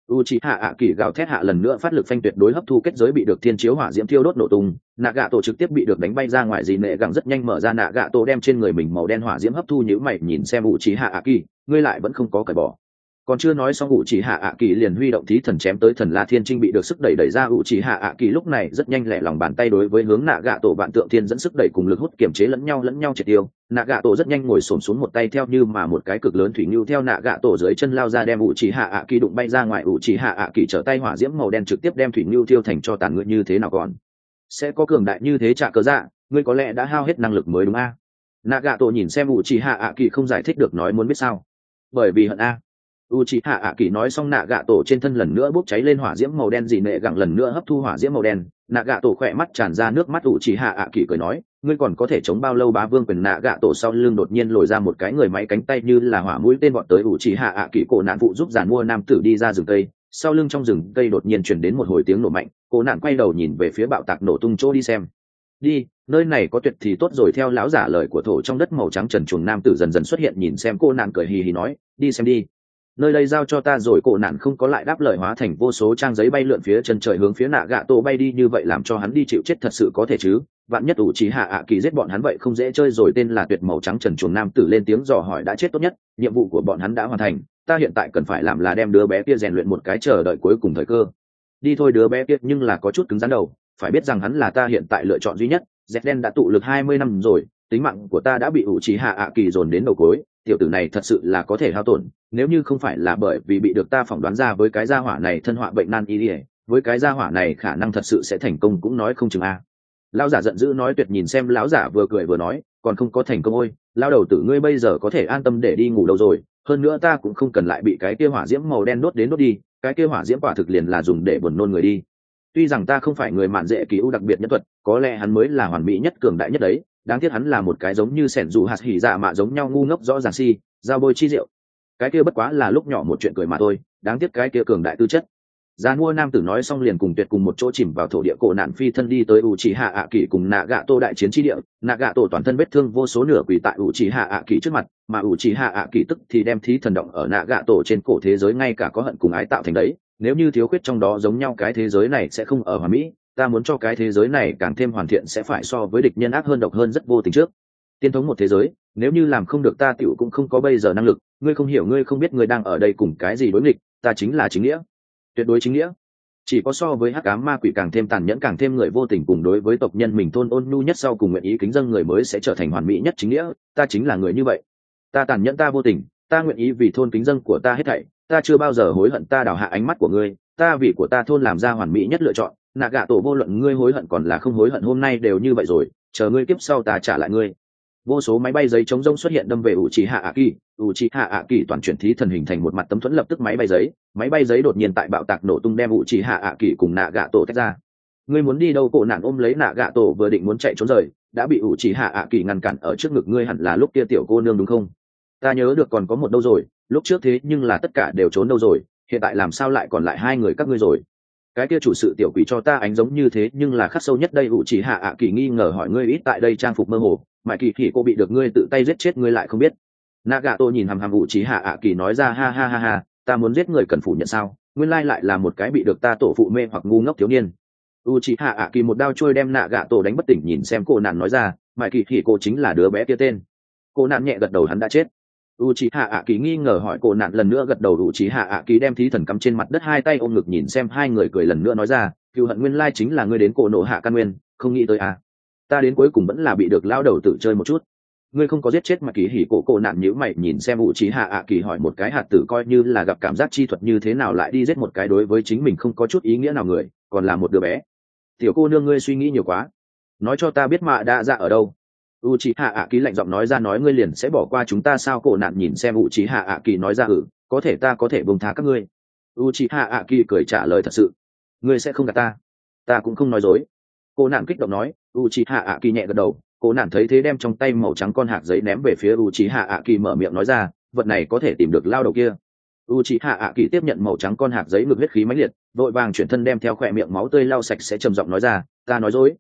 Uchiha ạ kỳ gào thét hạ lần nữa phát lực phanh tuyệt đối hấp thu kết giới bị được thiên chiếu hỏa diễm thiêu đốt nổ tung, Nagato trực tiếp bị được đánh bay ra ngoài, gì nệ gặng rất nhanh mở ra Nagato đem trên người mình màu đen hỏa diễm hấp thu, nhíu mày nhìn xem Uchiha ạ kỳ, ngươi lại vẫn không có cởi bỏ. Còn chưa nói xong Uchiha ạ kỳ liền huy động thí thần chém tới thần La Thiên Trinh bị được sức đẩy đẩy ra, Uchiha ạ kỳ lúc này rất nhanh lẹ lòng bàn tay đối với hướng Nagato vạn tượng thiên dẫn sức đẩy cùng lực hút kiểm chế lẫn nhau lẫn nhau triệt tiêu. Nagato rất nhanh ngồi xổm xuống một tay theo như mà một cái cực lớn thủy ngưu theo Nagato dưới chân lao ra đem Uchiha ạ kỳ đụng bay ra ngoài, Uchiha ạ kỳ trở tay hỏa diễm màu đen trực tiếp đem thủy ngưu tiêu thành cho tàn, ngươi như thế nào còn sẽ có cường đại như thế trả cớ dạ, ngươi có lẽ đã hao hết năng lực mới đúng a. Nagato nhìn xem Uchiha ạ kỳ không giải thích được nói muốn biết sao. Bởi vì hận a. Uchiha ạ kỳ nói xong, Nagato trên thân lần nữa bốc cháy lên hỏa diễm màu đen, dị nệ gặng lần nữa hấp thu hỏa diễm màu đen. Nagato khỏe mắt tràn ra nước mắt, Uchiha ạ kỳ cười nói, ngươi còn có thể chống bao lâu bá vương quyền. Nagato sau lưng đột nhiên lồi ra một cái người máy cánh tay như là hỏa mũi tên vọt tới Uchiha ạ kỳ, cổ nạn phụ giúp giàn mua nam tử đi ra rừng cây, sau lưng trong rừng cây đột nhiên truyền đến một hồi tiếng nổ mạnh, cổ nạn quay đầu nhìn về phía bạo tạc nổ tung chỗ đi xem. Đi, nơi này có tuyệt thì tốt rồi. Theo lão giả lời của thổ trong đất màu trắng trần truồng nam tử dần dần xuất hiện, nhìn xem cô nạn cười hì hì nói, đi xem đi, nơi đây giao cho ta rồi. Cổ nạn không có lại đáp lời, hóa thành vô số trang giấy bay lượn phía chân trời hướng phía Nagato bay đi, như vậy làm cho hắn đi chịu chết thật sự có thể chứ, vạn nhất Uchiha ạ kỳ giết bọn hắn vậy không dễ chơi rồi. Tên là tuyệt màu trắng trần truồng nam tử lên tiếng dò hỏi, đã chết tốt nhất, nhiệm vụ của bọn hắn đã hoàn thành, ta hiện tại cần phải làm là đem đứa bé kia rèn luyện một cái, chờ đợi cuối cùng thời cơ. Đi thôi. Đứa bé kia nhưng là có chút cứng rắn đầu, phải biết rằng hắn là ta hiện tại lựa chọn duy nhất. Dẹt đen đã tụ lực hai mươi năm rồi, tính mạng của ta đã bị Uchiha ạ kỳ dồn đến đầu gối, tiểu tử này thật sự là có thể hao tổn, nếu như không phải là bởi vì bị được ta phỏng đoán ra với cái gia hỏa này thân họa bệnh nan y, với cái gia hỏa này khả năng thật sự sẽ thành công cũng nói không chừng a. Lão giả giận dữ nói. Tuyệt nhìn xem lão giả vừa cười vừa nói, còn không có thành công ôi, lão đầu tử ngươi bây giờ có thể an tâm để đi ngủ đâu rồi, hơn nữa ta cũng không cần lại bị cái kia hỏa diễm màu đen đốt đến đốt đi, cái kia hỏa diễm quả thực liền là dùng để buồn nôn người đi. Tuy rằng ta không phải người mạn dễ kỳ ưu đặc biệt nhất thuật, có lẽ hắn mới là hoàn mỹ nhất cường đại nhất đấy, đáng tiếc hắn là một cái giống như sẻn dù hạt hỉ dạ mạ giống nhau ngu ngốc rõ ràng si giao bôi chi rượu, cái kia bất quá là lúc nhỏ một chuyện cười mà thôi, đáng tiếc cái kia cường đại tư chất. Già mua nam tử nói xong liền cùng Tuyệt cùng một chỗ chìm vào thổ địa, cổ nạn phi thân đi tới Uchiha ạ kỳ cùng Nagato đại chiến chi địa. Nagato toàn thân vết thương vô số, nửa quỳ tại Uchiha ạ kỳ trước mặt, mà Uchiha ạ kỳ tức thì đem thí thần động ở Nagato trên cổ. Thế giới ngay cả có hận cùng ái tạo thành đấy, nếu như thiếu khuyết trong đó giống nhau, cái thế giới này sẽ không ở hoàn mỹ, ta muốn cho cái thế giới này càng thêm hoàn thiện sẽ phải so với địch nhân ác hơn, độc hơn, rất vô tình trước tiên thống một thế giới, nếu như làm không được ta tiểu cũng không có bây giờ năng lực, ngươi không hiểu, ngươi không biết ngươi đang ở đây cùng cái gì đối nghịch, ta chính là chính nghĩa, tuyệt đối chính nghĩa. Chỉ có so với hắc ám ma quỷ càng thêm tàn nhẫn, càng thêm người vô tình, cùng đối với tộc nhân mình thôn ôn nhu nhất, sau cùng nguyện ý kính dâng người mới sẽ trở thành hoàn mỹ nhất chính nghĩa, ta chính là người như vậy. Ta tàn nhẫn, ta vô tình, ta nguyện ý vì thôn kính dâng của ta hết thảy, ta chưa bao giờ hối hận ta đào hạ ánh mắt của ngươi, ta vì của ta thôn làm ra hoàn mỹ nhất lựa chọn. Nagato, vô luận ngươi hối hận còn là không hối hận, hôm nay đều như vậy rồi, chờ ngươi kiếp sau ta trả lại ngươi. Vô số máy bay giấy chống rông xuất hiện đâm về Uchiha ạ kỳ, Uchiha ạ kỳ toàn chuyển thí thần hình thành một mặt tấm thuẫn, lập tức máy bay giấy, máy bay giấy đột nhiên tại bạo tạc nổ tung đem Uchiha ạ kỳ cùng Nagato tách ra. Ngươi muốn đi đâu? Cổ nạn ôm lấy Nagato vừa định muốn chạy trốn rời, đã bị Uchiha ạ kỳ ngăn cản ở trước ngực. Ngươi hẳn là lúc kia tiểu cô nương đúng không? Ta nhớ được còn có một đâu rồi, lúc trước thế nhưng là tất cả đều trốn đâu rồi, hiện tại làm sao lại còn lại hai người các ngươi rồi? Cái kia chủ sự tiểu quỷ cho ta ánh giống như thế nhưng là khắc sâu nhất đây. Uchiha ạ kỳ nghi ngờ hỏi, ngươi ít tại đây trang phục mơ hồ, mãi kỳ kỳ cô bị được ngươi tự tay giết chết ngươi lại không biết. Nagato nhìn hằm hằm Uchiha ạ kỳ nói ra, ha ha ha ha, ta muốn giết người cần phủ nhận sao, nguyên lai lại là một cái bị được ta tổ phụ mê hoặc ngu ngốc thiếu niên. Uchiha ạ kỳ một đao trôi đem Nagato đánh bất tỉnh, nhìn xem cô nạn nói ra, mãi kỳ kỳ cô chính là đứa bé kia tên. Cô nạn nhẹ gật đầu, hắn đã chết. Uchiha ạ kỳ nghi ngờ hỏi, cô nạn lần nữa gật đầu. Uchiha ạ kỳ đem thí thần cắm trên mặt đất, hai tay ôm ngực nhìn xem hai người, cười lần nữa nói ra, cựu hận nguyên lai chính là ngươi đến cổ nộ hạ căn nguyên, không nghĩ tới à, ta đến cuối cùng vẫn là bị được lao đầu tự chơi một chút. Ngươi không có giết chết mà kỳ hỉ cổ. Cổ nạn nhíu mày nhìn xem Uchiha ạ kỳ hỏi, một cái hạt tử coi như là gặp cảm giác chi thuật, như thế nào lại đi giết một cái đối với chính mình không có chút ý nghĩa nào người, còn là một đứa bé? Tiểu cô nương, ngươi suy nghĩ nhiều quá, nói cho ta biết mạ đa dạ ở đâu. Uchiha ạ kỳ lạnh giọng nói ra, nói ngươi liền sẽ bỏ qua chúng ta sao? Cổ nạn nhìn xem Uchiha ạ kỳ nói ra, ừ, có thể ta có thể buông tha các ngươi. Uchiha ạ kỳ cười trả lời, thật sự ngươi sẽ không gạt ta? Ta cũng không nói dối. Cô nạn kích động nói. Uchiha ạ kỳ nhẹ gật đầu. Cô nạn thấy thế đem trong tay màu trắng con hạt giấy ném về phía Uchiha ạ kỳ, mở miệng nói ra, vật này có thể tìm được lao đầu kia. Uchiha ạ kỳ tiếp nhận màu trắng con hạt giấy, ngực huyết khí mãnh liệt, vội vàng chuyển thân đem theo khỏe miệng máu tươi lau sạch sẽ, trầm giọng nói ra, ta nói dối.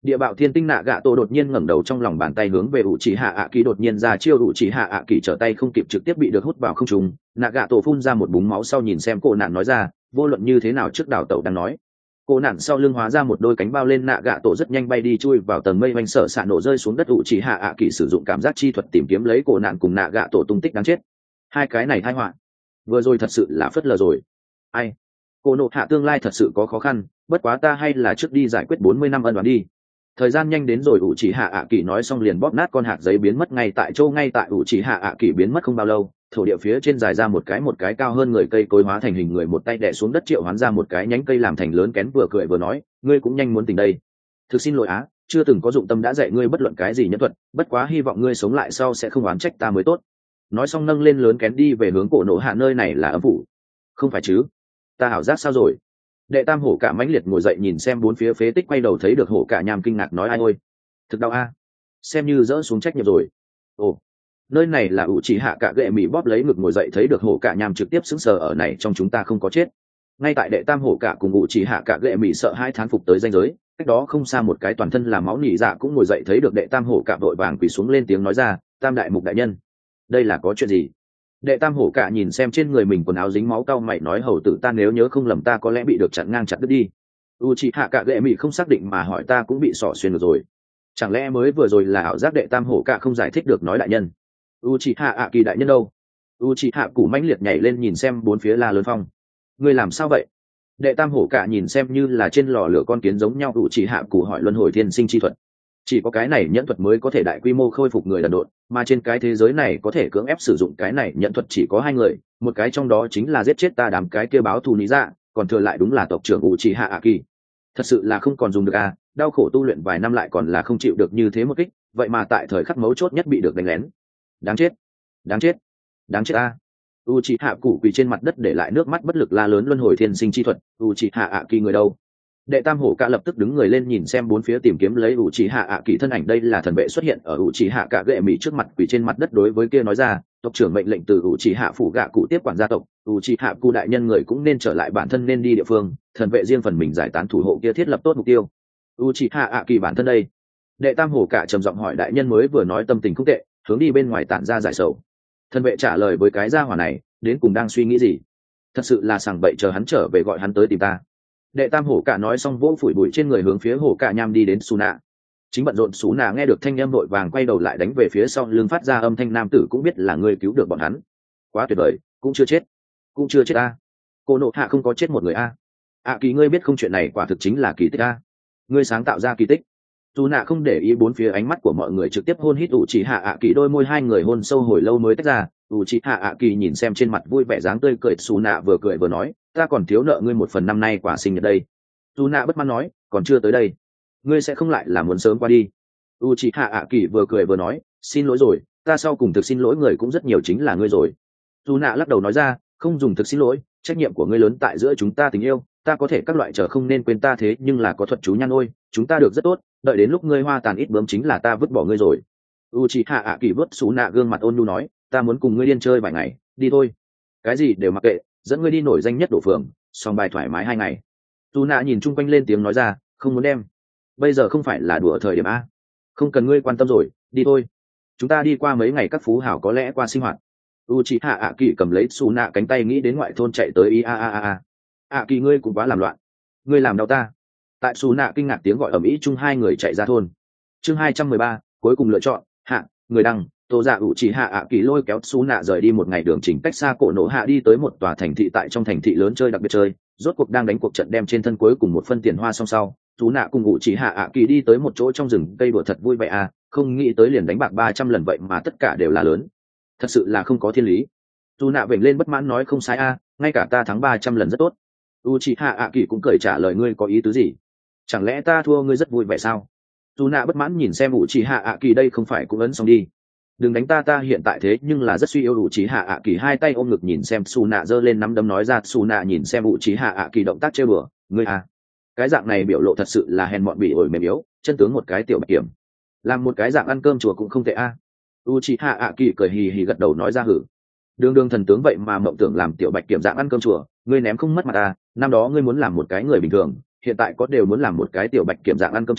Địa bạo thiên tinh nạ gạ tổ đột nhiên ngẩng đầu, trong lòng bàn tay hướng về ủ trì hạ ạ kỳ đột nhiên ra chiêu, ủ trì hạ ạ kỳ trở tay không kịp trực tiếp bị được hút vào không trung. Nạ gạ tổ phun ra một búng máu sau nhìn xem cô nạn nói ra, vô luận như thế nào trước đảo tẩu đang nói. Cô nạn sau lưng hóa ra một đôi cánh bao lên, nạ gạ tổ rất nhanh bay đi chui vào tầng mây oanh sở xạ nổ rơi xuống đất. ủ trì hạ ạ kỳ sử dụng cảm giác chi thuật tìm kiếm lấy cô nạn cùng nạ gạ tổ tung tích đáng chết. Hai cái này tai họa vừa rồi thật sự là phất lờ rồi. Ai, cô nộ hạ tương lai thật sự có khó khăn, bất quá ta hay là trước đi giải quyết bốn mươi năm ân đoán đi. Thời gian nhanh đến rồi, ủ trì hạ ạ kỳ nói xong liền bóp nát con hạt giấy biến mất ngay tại châu. Ngay tại ủ trì hạ ạ kỳ biến mất không bao lâu, thổ địa phía trên dài ra một cái một cái cao hơn người cây cối hóa thành hình người, một tay đè xuống đất triệu hoán ra một cái nhánh cây làm thành lớn kén, vừa cười vừa nói, ngươi cũng nhanh muốn tỉnh đây. Thực xin lỗi á, chưa từng có dụng tâm đã dạy ngươi bất luận cái gì nhân thuật, bất quá hy vọng ngươi sống lại sau sẽ không oán trách ta mới tốt. Nói xong nâng lên lớn kén đi về hướng cổ nổ hạ, nơi này là ấm phủ. Không phải chứ, ta ảo giác sao rồi? Đệ tam hổ cả mãnh liệt ngồi dậy nhìn xem bốn phía phế tích, quay đầu thấy được hổ cả nham kinh ngạc nói, ai ôi, thực đau a, xem như dỡ xuống trách nhiệm rồi. Ồ, nơi này là ủ trì hạ cả gệ mỹ bóp lấy ngực ngồi dậy thấy được hổ cả nham trực tiếp sững sờ, ở này trong chúng ta không có chết. Ngay tại đệ tam hổ cả cùng ủ trì hạ cả gệ mỹ sợ hai thán phục tới ranh giới, cách đó không xa một cái toàn thân là máu nỉ dạ cũng ngồi dậy thấy được đệ tam hổ cả vội vàng quỳ xuống lên tiếng nói ra, tam đại mục đại nhân, đây là có chuyện gì? Đệ tam hổ cả nhìn xem trên người mình quần áo dính máu cau mày nói, hầu tử ta nếu nhớ không lầm ta có lẽ bị được chặn ngang chặt đứt đi. u chị hạ cả gệ mị không xác định mà hỏi, ta cũng bị xỏ xuyên được rồi, chẳng lẽ mới vừa rồi là ảo giác? Đệ tam hổ cả không giải thích được nói, đại nhân, u chị hạ ạ kỳ đại nhân đâu? u chị hạ củ mãnh liệt nhảy lên nhìn xem bốn phía la lớn phong, ngươi làm sao vậy? Đệ tam hổ cả nhìn xem như là trên lò lửa con kiến giống nhau, u chị hạ củ hỏi, luân hồi thiên sinh chi thuật, chỉ có cái này nhẫn thuật mới có thể đại quy mô khôi phục người đần độn, mà trên cái thế giới này có thể cưỡng ép sử dụng cái này nhẫn thuật chỉ có hai người, một cái trong đó chính là giết chết ta đám cái kia báo thù lý dạ, còn thừa lại đúng là tộc trưởng ủ trì hạ ạ kỳ. Thật sự là không còn dùng được à, đau khổ tu luyện vài năm lại còn là không chịu được như thế một kích, vậy mà tại thời khắc mấu chốt nhất bị được đánh lén. Đáng chết, đáng chết, đáng chết a. u trì hạ cụ quỳ trên mặt đất để lại nước mắt bất lực la lớn, luân hồi thiên sinh chi thuật, u trì hạ ạ kỳ người đâu? Đệ tam hổ cả lập tức đứng người lên nhìn xem bốn phía tìm kiếm lấy ủ trì hạ ạ kỳ thân ảnh, đây là thần vệ xuất hiện ở ủ trì hạ cả gệ mỹ trước mặt, quỳ trên mặt đất đối với kia nói ra, tộc trưởng mệnh lệnh từ ủ trì hạ phủ gạ cụ tiếp quản gia tộc, ủ trì hạ cụ đại nhân người cũng nên trở lại bản thân nên đi địa phương, thần vệ riêng phần mình giải tán thủ hộ kia thiết lập tốt mục tiêu. ủ trì hạ ạ kỳ bản thân đây? Đệ tam hổ cả trầm giọng hỏi, đại nhân mới vừa nói tâm tình không tệ, hướng đi bên ngoài tản ra giải sầu. Thần vệ trả lời với cái gia hỏa này đến cùng đang suy nghĩ gì? Thật sự là sằng bậy, chờ hắn trở về gọi hắn tới tìm ta. Đệ tam hổ cả nói xong vỗ phủi bụi trên người hướng phía hổ cả nham đi đến. Su nạ chính bận rộn, Su nạ nghe được thanh âm vội vàng quay đầu lại đánh về phía sau lưng phát ra âm thanh, nam tử cũng biết là ngươi cứu được bọn hắn, quá tuyệt vời, cũng chưa chết, cũng chưa chết a. Cô nộ hạ không có chết một người a. À. ạ kỳ ngươi biết không, chuyện này quả thực chính là kỳ tích a, ngươi sáng tạo ra kỳ tích. Su nạ không để ý bốn phía ánh mắt của mọi người, trực tiếp hôn hít ủ trì hạ ạ kỳ, đôi môi hai người hôn sâu hồi lâu mới tách ra. ủ trì hạ ạ kỳ nhìn xem trên mặt vui vẻ dáng tươi cười Su nạ vừa cười vừa nói, ta còn thiếu nợ ngươi một phần năm nay quả sinh nhật đây. Su nạ bất mãn nói, còn chưa tới đây, ngươi sẽ không lại là muốn sớm qua đi? u chị hạ ạ kỳ vừa cười vừa nói, xin lỗi rồi, ta sau cùng thực xin lỗi người cũng rất nhiều, chính là ngươi rồi. Su nạ lắc đầu nói ra, không dùng thực xin lỗi, trách nhiệm của ngươi lớn tại giữa chúng ta tình yêu, ta có thể các loại chờ không nên quên ta, thế nhưng là có thuật chú nhăn ôi, chúng ta được rất tốt, đợi đến lúc ngươi hoa tàn ít bướm chính là ta vứt bỏ ngươi rồi. u chị hạ ạ kỳ vớt Su nạ gương mặt ôn nhu nói, ta muốn cùng ngươi điên chơi vài ngày, đi thôi. Cái gì đều mặc kệ, dẫn ngươi đi nổi danh nhất đổ phường, xong bài thoải mái hai ngày. Su nạ nhìn chung quanh lên tiếng nói ra, không muốn đem, bây giờ không phải là đùa thời điểm a, không cần ngươi quan tâm rồi, đi thôi, chúng ta đi qua mấy ngày các phú hảo có lẽ qua sinh hoạt. u chị hạ ạ kỳ cầm lấy Su nạ cánh tay nghĩ đến ngoại thôn chạy tới, i a a a a ạ kỳ ngươi cũng quá làm loạn, ngươi làm đau ta. Tại Su nạ kinh ngạc tiếng gọi ầm ĩ chung hai người chạy ra thôn. Chương hai trăm mười ba cuối cùng lựa chọn hạ, người đăng tô dạ ủ chỉ hạ ạ kỳ lôi kéo Su nạ rời đi một ngày đường trình cách xa cổ nổ hạ, đi tới một tòa thành thị, tại trong thành thị lớn chơi đặc biệt chơi, rốt cuộc đang đánh cuộc trận đem trên thân cuối cùng một phân tiền hoa xong sau, Su nạ cùng ủ chỉ hạ ạ kỳ đi tới một chỗ trong rừng cây đùa thật vui vẻ à, không nghĩ tới liền đánh bạc ba trăm lần vậy mà tất cả đều là lớn, thật sự là không có thiên lý. Su nạ vểnh lên bất mãn nói, không sai a, ngay cả ta thắng ba trăm lần rất tốt. u chị hạ ạ kỳ cũng cười trả lời, ngươi có ý tứ gì, chẳng lẽ ta thua ngươi rất vui vẻ sao? Su nạ bất mãn nhìn xem ủ chị hạ ạ kỳ, đây không phải cũng ấn xong đi, đừng đánh ta, ta hiện tại thế nhưng là rất suy yếu. ủ chị hạ ạ kỳ hai tay ôm ngực nhìn xem Su nạ giơ lên nắm đấm nói ra. Su nạ nhìn xem ủ chị hạ ạ kỳ động tác chơi bừa, ngươi à, cái dạng này biểu lộ thật sự là hèn mọn bị ổi mềm yếu, chân tướng một cái tiểu bạch kiểm, làm một cái dạng ăn cơm chùa cũng không tệ a. À. u chị hạ ạ kỳ cười hì hì gật đầu nói ra, hử, đường đường thần tướng vậy mà mộng tưởng làm tiểu bạch kiểm dạng ăn cơm chùa, ngươi ném không mất mặt à, năm đó ngươi muốn làm một cái người bình thường, hiện tại có đều muốn làm một cái tiểu bạch kiểm dạng ăn cơm chùa,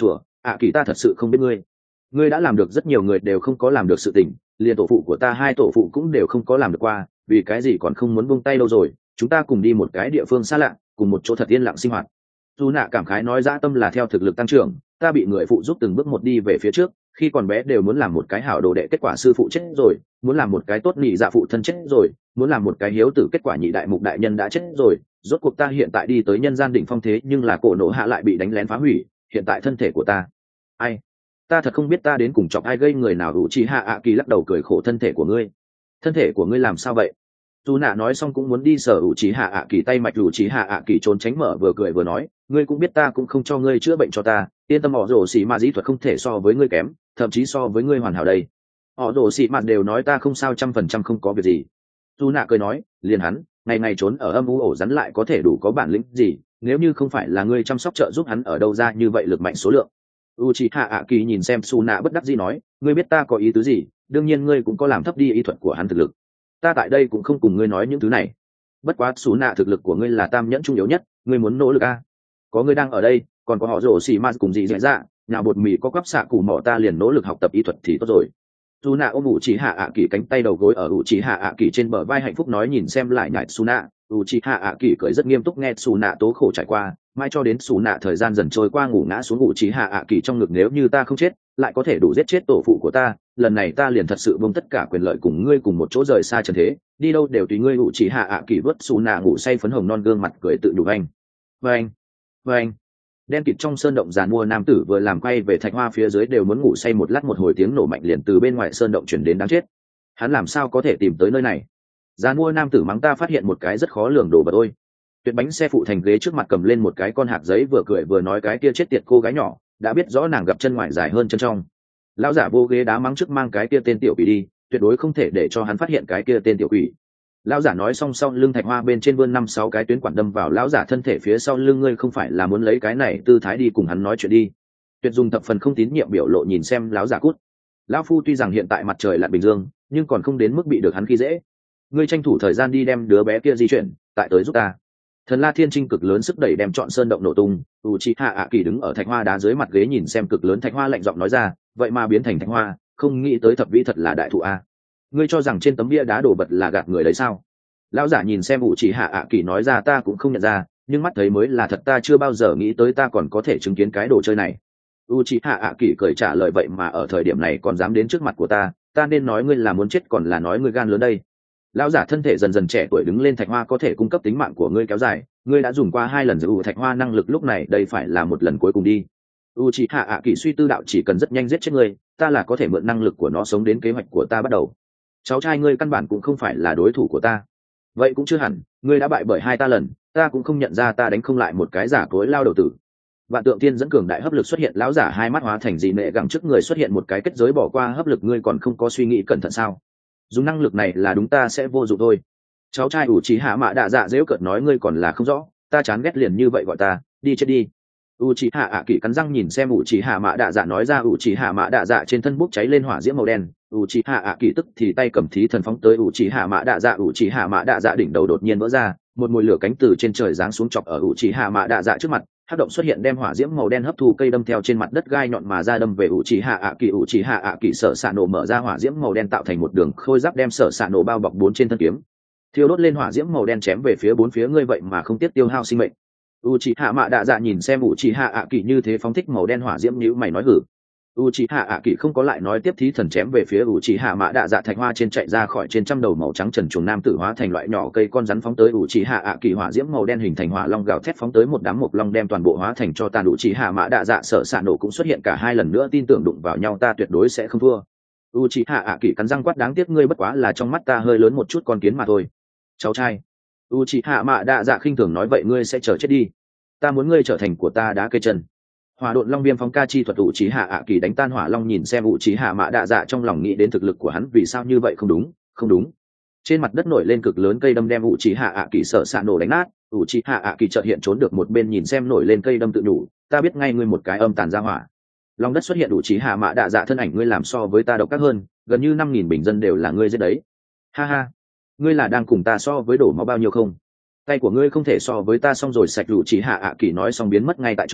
ạ kỳ ta thật sự không biết ngươi ngươi đã làm được rất nhiều người đều không có làm được sự tình, liền tổ phụ của ta hai tổ phụ cũng đều không có làm được qua, vì cái gì còn không muốn buông tay đâu rồi, chúng ta cùng đi một cái địa phương xa lạ, cùng một chỗ thật yên lặng sinh hoạt. Dù nạ cảm khái nói dã tâm là theo thực lực tăng trưởng, ta bị người phụ giúp từng bước một đi về phía trước, khi còn bé đều muốn làm một cái hảo đồ đệ, kết quả sư phụ chết rồi, muốn làm một cái tốt nhị dạ phụ thân chết rồi, muốn làm một cái hiếu tử, kết quả nhị đại mục đại nhân đã chết rồi, rốt cuộc ta hiện tại đi tới nhân gian đỉnh phong, thế nhưng là cổ nổ hạ lại bị đánh lén phá hủy, hiện tại thân thể của ta, ai, ta thật không biết ta đến cùng chọc ai gây người nào. Đủ chi hạ ạ kỳ lắc đầu cười khổ, thân thể của ngươi, thân thể của ngươi làm sao vậy? Dù nạ nói xong cũng muốn đi sở ủ trí hạ ạ kỳ tay mạch. Ủ trí hạ ạ kỳ trốn tránh mở, vừa cười vừa nói, ngươi cũng biết ta cũng không cho ngươi chữa bệnh cho ta, yên tâm, họ rồ xì mà dĩ thuật không thể so với ngươi kém, thậm chí so với ngươi hoàn hảo đây. Họ rồ xì mà đều nói ta không sao, trăm phần trăm không có việc gì. Dù nạ cười nói, liền hắn ngày ngày trốn ở âm u ổ rắn lại có thể đủ có bản lĩnh gì, nếu như không phải là ngươi chăm sóc trợ giúp hắn, ở đâu ra như vậy lực mạnh số lượng. Uchiha ạ kỳ nhìn xem Su nạ bất đắc dĩ nói, ngươi biết ta có ý tứ gì, đương nhiên ngươi cũng có làm thấp đi y thuật của hắn thực lực, ta tại đây cũng không cùng ngươi nói những thứ này, bất quá Su nạ thực lực của ngươi là tam nhẫn trung yếu nhất, ngươi muốn nỗ lực a. Có ngươi đang ở đây, còn có họ rồ xì ma cùng gì dễ dạ, nhà bột mì có quắp xạ củ mỏ, ta liền nỗ lực học tập y thuật thì tốt rồi. Su nạ ôm Uchiha ạ kỳ cánh tay đầu gối ở Uchiha ạ kỳ trên bờ vai hạnh phúc nói, nhìn xem lại nhảy Su nạ. Uchiha ạ kỳ cười rất nghiêm túc nghe Su nạ tố khổ trải qua, mãi cho đến Su nạ thời gian dần trôi qua ngủ ngã xuống Uchiha ạ kỳ trong ngực, nếu như ta không chết lại có thể đủ giết chết tổ phụ của ta, lần này ta liền thật sự buông tất cả quyền lợi cùng ngươi cùng một chỗ rời xa trần thế, đi đâu đều tùy ngươi. Uchiha ạ kỳ vớt Su nạ ngủ say phấn hồng non gương mặt cười tự đủ anh vâng vâng. Đen kịt trong sơn động, giàn mua nam tử vừa làm quay về thạch hoa phía dưới đều muốn ngủ say, một lát một hồi tiếng nổ mạnh liền từ bên ngoài sơn động chuyển đến, đáng chết, hắn làm sao có thể tìm tới nơi này. Giàn mua nam tử mắng, ta phát hiện một cái rất khó lường đồ vật ôi. Tuyệt bánh xe phụ thành ghế trước mặt cầm lên một cái con hạt giấy, vừa cười vừa nói, cái kia chết tiệt cô gái nhỏ, đã biết rõ nàng gặp chân ngoài dài hơn chân trong. Lão giả vô ghế đá mắng trước, mang cái kia tên tiểu quỷ đi, tuyệt đối không thể để cho hắn phát hiện cái kia tên tiểu quỷ. Lão giả nói xong, sau lưng thạch hoa bên trên vươn năm sáu cái tuyến quản đâm vào lão giả thân thể phía sau lưng, ngươi không phải là muốn lấy cái này tư thái đi cùng hắn nói chuyện đi. Tuyệt dùng thập phần không tín nhiệm biểu lộ nhìn xem lão giả cút. Lão phu tuy rằng hiện tại mặt trời lặn bình dương, nhưng còn không đến mức bị được hắn khi dễ. Ngươi tranh thủ thời gian đi đem đứa bé kia di chuyển, tại tới giúp ta. Thần La Thiên Trinh cực lớn sức đẩy đem trọn sơn động nổ tung. Uchiha ạ kỳ đứng ở thạch hoa đá dưới mặt ghế nhìn xem cực lớn thạch hoa, lạnh giọng nói ra, vậy mà biến thành thạch hoa, không nghĩ tới thập vĩ thật là đại thụ a. Ngươi cho rằng trên tấm bia đá đồ vật là gạt người đấy sao? Lão giả nhìn xem Uchiha ạ kỳ nói ra, ta cũng không nhận ra, nhưng mắt thấy mới là thật, ta chưa bao giờ nghĩ tới ta còn có thể chứng kiến cái đồ chơi này. Uchiha ạ kỳ cười trả lời, vậy mà ở thời điểm này còn dám đến trước mặt của ta, ta nên nói ngươi là muốn chết còn là nói ngươi gan lớn đây? Lão giả thân thể dần dần trẻ tuổi đứng lên, thạch hoa có thể cung cấp tính mạng của ngươi kéo dài, ngươi đã dùng qua hai lần giữ thạch hoa năng lực, lúc này đây phải là một lần cuối cùng đi. Uchiha ạ kỳ suy tư đạo, chỉ cần rất nhanh giết chết ngươi, ta là có thể mượn năng lực của nó sống đến kế hoạch của ta bắt đầu. Cháu trai ngươi căn bản cũng không phải là đối thủ của ta. Vậy cũng chưa hẳn, ngươi đã bại bởi hai ta lần, ta cũng không nhận ra ta đánh không lại một cái giả cối lao đầu tử. Vạn tượng thiên dẫn cường đại hấp lực xuất hiện, lão giả hai mắt hóa thành dị nệ gẳng, trước người xuất hiện một cái kết giới bỏ qua hấp lực, ngươi còn không có suy nghĩ cẩn thận sao? Dùng năng lực này là đúng ta sẽ vô dụng thôi. Cháu trai Uchiha Mạ Đạ Dạ dễu cợt nói, ngươi còn là không rõ, ta chán ghét liền như vậy gọi ta, đi chết đi. Uchiha ạ kỳ cắn răng nhìn xem Uchiha Mạ Đạ Dạ nói ra. Uchiha Mạ Đạ Dạ trên thân bốc cháy lên hỏa diễm màu đen, Uchiha ạ kỳ tức thì tay cầm thí thần phóng tới Uchiha Mạ Đạ Dạ. Uchiha Mạ Đạ Dạ đỉnh đầu đột nhiên vỡ ra, một mùi lửa cánh từ trên trời giáng xuống chọc ở Uchiha Mạ Đạ Dạ trước mặt, hắc động xuất hiện đem hỏa diễm màu đen hấp thu, cây đâm theo trên mặt đất gai nhọn mà ra đâm về Uchiha ạ kỳ. Uchiha ạ kỳ sở xạ nổ mở ra hỏa diễm màu đen tạo thành một đường khôi giáp, đem sở xạ nổ bao bọc bốn trên thân kiếm, thiêu đốt lên hỏa diễm màu đen chém về phía bốn phía, ngươi vậy mà không tiếc tiêu hao sinh mệnh. Uchiha Mạ Đạ Dạ nhìn xem Uchiha ạ kỳ như thế phóng thích màu đen hỏa diễm, nhíu mày nói hử. Uchiha ạ kỳ không có lại nói tiếp, thí thần chém về phía Uchiha Mạ Đạ Dạ, thạch hoa trên chạy ra khỏi trên trăm đầu màu trắng trần chuồng nam tử hóa thành loại nhỏ cây con rắn phóng tới Uchiha ạ kỳ, hỏa diễm màu đen hình thành hỏa long gào thét phóng tới một đám mộc long, đem toàn bộ hóa thành cho tàn. Uchiha Mạ Đạ Dạ sở xạ nổ cũng xuất hiện, cả hai lần nữa tin tưởng đụng vào nhau ta tuyệt đối sẽ không thua. Uchiha ạ kỳ cắn răng quát, đáng tiếc ngươi bất quá là trong mắt ta hơi lớn một chút con kiến mà thôi. Cháu trai. Uchiha Mạ Đạ Dạ khinh thường nói, vậy ngươi sẽ chờ chết đi, ta muốn ngươi trở thành của ta đá cây chân. Hỏa độn long viêm phóng ca chi thuật, Uchiha ạ kỳ đánh tan hỏa long, nhìn xem Uchiha Mạ Đạ Dạ trong lòng nghĩ đến thực lực của hắn, vì sao như vậy, không đúng không đúng. Trên mặt đất nổi lên cực lớn cây đâm đem Uchiha ạ kỳ sợ xạ nổ đánh nát. Uchiha ạ kỳ chợt hiện trốn được một bên, nhìn xem nổi lên cây đâm tự nhủ, ta biết ngay ngươi một cái âm tàn ra hỏa. Lòng đất xuất hiện Uchiha Mạ Đạ Dạ thân ảnh, ngươi làm so với ta độc ác hơn, gần như năm nghìn bình dân đều là ngươi giết đấy. Ha ha, ngươi là đang cùng ta so với đổ máu bao nhiêu không? Tay của ngươi không thể so với ta, xong rồi sạch. Uchiha ạ kỳ nói xong biến mất ngay tại chỗ.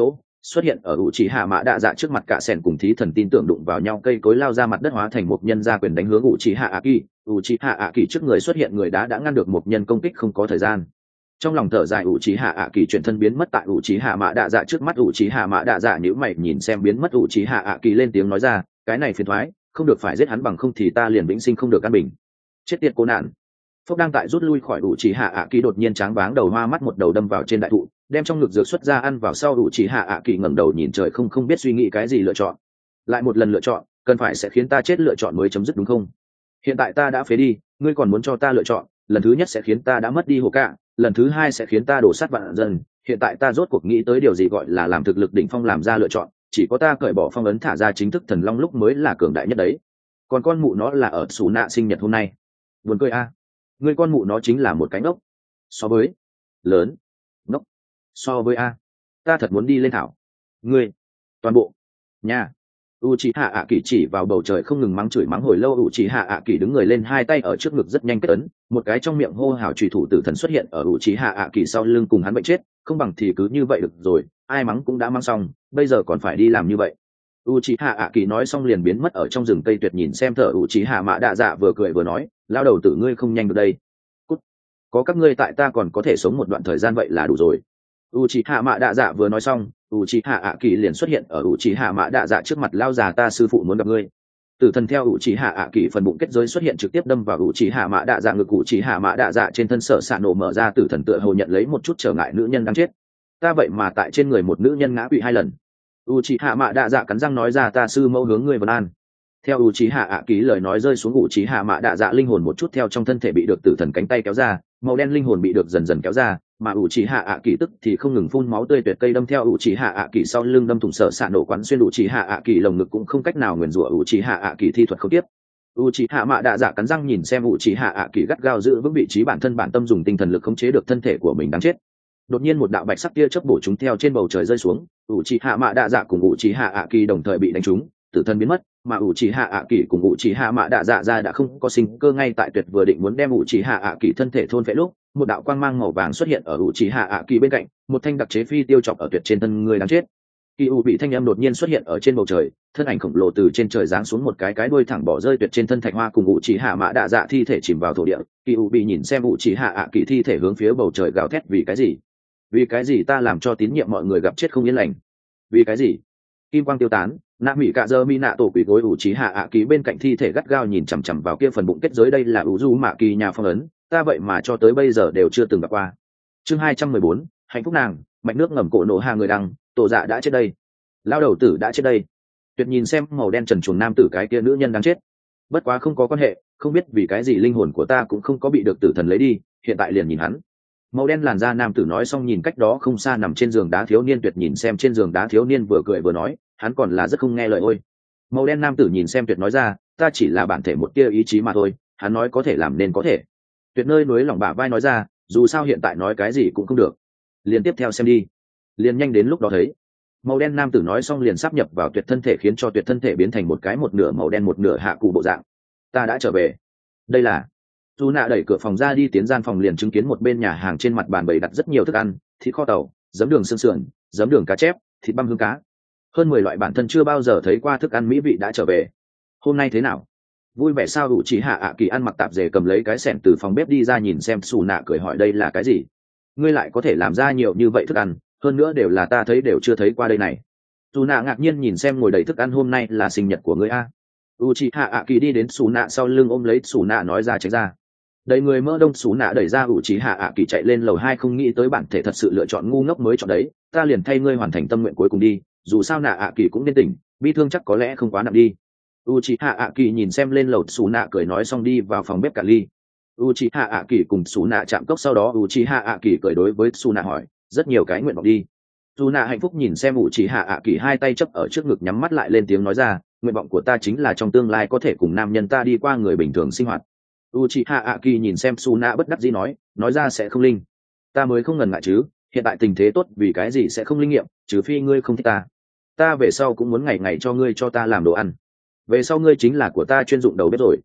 xuất hiện ở ủ trì hạ mã đạ dạ trước mặt. Cả sẻn cùng thí thần tin tưởng đụng vào nhau, cây cối lao ra mặt đất hóa thành một nhân ra quyền đánh hướng ủ trì hạ ạ kỳ. ủ trì hạ ạ kỳ trước người xuất hiện người đá đã ngăn được một nhân công kích, không có thời gian. Trong lòng thở dài, ủ trì hạ ạ kỳ chuyển thân biến mất tại ủ trì hạ mã đạ dạ trước mắt. ủ trì hạ mã đạ dạ nhíu mày nhìn xem biến mất ủ trì hạ ạ kỳ, lên tiếng nói ra, cái này phiền thoái, không được, phải giết hắn, bằng không thì ta liền vĩnh sinh không được an bình. Chết tiệt cô nạn. Phúc đang tại rút lui khỏi ủ trì hạ ạ kỳ đột nhiên tráng váng đầu hoa mắt một đầu đâm vào trên đại thụ, đem trong ngực dược xuất ra ăn vào sau. ủ trì hạ ạ kỳ ngẩng đầu nhìn trời, không không biết suy nghĩ cái gì lựa chọn. Lại một lần lựa chọn, cần phải sẽ khiến ta chết lựa chọn mới chấm dứt đúng không? Hiện tại ta đã phế đi, ngươi còn muốn cho ta lựa chọn? Lần thứ nhất sẽ khiến ta đã mất đi hồ cả, lần thứ hai sẽ khiến ta đổ sát vạn dân. Hiện tại ta rốt cuộc nghĩ tới điều gì gọi là làm thực lực đỉnh phong làm ra lựa chọn, chỉ có ta cởi bỏ phong ấn thả ra chính thức thần long lúc mới là cường đại nhất đấy. Còn con mụ nó là ở xù nạ sinh nhật hôm nay. Buồn cười a, à. Ngươi con mụ nó chính là một cái ngốc. So với lớn ngốc, so với a, ta thật muốn đi lên thảo ngươi toàn bộ nhà. Uchiha ạ kỳ chỉ vào bầu trời không ngừng mắng chửi mắng hồi lâu. Uchiha ạ kỳ đứng người lên, hai tay ở trước ngực rất nhanh kết ấn, một cái trong miệng hô hào chủy thủ tử thần xuất hiện ở Uchiha ạ kỳ sau lưng, cùng hắn bệnh chết, không bằng thì cứ như vậy được rồi, ai mắng cũng đã mắng xong, bây giờ còn phải đi làm như vậy. Uchiha ạ kỳ nói xong liền biến mất ở trong rừng cây tuyệt. Nhìn xem thở Uchiha mã đạ dạ vừa cười vừa nói, lao đầu tử ngươi không nhanh được đây. Cút. Có các ngươi tại ta còn có thể sống một đoạn thời gian vậy là đủ rồi. Uchiha mã đạ dạ vừa nói xong, Uchiha ạ kỳ liền xuất hiện ở Uchiha mã đạ dạ trước mặt. Lao già, ta sư phụ muốn gặp ngươi. Tử thần theo Uchiha ạ kỳ phần bụng kết giới xuất hiện, trực tiếp đâm vào Uchiha mã đạ dạ ngực. Uchiha mã đạ dạ trên thân sở xạ nổ mở ra, tử thần tựa hồ nhận lấy một chút trở ngại, nữ nhân đang chết, ta vậy mà tại trên người một nữ nhân ngã quỵ hai lần. Uchiha mã đạ dạ cắn răng nói ra, ta sư mẫu hướng ngươi vân an. Theo Uchiha ạ kỳ lời nói rơi xuống, Uchiha mã đạ dạ linh hồn một chút theo trong thân thể bị được tử thần cánh tay kéo ra, màu đen linh hồn bị được dần dần kéo ra, mà Uchiha ạ kỳ tức thì không ngừng phun máu tươi, tuyệt cây đâm theo Uchiha ạ kỳ sau lưng đâm thủng sở xạ nổ quán xuyên Uchiha ạ kỳ lồng ngực, cũng không cách nào nguyền rủa Uchiha ạ kỳ thi thuật không tiếp. Uchiha mã đạ dạ cắn răng nhìn xem Uchiha ạ kỳ gắt gao giữ vững vị trí bản thân, bản tâm dùng tinh thần lực khống chế được thân thể của mình đáng chết. Đột nhiên một đạo bạch sắc tia chớp bổ chúng theo trên bầu trời rơi xuống, Uchiha mã đạ dạ cùng Uchiha ạ kỳ đồng thời bị đánh trúng, tử thần biến mất, mà Uchiha ạ kỳ cùng Uchiha mã đạ dạ ra đã không có sinh cơ. Ngay tại tuyệt vừa định muốn đem Uchiha ạ kỳ thân thể thôn phệ lúc, một đạo quang mang màu vàng xuất hiện ở Uchiha ạ kỳ bên cạnh, một thanh đặc chế phi tiêu chọc ở tuyệt trên thân người đáng chết. Kỳ u bị thanh âm đột nhiên xuất hiện ở trên bầu trời, thân ảnh khổng lồ từ trên trời giáng xuống, một cái cái đuôi thẳng bỏ rơi tuyệt trên thân thạch hoa, cùng Uchiha mã đạ dạ thi thể chìm vào thổ địa. Kỳ u bị nhìn xem Uchiha ạ kỳ thi thể hướng phía bầu trời gào thét, vì cái gì? Vì cái gì ta làm cho tín nhiệm mọi người gặp chết không yên lành? Vì cái gì? Kim quang tiêu tán, nạ mỹ cạ dơ mi nạ tổ quỷ gối Uchiha ạ kỳ bên cạnh thi thể, gắt gao nhìn chằm chằm vào kia phần bụng kết giới. Đây là Uzu mạ kỳ nhà phong ấn, ta vậy mà cho tới bây giờ đều chưa từng gặp qua. Chương hai trăm mười bốn, hạnh phúc nàng. Mạch nước ngầm cổ nổ hạ người đăng, tổ dạ đã chết đây, lao đầu tử đã chết đây. Tuyệt nhìn xem màu đen trần truồng nam tử, cái kia nữ nhân đáng chết. Bất quá không có quan hệ, không biết vì cái gì linh hồn của ta cũng không có bị được tử thần lấy đi, hiện tại liền nhìn hắn. Màu đen làn da nam tử nói xong nhìn cách đó không xa nằm trên giường đá thiếu niên. Tuyệt nhìn xem trên giường đá thiếu niên vừa cười vừa nói, hắn còn là rất không nghe lời ôi. Màu đen nam tử nhìn xem Tuyệt nói ra, ta chỉ là bản thể một tia ý chí mà thôi, hắn nói có thể làm nên có thể. Tuyệt nơi núi lòng bả vai nói ra, dù sao hiện tại nói cái gì cũng không được, liền tiếp theo xem đi, liền nhanh đến lúc đó thấy. Màu đen nam tử nói xong liền sáp nhập vào Tuyệt thân thể, khiến cho Tuyệt thân thể biến thành một cái một nửa màu đen một nửa hạ cụ bộ dạng. Ta đã trở về. Đây là dù nạ đẩy cửa phòng ra đi tiến gian phòng, liền chứng kiến một bên nhà hàng trên mặt bàn bày đặt rất nhiều thức ăn, thịt kho tàu, giấm đường xương sườn, giấm đường cá chép, thịt băm hương cá, hơn mười loại bản thân chưa bao giờ thấy qua thức ăn mỹ vị đã trở về. Hôm nay thế nào? Vui vẻ sao? Đủ chỉ hạ ạ kỳ ăn mặc tạp dề cầm lấy cái xẻng từ phòng bếp đi ra, nhìn xem xù nạ cười hỏi, đây là cái gì? Ngươi lại có thể làm ra nhiều như vậy thức ăn, hơn nữa đều là ta thấy đều chưa thấy qua đây này. Xù nạ ngạc nhiên nhìn xem ngồi đầy thức ăn, hôm nay là sinh nhật của ngươi a? Uchiha ạ kỳ đi đến xù nạ sau lưng ôm lấy xù nạ nói ra, tránh ra. Đầy người mỡ đông xù nạ đẩy ra Uchiha ạ kỳ chạy lên lầu hai, không nghĩ tới bản thể thật sự lựa chọn ngu ngốc mới chọn đấy, ta liền thay ngươi hoàn thành tâm nguyện cuối cùng đi, dù sao nạ ạ kỳ cũng nên tỉnh, bi thương chắc có lẽ không quá nặng đi. Uchiha ạ kỳ nhìn xem lên lầu xù nạ cười nói xong đi vào phòng bếp cà ly. Uchiha ạ kỳ cùng xù nạ chạm cốc, sau đó Uchiha ạ kỳ cười đối với xù nạ hỏi, rất nhiều cái nguyện vọng đi. Xù nạ hạnh phúc nhìn xem Uchiha ạ kỳ hai tay chấp ở trước ngực nhắm mắt lại, lên tiếng nói ra, nguyện vọng của ta chính là trong tương lai có thể cùng nam nhân ta đi qua người bình thường sinh hoạt. Uchiha ạ kỳ nhìn xem xù nạ bất đắc dĩ nói, nói ra sẽ không linh. Ta mới không ngần ngại chứ, hiện tại tình thế tốt, vì cái gì sẽ không linh nghiệm, trừ phi ngươi không thích ta. Ta về sau cũng muốn ngày ngày cho ngươi cho ta làm đồ ăn, về sau ngươi chính là của ta chuyên dụng đầu bếp rồi.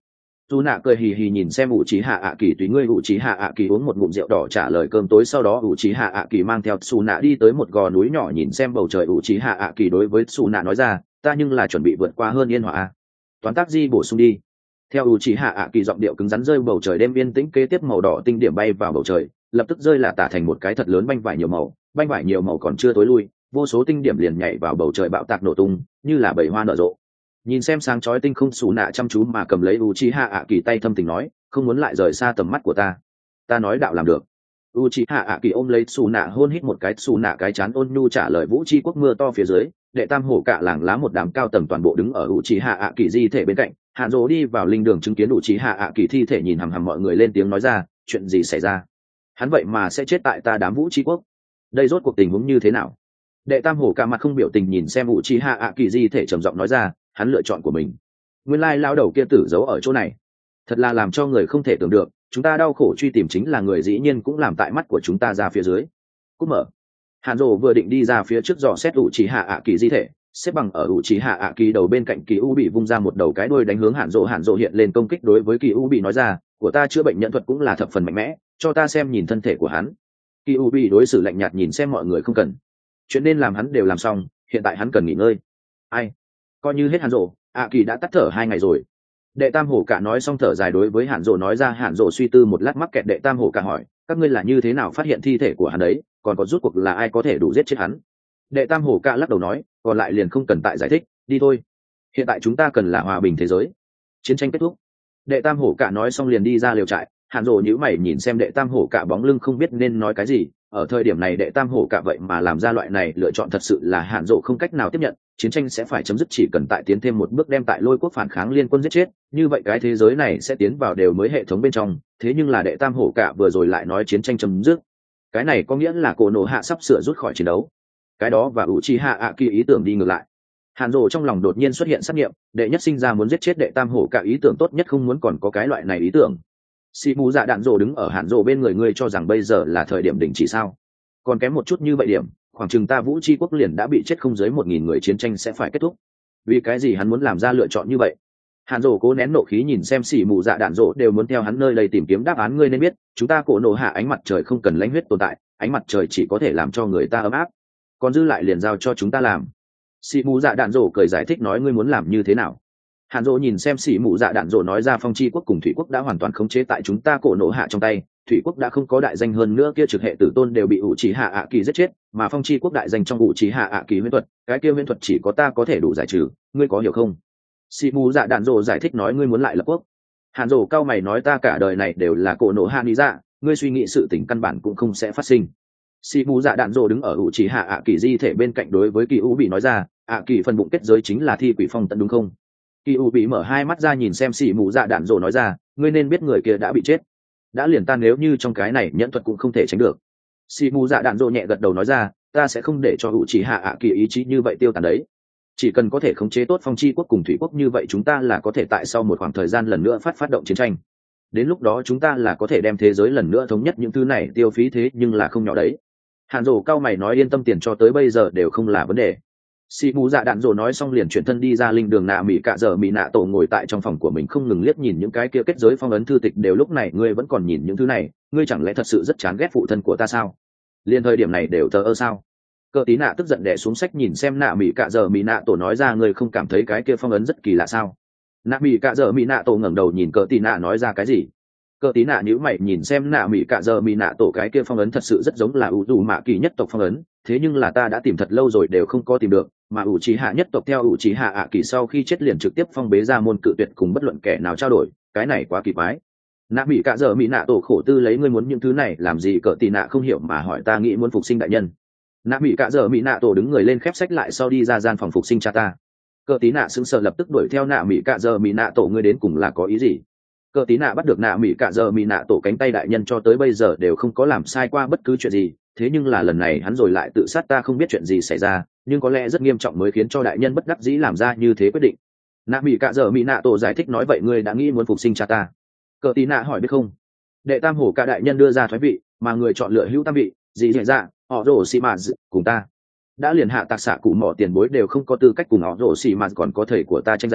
dù nạ cười hì hì nhìn xem ủ trí hạ ạ kỳ tùy ngươi ủ trí hạ ạ kỳ uống một ngụm rượu đỏ trả lời cơm tối. Sau đó ủ trí hạ ạ kỳ mang theo xù nạ đi tới một gò núi nhỏ nhìn xem bầu trời. ủ trí hạ ạ kỳ đối với xù nạ nói ra, ta nhưng là chuẩn bị vượt qua hơn yên hỏa. Toán tác di bổ sung đi. Theo ủ trí hạ ạ kỳ giọng điệu cứng rắn rơi bầu trời đêm yên tĩnh kế tiếp màu đỏ tinh điểm bay vào bầu trời, lập tức rơi là tả thành một cái thật lớn banh vải nhiều màu. Banh vải nhiều màu còn chưa tối lui, vô số tinh điểm liền nhảy vào bầu trời bạo tạc nổ tung như là bầy hoa nở rộ. Nhìn xem sáng chói tinh không, xù nạ chăm chú mà cầm lấy Uchiha ạ kỳ tay thâm tình nói, không muốn lại rời xa tầm mắt của ta. Ta nói đạo làm được. Uchiha ạ kỳ ôm lấy xù nạ hôn hít một cái, xù nạ cái chán ôn nhu trả lời. Vũ chi quốc mưa to phía dưới, đệ tam hổ cả làng lá một đám cao tầng toàn bộ đứng ở Uchiha ạ kỳ di thể bên cạnh. Hàn Dỗ đi vào linh đường chứng kiến Uchiha ạ kỳ thi thể, nhìn hằm hằm mọi người lên tiếng nói ra, chuyện gì xảy ra? Hắn vậy mà sẽ chết tại ta đám Vũ chi quốc? Đây rốt cuộc tình huống như thế nào? Đệ tam hổ cả mặt không biểu tình nhìn xem Uchiha ạ kỳ di thể trầm giọng nói ra, hắn lựa chọn của mình. Nguyên lai lao đầu kia tử giấu ở chỗ này, thật là làm cho người không thể tưởng được. Chúng ta đau khổ truy tìm chính là người, dĩ nhiên cũng làm tại mắt của chúng ta ra phía dưới. Cút mở. Hàn Dỗ vừa định đi ra phía trước dò xét Uchiha ạ kỳ di thể, xếp bằng ở Uchiha ạ kỳ đầu bên cạnh Kỳ U bị vung ra một đầu cái đuôi đánh hướng Hàn Dỗ. Hàn Dỗ hiện lên công kích đối với Kỳ U bị nói ra, của ta chữa bệnh nhận thuật cũng là thập phần mạnh mẽ, cho ta xem nhìn thân thể của hắn. Kỳ U bị đối xử lạnh nhạt nhìn xem mọi người, không cần, chuyện nên làm hắn đều làm xong, hiện tại hắn cần nghỉ ngơi. Ai? Coi như hết Hàn Dỗ, ạ kỳ đã tắt thở hai ngày rồi. Đệ tam hổ cả nói xong thở dài đối với Hàn Dỗ nói ra. Hàn Dỗ suy tư một lát mắc kẹt. Đệ tam hổ cả hỏi, các ngươi là như thế nào phát hiện thi thể của hắn đấy, còn có rút cuộc là ai có thể đủ giết chết hắn? Đệ tam hổ cả lắc đầu nói, còn lại liền không cần tại giải thích, đi thôi, hiện tại chúng ta cần là hòa bình thế giới, chiến tranh kết thúc. Đệ tam hổ cả nói xong liền đi ra liều trại. Hàn Dỗ nhíu mày nhìn xem đệ tam hổ cả bóng lưng, không biết nên nói cái gì. Ở thời điểm này đệ tam hổ cả vậy mà làm ra loại này lựa chọn, thật sự là Hàn Dỗ không cách nào tiếp nhận. Chiến tranh sẽ phải chấm dứt, chỉ cần tại tiến thêm một bước đem tại Lôi quốc phản kháng liên quân giết chết, như vậy cái thế giới này sẽ tiến vào đều mới hệ thống bên trong. Thế nhưng là đệ tam hổ cả vừa rồi lại nói chiến tranh chấm dứt, cái này có nghĩa là Cổ Nổ Hạ sắp sửa rút khỏi chiến đấu. Cái đó và Uchiha ạ kỳ ý tưởng đi ngược lại. Hàn Dỗ trong lòng đột nhiên xuất hiện sát nghiệm, đệ nhất sinh ra muốn giết chết đệ tam hổ cả ý tưởng tốt nhất không muốn còn có cái loại này ý tưởng. Sĩ mù dạ đạn Dỗ đứng ở Hàn Dỗ bên người, ngươi cho rằng bây giờ là thời điểm đình chỉ sao? Còn kém một chút như vậy điểm, khoảng chừng ta Vũ Chi quốc liền đã bị chết không dưới một nghìn người, chiến tranh sẽ phải kết thúc. Vì cái gì hắn muốn làm ra lựa chọn như vậy? Hàn Dỗ cố nén nộ khí nhìn xem Sĩ mù dạ đạn Dỗ đều muốn theo hắn nơi đây tìm kiếm đáp án. Ngươi nên biết, chúng ta Cổ Nổ Hạ ánh mặt trời không cần lãnh huyết tồn tại, ánh mặt trời chỉ có thể làm cho người ta ấm áp, còn dư lại liền giao cho chúng ta làm. Sĩ mù dạ đạn Dỗ cười giải thích nói, ngươi muốn làm như thế nào? Hàn Dỗ nhìn xem Sĩ mù dạ đạn Dỗ nói ra, Phong Chi quốc cùng Thủy quốc đã hoàn toàn khống chế tại chúng ta Cổ Nổ Hạ trong tay. Thủy quốc đã không có đại danh, hơn nữa kia trực hệ tử tôn đều bị Uchiha ạ kỳ giết chết, mà Phong Chi quốc đại danh trong Uchiha ạ kỳ huyễn thuật, cái kia huyễn thuật chỉ có ta có thể đủ giải trừ, ngươi có hiểu không? Sĩ mù dạ đạn Dỗ giải thích nói, ngươi muốn lại lập quốc. Hàn Dỗ cao mày nói, ta cả đời này đều là Cổ Nổ Hạ lý dạ, ngươi suy nghĩ sự tình căn bản cũng không sẽ phát sinh. Sĩ mù dạ đạn Dỗ đứng ở Uchiha ạ kỳ di thể bên cạnh đối với Kỳ U bị nói ra, ạ kỳ phần bụng kết giới chính là thi quỷ phong tận đúng không? Kỳ U bị mở hai mắt ra nhìn xem Sĩ mù dạ đạn Dỗ nói ra, ngươi nên biết người kia đã bị chết, đã liền ta nếu như trong cái này nhẫn thuật cũng không thể tránh được. Sĩ mù dạ đạn Dỗ nhẹ gật đầu nói ra, ta sẽ không để cho Uchiha ạ kỳ ý chí như vậy tiêu tàn đấy, chỉ cần có thể khống chế tốt Phong Chi quốc cùng Thủy quốc, như vậy chúng ta là có thể tại sau một khoảng thời gian lần nữa phát phát động chiến tranh. Đến lúc đó chúng ta là có thể đem thế giới lần nữa thống nhất, những thứ này tiêu phí thế nhưng là không nhỏ đấy. Hàn Dỗ cao mày nói, yên tâm, tiền cho tới bây giờ đều không là vấn đề. Sĩ mù dạ đạn Dỗ nói xong liền chuyển thân đi ra linh đường. Nạ mỹ cạ giờ mỹ nạ tổ ngồi tại trong phòng của mình không ngừng liếc nhìn những cái kia kết giới phong ấn thư tịch. Đều lúc này ngươi vẫn còn nhìn những thứ này, ngươi chẳng lẽ thật sự rất chán ghét phụ thân của ta sao? Liên thời điểm này đều thờ ơ sao? Cờ tí nạ tức giận đè xuống sách nhìn xem nạ mỹ cạ giờ mỹ nạ tổ nói ra, ngươi không cảm thấy cái kia phong ấn rất kỳ lạ sao? Nạ mỹ cạ giờ mỹ nạ tổ ngẩng đầu nhìn cờ tí nạ nói ra cái gì? Cờ tí nạ nhíu mày nhìn xem nạ mỹ cạ giờ mỹ nạ tổ, cái kia phong ấn thật sự rất giống là ủ dù mạ kỳ nhất tộc phong ấn, thế nhưng là ta đã tìm thật lâu rồi đều không có tìm được, mà ủ trí hạ nhất tộc theo ủ trí hạ ạ kỳ sau khi chết liền trực tiếp phong bế ra môn, cự tuyệt cùng bất luận kẻ nào trao đổi, cái này quá kỳ quái. Nạ mỹ cạ giờ mỹ nạ tổ khổ tư lấy, ngươi muốn những thứ này làm gì? Cờ tí nạ không hiểu mà hỏi, ta nghĩ muốn phục sinh đại nhân. Nạ mỹ cạ giờ mỹ nạ tổ đứng người lên khép sách lại sau đi ra gian phòng phục sinh cha ta. Cờ tí nạ sững sờ lập tức đuổi theo nạ mỹ cạ giờ mỹ nạ tổ, ngươi đến cùng là có ý gì? Cờ tí nạ bắt được nạ mỹ cạ giờ mỹ nạ tổ cánh tay, đại nhân cho tới bây giờ đều không có làm sai qua bất cứ chuyện gì, thế nhưng là lần này hắn rồi lại tự sát, ta không biết chuyện gì xảy ra, nhưng có lẽ rất nghiêm trọng mới khiến cho đại nhân bất đắc dĩ làm ra như thế quyết định. Nạ mỹ cạ giờ mỹ nạ tổ giải thích nói, vậy ngươi đã nghĩ muốn phục sinh cha ta? Cờ tí nạ hỏi biết không. Đệ tam hổ cả đại nhân đưa ra thoái vị, mà người chọn lựa hữu tam vị, gì diễn ra họ rổ xì mà cùng ta đã liền hạ tạc xạ cụ mỏ tiền bối đều không có tư cách cùng họ rổ xì mà còn có thầy của ta tranh giành,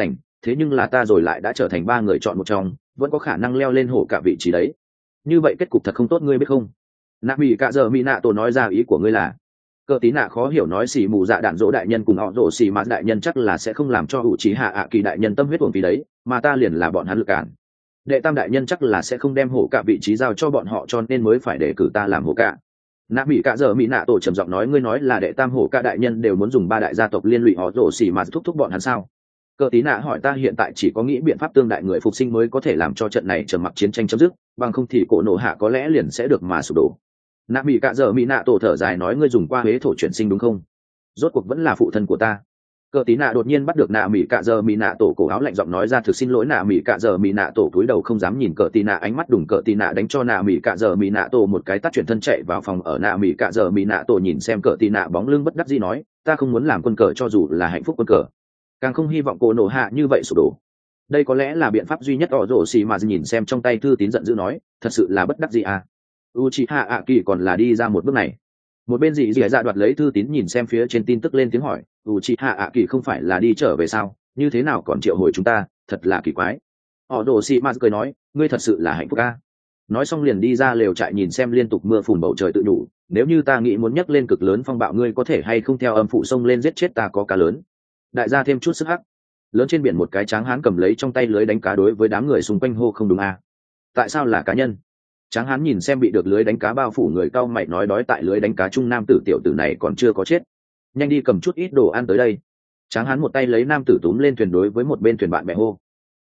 thế nhưng là ta rồi lại đã trở thành ba người chọn một trong, vẫn có khả năng leo lên hổ cả vị trí đấy. Như vậy kết cục thật không tốt, ngươi biết không? Nạ mỹ cả giờ mỹ nạ tổ nói ra ý của ngươi là. Cờ tí nạ khó hiểu nói xì mù dạ đạn dỗ đại nhân cùng họ rổ xì mà đại nhân chắc là sẽ không làm cho ủ trí hạ ạ kỳ đại nhân tâm huyết uổng phí đấy, mà ta liền là bọn hắn lực cản. Đệ tam đại nhân chắc là sẽ không đem hổ cả vị trí giao cho bọn họ, cho nên mới phải để cử ta làm hổ cả. Nạ mỹ cả giờ mỹ nạ tổ trầm giọng nói, ngươi nói là đệ tam hổ cả đại nhân đều muốn dùng ba đại gia tộc liên lụy họ rổ xì mà thúc thúc bọn hắn sao? Cờ tí nạ hỏi, ta hiện tại chỉ có nghĩ biện pháp tương đại người phục sinh mới có thể làm cho trận này trầm mặc chiến tranh chấm dứt, bằng không thì cổ nổ hạ có lẽ liền sẽ được mà sụp đổ. Nạ mỹ cả giờ mỹ nạ tổ thở dài nói, ngươi dùng qua huế thổ chuyển sinh đúng không? Rốt cuộc vẫn là phụ thân của ta. Cờ tí nạ đột nhiên bắt được nạ mỹ cả giờ mỹ nạ tổ cổ áo, lạnh giọng nói ra, thực xin lỗi. Nạ mỹ cả giờ mỹ nạ tổ cúi đầu không dám nhìn cờ tí nạ, ánh mắt đùng. Cờ tí nạ đánh cho nạ mỹ cả giờ mỹ nạ tổ một cái tát, chuyển thân chạy vào phòng ở. Nạ mỹ cả giờ mỹ nạ tổ nhìn xem cờ tí nạ bóng lưng bất đắc dĩ nói, ta không muốn làm quân cờ, cho dù là hạnh phúc quân cờ càng không hy vọng cổ nổ hạ như vậy sụp đổ. Đây có lẽ là biện pháp duy nhất. Ỏ rổ xì mà nhìn xem trong tay thư tín giận dữ nói, thật sự là bất đắc dĩ à. Uchiha ạ kỳ còn là đi ra một bước này. Một bên dị dị dạ đoạt lấy thư tín nhìn xem phía trên tin tức, lên tiếng hỏi, Uchiha ạ kỳ không phải là đi trở về sao, như thế nào còn triệu hồi chúng ta, thật là kỳ quái. Ỏ rổ xì mà cười nói, ngươi thật sự là hạnh phúc à. Nói xong liền đi ra lều trại nhìn xem liên tục mưa phùn bầu trời tự đủ, nếu như ta nghĩ muốn nhấc lên cực lớn phong bạo, ngươi có thể hay không theo âm phụ sông lên giết chết ta có cá lớn. Đại gia thêm chút sức hắc. Lớn trên biển một cái tráng hán cầm lấy trong tay lưới đánh cá, đối với đám người xung quanh hô, không đúng à. Tại sao là cá nhân? Tráng hán nhìn xem bị được lưới đánh cá bao phủ người, cau mày nói, đói tại lưới đánh cá trung nam tử tiểu tử này còn chưa có chết, nhanh đi cầm chút ít đồ ăn tới đây. Tráng hán một tay lấy nam tử túm lên thuyền, đối với một bên thuyền bạn bè hô.